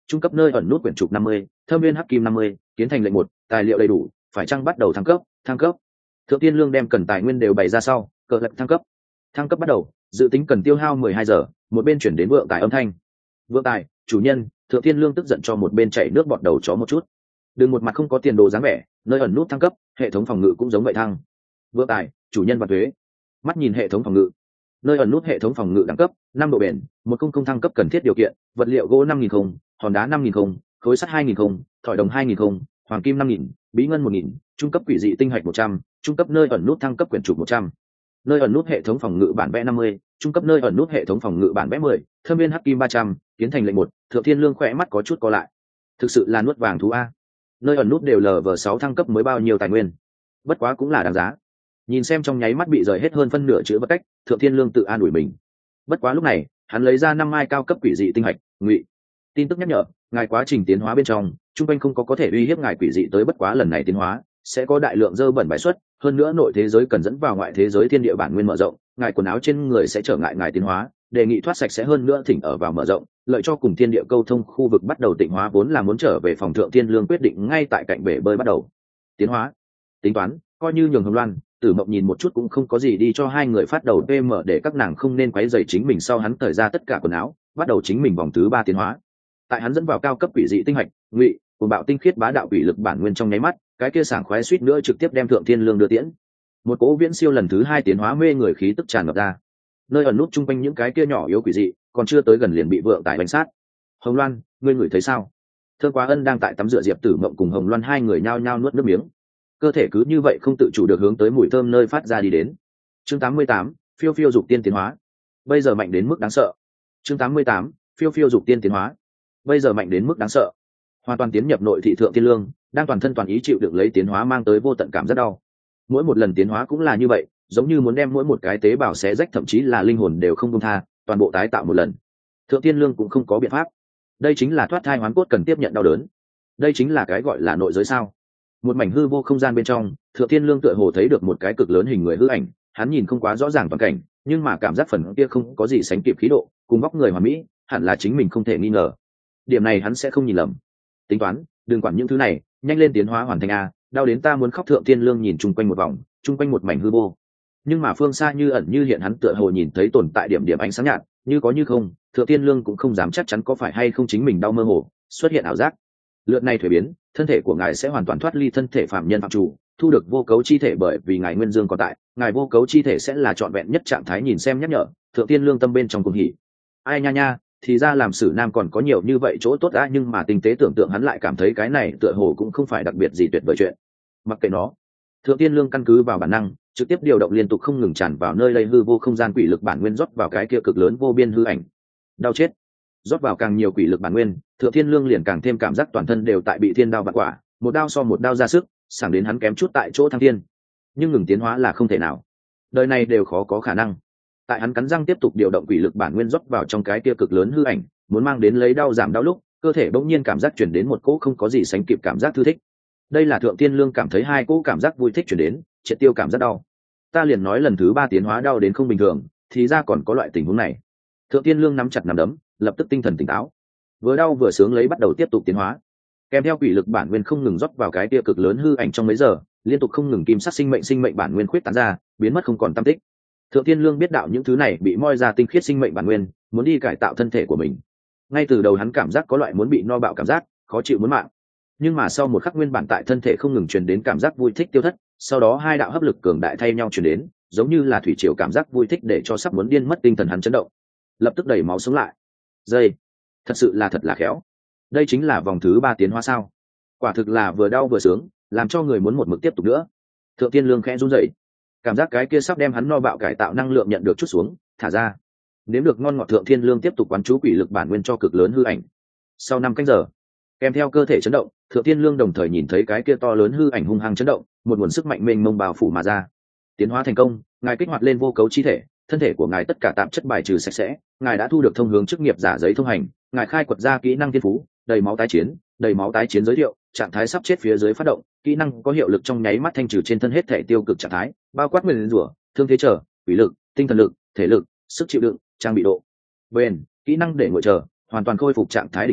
trung cấp nơi ẩn nút quyển trục năm mươi, thâm viên hắc kim năm mươi, tiến thành lệnh một, tài liệu đầy đủ, phải chăng bắt đầu thăng cấp, thăng cấp. Thượng Tiên Lương đem cần tài nguyên đều bày ra sau, cờ lệnh thăng cấp. Thăng cấp bắt đầu, dự tính cần tiêu hao mười hai giờ, một bên chuyển đến vượng tài âm thanh. Vượng tài, chủ nhân, Thượng Tiên Lương tức giận cho một bên chạy nước bọt đầu chó một chút. Đừng một mặt không có tiền đồ dáng vẻ, nơi ẩn nút thăng cấp, hệ thống phòng ngự cũng giống vậy thăng. Vượng tài, chủ nhân và thuế. Mắt nhìn hệ thống phòng ngự. Nơi ẩn nút hệ thống phòng ngự đẳng cấp, năm độ bền, một công công thăng cấp cần thiết điều kiện, vật liệu gỗ năm nghìn không, hòn đá năm nghìn không, khối sắt hai nghìn không, thỏi đồng hai nghìn không, hoàng kim năm nghìn, bí ngân một nghìn, trung cấp quỷ dị tinh hạch một trăm, trung cấp nơi ẩn nút thăng cấp quyển trục một trăm. Nơi ẩn nút hệ thống phòng ngự bản vẽ năm mươi, trung cấp nơi ẩn nút hệ thống phòng ngự bản vẽ mười, thâm viên hắc kim ba trăm, tiến thành lệnh một. Thượng Thiên Lương khỏe mắt có chút co lại. Thực sự là nuốt vàng thú a. Nơi ẩn nút đều lờ vờ sáu thăng cấp mới bao nhiêu tài nguyên. Bất quá cũng là đáng giá. Nhìn xem trong nháy mắt bị rời hết hơn phân nửa chữ vật cách, Thượng Thiên Lương tự an ủi mình. Bất quá lúc này, hắn lấy ra năm mai cao cấp quỷ dị tinh hạch, ngụy. Tin tức nhắc nhở, ngài quá trình tiến hóa bên trong, trung quanh không có có thể uy hiếp ngài quỷ dị tới, bất quá lần này tiến hóa sẽ có đại lượng dơ bẩn bài xuất, hơn nữa nội thế giới cần dẫn vào ngoại thế giới thiên địa bản nguyên mở rộng, ngài quần áo trên người sẽ trở ngại ngài tiến hóa, đề nghị thoát sạch sẽ hơn nữa thỉnh ở vào mở rộng, lợi cho cùng thiên địa câu thông khu vực bắt đầu tịnh hóa, vốn là muốn trở về phòng. Thượng Thiên Lương quyết định ngay tại cạnh bể bơi bắt đầu tiến hóa. Tính toán, coi như nhường Hồng Loan, Tử Mộng nhìn một chút cũng không có gì đi cho hai người phát đầu pê em để các nàng không nên quấy rầy chính mình. Sau hắn thời ra tất cả quần áo, bắt đầu chính mình vòng thứ ba tiến hóa. Tại hắn dẫn vào cao cấp quỷ dị tinh hạch, ngụy, cùng bạo tinh khiết bá đạo quỷ lực bản nguyên trong nháy mắt, cái kia sảng khoái suýt nữa trực tiếp đem Thượng Thiên Lương đưa tiễn. Một cỗ viễn siêu lần thứ hai tiến hóa mê người khí tức tràn ngập ra. Nơi ẩn nút chung quanh những cái kia nhỏ yếu quỷ dị, còn chưa tới gần liền bị vượng tài bánh sát. Hồng Loan, ngươi ngửi thấy sao? Thơ Quá Ân đang tại tắm rửa, Diệp Tử Mộng cùng Hồng Loan hai người nhao nhao nuốt nước miếng. Cơ thể cứ như vậy không tự chủ được hướng tới mùi thơm nơi phát ra đi đến. Chương tám mươi tám, phiêu phiêu dục tiên tiến hóa. Bây giờ mạnh đến mức đáng sợ. Chương tám mươi tám, phiêu phiêu dục tiên tiến hóa. Bây giờ mạnh đến mức đáng sợ. Hoàn toàn tiến nhập nội thị Thượng Thiên Lương, đang toàn thân toàn ý chịu đựng lấy tiến hóa mang tới vô tận cảm rất đau. Mỗi một lần tiến hóa cũng là như vậy, giống như muốn đem mỗi một cái tế bào xé rách, thậm chí là linh hồn đều không buông tha, toàn bộ tái tạo một lần. Thượng Thiên Lương cũng không có biện pháp. Đây chính là thoát thai hoán cốt cần tiếp nhận đau đớn. Đây chính là cái gọi là nội giới sao? Một mảnh hư vô không gian bên trong, Thượng Thiên Lương tựa hồ thấy được một cái cực lớn hình người hư ảnh, hắn nhìn không quá rõ ràng toàn cảnh, nhưng mà cảm giác phần kia không có gì sánh kịp khí độ, cùng vóc người hoàn mỹ, hẳn là chính mình không thể nghi ngờ. Điểm này hắn sẽ không nhìn lầm. Tính toán, đừng quản những thứ này, nhanh lên tiến hóa hoàn thành a, đau đến ta muốn khóc. Thượng Thiên Lương nhìn chung quanh một vòng, chung quanh một mảnh hư vô. Nhưng mà phương xa như ẩn như hiện, hắn tựa hồ nhìn thấy tồn tại điểm điểm ánh sáng nhạt, như có như không. Thượng Thiên Lương cũng không dám chắc chắn có phải hay không chính mình đau mơ hồ, xuất hiện ảo giác. Lượt này thuế biến, thân thể của ngài sẽ hoàn toàn thoát ly thân thể phạm nhân phạm chủ, thu được vô cấu chi thể, bởi vì ngài nguyên dương còn tại, ngài vô cấu chi thể sẽ là trọn vẹn nhất trạng thái. Nhìn xem nhắc nhở, Thượng Thiên Lương tâm bên trong cuồng hỉ. Ai nha nha, thì ra làm sử nam còn có nhiều như vậy chỗ tốt đã, nhưng mà tinh tế tưởng tượng hắn lại cảm thấy cái này tựa hồ cũng không phải đặc biệt gì tuyệt vời chuyện. Mặc kệ nó, Thượng Thiên Lương căn cứ vào bản năng trực tiếp điều động liên tục không ngừng tràn vào nơi lây hư vô không gian quỷ lực bản nguyên, rót vào cái kia cực lớn vô biên hư ảnh. Đau chết. Rót vào càng nhiều quỷ lực bản nguyên, Thượng Thiên Lương liền càng thêm cảm giác toàn thân đều tại bị thiên đao vạn quả, một đao so một đao ra sức, sảng đến hắn kém chút tại chỗ thăng thiên. Nhưng ngừng tiến hóa là không thể nào, đời này đều khó có khả năng. Tại hắn cắn răng tiếp tục điều động quỷ lực bản nguyên rót vào trong cái kia cực lớn hư ảnh, muốn mang đến lấy đau giảm đau lúc, cơ thể bỗng nhiên cảm giác chuyển đến một cỗ không có gì sánh kịp cảm giác thư thích. Đây là Thượng Thiên Lương cảm thấy hai cỗ cảm giác vui thích chuyển đến, triệt tiêu cảm giác đau. Ta liền nói lần thứ ba tiến hóa đau đến không bình thường, thì ra còn có loại tình huống này. Thượng Thiên Lương nắm chặt nắm đấm, lập tức tinh thần tỉnh táo, vừa đau vừa sướng lấy bắt đầu tiếp tục tiến hóa. Kèm theo quỷ lực bản nguyên không ngừng rót vào cái tia cực lớn hư ảnh trong mấy giờ, liên tục không ngừng kim sắc sinh mệnh sinh mệnh bản nguyên khuyết tán ra, biến mất không còn tăm tích. Thượng Thiên Lương biết đạo những thứ này bị moi ra tinh khiết sinh mệnh bản nguyên, muốn đi cải tạo thân thể của mình. Ngay từ đầu hắn cảm giác có loại muốn bị no bạo cảm giác, khó chịu muốn mạng. Nhưng mà sau một khắc nguyên bản tại thân thể không ngừng truyền đến cảm giác vui thích tiêu thất, sau đó hai đạo hấp lực cường đại thay nhau truyền đến, giống như là thủy triều cảm giác vui thích để cho sắp muốn điên mất tinh thần hắn chấn động, lập tức đẩy máu sống lại. Dây, thật sự là thật là khéo. Đây chính là vòng thứ ba tiến hóa sao? Quả thực là vừa đau vừa sướng, làm cho người muốn một mực tiếp tục nữa. Thượng Thiên Lương khẽ run rẩy, cảm giác cái kia sắp đem hắn no bạo cải tạo năng lượng nhận được chút xuống, thả ra. Nếm được ngon ngọt, Thượng Thiên Lương tiếp tục quán chú quỷ lực bản nguyên cho cực lớn hư ảnh. Sau năm canh giờ, kèm theo cơ thể chấn động, Thượng Thiên Lương đồng thời nhìn thấy cái kia to lớn hư ảnh hung hăng chấn động, một nguồn sức mạnh mênh mông bao phủ mà ra. Tiến hóa thành công, ngài kích hoạt lên vô cấu chi thể, thân thể của ngài tất cả tạp chất bài trừ sạch sẽ, ngài đã thu được thông hướng chức nghiệp giả giấy thông hành, ngài khai quật ra kỹ năng thiên phú, đầy máu tái chiến, đầy máu tái chiến giới thiệu, trạng thái sắp chết phía dưới phát động, kỹ năng có hiệu lực trong nháy mắt thanh trừ trên thân hết thể tiêu cực trạng thái, bao quát nguyên rủa, thương thế trở, quỷ lực, tinh thần lực, thể lực, sức chịu đựng, trang bị độ. Bền, kỹ năng để ngồi chờ, hoàn toàn khôi phục trạng thái đỉnh phong,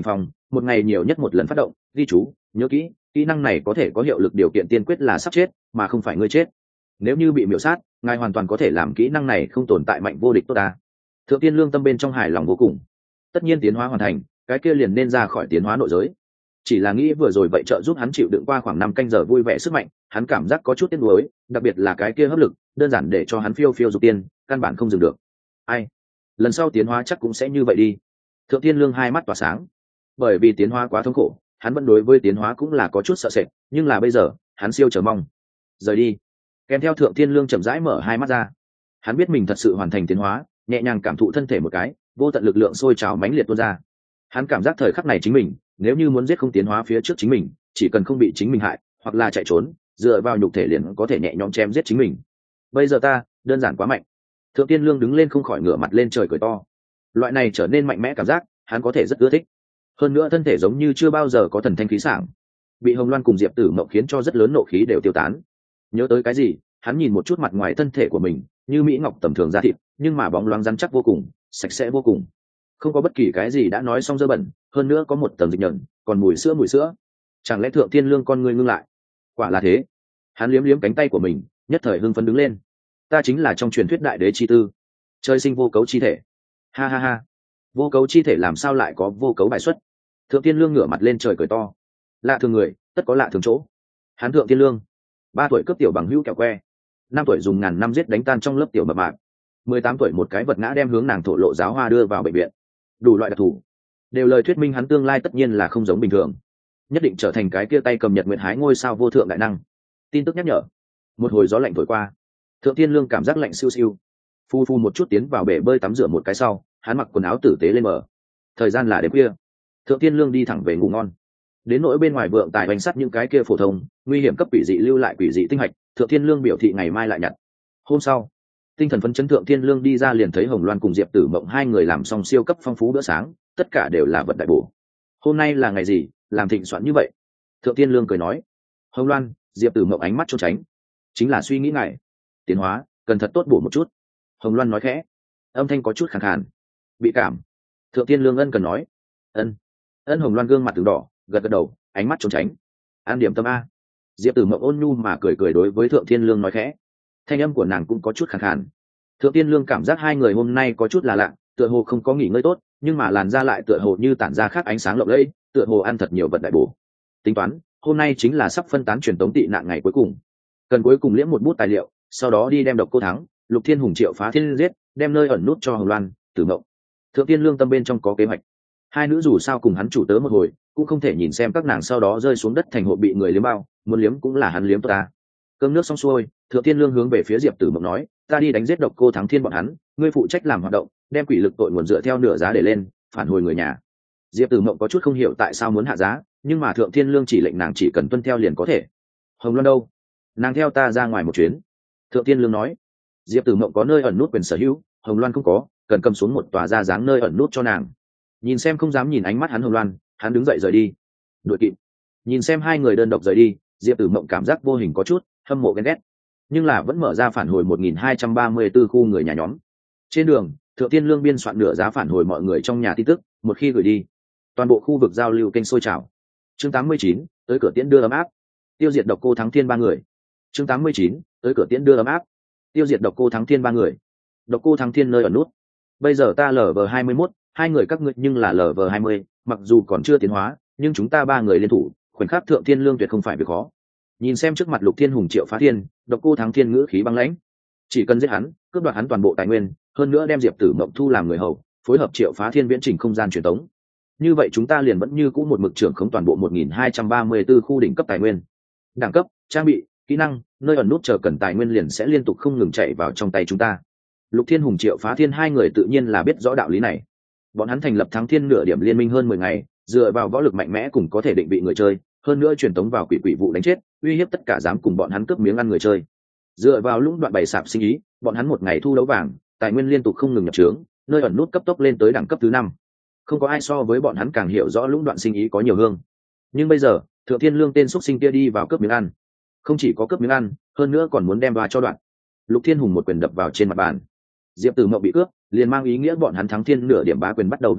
một ngày nhiều nhất một lần phát động, ghi chú, nhớ kỹ, kỹ năng này có thể có hiệu lực điều kiện tiên quyết là sắp chết mà không phải ngươi chết. Nếu như bị miểu sát, ngài hoàn toàn có thể làm kỹ năng này không tồn tại mạnh vô địch tốt ta. Thượng Tiên Lương tâm bên trong hài lòng vô cùng. Tất nhiên tiến hóa hoàn thành, cái kia liền nên ra khỏi tiến hóa nội giới. Chỉ là nghĩ vừa rồi vậy trợ giúp hắn chịu đựng qua khoảng năm canh giờ vui vẻ sức mạnh, hắn cảm giác có chút tiếc nuối, đặc biệt là cái kia hấp lực, đơn giản để cho hắn phiêu phiêu dục tiên, căn bản không dừng được. Ai, lần sau tiến hóa chắc cũng sẽ như vậy đi. Thượng Tiên Lương hai mắt tỏa sáng. Bởi vì tiến hóa quá thống khổ, hắn vẫn đối với tiến hóa cũng là có chút sợ sệt, nhưng là bây giờ, hắn siêu chờ mong. Rời đi. Kèm theo Thượng Tiên Lương chậm rãi mở hai mắt ra. Hắn biết mình thật sự hoàn thành tiến hóa, nhẹ nhàng cảm thụ thân thể một cái, vô tận lực lượng sôi trào mãnh liệt tuôn ra. Hắn cảm giác thời khắc này chính mình, nếu như muốn giết không tiến hóa phía trước chính mình, chỉ cần không bị chính mình hại, hoặc là chạy trốn, dựa vào nhục thể liền có thể nhẹ nhõm chém giết chính mình. Bây giờ ta, đơn giản quá mạnh. Thượng Tiên Lương đứng lên không khỏi ngửa mặt lên trời cười to. Loại này trở nên mạnh mẽ cảm giác, hắn có thể rất ưa thích. Hơn nữa thân thể giống như chưa bao giờ có thần thanh khí sảng. Bị Hồng Loan cùng Diệp Tử Mộng khiến cho rất lớn nộ khí đều tiêu tán. Nhớ tới cái gì, hắn nhìn một chút mặt ngoài thân thể của mình, như mỹ ngọc tầm thường da thịt, nhưng mà bóng loáng rắn chắc vô cùng, sạch sẽ vô cùng, không có bất kỳ cái gì đã nói xong dơ bẩn, hơn nữa có một tầng dịch nhợn, còn mùi sữa mùi sữa. Chẳng lẽ Thượng Tiên Lương con người ngưng lại? Quả là thế. Hắn liếm liếm cánh tay của mình, nhất thời hưng phấn đứng lên. Ta chính là trong truyền thuyết đại đế chi tư, trời sinh vô cấu chi thể. Ha ha ha, vô cấu chi thể làm sao lại có vô cấu bài xuất? Thượng Tiên Lương ngửa mặt lên trời cười to. Lạ thường người, tất có lạ thường chỗ. Hắn Thượng Tiên Lương, ba tuổi cướp tiểu bằng hữu kẹo que, năm tuổi dùng ngàn năm giết đánh tan trong lớp tiểu mập mạp, mười tám tuổi một cái vật ngã đem hướng nàng thổ lộ giáo hoa đưa vào bệnh viện. Đủ loại đặc thù, đều lời thuyết minh hắn tương lai tất nhiên là không giống bình thường, nhất định trở thành cái kia tay cầm nhật nguyệt hái ngôi sao vô thượng đại năng. Tin tức nhắc nhở. Một hồi gió lạnh thổi qua, Thượng Tiên Lương cảm giác lạnh siêu siêu, phu phu một chút tiến vào bể bơi tắm rửa một cái sau, hắn mặc quần áo tử tế lên mở. Thời gian là đêm khuya, Thượng Tiên Lương đi thẳng về ngủ ngon. Đến nỗi bên ngoài vượng tài bánh sắt những cái kia phổ thông nguy hiểm cấp quỷ dị lưu lại quỷ dị tinh hạch, Thượng Tiên Lương biểu thị ngày mai lại nhặt. Hôm sau, tinh thần phấn chấn Thượng Tiên Lương đi ra liền thấy Hồng Loan cùng Diệp Tử Mộng hai người làm xong siêu cấp phong phú bữa sáng, tất cả đều là vật đại bổ. Hôm nay là ngày gì, làm thịnh soạn như vậy? Thượng Tiên Lương cười nói. Hồng Loan, Diệp Tử Mộng ánh mắt trốn tránh. Chính là suy nghĩ ngại, tiến hóa cần thật tốt bổ một chút. Hồng Loan nói khẽ, âm thanh có chút khàn khàn. Bị cảm. Thượng Tiên Lương ân cần nói. Ân. Ân. Hồng Loan gương mặt từng đỏ, gật gật đầu, ánh mắt trốn tránh. An điểm tâm a. Diệp Tử Mộng ôn nhu mà cười cười đối với Thượng Tiên Lương nói khẽ. Thanh âm của nàng cũng có chút khàn khàn. Thượng Tiên Lương cảm giác hai người hôm nay có chút là lạ, tựa hồ không có nghỉ ngơi tốt, nhưng mà làn da lại tựa hồ như tản ra khác ánh sáng lộng lẫy, tựa hồ ăn thật nhiều vật đại bổ. Tính toán, hôm nay chính là sắp phân tán truyền tống tị nạn ngày cuối cùng, cần cuối cùng liễm một bút tài liệu, sau đó đi đem Độc Cô Thắng, Lục Thiên Hùng triệu phá thiên giết, đem nơi ẩn nút cho Hồng Loan, Tử Mộng. Thượng Tiên Lương tâm bên trong có kế hoạch. Hai nữ dù sao cùng hắn chủ tớ một hồi, cũng không thể nhìn xem các nàng sau đó rơi xuống đất thành hộ bị người liếm bao, muốn liếm cũng là hắn liếm ta. Cơm nước xong xuôi, Thượng Tiên Lương hướng về phía Diệp Tử Mộng nói, ta đi đánh giết Độc Cô Thắng Thiên bọn hắn, ngươi phụ trách làm hoạt động, đem quỷ lực tội nguồn dựa theo nửa giá để lên, phản hồi người nhà. Diệp Tử Mộng có chút không hiểu tại sao muốn hạ giá, nhưng mà Thượng Tiên Lương chỉ lệnh nàng chỉ cần tuân theo liền có thể. Hồng Loan đâu? Nàng theo ta ra ngoài một chuyến. Thượng Tiên Lương nói. Diệp Tử Mộng có nơi ẩn nút quyền sở hữu, Hồng Loan không có, cần cầm xuống một tòa ra dáng nơi ẩn nút cho nàng. Nhìn xem không dám nhìn ánh mắt hắn Hồng Loan, hắn đứng dậy rời đi. Đuổi kịp. Nhìn xem hai người đơn độc rời đi, Diệp Tử Mộng cảm giác vô hình có chút hâm mộ ghen ghét, nhưng là vẫn mở ra phản hồi một nghìn hai trăm ba mươi tư khu người nhà nhóm. Trên đường, Thượng Tiên Lương biên soạn nửa giá phản hồi mọi người trong nhà tin tức, một khi gửi đi, toàn bộ khu vực giao lưu kênh sôi trào. Chương tám mươi chín, tới cửa tiễn đưa ấm áp. Tiêu diệt Độc Cô Thắng Thiên ba người. Chương tám mươi chín, tới cửa tiễn đưa ấm áp. Tiêu diệt Độc Cô Thắng Thiên ba người. Độc Cô Thắng Thiên nơi ẩn nút. Bây giờ ta lv hai mươi mốt, hai người các ngươi nhưng là lv hai mươi, mặc dù còn chưa tiến hóa, nhưng chúng ta ba người liên thủ, khoảnh khắc Thượng Thiên Lương tuyệt không phải việc khó. Nhìn xem trước mặt Lục Thiên Hùng triệu phá thiên, Độc Cô Thắng Thiên ngữ khí băng lãnh. Chỉ cần giết hắn, cướp đoạt hắn toàn bộ tài nguyên, hơn nữa đem Diệp Tử Mộng thu làm người hầu, phối hợp triệu phá thiên viễn chỉnh không gian truyền tống. Như vậy chúng ta liền vẫn như cũ một mực trưởng khống toàn bộ một nghìn hai trăm ba mươi tư khu đỉnh cấp tài nguyên. Đẳng cấp, trang bị, kỹ năng, nơi ẩn nút chờ cần tài nguyên liền sẽ liên tục không ngừng chạy vào trong tay chúng ta. Lục Thiên Hùng triệu phá thiên hai người tự nhiên là biết rõ đạo lý này. Bọn hắn thành lập Thắng Thiên nửa điểm liên minh hơn mười ngày, dựa vào võ lực mạnh mẽ cùng có thể định vị người chơi, hơn nữa truyền tống vào quỷ quỷ vụ đánh chết, uy hiếp tất cả dám cùng bọn hắn cướp miếng ăn người chơi. Dựa vào lũng đoạn bày sạp sinh ý, bọn hắn một ngày thu đấu vàng, tài nguyên liên tục không ngừng nhập trướng, nơi ẩn nút cấp tốc lên tới đẳng cấp thứ năm. Không có ai so với bọn hắn càng hiểu rõ lũng đoạn sinh ý có nhiều hương. Nhưng bây giờ, Thượng Thiên Lương tên xuất sinh kia đi vào cướp miếng ăn, không chỉ có cướp miếng ăn, hơn nữa còn muốn đem đoa cho đoạn. Lục Thiên Hùng một quyền đập vào trên mặt bàn. Diệp Tử Mộng bị cướp, liền mang ý nghĩa bọn hắn Thắng Thiên nửa điểm bá quyền bắt đầu vỡ vụn,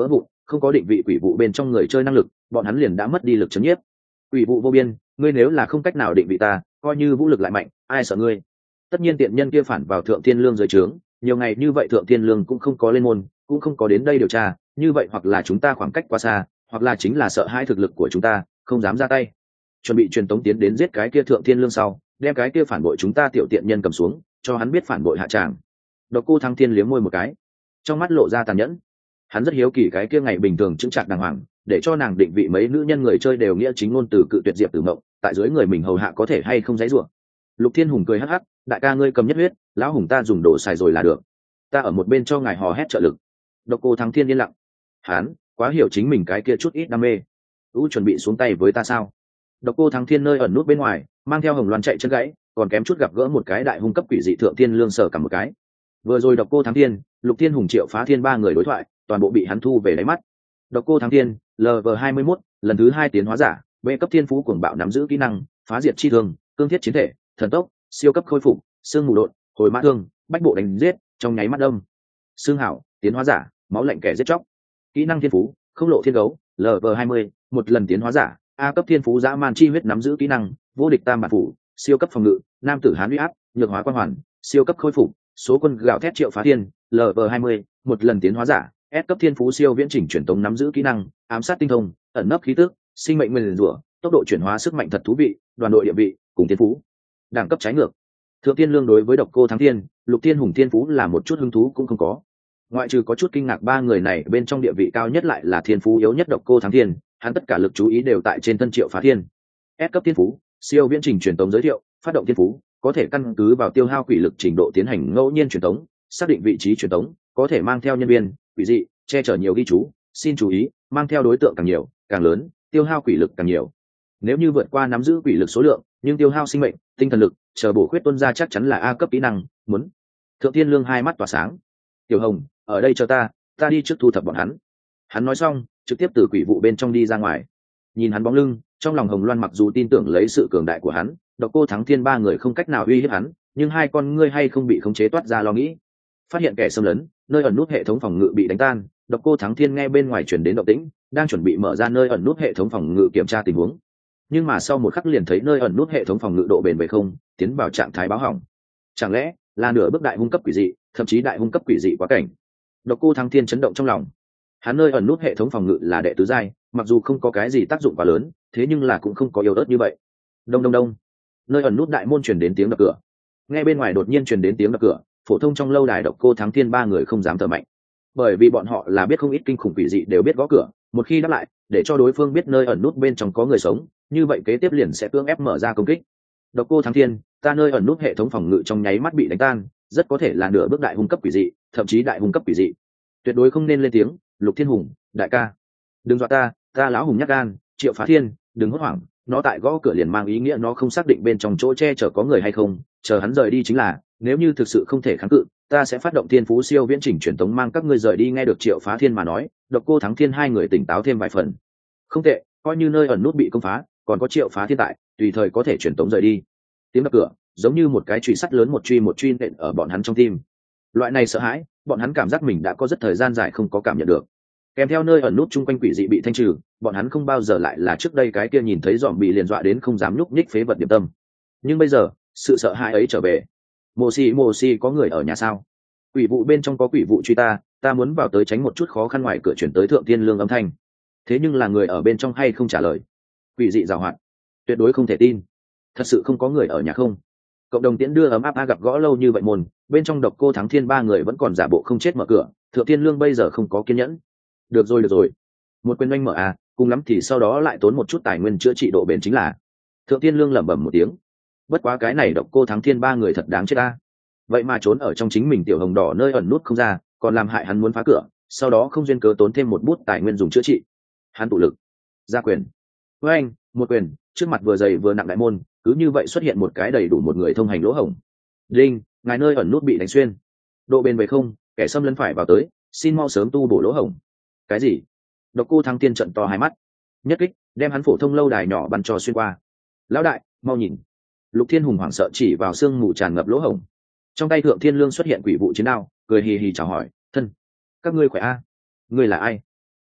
không có định vị quỷ vụ bên trong người chơi năng lực, bọn hắn liền đã mất đi lực chấn nhiếp. Quỷ vụ vô biên, ngươi nếu là không cách nào định vị ta, coi như vũ lực lại mạnh, ai sợ ngươi? Tất nhiên tiện nhân kia phản vào thượng thiên lương dưới trướng, nhiều ngày như vậy thượng thiên lương cũng không có lên môn, cũng không có đến đây điều tra, như vậy hoặc là chúng ta khoảng cách quá xa, hoặc là chính là sợ hai thực lực của chúng ta, không dám ra tay. Chuẩn bị truyền tống tiến đến giết cái kia thượng thiên lương sau, đem cái kia phản bội chúng ta tiểu tiện nhân cầm xuống, cho hắn biết phản bội hạ tràng. Độc Cô Thắng Thiên liếm môi một cái, trong mắt lộ ra tàn nhẫn. Hắn rất hiếu kỳ cái kia ngày bình thường chững chạc đàng hoàng, để cho nàng định vị mấy nữ nhân người chơi đều nghĩa chính ngôn từ cự tuyệt Diệp Tử Mộng, tại dưới người mình hầu hạ có thể hay không dãy rủa. Lục Thiên Hùng cười hắc hắc, đại ca ngươi cầm nhất huyết, lão hùng ta dùng đồ xài rồi là được. Ta ở một bên cho ngài hò hét trợ lực. Độc Cô Thắng Thiên yên lặng. Hắn quá hiểu chính mình cái kia chút ít đam mê. U chuẩn bị xuống tay với ta sao? Độc Cô Thắng Thiên nơi ẩn nút bên ngoài, mang theo Hồng Loan chạy chân gãy, còn kém chút gặp gỡ một cái đại hung cấp quỷ dị thượng thiên lương sở cả một cái. Vừa rồi Độc Cô Thắng Thiên, Lục Thiên Hùng Triệu Phá Thiên ba người đối thoại, toàn bộ bị hắn thu về đáy mắt. Độc Cô Thắng Thiên, lv hai mươi mốt, lần thứ hai tiến hóa giả, B cấp thiên phú cuồng bạo nắm giữ kỹ năng, phá diệt chi thương, cương thiết chiến thể, thần tốc, siêu cấp khôi phục, xương mù độn, hồi mã thương, bách bộ đánh giết, trong nháy mắt đông. Xương hảo, tiến hóa giả, máu lạnh kẻ giết chóc. Kỹ năng thiên phú, không lộ thiên gấu, lv hai mươi, một lần tiến hóa giả, A cấp thiên phú dã man chi huyết nắm giữ kỹ năng, vô địch tam bản phủ, siêu cấp phòng ngự, nam tử hán uy áp, nhược hóa quan hoàn, siêu cấp khôi phục, số quân gạo thét Triệu Phá Thiên, lv hai mươi, một lần tiến hóa giả, S cấp thiên phú siêu viễn chỉnh truyền tống nắm giữ kỹ năng, ám sát tinh thông, ẩn nấp khí tức, sinh mệnh nguyên rủa, tốc độ chuyển hóa sức mạnh thật thú vị, đoàn đội địa vị, cùng thiên phú. Đẳng cấp trái ngược. Thượng Thiên Lương đối với Độc Cô Thắng Thiên, Lục Thiên Hùng thiên phú là một chút hứng thú cũng không có. Ngoại trừ có chút kinh ngạc ba người này bên trong địa vị cao nhất lại là thiên phú yếu nhất Độc Cô Thắng Thiên, hắn tất cả lực chú ý đều tại trên thân Triệu Phá Thiên. S cấp thiên phú, siêu viễn trình truyền tống giới thiệu, phát động thiên phú, có thể căn cứ vào tiêu hao quỷ lực trình độ tiến hành ngẫu nhiên truyền tống, xác định vị trí truyền tống, có thể mang theo nhân viên, quỷ dị, che chở nhiều ghi chú, xin chú ý, mang theo đối tượng càng nhiều, càng lớn, tiêu hao quỷ lực càng nhiều. Nếu như vượt qua nắm giữ quỷ lực số lượng, nhưng tiêu hao sinh mệnh, tinh thần lực, chờ bổ khuyết tuân ra chắc chắn là A cấp kỹ năng, muốn. Thượng Thiên Lương hai mắt tỏa sáng. Tiểu Hồng, ở đây cho ta, ta đi trước thu thập bọn hắn. Hắn nói xong, trực tiếp từ quỷ vụ bên trong đi ra ngoài. Nhìn hắn bóng lưng, trong lòng Hồng Loan mặc dù tin tưởng lấy sự cường đại của hắn, Độc Cô Thắng Thiên ba người không cách nào uy hiếp hắn, nhưng hai con ngươi hay không bị khống chế toát ra lo nghĩ. Phát hiện kẻ xâm lấn, nơi ẩn nút hệ thống phòng ngự bị đánh tan, Độc Cô Thắng Thiên nghe bên ngoài truyền đến động tĩnh, đang chuẩn bị mở ra nơi ẩn nút hệ thống phòng ngự kiểm tra tình huống. Nhưng mà sau một khắc liền thấy nơi ẩn nút hệ thống phòng ngự độ bền bỉ không, tiến vào trạng thái báo hỏng. Chẳng lẽ là nửa bước đại hung cấp quỷ dị, thậm chí đại hung cấp quỷ dị quá cảnh? Độc Cô Thắng Thiên chấn động trong lòng. Hắn nơi ẩn nút hệ thống phòng ngự là đệ tứ giai, mặc dù không có cái gì tác dụng quá lớn, thế nhưng là cũng không có yếu ớt như vậy. Đông đông đông. Nơi ẩn nút đại môn truyền đến tiếng đập cửa. Nghe bên ngoài đột nhiên truyền đến tiếng đập cửa, phổ thông trong lâu đài Độc Cô Thắng Thiên ba người không dám thở mạnh, bởi vì bọn họ là biết không ít kinh khủng quỷ dị đều biết gõ cửa, một khi đáp lại, để cho đối phương biết nơi ẩn nút bên trong có người sống, như vậy kế tiếp liền sẽ cưỡng ép mở ra công kích. Độc Cô Thắng Thiên, ta nơi ẩn nút hệ thống phòng ngự trong nháy mắt bị đánh tan, rất có thể là nửa bước đại hung cấp quỷ dị, thậm chí đại hung cấp quỷ dị. Tuyệt đối không nên lên tiếng. Lục Thiên Hùng, đại ca, đừng dọa ta, ta lão hùng nhát gan. Triệu Phá Thiên, đừng hốt hoảng, nó tại gõ cửa liền mang ý nghĩa nó không xác định bên trong chỗ che chở có người hay không, chờ hắn rời đi chính là, nếu như thực sự không thể kháng cự, ta sẽ phát động thiên phú siêu viễn chỉnh truyền tống mang các ngươi rời đi. Nghe được Triệu Phá Thiên mà nói, Độc Cô Thắng Thiên hai người tỉnh táo thêm vài phần. Không tệ, coi như nơi ẩn nút bị công phá, còn có Triệu Phá Thiên tại, tùy thời có thể truyền tống rời đi. Tiếng đập cửa giống như một cái chùy sắt lớn một truy một truy nện ở bọn hắn trong tim. Loại này sợ hãi, bọn hắn cảm giác mình đã có rất thời gian dài không có cảm nhận được. Kèm theo nơi ẩn nút chung quanh quỷ dị bị thanh trừ, bọn hắn không bao giờ lại là trước đây cái kia nhìn thấy dòm bị liền dọa đến không dám nhúc nhích phế vật điểm tâm. Nhưng bây giờ, sự sợ hãi ấy trở về. Mộ xì mộ xì, có người ở nhà sao? Quỷ vụ bên trong có quỷ vụ truy ta, ta muốn vào tới tránh một chút khó khăn, ngoài cửa chuyển tới Thượng Thiên Lương âm thanh. Thế nhưng là người ở bên trong hay không trả lời. Quỷ dị giàu hoạt, tuyệt đối không thể tin. Thật sự không có người ở nhà không? Cộng đồng tiễn đưa ấm áp a gặp gõ lâu như vậy mồn, bên trong Độc Cô Thắng Thiên ba người vẫn còn giả bộ không chết mở cửa. Thượng Thiên Lương bây giờ không có kiên nhẫn. Được rồi được rồi, một quyền oanh mở à, cùng lắm thì sau đó lại tốn một chút tài nguyên chữa trị độ bền chính là. Thượng Thiên Lương lẩm bẩm một tiếng. Bất quá cái này Độc Cô Thắng Thiên ba người thật đáng chết ta. Vậy mà trốn ở trong chính mình tiểu hồng đỏ nơi ẩn nút không ra, còn làm hại hắn muốn phá cửa, sau đó không duyên cớ tốn thêm một bút tài nguyên dùng chữa trị. Hắn tụ lực ra quyền, với anh một quyền, trước mặt vừa dày vừa nặng đại môn cứ như vậy xuất hiện một cái đầy đủ một người thông hành lỗ hổng. Đinh, ngài nơi ẩn nút bị đánh xuyên, độ bền về không, kẻ xâm lấn phải vào tới, xin mau sớm tu bổ lỗ hổng. Cái gì? Độc Cô Thắng Thiên trận to hai mắt, nhất kích đem hắn phổ thông lâu đài nhỏ bắn trò xuyên qua. Lão đại, mau nhìn! Lục Thiên Hùng hoảng sợ chỉ vào sương mù tràn ngập lỗ hổng. Trong tay Thượng Thiên Lương xuất hiện quỷ vụ chiến đao, cười hì hì chào hỏi, thân, các ngươi khỏe a? Ngươi là ai?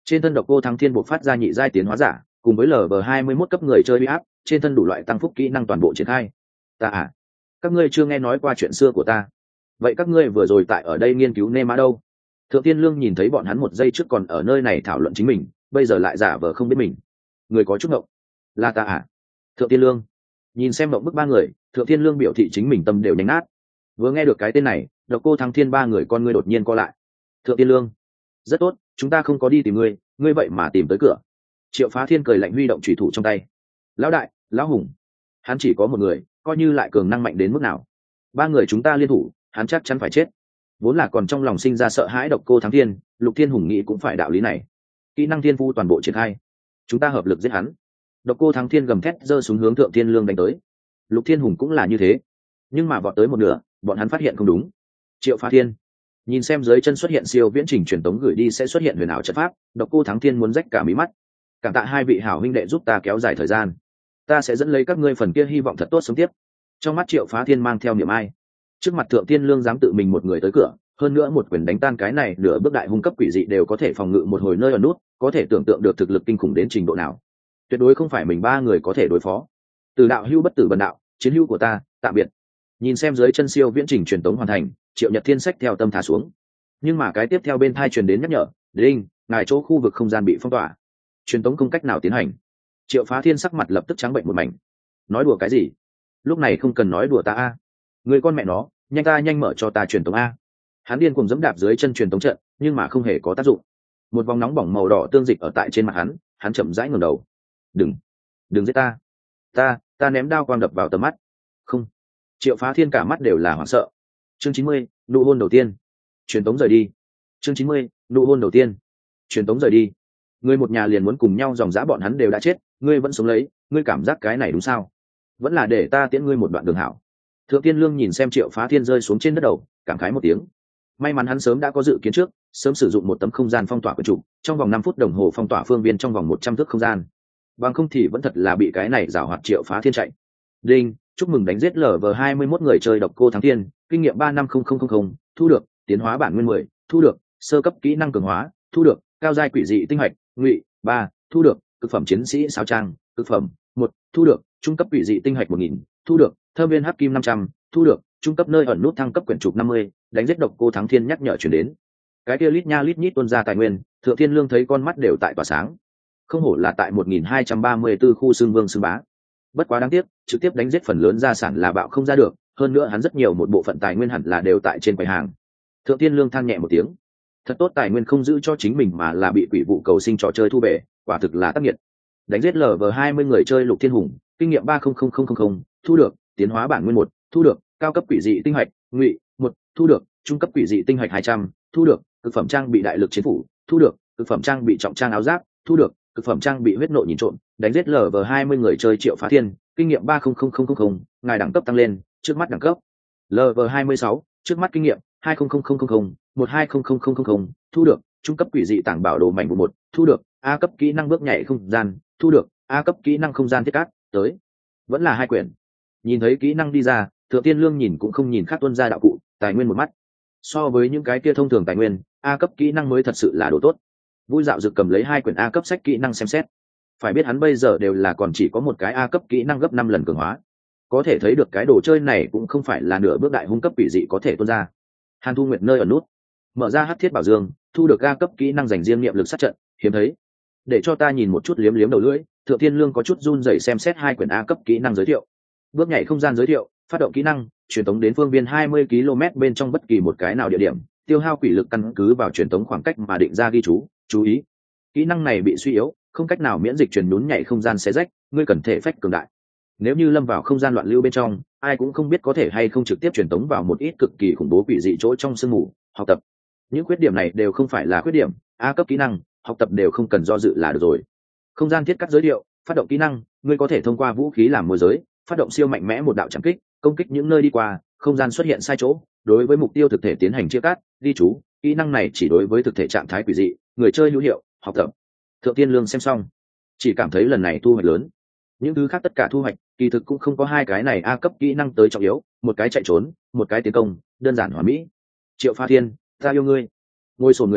Trên thân độc cô thắng thiên buộc phát ra nhị giai tiến hóa giả cùng với lv hai mươi mốt cấp người chơi bị áp, trên thân đủ loại tăng phúc kỹ năng toàn bộ triển khai. Ta à, các ngươi chưa nghe nói qua chuyện xưa của ta? Vậy các ngươi vừa rồi tại ở đây nghiên cứu nê mã đâu? Thượng Tiên Lương nhìn thấy bọn hắn một giây trước còn ở nơi này thảo luận chính mình, bây giờ lại giả vờ không biết mình. Người có chút ngộng. Là ta à? Thượng Tiên Lương. Nhìn xem mộng bức ba người, Thượng Tiên Lương biểu thị chính mình tâm đều nhánh nát. Vừa nghe được cái tên này, độc cô thắng thiên ba người con ngươi đột nhiên co lại. Thượng Tiên Lương, rất tốt, chúng ta không có đi tìm ngươi, ngươi vậy mà tìm tới cửa. Triệu Phá Thiên cười lạnh huy động chủy thủ trong tay. Lão đại, lão hùng, hắn chỉ có một người, coi như lại cường năng mạnh đến mức nào, ba người chúng ta liên thủ, hắn chắc chắn phải chết. Vốn là còn trong lòng sinh ra sợ hãi độc cô thắng thiên, Lục Thiên Hùng nghĩ cũng phải đạo lý này. Kỹ năng thiên phu toàn bộ triển khai, chúng ta hợp lực giết hắn. Độc cô thắng thiên gầm thét giơ xuống hướng Thượng Thiên Lương đánh tới. Lục Thiên Hùng cũng là như thế, nhưng mà vọt tới một nửa, bọn hắn phát hiện không đúng. Triệu Phá Thiên nhìn xem dưới chân xuất hiện siêu viễn trình truyền tống gửi đi sẽ xuất hiện huyền ảo trận pháp, độc cô thắng thiên muốn rách cả mí mắt. Cảm tạ hai vị hảo huynh đệ giúp ta kéo dài thời gian, ta sẽ dẫn lấy các ngươi phần kia hy vọng thật tốt sống tiếp. Trong mắt Triệu Phá Thiên mang theo niềm ai. Trước mặt Thượng Tiên Lương dám tự mình một người tới cửa, hơn nữa một quyền đánh tan cái này nửa bước đại hung cấp quỷ dị đều có thể phòng ngự một hồi nơi ở nút, có thể tưởng tượng được thực lực kinh khủng đến trình độ nào. Tuyệt đối không phải mình ba người có thể đối phó. Từ đạo hưu bất tử bần đạo, chiến hữu của ta, tạm biệt. Nhìn xem dưới chân siêu viễn trình truyền tống hoàn thành, Triệu Nhật Thiên sách theo tâm thả xuống. Nhưng mà cái tiếp theo bên thai truyền đến nhắc nhở, "Đinh, ngài chỗ khu vực không gian bị phong tỏa, truyền tống không cách nào tiến hành." Triệu Phá Thiên sắc mặt lập tức trắng bệnh một mảnh. Nói đùa cái gì? Lúc này không cần nói đùa ta a. Người con mẹ nó, nhanh ta nhanh mở cho ta truyền tống a. Hắn điên cuồng giẫm đạp dưới chân truyền tống trận, nhưng mà không hề có tác dụng. Một vòng nóng bỏng màu đỏ tương dịch ở tại trên mặt hắn, hắn chậm rãi ngẩng đầu. "Đừng, đừng giết ta." Ta, ta ném đao quang đập vào tầm mắt. Không. Triệu Phá Thiên cả mắt đều là hoảng sợ. Chương chín mươi, nụ hôn đầu tiên. Truyền tống rời đi. Chương chín mươi, nụ hôn đầu tiên. Truyền tống rời đi. Ngươi một nhà liền muốn cùng nhau dòng dã bọn hắn đều đã chết, ngươi vẫn sống lấy, ngươi cảm giác cái này đúng sao? Vẫn là để ta tiễn ngươi một đoạn đường hảo. Thượng Tiên Lương nhìn xem Triệu Phá Thiên rơi xuống trên đất đầu, cảm khái một tiếng. May mắn hắn sớm đã có dự kiến trước, sớm sử dụng một tấm không gian phong tỏa của chủ, trong vòng năm phút đồng hồ phong tỏa phương viên trong vòng một trăm thước không gian. Bằng không thì vẫn thật là bị cái này giảo hoạt Triệu Phá Thiên chạy. Đinh, chúc mừng đánh giết lv hai mươi mốt người chơi độc cô thắng thiên, kinh nghiệm ba năm không không không không, thu được tiến hóa bản nguyên mười, thu được sơ cấp kỹ năng cường hóa, thu được cao giai quỷ dị tinh hạch ngụy ba, thu được cực phẩm chiến sĩ sáo trang cực phẩm một, thu được trung cấp quỷ dị tinh hạch một nghìn, thu được thơ viên hắc kim năm trăm, thu được trung cấp nơi ẩn nút thăng cấp quyển trục năm mươi. Đánh giết độc cô thắng thiên nhắc nhở chuyển đến. Cái kia lít nha lít nhít tuôn ra tài nguyên, Thượng Thiên Lương thấy con mắt đều tại tỏa sáng. Không hổ là tại một nghìn hai trăm ba mươi tư khu xương vương xương bá. Bất quá đáng tiếc, trực tiếp đánh giết phần lớn gia sản là bạo không ra được, hơn nữa hắn rất nhiều một bộ phận tài nguyên hẳn là đều tại trên quầy hàng. Thượng Tiên Lương than nhẹ một tiếng. Thật tốt tài nguyên không giữ cho chính mình mà là bị quỷ vụ cầu sinh trò chơi thu về, quả thực là tác nghiệt. Đánh giết lv hai mươi người chơi Lục Thiên Hùng, kinh nghiệm ba không không không không, thu được tiến hóa bản nguyên một, thu được cao cấp quỷ dị tinh hạch ngụy một, thu được trung cấp quỷ dị tinh hạch hai trăm, thu được cực phẩm trang bị đại lực chiến phủ, thu được cực phẩm trang bị trọng trang áo giáp, thu được cực phẩm trang bị huyết nộ nhìn trộm. Đánh giết lv hai mươi người chơi Triệu Phá Thiên, kinh nghiệm ba không không không không, ngài đẳng cấp tăng lên, trước mắt đẳng cấp lv hai mươi sáu, trước mắt kinh nghiệm hai không không không không, một hai không không không không, thu được trung cấp quỷ dị tảng bảo đồ mảnh vụ một, thu được a cấp kỹ năng bước nhảy không gian, thu được a cấp kỹ năng không gian thiết cát. Tới vẫn là hai quyển. Nhìn thấy kỹ năng đi ra, Thượng Tiên Lương nhìn cũng không nhìn khác tuân ra đạo cụ tài nguyên một mắt. So với những cái kia thông thường tài nguyên, a cấp kỹ năng mới thật sự là đồ tốt. Vui dạo dực cầm lấy hai quyển a cấp sách kỹ năng xem xét. Phải biết hắn bây giờ đều là còn chỉ có một cái a cấp kỹ năng gấp năm lần cường hóa, có thể thấy được cái đồ chơi này cũng không phải là nửa bước đại hung cấp quỷ dị có thể tuôn ra. Hàn Thu Nguyệt nơi ở nút, mở ra hắc thiết bảo dương, thu được a cấp kỹ năng dành riêng niệm lực sát trận, hiếm thấy. Để cho ta nhìn một chút, liếm liếm đầu lưỡi. Thượng Thiên Lương có chút run rẩy xem xét hai quyển a cấp kỹ năng giới thiệu. Bước nhảy không gian giới thiệu, phát động kỹ năng, truyền tống đến phương viên hai mươi ki lô mét bên trong bất kỳ một cái nào địa điểm, tiêu hao quỷ lực căn cứ vào truyền tống khoảng cách mà định ra ghi chú. Chú ý, kỹ năng này bị suy yếu, không cách nào miễn dịch truyền nhún nhảy không gian xé rách, ngươi cần thể phách cường đại. Nếu như lâm vào không gian loạn lưu bên trong, ai cũng không biết có thể hay không trực tiếp truyền tống vào một ít cực kỳ khủng bố quỷ dị chỗ trong sương mù. Học tập, những khuyết điểm này đều không phải là khuyết điểm, a cấp kỹ năng, học tập đều không cần do dự là được rồi. Không gian thiết cắt giới thiệu, phát động kỹ năng, ngươi có thể thông qua vũ khí làm môi giới, phát động siêu mạnh mẽ một đạo chạm kích, công kích những nơi đi qua, không gian xuất hiện sai chỗ, đối với mục tiêu thực thể tiến hành chia cắt, ghi chú, kỹ năng này chỉ đối với thực thể trạng thái quỷ dị, người chơi hữu hiệu. Học tập. Thượng Tiên Lương xem xong, chỉ cảm thấy lần này thu hoạch lớn. Những thứ khác tất cả thu hoạch, kỳ thực cũng không có hai cái này a cấp kỹ năng tới trọng yếu, một cái chạy trốn, một cái tiến công, đơn giản hoàn mỹ. Triệu Phá Thiên, ta yêu ngươi. Ngồi xổm người xuống,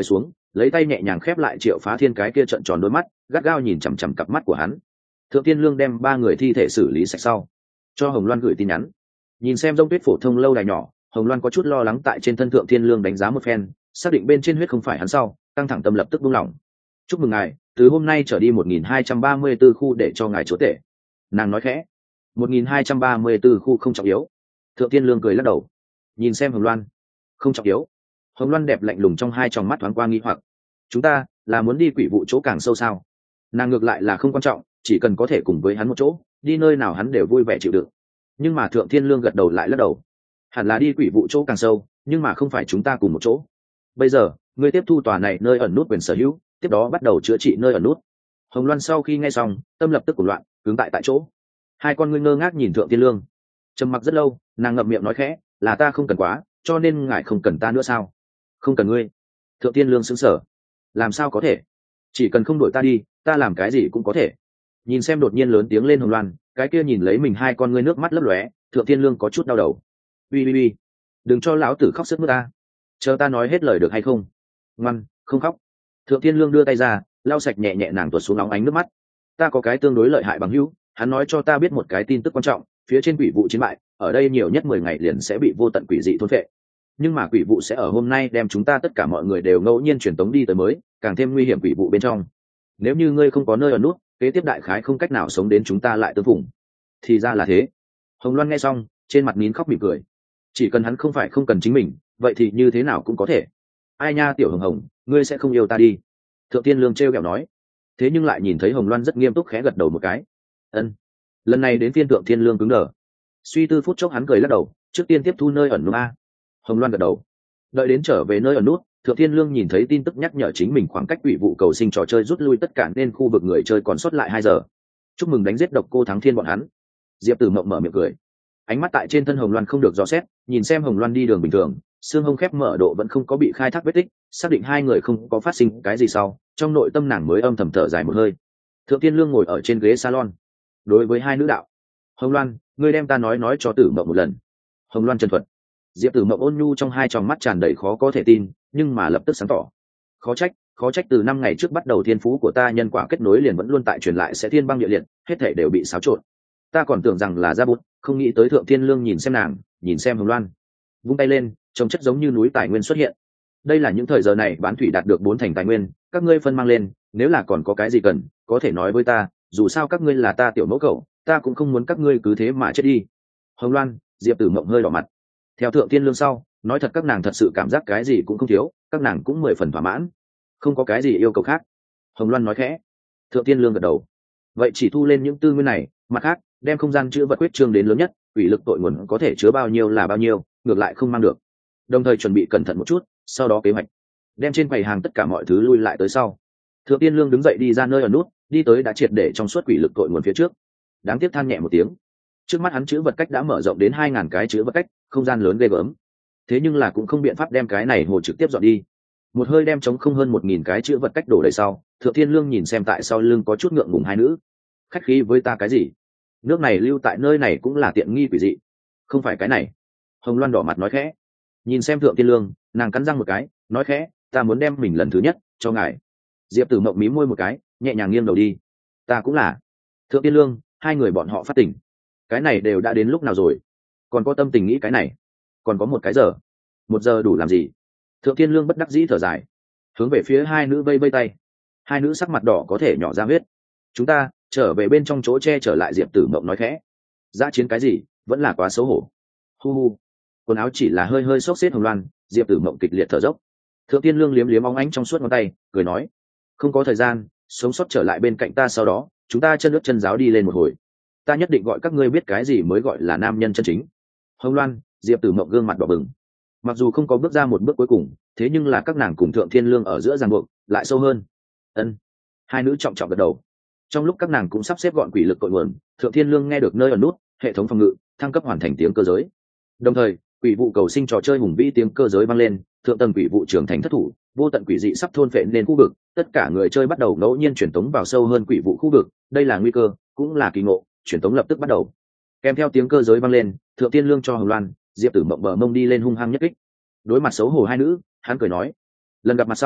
lấy tay nhẹ nhàng khép lại Triệu Phá Thiên cái kia trợn tròn đôi mắt, gắt gao nhìn chằm chằm cặp mắt của hắn. Thượng Tiên Lương đem ba người thi thể xử lý sạch sau, cho Hồng Loan gửi tin nhắn. Nhìn xem Rông Tuyết phổ thông lâu đài nhỏ, Hồng Loan có chút lo lắng tại trên thân Thượng Thiên Lương đánh giá một phen, xác định bên trên huyết không phải hắn sau, căng thẳng tâm lập tức buông lỏng. Chúc mừng ngài, từ hôm nay trở đi một nghìn hai trăm ba mươi tư khu để cho ngài chúa tể. Nàng nói khẽ. một nghìn hai trăm ba mươi tư khu không trọng yếu. Thượng Thiên Lương cười lắc đầu. Nhìn xem Hồng Loan. Không trọng yếu. Hồng Loan đẹp lạnh lùng trong hai tròng mắt thoáng qua nghi hoặc. Chúng ta là muốn đi quỷ vụ chỗ càng sâu sao? Nàng ngược lại là không quan trọng, chỉ cần có thể cùng với hắn một chỗ, đi nơi nào hắn đều vui vẻ chịu đựng. Nhưng mà Thượng Thiên Lương gật đầu lại lắc đầu. Hẳn là đi quỷ vụ chỗ càng sâu, nhưng mà không phải chúng ta cùng một chỗ. Bây giờ, ngươi tiếp thu tòa này nơi ẩn nút quyền sở hữu, tiếp đó bắt đầu chữa trị nơi ẩn nút. Hồng Loan sau khi nghe xong, tâm lập tức cuồng loạn, cứng tại tại chỗ. Hai con ngươi ngơ ngác nhìn Thượng Thiên Lương. Trầm mặc rất lâu, nàng ngậm miệng nói khẽ, là ta không cần quá, cho nên ngài không cần ta nữa sao? Không cần ngươi. Thượng Thiên Lương sững sờ. Làm sao có thể? Chỉ cần không đuổi ta đi, ta làm cái gì cũng có thể. Nhìn xem đột nhiên lớn tiếng lên Hồng Loan, cái kia nhìn lấy mình hai con ngươi nước mắt lấp lóe, Thượng Thiên Lương có chút đau đầu. Uy uy uy, đừng cho lão tử khóc sướt mướt ta. Chờ ta nói hết lời được hay không? Ngoan, không khóc. Thượng Thiên Lương đưa tay ra, lau sạch nhẹ nhẹ nàng tuột xuống nóng ánh nước mắt. Ta có cái tương đối lợi hại bằng hữu, hắn nói cho ta biết một cái tin tức quan trọng, phía trên quỷ vụ chiến bại, ở đây nhiều nhất mười ngày liền sẽ bị vô tận quỷ dị thôn phệ. Nhưng mà quỷ vụ sẽ ở hôm nay đem chúng ta tất cả mọi người đều ngẫu nhiên truyền tống đi tới mới, càng thêm nguy hiểm quỷ vụ bên trong. Nếu như ngươi không có nơi ở nút, kế tiếp đại khái không cách nào sống đến chúng ta lại tương phùng. Thì ra là thế. Hồng Loan nghe xong, trên mặt nín khóc mỉm cười. Chỉ cần hắn không phải không cần chính mình, vậy thì như thế nào cũng có thể. Ai nha tiểu Hồng Hồng, ngươi sẽ không yêu ta đi. Thượng Tiên Lương trêu ghẹo nói. Thế nhưng lại nhìn thấy Hồng Loan rất nghiêm túc khẽ gật đầu một cái. Ân. Lần này đến phiên Thượng Thiên Lương cứng đờ. Suy tư phút chốc hắn cười lắc đầu, trước tiên tiếp thu nơi ẩn nút a. Hồng Loan gật đầu. Đợi đến trở về nơi ẩn nút, Thượng Thiên Lương nhìn thấy tin tức nhắc nhở chính mình khoảng cách quỷ vụ cầu sinh trò chơi rút lui tất cả nên khu vực người chơi còn sót lại hai giờ. Chúc mừng đánh giết độc cô thắng thiên bọn hắn. Diệp Tử Mộng mở miệng cười. Ánh mắt tại trên thân Hồng Loan không được dò xét, nhìn xem Hồng Loan đi đường bình thường, xương hông khép mở độ vẫn không có bị khai thác vết tích, xác định hai người không có phát sinh cái gì sau, trong nội tâm nàng mới âm thầm thở dài một hơi. Thượng Thiên Lương ngồi ở trên ghế salon, đối với hai nữ đạo: Hồng Loan, ngươi đem ta nói nói cho Tử Mộng một lần. Hồng Loan chân thuật. Diệp Tử Mộng ôn nhu trong hai tròng mắt tràn đầy khó có thể tin, nhưng mà lập tức sáng tỏ. Khó trách, khó trách từ năm ngày trước bắt đầu thiên phú của ta nhân quả kết nối liền vẫn luôn tại truyền lại sẽ thiên băng địa liệt, hết thể đều bị xáo trộn. Ta còn tưởng rằng là ra bút, không nghĩ tới Thượng Thiên Lương nhìn xem nàng, nhìn xem Hồng Loan, vung tay lên, trông chất giống như núi tài nguyên xuất hiện. Đây là những thời giờ này bán thủy đạt được bốn thành tài nguyên, các ngươi phân mang lên, nếu là còn có cái gì cần, có thể nói với ta, dù sao các ngươi là ta tiểu mẫu cậu, ta cũng không muốn các ngươi cứ thế mà chết đi. Hồng Loan, Diệp Tử Mộng hơi đỏ mặt. Theo Thượng Thiên Lương sau, nói thật các nàng thật sự cảm giác cái gì cũng không thiếu, các nàng cũng mười phần thỏa mãn, không có cái gì yêu cầu khác. Hồng Loan nói khẽ. Thượng Thiên Lương gật đầu. Vậy chỉ thu lên những tư nguyên này, mặt khác đem không gian chứa vật quyết trương đến lớn nhất, ủy lực tội nguồn có thể chứa bao nhiêu là bao nhiêu, ngược lại không mang được. Đồng thời chuẩn bị cẩn thận một chút, sau đó kế hoạch đem trên quầy hàng tất cả mọi thứ lui lại tới sau. Thượng Tiên Lương đứng dậy đi ra nơi ở nút, đi tới đã triệt để trong suốt quỷ lực tội nguồn phía trước. Đáng tiếc than nhẹ một tiếng, trước mắt hắn chữ vật cách đã mở rộng đến hai ngàn cái chữ vật cách, không gian lớn ghê gớm. Thế nhưng là cũng không biện pháp đem cái này hồ trực tiếp dọn đi. Một hơi đem chống không hơn một nghìn cái chữ vật cách đổ đầy sau, Thượng Thiên Lương nhìn xem tại sau lưng có chút ngượng ngùng hai nữ. Khách khí với ta cái gì? Nước này lưu tại nơi này cũng là tiện nghi quỷ dị. Không phải cái này. Hồng Loan đỏ mặt nói khẽ. Nhìn xem Thượng Thiên Lương, nàng cắn răng một cái, nói khẽ, ta muốn đem mình lần thứ nhất cho ngài. Diệp Tử Mộng mí môi một cái, nhẹ nhàng nghiêng đầu đi. Ta cũng là. Thượng Thiên Lương, hai người bọn họ phát tỉnh. Cái này đều đã đến lúc nào rồi? Còn có tâm tình nghĩ cái này? Còn có một cái giờ. Một giờ đủ làm gì? Thượng Thiên Lương bất đắc dĩ thở dài, hướng về phía hai nữ vây vây tay. Hai nữ sắc mặt đỏ có thể nhỏ ra huyết. Chúng ta trở về bên trong chỗ che trở lại. Diệp Tử Mộng nói khẽ. Dã chiến cái gì, vẫn là quá xấu hổ. Hu hu. Quần áo chỉ là hơi hơi xốc xếp Hồng Loan. Diệp Tử Mộng kịch liệt thở dốc. Thượng Thiên Lương liếm liếm óng ánh trong suốt ngón tay, cười nói, không có thời gian, sống sót trở lại bên cạnh ta, sau đó chúng ta chân nước chân giáo đi lên một hồi. Ta nhất định gọi các ngươi biết cái gì mới gọi là nam nhân chân chính. Hồng Loan, Diệp Tử Mộng gương mặt đỏ bừng. Mặc dù không có bước ra một bước cuối cùng, thế nhưng là các nàng cùng Thượng Thiên Lương ở giữa ràng buộc lại sâu hơn. Ân. Hai nữ trọng trọng gật đầu. Trong lúc các nàng cũng sắp xếp gọn quỷ lực cội nguồn, Thượng Thiên Lương nghe được nơi ở nút hệ thống phòng ngự thăng cấp hoàn thành tiếng cơ giới. Đồng thời, quỷ vụ cầu sinh trò chơi hùng vĩ tiếng cơ giới vang lên, thượng tầng quỷ vụ trưởng thành thất thủ, vô tận quỷ dị sắp thôn phệ nên khu vực, tất cả người chơi bắt đầu ngẫu nhiên chuyển tống vào sâu hơn quỷ vụ khu vực, đây là nguy cơ, cũng là kỳ ngộ, chuyển tống lập tức bắt đầu. Kèm theo tiếng cơ giới vang lên, Thượng Thiên Lương cho Hồng Loan, Diệp Tử Mộng bờ mông đi lên hung hăng nhất kích. Đối mặt xấu hổ hai nữ, hắn cười nói, lần gặp mặt sau,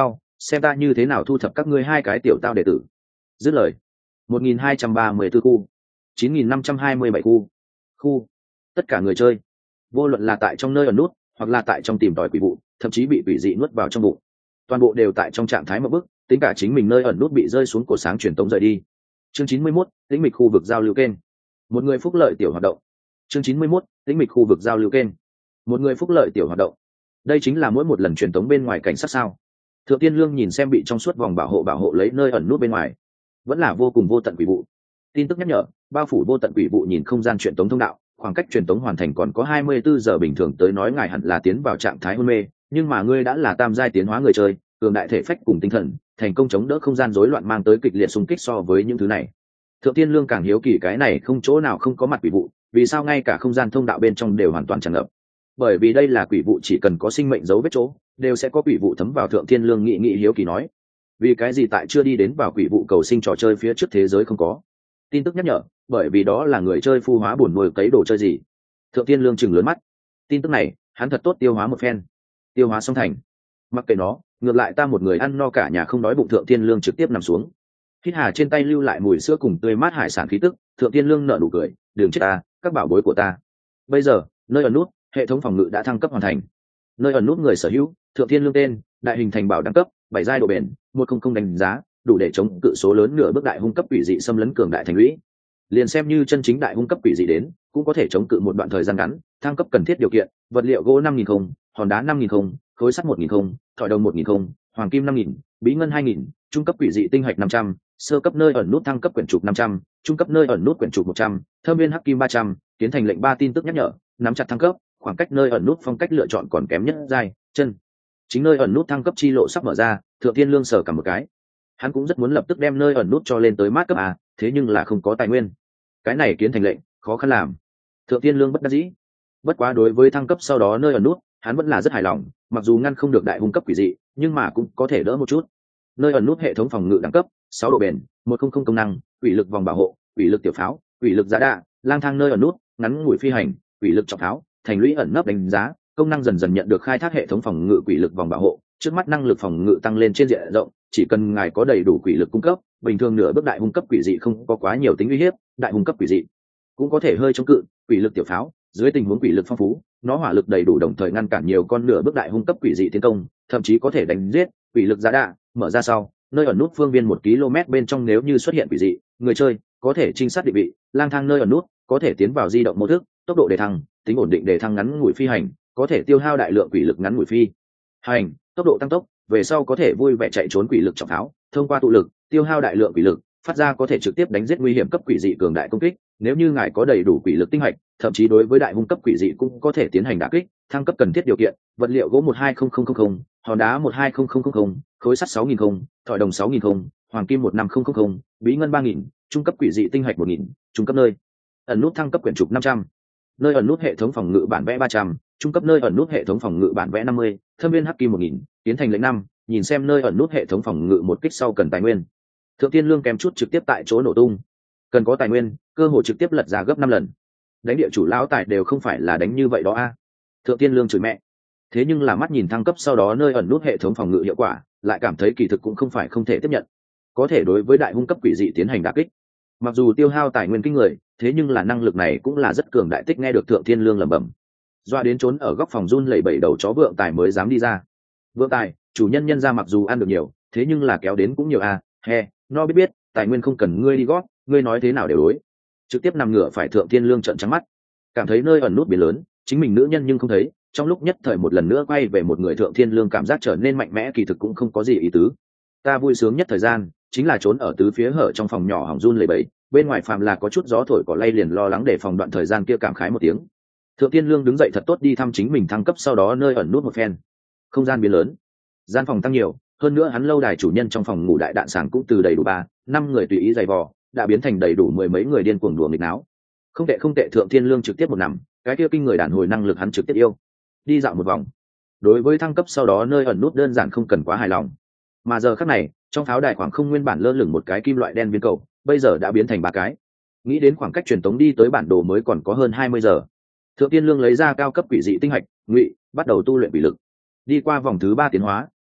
xem ta như thế nào thu thập các ngươi hai cái tiểu tao đệ tử. Dứt lời, một nghìn hai trăm ba mươi tư khu, chín nghìn năm trăm hai mươi bảy khu, khu, tất cả người chơi, vô luận là tại trong nơi ẩn nút hoặc là tại trong tìm tòi quỷ vụ, thậm chí bị quỷ dị nuốt vào trong bụng, toàn bộ đều tại trong trạng thái mộng bức, tính cả chính mình nơi ẩn nút bị rơi xuống cổ sáng truyền tống rời đi. Chương chín mươi mốt, tĩnh mịch khu vực giao lưu kênh. Một người phúc lợi tiểu hoạt động. Chương chín mươi mốt, tĩnh mịch khu vực giao lưu kênh. Một người phúc lợi tiểu hoạt động. Đây chính là mỗi một lần truyền tống bên ngoài cảnh sát sao? Thượng Tiên Lương nhìn xem bị trong suốt vòng bảo hộ bảo hộ lấy nơi ẩn nút bên ngoài, vẫn là vô cùng vô tận quỷ vụ. Tin tức nhắc nhở, bao phủ vô tận quỷ vụ nhìn không gian truyền tống thông đạo, khoảng cách truyền tống hoàn thành còn có hai mươi bốn giờ, bình thường tới nói ngài hẳn là tiến vào trạng thái hôn mê, nhưng mà ngươi đã là tam giai tiến hóa người chơi, cường đại thể phách cùng tinh thần, thành công chống đỡ không gian rối loạn mang tới kịch liệt xung kích. So với những thứ này, Thượng Tiên Lương càng hiếu kỳ cái này không chỗ nào không có mặt quỷ vụ, vì sao ngay cả không gian thông đạo bên trong đều hoàn toàn tràn ngập? Bởi vì đây là quỷ vụ, chỉ cần có sinh mệnh dấu vết chỗ, đều sẽ có quỷ vụ thấm vào. Thượng Tiên Lương nghị nghị hiếu kỳ nói, vì cái gì tại chưa đi đến vào quỷ vụ cầu sinh trò chơi phía trước thế giới không có? Tin tức nhắc nhở, bởi vì đó là người chơi phu hóa buồn nuôi cấy đồ chơi gì. Thượng Tiên Lương chừng lớn mắt, tin tức này hắn thật tốt tiêu hóa một phen. Tiêu hóa xong thành, mặc kệ nó, ngược lại ta một người ăn no cả nhà không đói bụng. Thượng Tiên Lương trực tiếp nằm xuống, hít hà trên tay lưu lại mùi sữa cùng tươi mát hải sản khí tức. Thượng Tiên Lương nở nụ cười, đừng chết ta, các bảo bối của ta. Bây giờ nơi ẩn nút hệ thống phòng ngự đã thăng cấp hoàn thành. Nơi ẩn nút người sở hữu, Thượng Tiên Lương tên, đại hình thành bảo đẳng cấp bảy giai độ bền một không không đánh giá, đủ để chống cự số lớn nửa bước đại hung cấp quỷ dị xâm lấn cường đại thành lũy. Liền xem như chân chính đại hung cấp quỷ dị đến, cũng có thể chống cự một đoạn thời gian ngắn. Thăng cấp cần thiết điều kiện: vật liệu gỗ năm nghìn không, hòn đá năm nghìn không, khối sắt một nghìn không, thỏi đồng một nghìn không, hoàng kim năm nghìn, bí ngân hai nghìn, trung cấp quỷ dị tinh hạch năm trăm, sơ cấp nơi ẩn nút thăng cấp quyển trục năm trăm, trung cấp nơi ẩn nút quyển trục một trăm, thâm viên hắc kim ba trăm, tiến thành lệnh ba. Tin tức nhắc nhở, nắm chặt thăng cấp, khoảng cách nơi ẩn nút phong cách lựa chọn còn kém nhất giai chân chính nơi ẩn nút thăng cấp chi lộ sắp mở ra. Thượng Tiên Lương sờ cả một cái, hắn cũng rất muốn lập tức đem nơi ẩn nút cho lên tới mát cấp à, thế nhưng là không có tài nguyên, cái này kiến thành lệnh khó khăn làm. Thượng Tiên Lương bất đắc dĩ. Bất quá đối với thăng cấp sau đó nơi ẩn nút, hắn vẫn là rất hài lòng, mặc dù ngăn không được đại hung cấp quỷ dị, nhưng mà cũng có thể đỡ một chút. Nơi ẩn nút hệ thống phòng ngự đẳng cấp sáu độ bền một không không công năng, quỷ lực vòng bảo hộ, quỷ lực tiểu pháo, quỷ lực giá đa, lang thang nơi ẩn nút, ngắn ngủi phi hành, quỷ lực trọng pháo, thành lũy ẩn nấp đánh giá, công năng dần dần nhận được khai thác. Hệ thống phòng ngự quỷ lực vòng bảo hộ, trước mắt năng lực phòng ngự tăng lên trên diện rộng, chỉ cần ngài có đầy đủ quỷ lực cung cấp, bình thường nửa bước đại hung cấp quỷ dị không có quá nhiều tính uy hiếp, đại hung cấp quỷ dị cũng có thể hơi chống cự. Quỷ lực tiểu pháo, dưới tình huống quỷ lực phong phú, nó hỏa lực đầy đủ, đồng thời ngăn cản nhiều con nửa bước đại hung cấp quỷ dị tiến công, thậm chí có thể đánh giết. Quỷ lực giá đa, mở ra sau, nơi ẩn nút phương viên một ki lô mét bên trong nếu như xuất hiện quỷ dị, người chơi có thể trinh sát định vị. Lang thang nơi ẩn nút, có thể tiến vào di động mô thức, tốc độ đề thăng, tính ổn định đề thăng, ngắn ngủi phi hành, có thể tiêu hao đại lượng quỷ lực ngắn ngủi phi hành, tốc độ tăng tốc, về sau có thể vui vẻ chạy trốn. Quỷ lực trọng pháo, thông qua tụ lực tiêu hao đại lượng quỷ lực, phát ra có thể trực tiếp đánh giết nguy hiểm cấp quỷ dị cường đại công kích. Nếu như ngài có đầy đủ quỷ lực tinh hạch, thậm chí đối với đại hung cấp quỷ dị cũng có thể tiến hành đả kích. Thăng cấp cần thiết điều kiện: vật liệu gỗ một hai không không không không, hòn đá một hai không không không không, khối sắt sáu nghìn không, thỏi đồng sáu nghìn không, hoàng kim một năm không không không, bí ngân ba nghìn, trung cấp quỷ dị tinh hạch một nghìn, trung cấp nơi ẩn nút thăng cấp quyển trục năm trăm, nơi ẩn nút hệ thống phòng ngự bản vẽ ba trăm, trung cấp nơi ẩn nút hệ thống phòng ngự bản vẽ năm mươi, thâm viên hắc kim một nghìn, tiến thành lệnh năm. Nhìn xem nơi ẩn nút hệ thống phòng ngự một kích sau cần tài nguyên, Thượng Tiên Lương kém chút trực tiếp tại chỗ nổ tung. Cần có tài nguyên, cơ hội trực tiếp lật ra gấp năm lần. Đánh địa chủ lão tài đều không phải là đánh như vậy đó a. Thượng Tiên Lương chửi mẹ. Thế nhưng là mắt nhìn thăng cấp sau đó nơi ẩn nút hệ thống phòng ngự hiệu quả, lại cảm thấy kỳ thực cũng không phải không thể tiếp nhận. Có thể đối với đại hung cấp quỷ dị tiến hành đả kích. Mặc dù tiêu hao tài nguyên kinh người, thế nhưng là năng lực này cũng là rất cường đại. Tích nghe được Thượng Tiên Lương lẩm bẩm, doa đến trốn ở góc phòng run lẩy bẩy đầu chó Vượng Tài mới dám đi ra. Vượng Tài, chủ nhân nhân ra mặc dù ăn được nhiều, thế nhưng là kéo đến cũng nhiều à, he, nó biết biết, tài nguyên không cần ngươi đi gót, ngươi nói thế nào đều đối. Trực tiếp nằm ngửa phải. Thượng Tiên Lương trợn trắng mắt, cảm thấy nơi ẩn nút biển lớn, chính mình nữ nhân nhưng không thấy. Trong lúc nhất thời một lần nữa quay về một người. Thượng Tiên Lương cảm giác trở nên mạnh mẽ, kỳ thực cũng không có gì ý tứ. Ta vui sướng nhất thời gian chính là trốn ở tứ phía hở trong phòng nhỏ hỏng run lẩy bẩy, bên ngoài phàm là có chút gió thổi cỏ lay liền lo lắng để phòng đoạn thời gian kia cảm khái một tiếng. Thượng Tiên Lương đứng dậy thật tốt đi thăm chính mình thăng cấp sau đó nơi ẩn nút một phen. Không gian biến lớn, gian phòng tăng nhiều, hơn nữa hắn lâu đài chủ nhân trong phòng ngủ đại đạn sàng cũng từ đầy đủ ba năm người tùy ý giày vò đã biến thành đầy đủ mười mấy người điên cuồng đùa nghịch náo. Không tệ không tệ. Thượng Tiên Lương trực tiếp một nằm, cái kia kinh người đàn hồi năng lực hắn trực tiếp yêu. Đi dạo một vòng, đối với thăng cấp sau đó nơi ẩn nút đơn giản không cần quá hài lòng. Mà giờ khắc này trong pháo đài khoảng không nguyên bản lơ lửng một cái kim loại đen viên cầu, bây giờ đã biến thành ba cái. Nghĩ đến khoảng cách truyền tống đi tới bản đồ mới còn có hơn hai mươi giờ, Thượng Tiên Lương lấy ra cao cấp quỷ dị tinh hạch ngụy, bắt đầu tu luyện quỷ lực. Đi qua vòng thứ ba tiến hóa,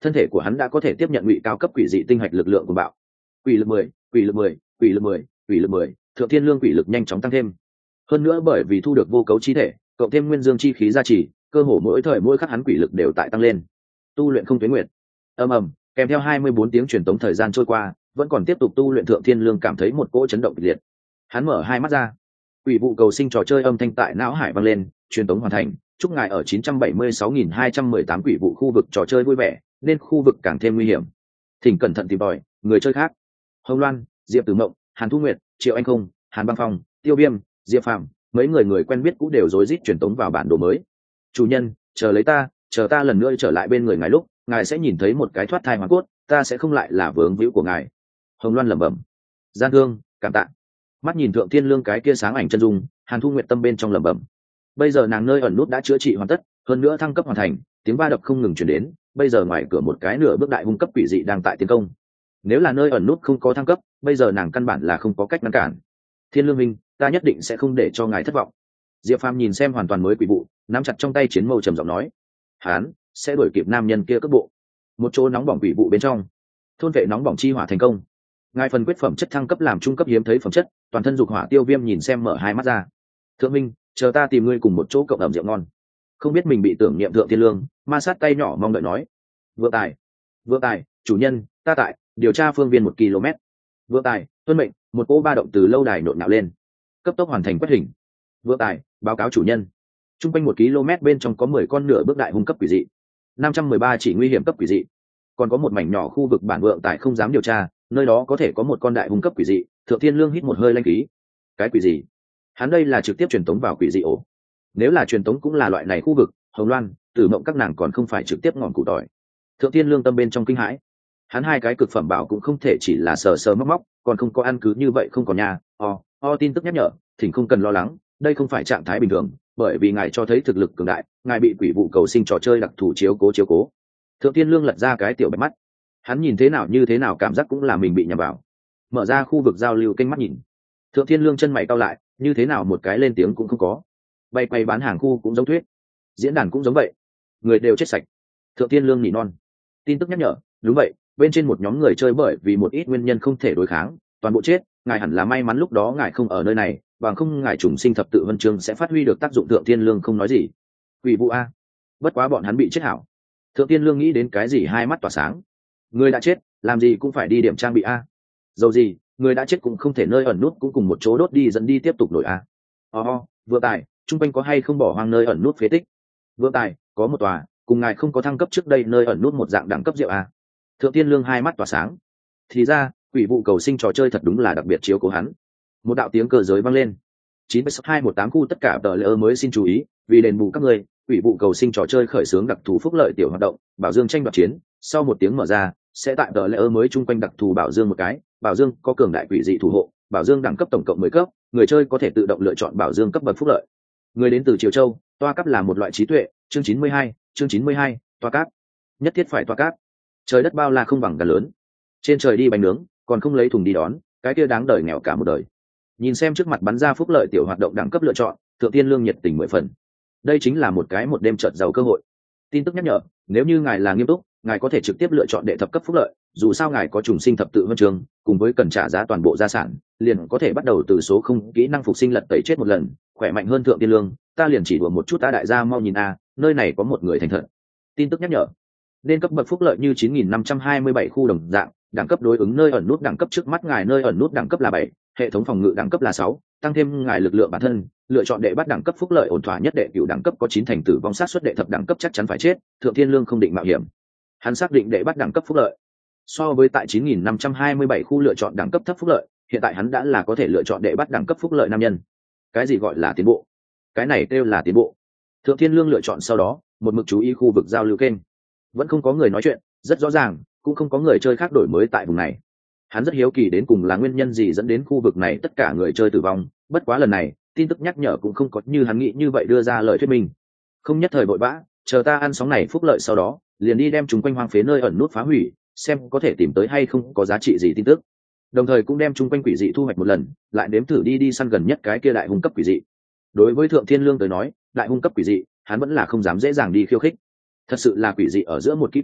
thân thể của hắn đã có thể tiếp nhận ngụy cao cấp quỷ dị tinh hạch lực lượng của bạo. Quỷ lực mười, quỷ lực mười, quỷ lực mười, quỷ lực mười, thượng thiên lương quỷ lực nhanh chóng tăng thêm. Hơn nữa bởi vì thu được vô cấu chi thể, cộng thêm nguyên dương chi khí gia trì, cơ hồ mỗi thời mỗi khắc hắn quỷ lực đều tại tăng lên. Tu luyện không tuyến nguyệt. Ầm ầm, kèm theo hai mươi bốn tiếng truyền tống thời gian trôi qua, vẫn còn tiếp tục tu luyện thượng thiên lương cảm thấy một cỗ chấn động kịch liệt. Hắn mở hai mắt ra. Quỷ vụ cầu sinh trò chơi âm thanh tại não hải vang lên, truyền tống hoàn thành. Chúc ngài ở chín trăm bảy mươi sáu nghìn hai trăm mười tám quỷ vụ khu vực trò chơi vui vẻ, nên khu vực càng thêm nguy hiểm. Thỉnh cẩn thận tìm tòi, người chơi khác. Hồng Loan, Diệp Tử Mộng, Hàn Thu Nguyệt, Triệu Anh Không, Hàn Băng Phong, Tiêu Viêm, Diệp Phàm, mấy người người quen biết cũ đều rối rít truyền tống vào bản đồ mới. Chủ nhân, chờ lấy ta, chờ ta lần nữa trở lại bên người ngài lúc, ngài sẽ nhìn thấy một cái thoát thai hoàn cốt, ta sẽ không lại là vướng víu của ngài. Hồng Loan lẩm bẩm. Gian thương, cảm tạ. Mắt nhìn thượng thiên lương cái kia sáng ảnh chân dung, Hàn Thu Nguyệt tâm bên trong lẩm bẩm. Bây giờ nàng nơi ẩn nút đã chữa trị hoàn tất, hơn nữa thăng cấp hoàn thành, tiếng va đập không ngừng truyền đến, bây giờ ngoài cửa một cái nửa bước đại hung cấp quỷ dị đang tại tiến công. Nếu là nơi ẩn nút không có thăng cấp, bây giờ nàng căn bản là không có cách ngăn cản. Thiên Lương Minh, ta nhất định sẽ không để cho ngài thất vọng. Diệp Phàm nhìn xem hoàn toàn mới quỷ vụ, nắm chặt trong tay chiến mâu trầm giọng nói, hán sẽ đuổi kịp nam nhân kia cước bộ. Một chỗ nóng bỏng quỷ vụ bên trong, thôn vệ nóng bỏng chi hỏa thành công. Ngài phần quyết phẩm chất thăng cấp làm trung cấp hiếm thấy phẩm chất, toàn thân dục hỏa. Tiêu Viêm nhìn xem mở hai mắt ra. Thượng Minh, chờ ta tìm ngươi cùng một chỗ cộng ẩm rượu ngon. Không biết mình bị tưởng niệm thượng thiên lương, ma sát tay nhỏ mong đợi nói. Vượng Tài, Vượng Tài, chủ nhân, ta tại điều tra phương viên một km. Vượng Tài, tuân mệnh. Một cỗ ba động từ lâu đài nộn nạo lên, cấp tốc hoàn thành quét hình. Vượng Tài, báo cáo chủ nhân. Trung quanh một km bên trong có mười con nửa bước đại hung cấp quỷ dị, năm trăm mười ba chỉ nguy hiểm cấp quỷ dị, còn có một mảnh nhỏ khu vực bản Vượng Tài không dám điều tra, nơi đó có thể có một con đại hung cấp quỷ dị. Thượng thiên lương hít một hơi lanh khí. Cái quỷ gì? Hắn đây là trực tiếp truyền tống vào quỷ dị ổ. Nếu là truyền tống cũng là loại này khu vực, Hồng Loan, Tử Mộng các nàng còn không phải trực tiếp ngọn củ tỏi. Thượng thiên lương tâm bên trong kinh hãi. Hắn hai cái cực phẩm bảo cũng không thể chỉ là sờ sờ móc móc, còn không có ăn cứ như vậy không có nhà. O, o tin tức nhắc nhở, thỉnh không cần lo lắng, đây không phải trạng thái bình thường, bởi vì ngài cho thấy thực lực cường đại, ngài bị quỷ vụ cầu sinh trò chơi đặc thù chiếu cố chiếu cố. Thượng thiên lương lật ra cái tiểu bạch mắt. Hắn nhìn thế nào như thế nào cảm giác cũng là mình bị nhầm vào. Mở ra khu vực giao lưu kênh mắt nhìn. Thượng thiên lương chân mày cau lại, như thế nào một cái lên tiếng cũng không có. Bay quay bán hàng khu cũng giống thuyết, diễn đàn cũng giống vậy, người đều chết sạch. Thượng thiên lương nỉ non. Tin tức nhắc nhở, đúng vậy, bên trên một nhóm người chơi bởi vì một ít nguyên nhân không thể đối kháng, toàn bộ chết. Ngài hẳn là may mắn lúc đó ngài không ở nơi này, bằng không ngài trùng sinh thập tự vân chương sẽ phát huy được tác dụng. Thượng thiên lương không nói gì. Quỷ vụ a, bất quá bọn hắn bị chết hảo. Thượng thiên lương nghĩ đến cái gì hai mắt tỏa sáng. Người đã chết, làm gì cũng phải đi điểm trang bị a. Dầu gì, người đã chết cũng không thể nơi ẩn nút cũng cùng một chỗ đốt đi dẫn đi tiếp tục nổi a. Oh, Vượng Tài, trung quanh có hay không bỏ hoang nơi ẩn nút phế tích? Vượng Tài, có một tòa, cùng ngài không có thăng cấp trước đây nơi ẩn nút một dạng đẳng cấp rượu a. Thượng thiên lương hai mắt tỏa sáng. Thì ra, quỷ vụ cầu sinh trò chơi thật đúng là đặc biệt chiếu cố hắn. Một đạo tiếng cờ giới vang lên. chín hai một tám khu tất cả tờ lỡ mới xin chú ý, vì đền bù các người, quỷ vụ cầu sinh trò chơi khởi xướng đặc thù phúc lợi tiểu hoạt động, bảo dương tranh đoạt chiến. Sau một tiếng mở ra, sẽ tại tờ lỡ mới chung quanh đặc thù bảo dương một cái. Bảo dương có cường đại quỷ dị thủ hộ, bảo dương đẳng cấp tổng cộng mười cấp, người chơi có thể tự động lựa chọn bảo dương cấp bậc phúc lợi. Người đến từ Triều Châu, toa cấp là một loại trí tuệ. Chương chín mươi hai, chương chín mươi hai, toa cấp. Nhất thiết phải toa cấp. Trời đất bao la không bằng cả lớn. Trên trời đi bánh nướng, còn không lấy thùng đi đón, cái kia đáng đời nghèo cả một đời. Nhìn xem trước mặt bắn ra phúc lợi tiểu hoạt động đẳng cấp lựa chọn, Thượng Thiên lương nhiệt tình mười phần. Đây chính là một cái một đêm chợt giàu cơ hội. Tin tức nhắc nhở, nếu như ngài là nghiêm túc, ngài có thể trực tiếp lựa chọn đệ thập cấp phúc lợi, dù sao ngài có trùng sinh thập tự huân chương, cùng với cần trả giá toàn bộ gia sản, liền có thể bắt đầu từ số không kỹ năng phục sinh lật tẩy chết một lần, khỏe mạnh hơn. Thượng Thiên lương, ta liền chỉ đùa một chút, ta đại gia mau nhìn a, nơi này có một người thành thật. Tin tức nhắc nhở, nên cấp bậc phúc lợi như chín nghìn năm trăm hai mươi bảy khu đồng dạng, đẳng cấp đối ứng nơi ẩn nút đẳng cấp trước mắt ngài nơi ẩn nút đẳng cấp là bảy, hệ thống phòng ngự đẳng cấp là sáu, tăng thêm ngài lực lượng bản thân, lựa chọn đệ bắt đẳng cấp phúc lợi ổn thỏa nhất đệ cửu đẳng cấp có chín thành tử vong sát suất, đệ thập đẳng cấp chắc chắn phải chết. Thượng Thiên lương không định mạo hiểm, hắn xác định đệ bắt đẳng cấp phúc lợi. So với tại chín nghìn năm trăm hai mươi bảy khu lựa chọn đẳng cấp thấp phúc lợi, hiện tại hắn đã là có thể lựa chọn đệ bắt đẳng cấp phúc lợi nam nhân. Cái gì gọi là tiến bộ? Cái này kêu là tiến bộ. Thượng Thiên lương lựa chọn sau đó, một mực chú ý khu vực giao lưu kênh, vẫn không có người nói chuyện, rất rõ ràng cũng không có người chơi khác đổi mới tại vùng này. Hắn rất hiếu kỳ đến cùng là nguyên nhân gì dẫn đến khu vực này tất cả người chơi tử vong, bất quá lần này tin tức nhắc nhở cũng không có như hắn nghĩ như vậy đưa ra lời thuyết minh. Không nhất thời vội vã, chờ ta ăn sóng này phúc lợi sau đó liền đi đem chúng quanh hoang phế nơi ẩn nút phá hủy, xem có thể tìm tới hay không có giá trị gì tin tức, đồng thời cũng đem chúng quanh quỷ dị thu hoạch một lần, lại đếm thử đi đi săn gần nhất cái kia đại hung cấp quỷ dị. Đối với Thượng Thiên lương tới nói, đại hung cấp quỷ dị hắn vẫn là không dám dễ dàng đi khiêu khích. Thật sự là quỷ dị ở giữa một kíp kém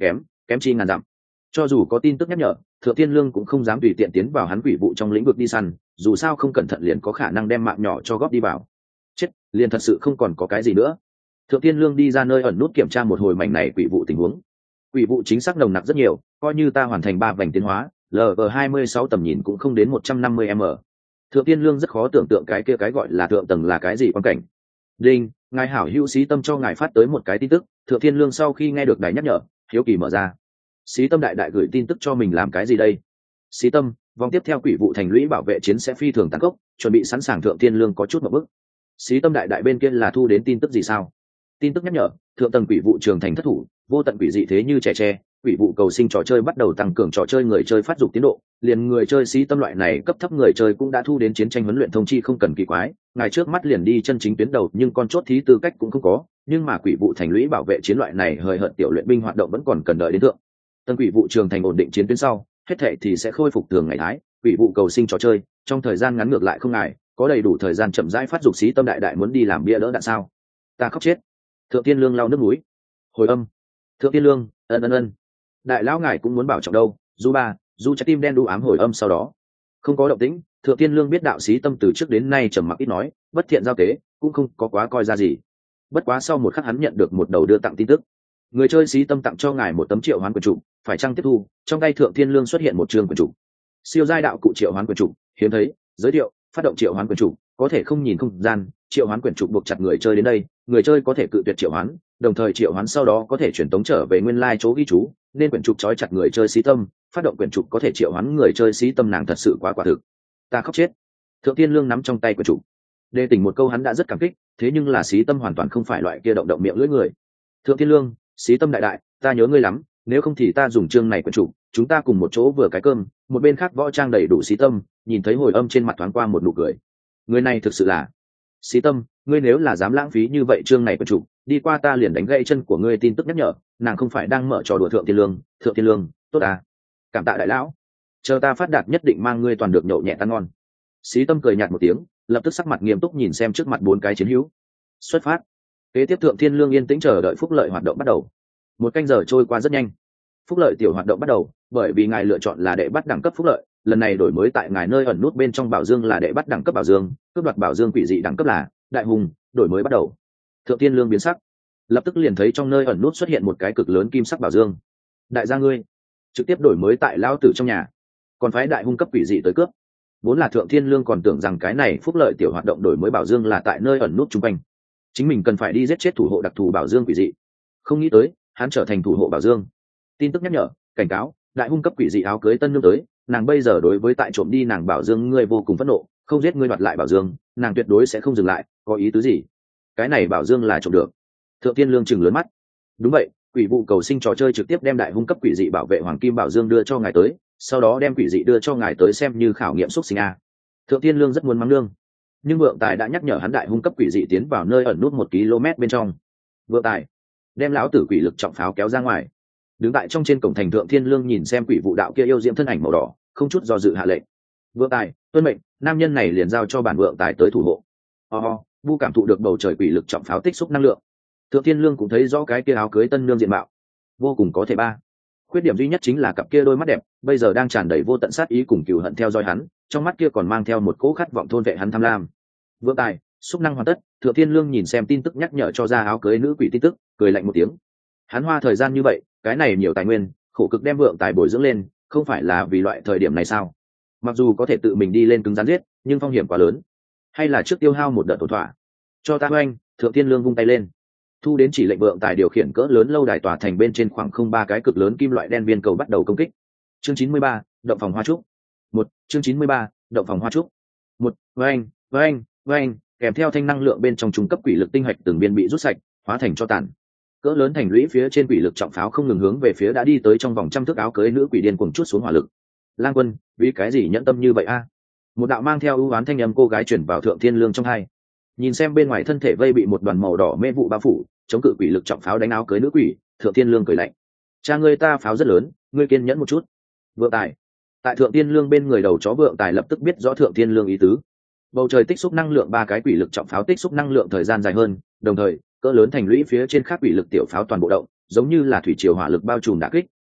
kém chi ngàn dặm. Cho dù có tin tức nhắc nhở, Thượng Thiên Lương cũng không dám tùy tiện tiến vào hắn quỷ vụ trong lĩnh vực đi săn, dù sao không cẩn thận liền có khả năng đem mạng nhỏ cho góp đi vào. Chết, liền thật sự không còn có cái gì nữa. Thượng Thiên Lương đi ra nơi ẩn nút kiểm tra một hồi mảnh này quỷ vụ tình huống. Quỷ vụ chính xác nồng nặc rất nhiều, coi như ta hoàn thành ba vành tiến hóa, lv hai mươi sáu tầm nhìn cũng không đến một trăm năm mươi m. Thượng Thiên Lương rất khó tưởng tượng cái kia cái gọi là thượng tầng là cái gì quan cảnh. Đinh, ngài hảo hữu Xí Tâm cho ngài phát tới một cái tin tức. Thượng Thiên Lương sau khi nghe được đài nhắc nhở, hiếu kỳ mở ra. Xí Tâm đại đại gửi tin tức cho mình làm cái gì đây? Xí Tâm, vòng tiếp theo quỷ vụ thành lũy bảo vệ chiến sẽ phi thường tàn khốc, chuẩn bị sẵn sàng. Thượng Thiên Lương có chút một bức. Xí Tâm đại đại bên kia là thu đến tin tức gì sao? Tin tức nhắc nhở, thượng tầng quỷ vụ trường thành thất thủ, vô tận quỷ dị thế như trẻ tre, quỷ vụ cầu sinh trò chơi bắt đầu tăng cường trò chơi người chơi phát dục tiến độ, liền người chơi Xí Tâm loại này cấp thấp người chơi cũng đã thu đến chiến tranh huấn luyện thông chi không cần kỳ quái, ngài trước mắt liền đi chân chính tuyến đầu nhưng con chốt thí tư cách cũng không có, nhưng mà quỷ vụ thành lũy bảo vệ chiến loại này hời hợt tiểu luyện binh hoạt động vẫn còn cần đợi đến thượng tầng quỷ vụ trường thành ổn định chiến tuyến sau, hết thệ thì sẽ khôi phục thường ngày thái, quỷ vụ cầu sinh trò chơi, trong thời gian ngắn ngược lại không ngại, có đầy đủ thời gian chậm rãi phát dục. Xí Tâm đại đại muốn đi làm bia đỡ đạn sao? Ta khóc chết. Thượng Thiên Lương lau nước mũi. Hồi âm. Thượng Thiên Lương, ân ân ân. Đại lão ngài cũng muốn bảo trọng đâu. Du ba, du trái tim đen đu ám hồi âm sau đó. Không có động tĩnh. Thượng Thiên Lương biết đạo Xí Tâm từ trước đến nay trầm mặc ít nói, bất thiện giao tế, cũng không có quá coi ra gì. Bất quá sau một khắc hắn nhận được một đầu đưa tặng tin tức. Người chơi Xí Tâm tặng cho ngài một tấm triệu hoán quyền trụ, phải chăng tiếp thu? Trong tay Thượng Thiên Lương xuất hiện một trường quyền trụ. Siêu giai đạo cụ triệu hoán quyền trụ, hiếm thấy, giới thiệu, phát động triệu hoán quyền trụ, có thể không nhìn không gian, triệu hoán quyền trụ buộc chặt người chơi đến đây, người chơi có thể cự tuyệt triệu hoán, đồng thời triệu hoán sau đó có thể chuyển tống trở về nguyên lai chỗ ghi chú, nên quyển trục trói chặt người chơi Xí Tâm, phát động quyển trục có thể triệu hoán người chơi Xí Tâm. Nàng thật sự quá quả thực. Ta khóc chết. Thượng Thiên Lương nắm trong tay quyển trục, đề tỉnh một câu hắn đã rất cảm kích, thế nhưng là Xí Tâm hoàn toàn không phải loại kia động động miệng lưỡi người. Thượng Thiên Lương, Xí Tâm đại đại, ta nhớ ngươi lắm, nếu không thì ta dùng chương này quyển trục, chúng ta cùng một chỗ vừa cái cơm. Một bên khác võ trang đầy đủ Xí Tâm, nhìn thấy hồi âm trên mặt thoáng qua một nụ cười. Người này thực sự là Xí Tâm, ngươi nếu là dám lãng phí như vậy chương này quyển trục, đi qua ta liền đánh gãy chân của ngươi. Tin tức nhắc nhở, nàng không phải đang mở trò đùa. Thượng Thiên Lương, Thượng Thiên Lương, tốt à? Cảm tạ đại lão, chờ ta phát đạt nhất định mang ngươi toàn được nhậu nhẹ tan ngon. Xí Tâm cười nhạt một tiếng, lập tức sắc mặt nghiêm túc nhìn xem trước mặt bốn cái chiến hữu. Xuất phát. Kế tiếp Thượng Thiên Lương yên tĩnh chờ đợi phúc lợi hoạt động bắt đầu. Một canh giờ trôi qua rất nhanh. Phúc lợi tiểu hoạt động bắt đầu, bởi vì ngài lựa chọn là đệ bắt đẳng cấp phúc lợi, lần này đổi mới tại ngài nơi ẩn nút bên trong bảo dương là đệ bắt đẳng cấp bảo dương, cướp đoạt bảo dương quỷ dị đẳng cấp là đại hùng, đổi mới bắt đầu. Thượng Thiên Lương biến sắc, lập tức liền thấy trong nơi ẩn nút xuất hiện một cái cực lớn kim sắc bảo dương. Đại gia ngươi, trực tiếp đổi mới tại lao tử trong nhà, còn phái đại hung cấp quỷ dị tới cướp. Vốn là Thượng Thiên Lương còn tưởng rằng cái này phúc lợi tiểu hoạt động đổi mới bảo dương là tại nơi ẩn nút chung quanh, chính mình cần phải đi giết chết thủ hộ đặc thù bảo dương quỷ dị, không nghĩ tới hắn trở thành thủ hộ bảo dương. Tin tức nhắc nhở, cảnh cáo, đại hung cấp quỷ dị áo cưới tân nương tới, nàng bây giờ đối với tại trộm đi nàng bảo dương ngươi vô cùng phẫn nộ, không giết ngươi đoạt lại bảo dương, nàng tuyệt đối sẽ không dừng lại. Có ý tứ gì? Cái này bảo dương là trộm được? Thượng Thiên Lương chừng lớn mắt. Đúng vậy, quỷ vụ cầu sinh trò chơi trực tiếp đem đại hung cấp quỷ dị bảo vệ hoàng kim bảo dương đưa cho ngài tới, sau đó đem quỷ dị đưa cho ngài tới xem như khảo nghiệm xúc sinh a. Thượng Thiên Lương rất muốn mắng lương, nhưng Vượng Tài đã nhắc nhở hắn đại hung cấp quỷ dị tiến vào nơi ẩn nút một km bên trong. Vượng Tài, đem lão tử quỷ lực trọng pháo kéo ra ngoài. Đứng tại trong trên cổng thành, Thượng Thiên Lương nhìn xem quỷ vụ đạo kia yêu diễm thân ảnh màu đỏ, không chút do dự hạ lệnh. Vượng Tài, tuân mệnh, nam nhân này liền giao cho bản Vượng Tài tới thủ hộ. Oh, vu cảm thụ được bầu trời quỷ lực trọng pháo tích xúc năng lượng. Thượng Thiên Lương cũng thấy rõ cái kia áo cưới tân nương diện mạo, vô cùng có thể ba. Khuyết điểm duy nhất chính là cặp kia đôi mắt đẹp, bây giờ đang tràn đầy vô tận sát ý cùng cừu hận theo dõi hắn, trong mắt kia còn mang theo một cỗ khát vọng thôn vệ hắn tham lam. Vượng Tài, xúc năng hoàn tất. Thượng Thiên Lương nhìn xem tin tức nhắc nhở cho ra áo cưới nữ quỷ tin tức, cười lạnh một tiếng. Hắn hoa thời gian như vậy, cái này nhiều tài nguyên, khổ cực đem Vượng Tài bồi dưỡng lên, không phải là vì loại thời điểm này sao? Mặc dù có thể tự mình đi lên cứng rắn giết, nhưng phong hiểm quá lớn, hay là trước tiêu hao một đợt ổn thỏa. Cho ta oanh. Thượng Thiên Lương vung tay lên, thu đến chỉ lệnh, Vượng Tài điều khiển cỡ lớn lâu đài tòa thành bên trên khoảng không ba cái cực lớn kim loại đen viên cầu bắt đầu công kích. Chương chín mươi ba, động phòng hoa trúc. Một. Chương chín mươi ba, động phòng hoa trúc. Một. Oanh, oanh, oanh, kèm theo thanh năng lượng bên trong trung cấp quỷ lực tinh hạch từng viên bị rút sạch, hóa thành cho tàn. Cỡ lớn thành lũy phía trên quỷ lực trọng pháo không ngừng hướng về phía đã đi tới trong vòng trăm thước áo cưới nữ quỷ điên cuồng chút xuống hỏa lực. Lang Quân, vì cái gì nhẫn tâm như vậy a? Một đạo mang theo ưu oán thanh âm cô gái chuyển vào Thượng Thiên Lương trong hai. Nhìn xem bên ngoài thân thể vây bị một đoàn màu đỏ mê vụ bao phủ, chống cự quỷ lực trọng pháo đánh áo cưới nữ quỷ, Thượng Thiên Lương cười lạnh. Cha ngươi ta pháo rất lớn, ngươi kiên nhẫn một chút. Vượng Tài. Tại Thượng Thiên Lương bên người đầu chó Vượng Tài lập tức biết rõ Thượng Thiên Lương ý tứ. Bầu trời tích xúc năng lượng ba cái quỷ lực trọng pháo tích xúc năng lượng thời gian dài hơn, đồng thời cỡ lớn thành lũy phía trên khác quỷ lực tiểu pháo toàn bộ động, giống như là thủy triều hỏa lực bao trùm đả kích,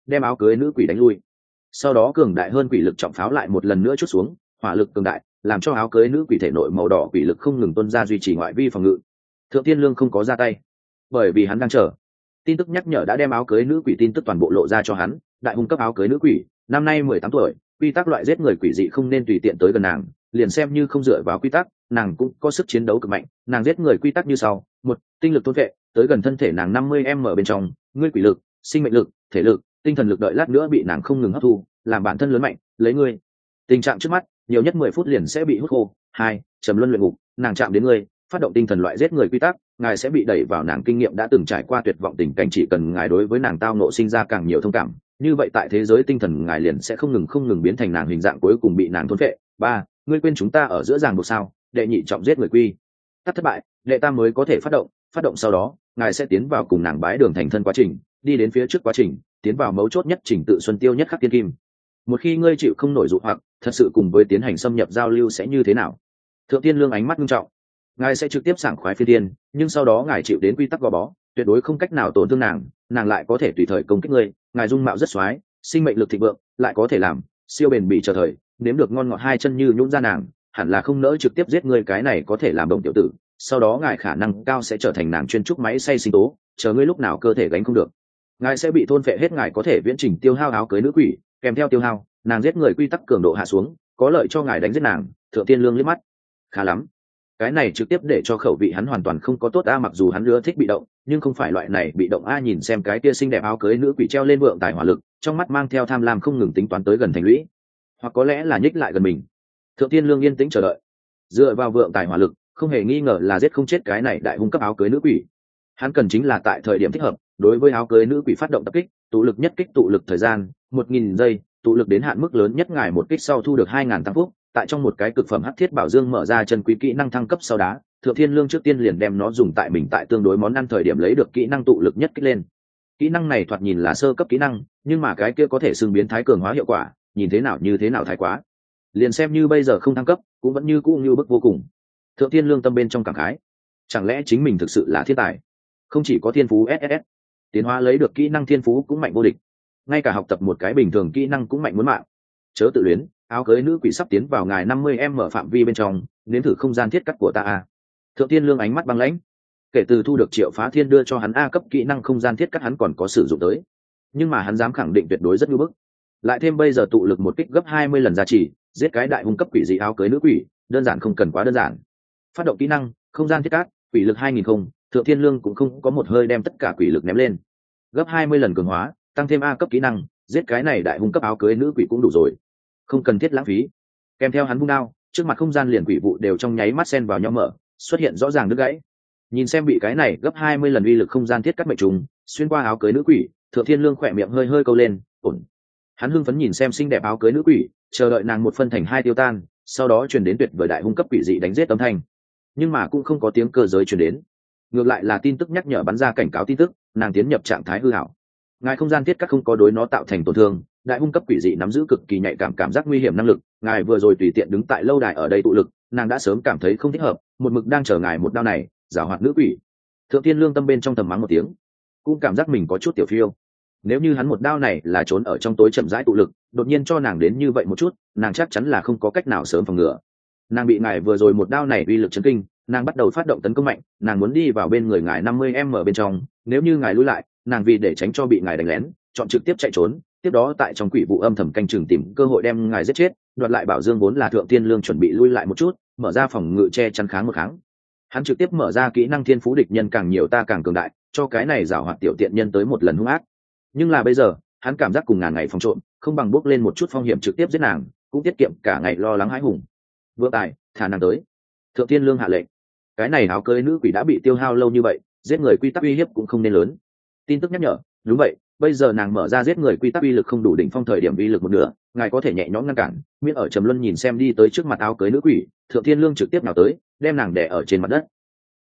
đem áo cưới nữ quỷ đánh lui. Sau đó cường đại hơn quỷ lực trọng pháo lại một lần nữa chút xuống, hỏa lực cường đại làm cho áo cưới nữ quỷ thể nội màu đỏ quỷ lực không ngừng tuôn ra duy trì ngoại vi phòng ngự. Thượng Thiên Lương không có ra tay, bởi vì hắn đang chờ tin tức nhắc nhở đã đem áo cưới nữ quỷ tin tức toàn bộ lộ ra cho hắn. Đại hung cấp áo cưới nữ quỷ, năm nay mười tám tuổi, quy tắc loại giết người quỷ dị không nên tùy tiện tới gần nàng, liền xem như không dựa vào quy tắc, nàng cũng có sức chiến đấu cực mạnh. Nàng giết người quy tắc như sau: một, tinh lực thôn vệ, tới gần thân thể nàng năm mươi m bên trong, ngươi quỷ lực, sinh mệnh lực, thể lực, tinh thần lực đợi lát nữa bị nàng không ngừng hấp thu, làm bản thân lớn mạnh, lấy ngươi tình trạng trước mắt nhiều nhất mười phút liền sẽ bị hút khô. Hai, trầm luân luyện ngục, nàng chạm đến ngươi, phát động tinh thần loại giết người quy tắc, ngài sẽ bị đẩy vào nàng kinh nghiệm đã từng trải qua tuyệt vọng tình cảnh, chỉ cần ngài đối với nàng tao nộ sinh ra càng nhiều thông cảm, như vậy tại thế giới tinh thần ngài liền sẽ không ngừng không ngừng biến thành nàng hình dạng cuối cùng bị nàng thôn phệ. Ba, ngươi quên chúng ta ở giữa ràng buộc sao? Đệ nhị trọng giết người quy tắc thất bại, đệ tam mới có thể phát động, phát động sau đó ngài sẽ tiến vào cùng nàng bái đường thành thân quá trình, đi đến phía trước quá trình, tiến vào mấu chốt nhất trình tự xuân tiêu nhất khắc tiên kim. Một khi ngươi chịu không nổi dụ hoặc thật sự cùng với tiến hành xâm nhập giao lưu sẽ như thế nào? Thượng Tiên Lương ánh mắt nghiêm trọng, ngài sẽ trực tiếp sảng khoái phi tiên, nhưng sau đó ngài chịu đến quy tắc gò bó, tuyệt đối không cách nào tổn thương nàng, nàng lại có thể tùy thời công kích ngươi. Ngài dung mạo rất xoái, sinh mệnh lực thịnh vượng, lại có thể làm siêu bền bỉ chờ thời, nếm được ngon ngọt hai chân như nhũn ra nàng, hẳn là không nỡ trực tiếp giết ngươi, cái này có thể làm động tiểu tử. Sau đó ngài khả năng cao sẽ trở thành nàng chuyên trúc máy xay sinh tố, chờ ngươi lúc nào cơ thể gánh không được, ngài sẽ bị thôn phệ hết. Ngài có thể viễn trình tiêu hao áo cưới nữ quỷ, kèm theo tiêu hao, nàng giết người quy tắc cường độ hạ xuống, có lợi cho ngài đánh giết nàng. Thượng Tiên Lương liếc mắt, khá lắm, cái này trực tiếp để cho khẩu vị hắn hoàn toàn không có tốt a. Mặc dù hắn ưa thích bị động, nhưng không phải loại này bị động a. Nhìn xem cái kia xinh đẹp áo cưới nữ quỷ treo lên vượng tài hỏa lực, trong mắt mang theo tham lam không ngừng tính toán tới gần thành lũy, hoặc có lẽ là nhích lại gần mình. Thượng Tiên Lương yên tĩnh chờ đợi, dựa vào vượng tài hỏa lực không hề nghi ngờ là giết không chết cái này đại hung cấp áo cưới nữ quỷ. Hắn cần chính là tại thời điểm thích hợp đối với áo cưới nữ quỷ phát động tập kích, tụ lực nhất kích, tụ lực thời gian một nghìn giây, tụ lực đến hạn mức lớn nhất ngài một kích sau thu được hai ngàn tăng phúc. Tại trong một cái cực phẩm hắc thiết bảo dương mở ra chân quý kỹ năng thăng cấp sau đá, Thượng Thiên Lương trước tiên liền đem nó dùng tại mình tại tương đối món ăn thời điểm lấy được kỹ năng tụ lực nhất kích lên. Kỹ năng này thoạt nhìn là sơ cấp kỹ năng, nhưng mà cái kia có thể xưng biến thái cường hóa hiệu quả, nhìn thế nào như thế nào thái quá. Liền xem như bây giờ không thăng cấp, cũng vẫn như cũ như bức vô cùng. Thượng Thiên Lương tâm bên trong cảm khái, chẳng lẽ chính mình thực sự là thiên tài? Không chỉ có thiên phú ét ét ét, tiến hóa lấy được kỹ năng thiên phú cũng mạnh vô địch, ngay cả học tập một cái bình thường kỹ năng cũng mạnh muốn mạng. Chớ tự luyến, áo cưới nữ quỷ sắp tiến vào ngài năm mươi m phạm vi bên trong, nếm thử không gian thiết cắt của ta a. Thượng Tiên Lương ánh mắt băng lãnh, kể từ thu được Triệu Phá Thiên đưa cho hắn a cấp kỹ năng không gian thiết cắt, hắn còn có sử dụng tới, nhưng mà hắn dám khẳng định tuyệt đối rất nhu bức. Lại thêm bây giờ tụ lực một kích gấp hai mươi lần giá trị, giết cái đại hung cấp quỷ dị áo cưới nữ quỷ, đơn giản không cần quá đơn giản. Phát động kỹ năng không gian thiết cắt, quỷ lực hai nghìn không, Thượng Thiên Lương cũng không có một hơi đem tất cả quỷ lực ném lên, gấp hai mươi lần cường hóa, tăng thêm a cấp kỹ năng, giết cái này đại hung cấp áo cưới nữ quỷ cũng đủ rồi, không cần thiết lãng phí. Kèm theo hắn vung đao, trước mặt không gian liền quỷ vụ đều trong nháy mắt xen vào nhau mở, xuất hiện rõ ràng đứt gãy. Nhìn xem bị cái này gấp hai mươi lần uy lực không gian thiết cắt mệnh trùng xuyên qua áo cưới nữ quỷ, Thượng Thiên Lương khỏe miệng hơi hơi câu lên, ổn. Hắn hưng phấn nhìn xem xinh đẹp áo cưới nữ quỷ, chờ đợi nàng một phân thành hai tiêu tan, sau đó truyền đến tuyệt vời đại hung cấp quỷ dị đánh giết âm thanh, nhưng mà cũng không có tiếng cơ giới truyền đến, ngược lại là tin tức nhắc nhở bắn ra cảnh cáo tin tức, nàng tiến nhập trạng thái hư hảo. Ngài không gian thiết cắt không có đối nó tạo thành tổn thương, đại hung cấp quỷ dị nắm giữ cực kỳ nhạy cảm cảm giác nguy hiểm năng lực. Ngài vừa rồi tùy tiện đứng tại lâu đài ở đây tụ lực, nàng đã sớm cảm thấy không thích hợp, một mực đang chờ ngài một đao này, giảo hoạt nữ quỷ. Thượng Thiên Lương tâm bên trong thầm mắng một tiếng, cũng cảm giác mình có chút tiểu phiêu. Nếu như hắn một đao này là trốn ở trong tối chậm rãi tụ lực, đột nhiên cho nàng đến như vậy một chút, nàng chắc chắn là không có cách nào sớm phòng ngừa. Nàng bị ngài vừa rồi một đao này uy lực chấn kinh, nàng bắt đầu phát động tấn công mạnh, nàng muốn đi vào bên người ngài năm mươi m bên trong, nếu như ngài lùi lại, nàng vì để tránh cho bị ngài đánh lén, chọn trực tiếp chạy trốn, tiếp đó tại trong quỷ vụ âm thầm canh chừng tìm cơ hội đem ngài giết chết, đoạt lại bảo dương. Vốn là Thượng Thiên Lương chuẩn bị lui lại một chút, mở ra phòng ngự che chắn kháng một kháng. Hắn trực tiếp mở ra kỹ năng thiên phú địch nhân càng nhiều ta càng cường đại, cho cái này giảo hoạt tiểu tiện nhân tới một lần hung ác. Nhưng là bây giờ, hắn cảm giác cùng ngàn ngày phòng trộm, không bằng bước lên một chút phong hiểm trực tiếp giết nàng, cũng tiết kiệm cả ngày lo lắng hãi hùng. Vượng tài, thả nàng tới. Thượng Thiên Lương hạ lệnh. Cái này áo cưới nữ quỷ đã bị tiêu hao lâu như vậy, giết người quy tắc uy hiếp cũng không nên lớn. Tin tức nhắc nhở, đúng vậy, bây giờ nàng mở ra giết người quy tắc uy lực không đủ đỉnh phong thời điểm uy lực một nửa, ngài có thể nhẹ nhõm ngăn cản. Miễn ở trầm luân nhìn xem đi tới trước mặt áo cưới nữ quỷ, Thượng Thiên Lương trực tiếp nào tới, đem nàng đè ở trên mặt đất.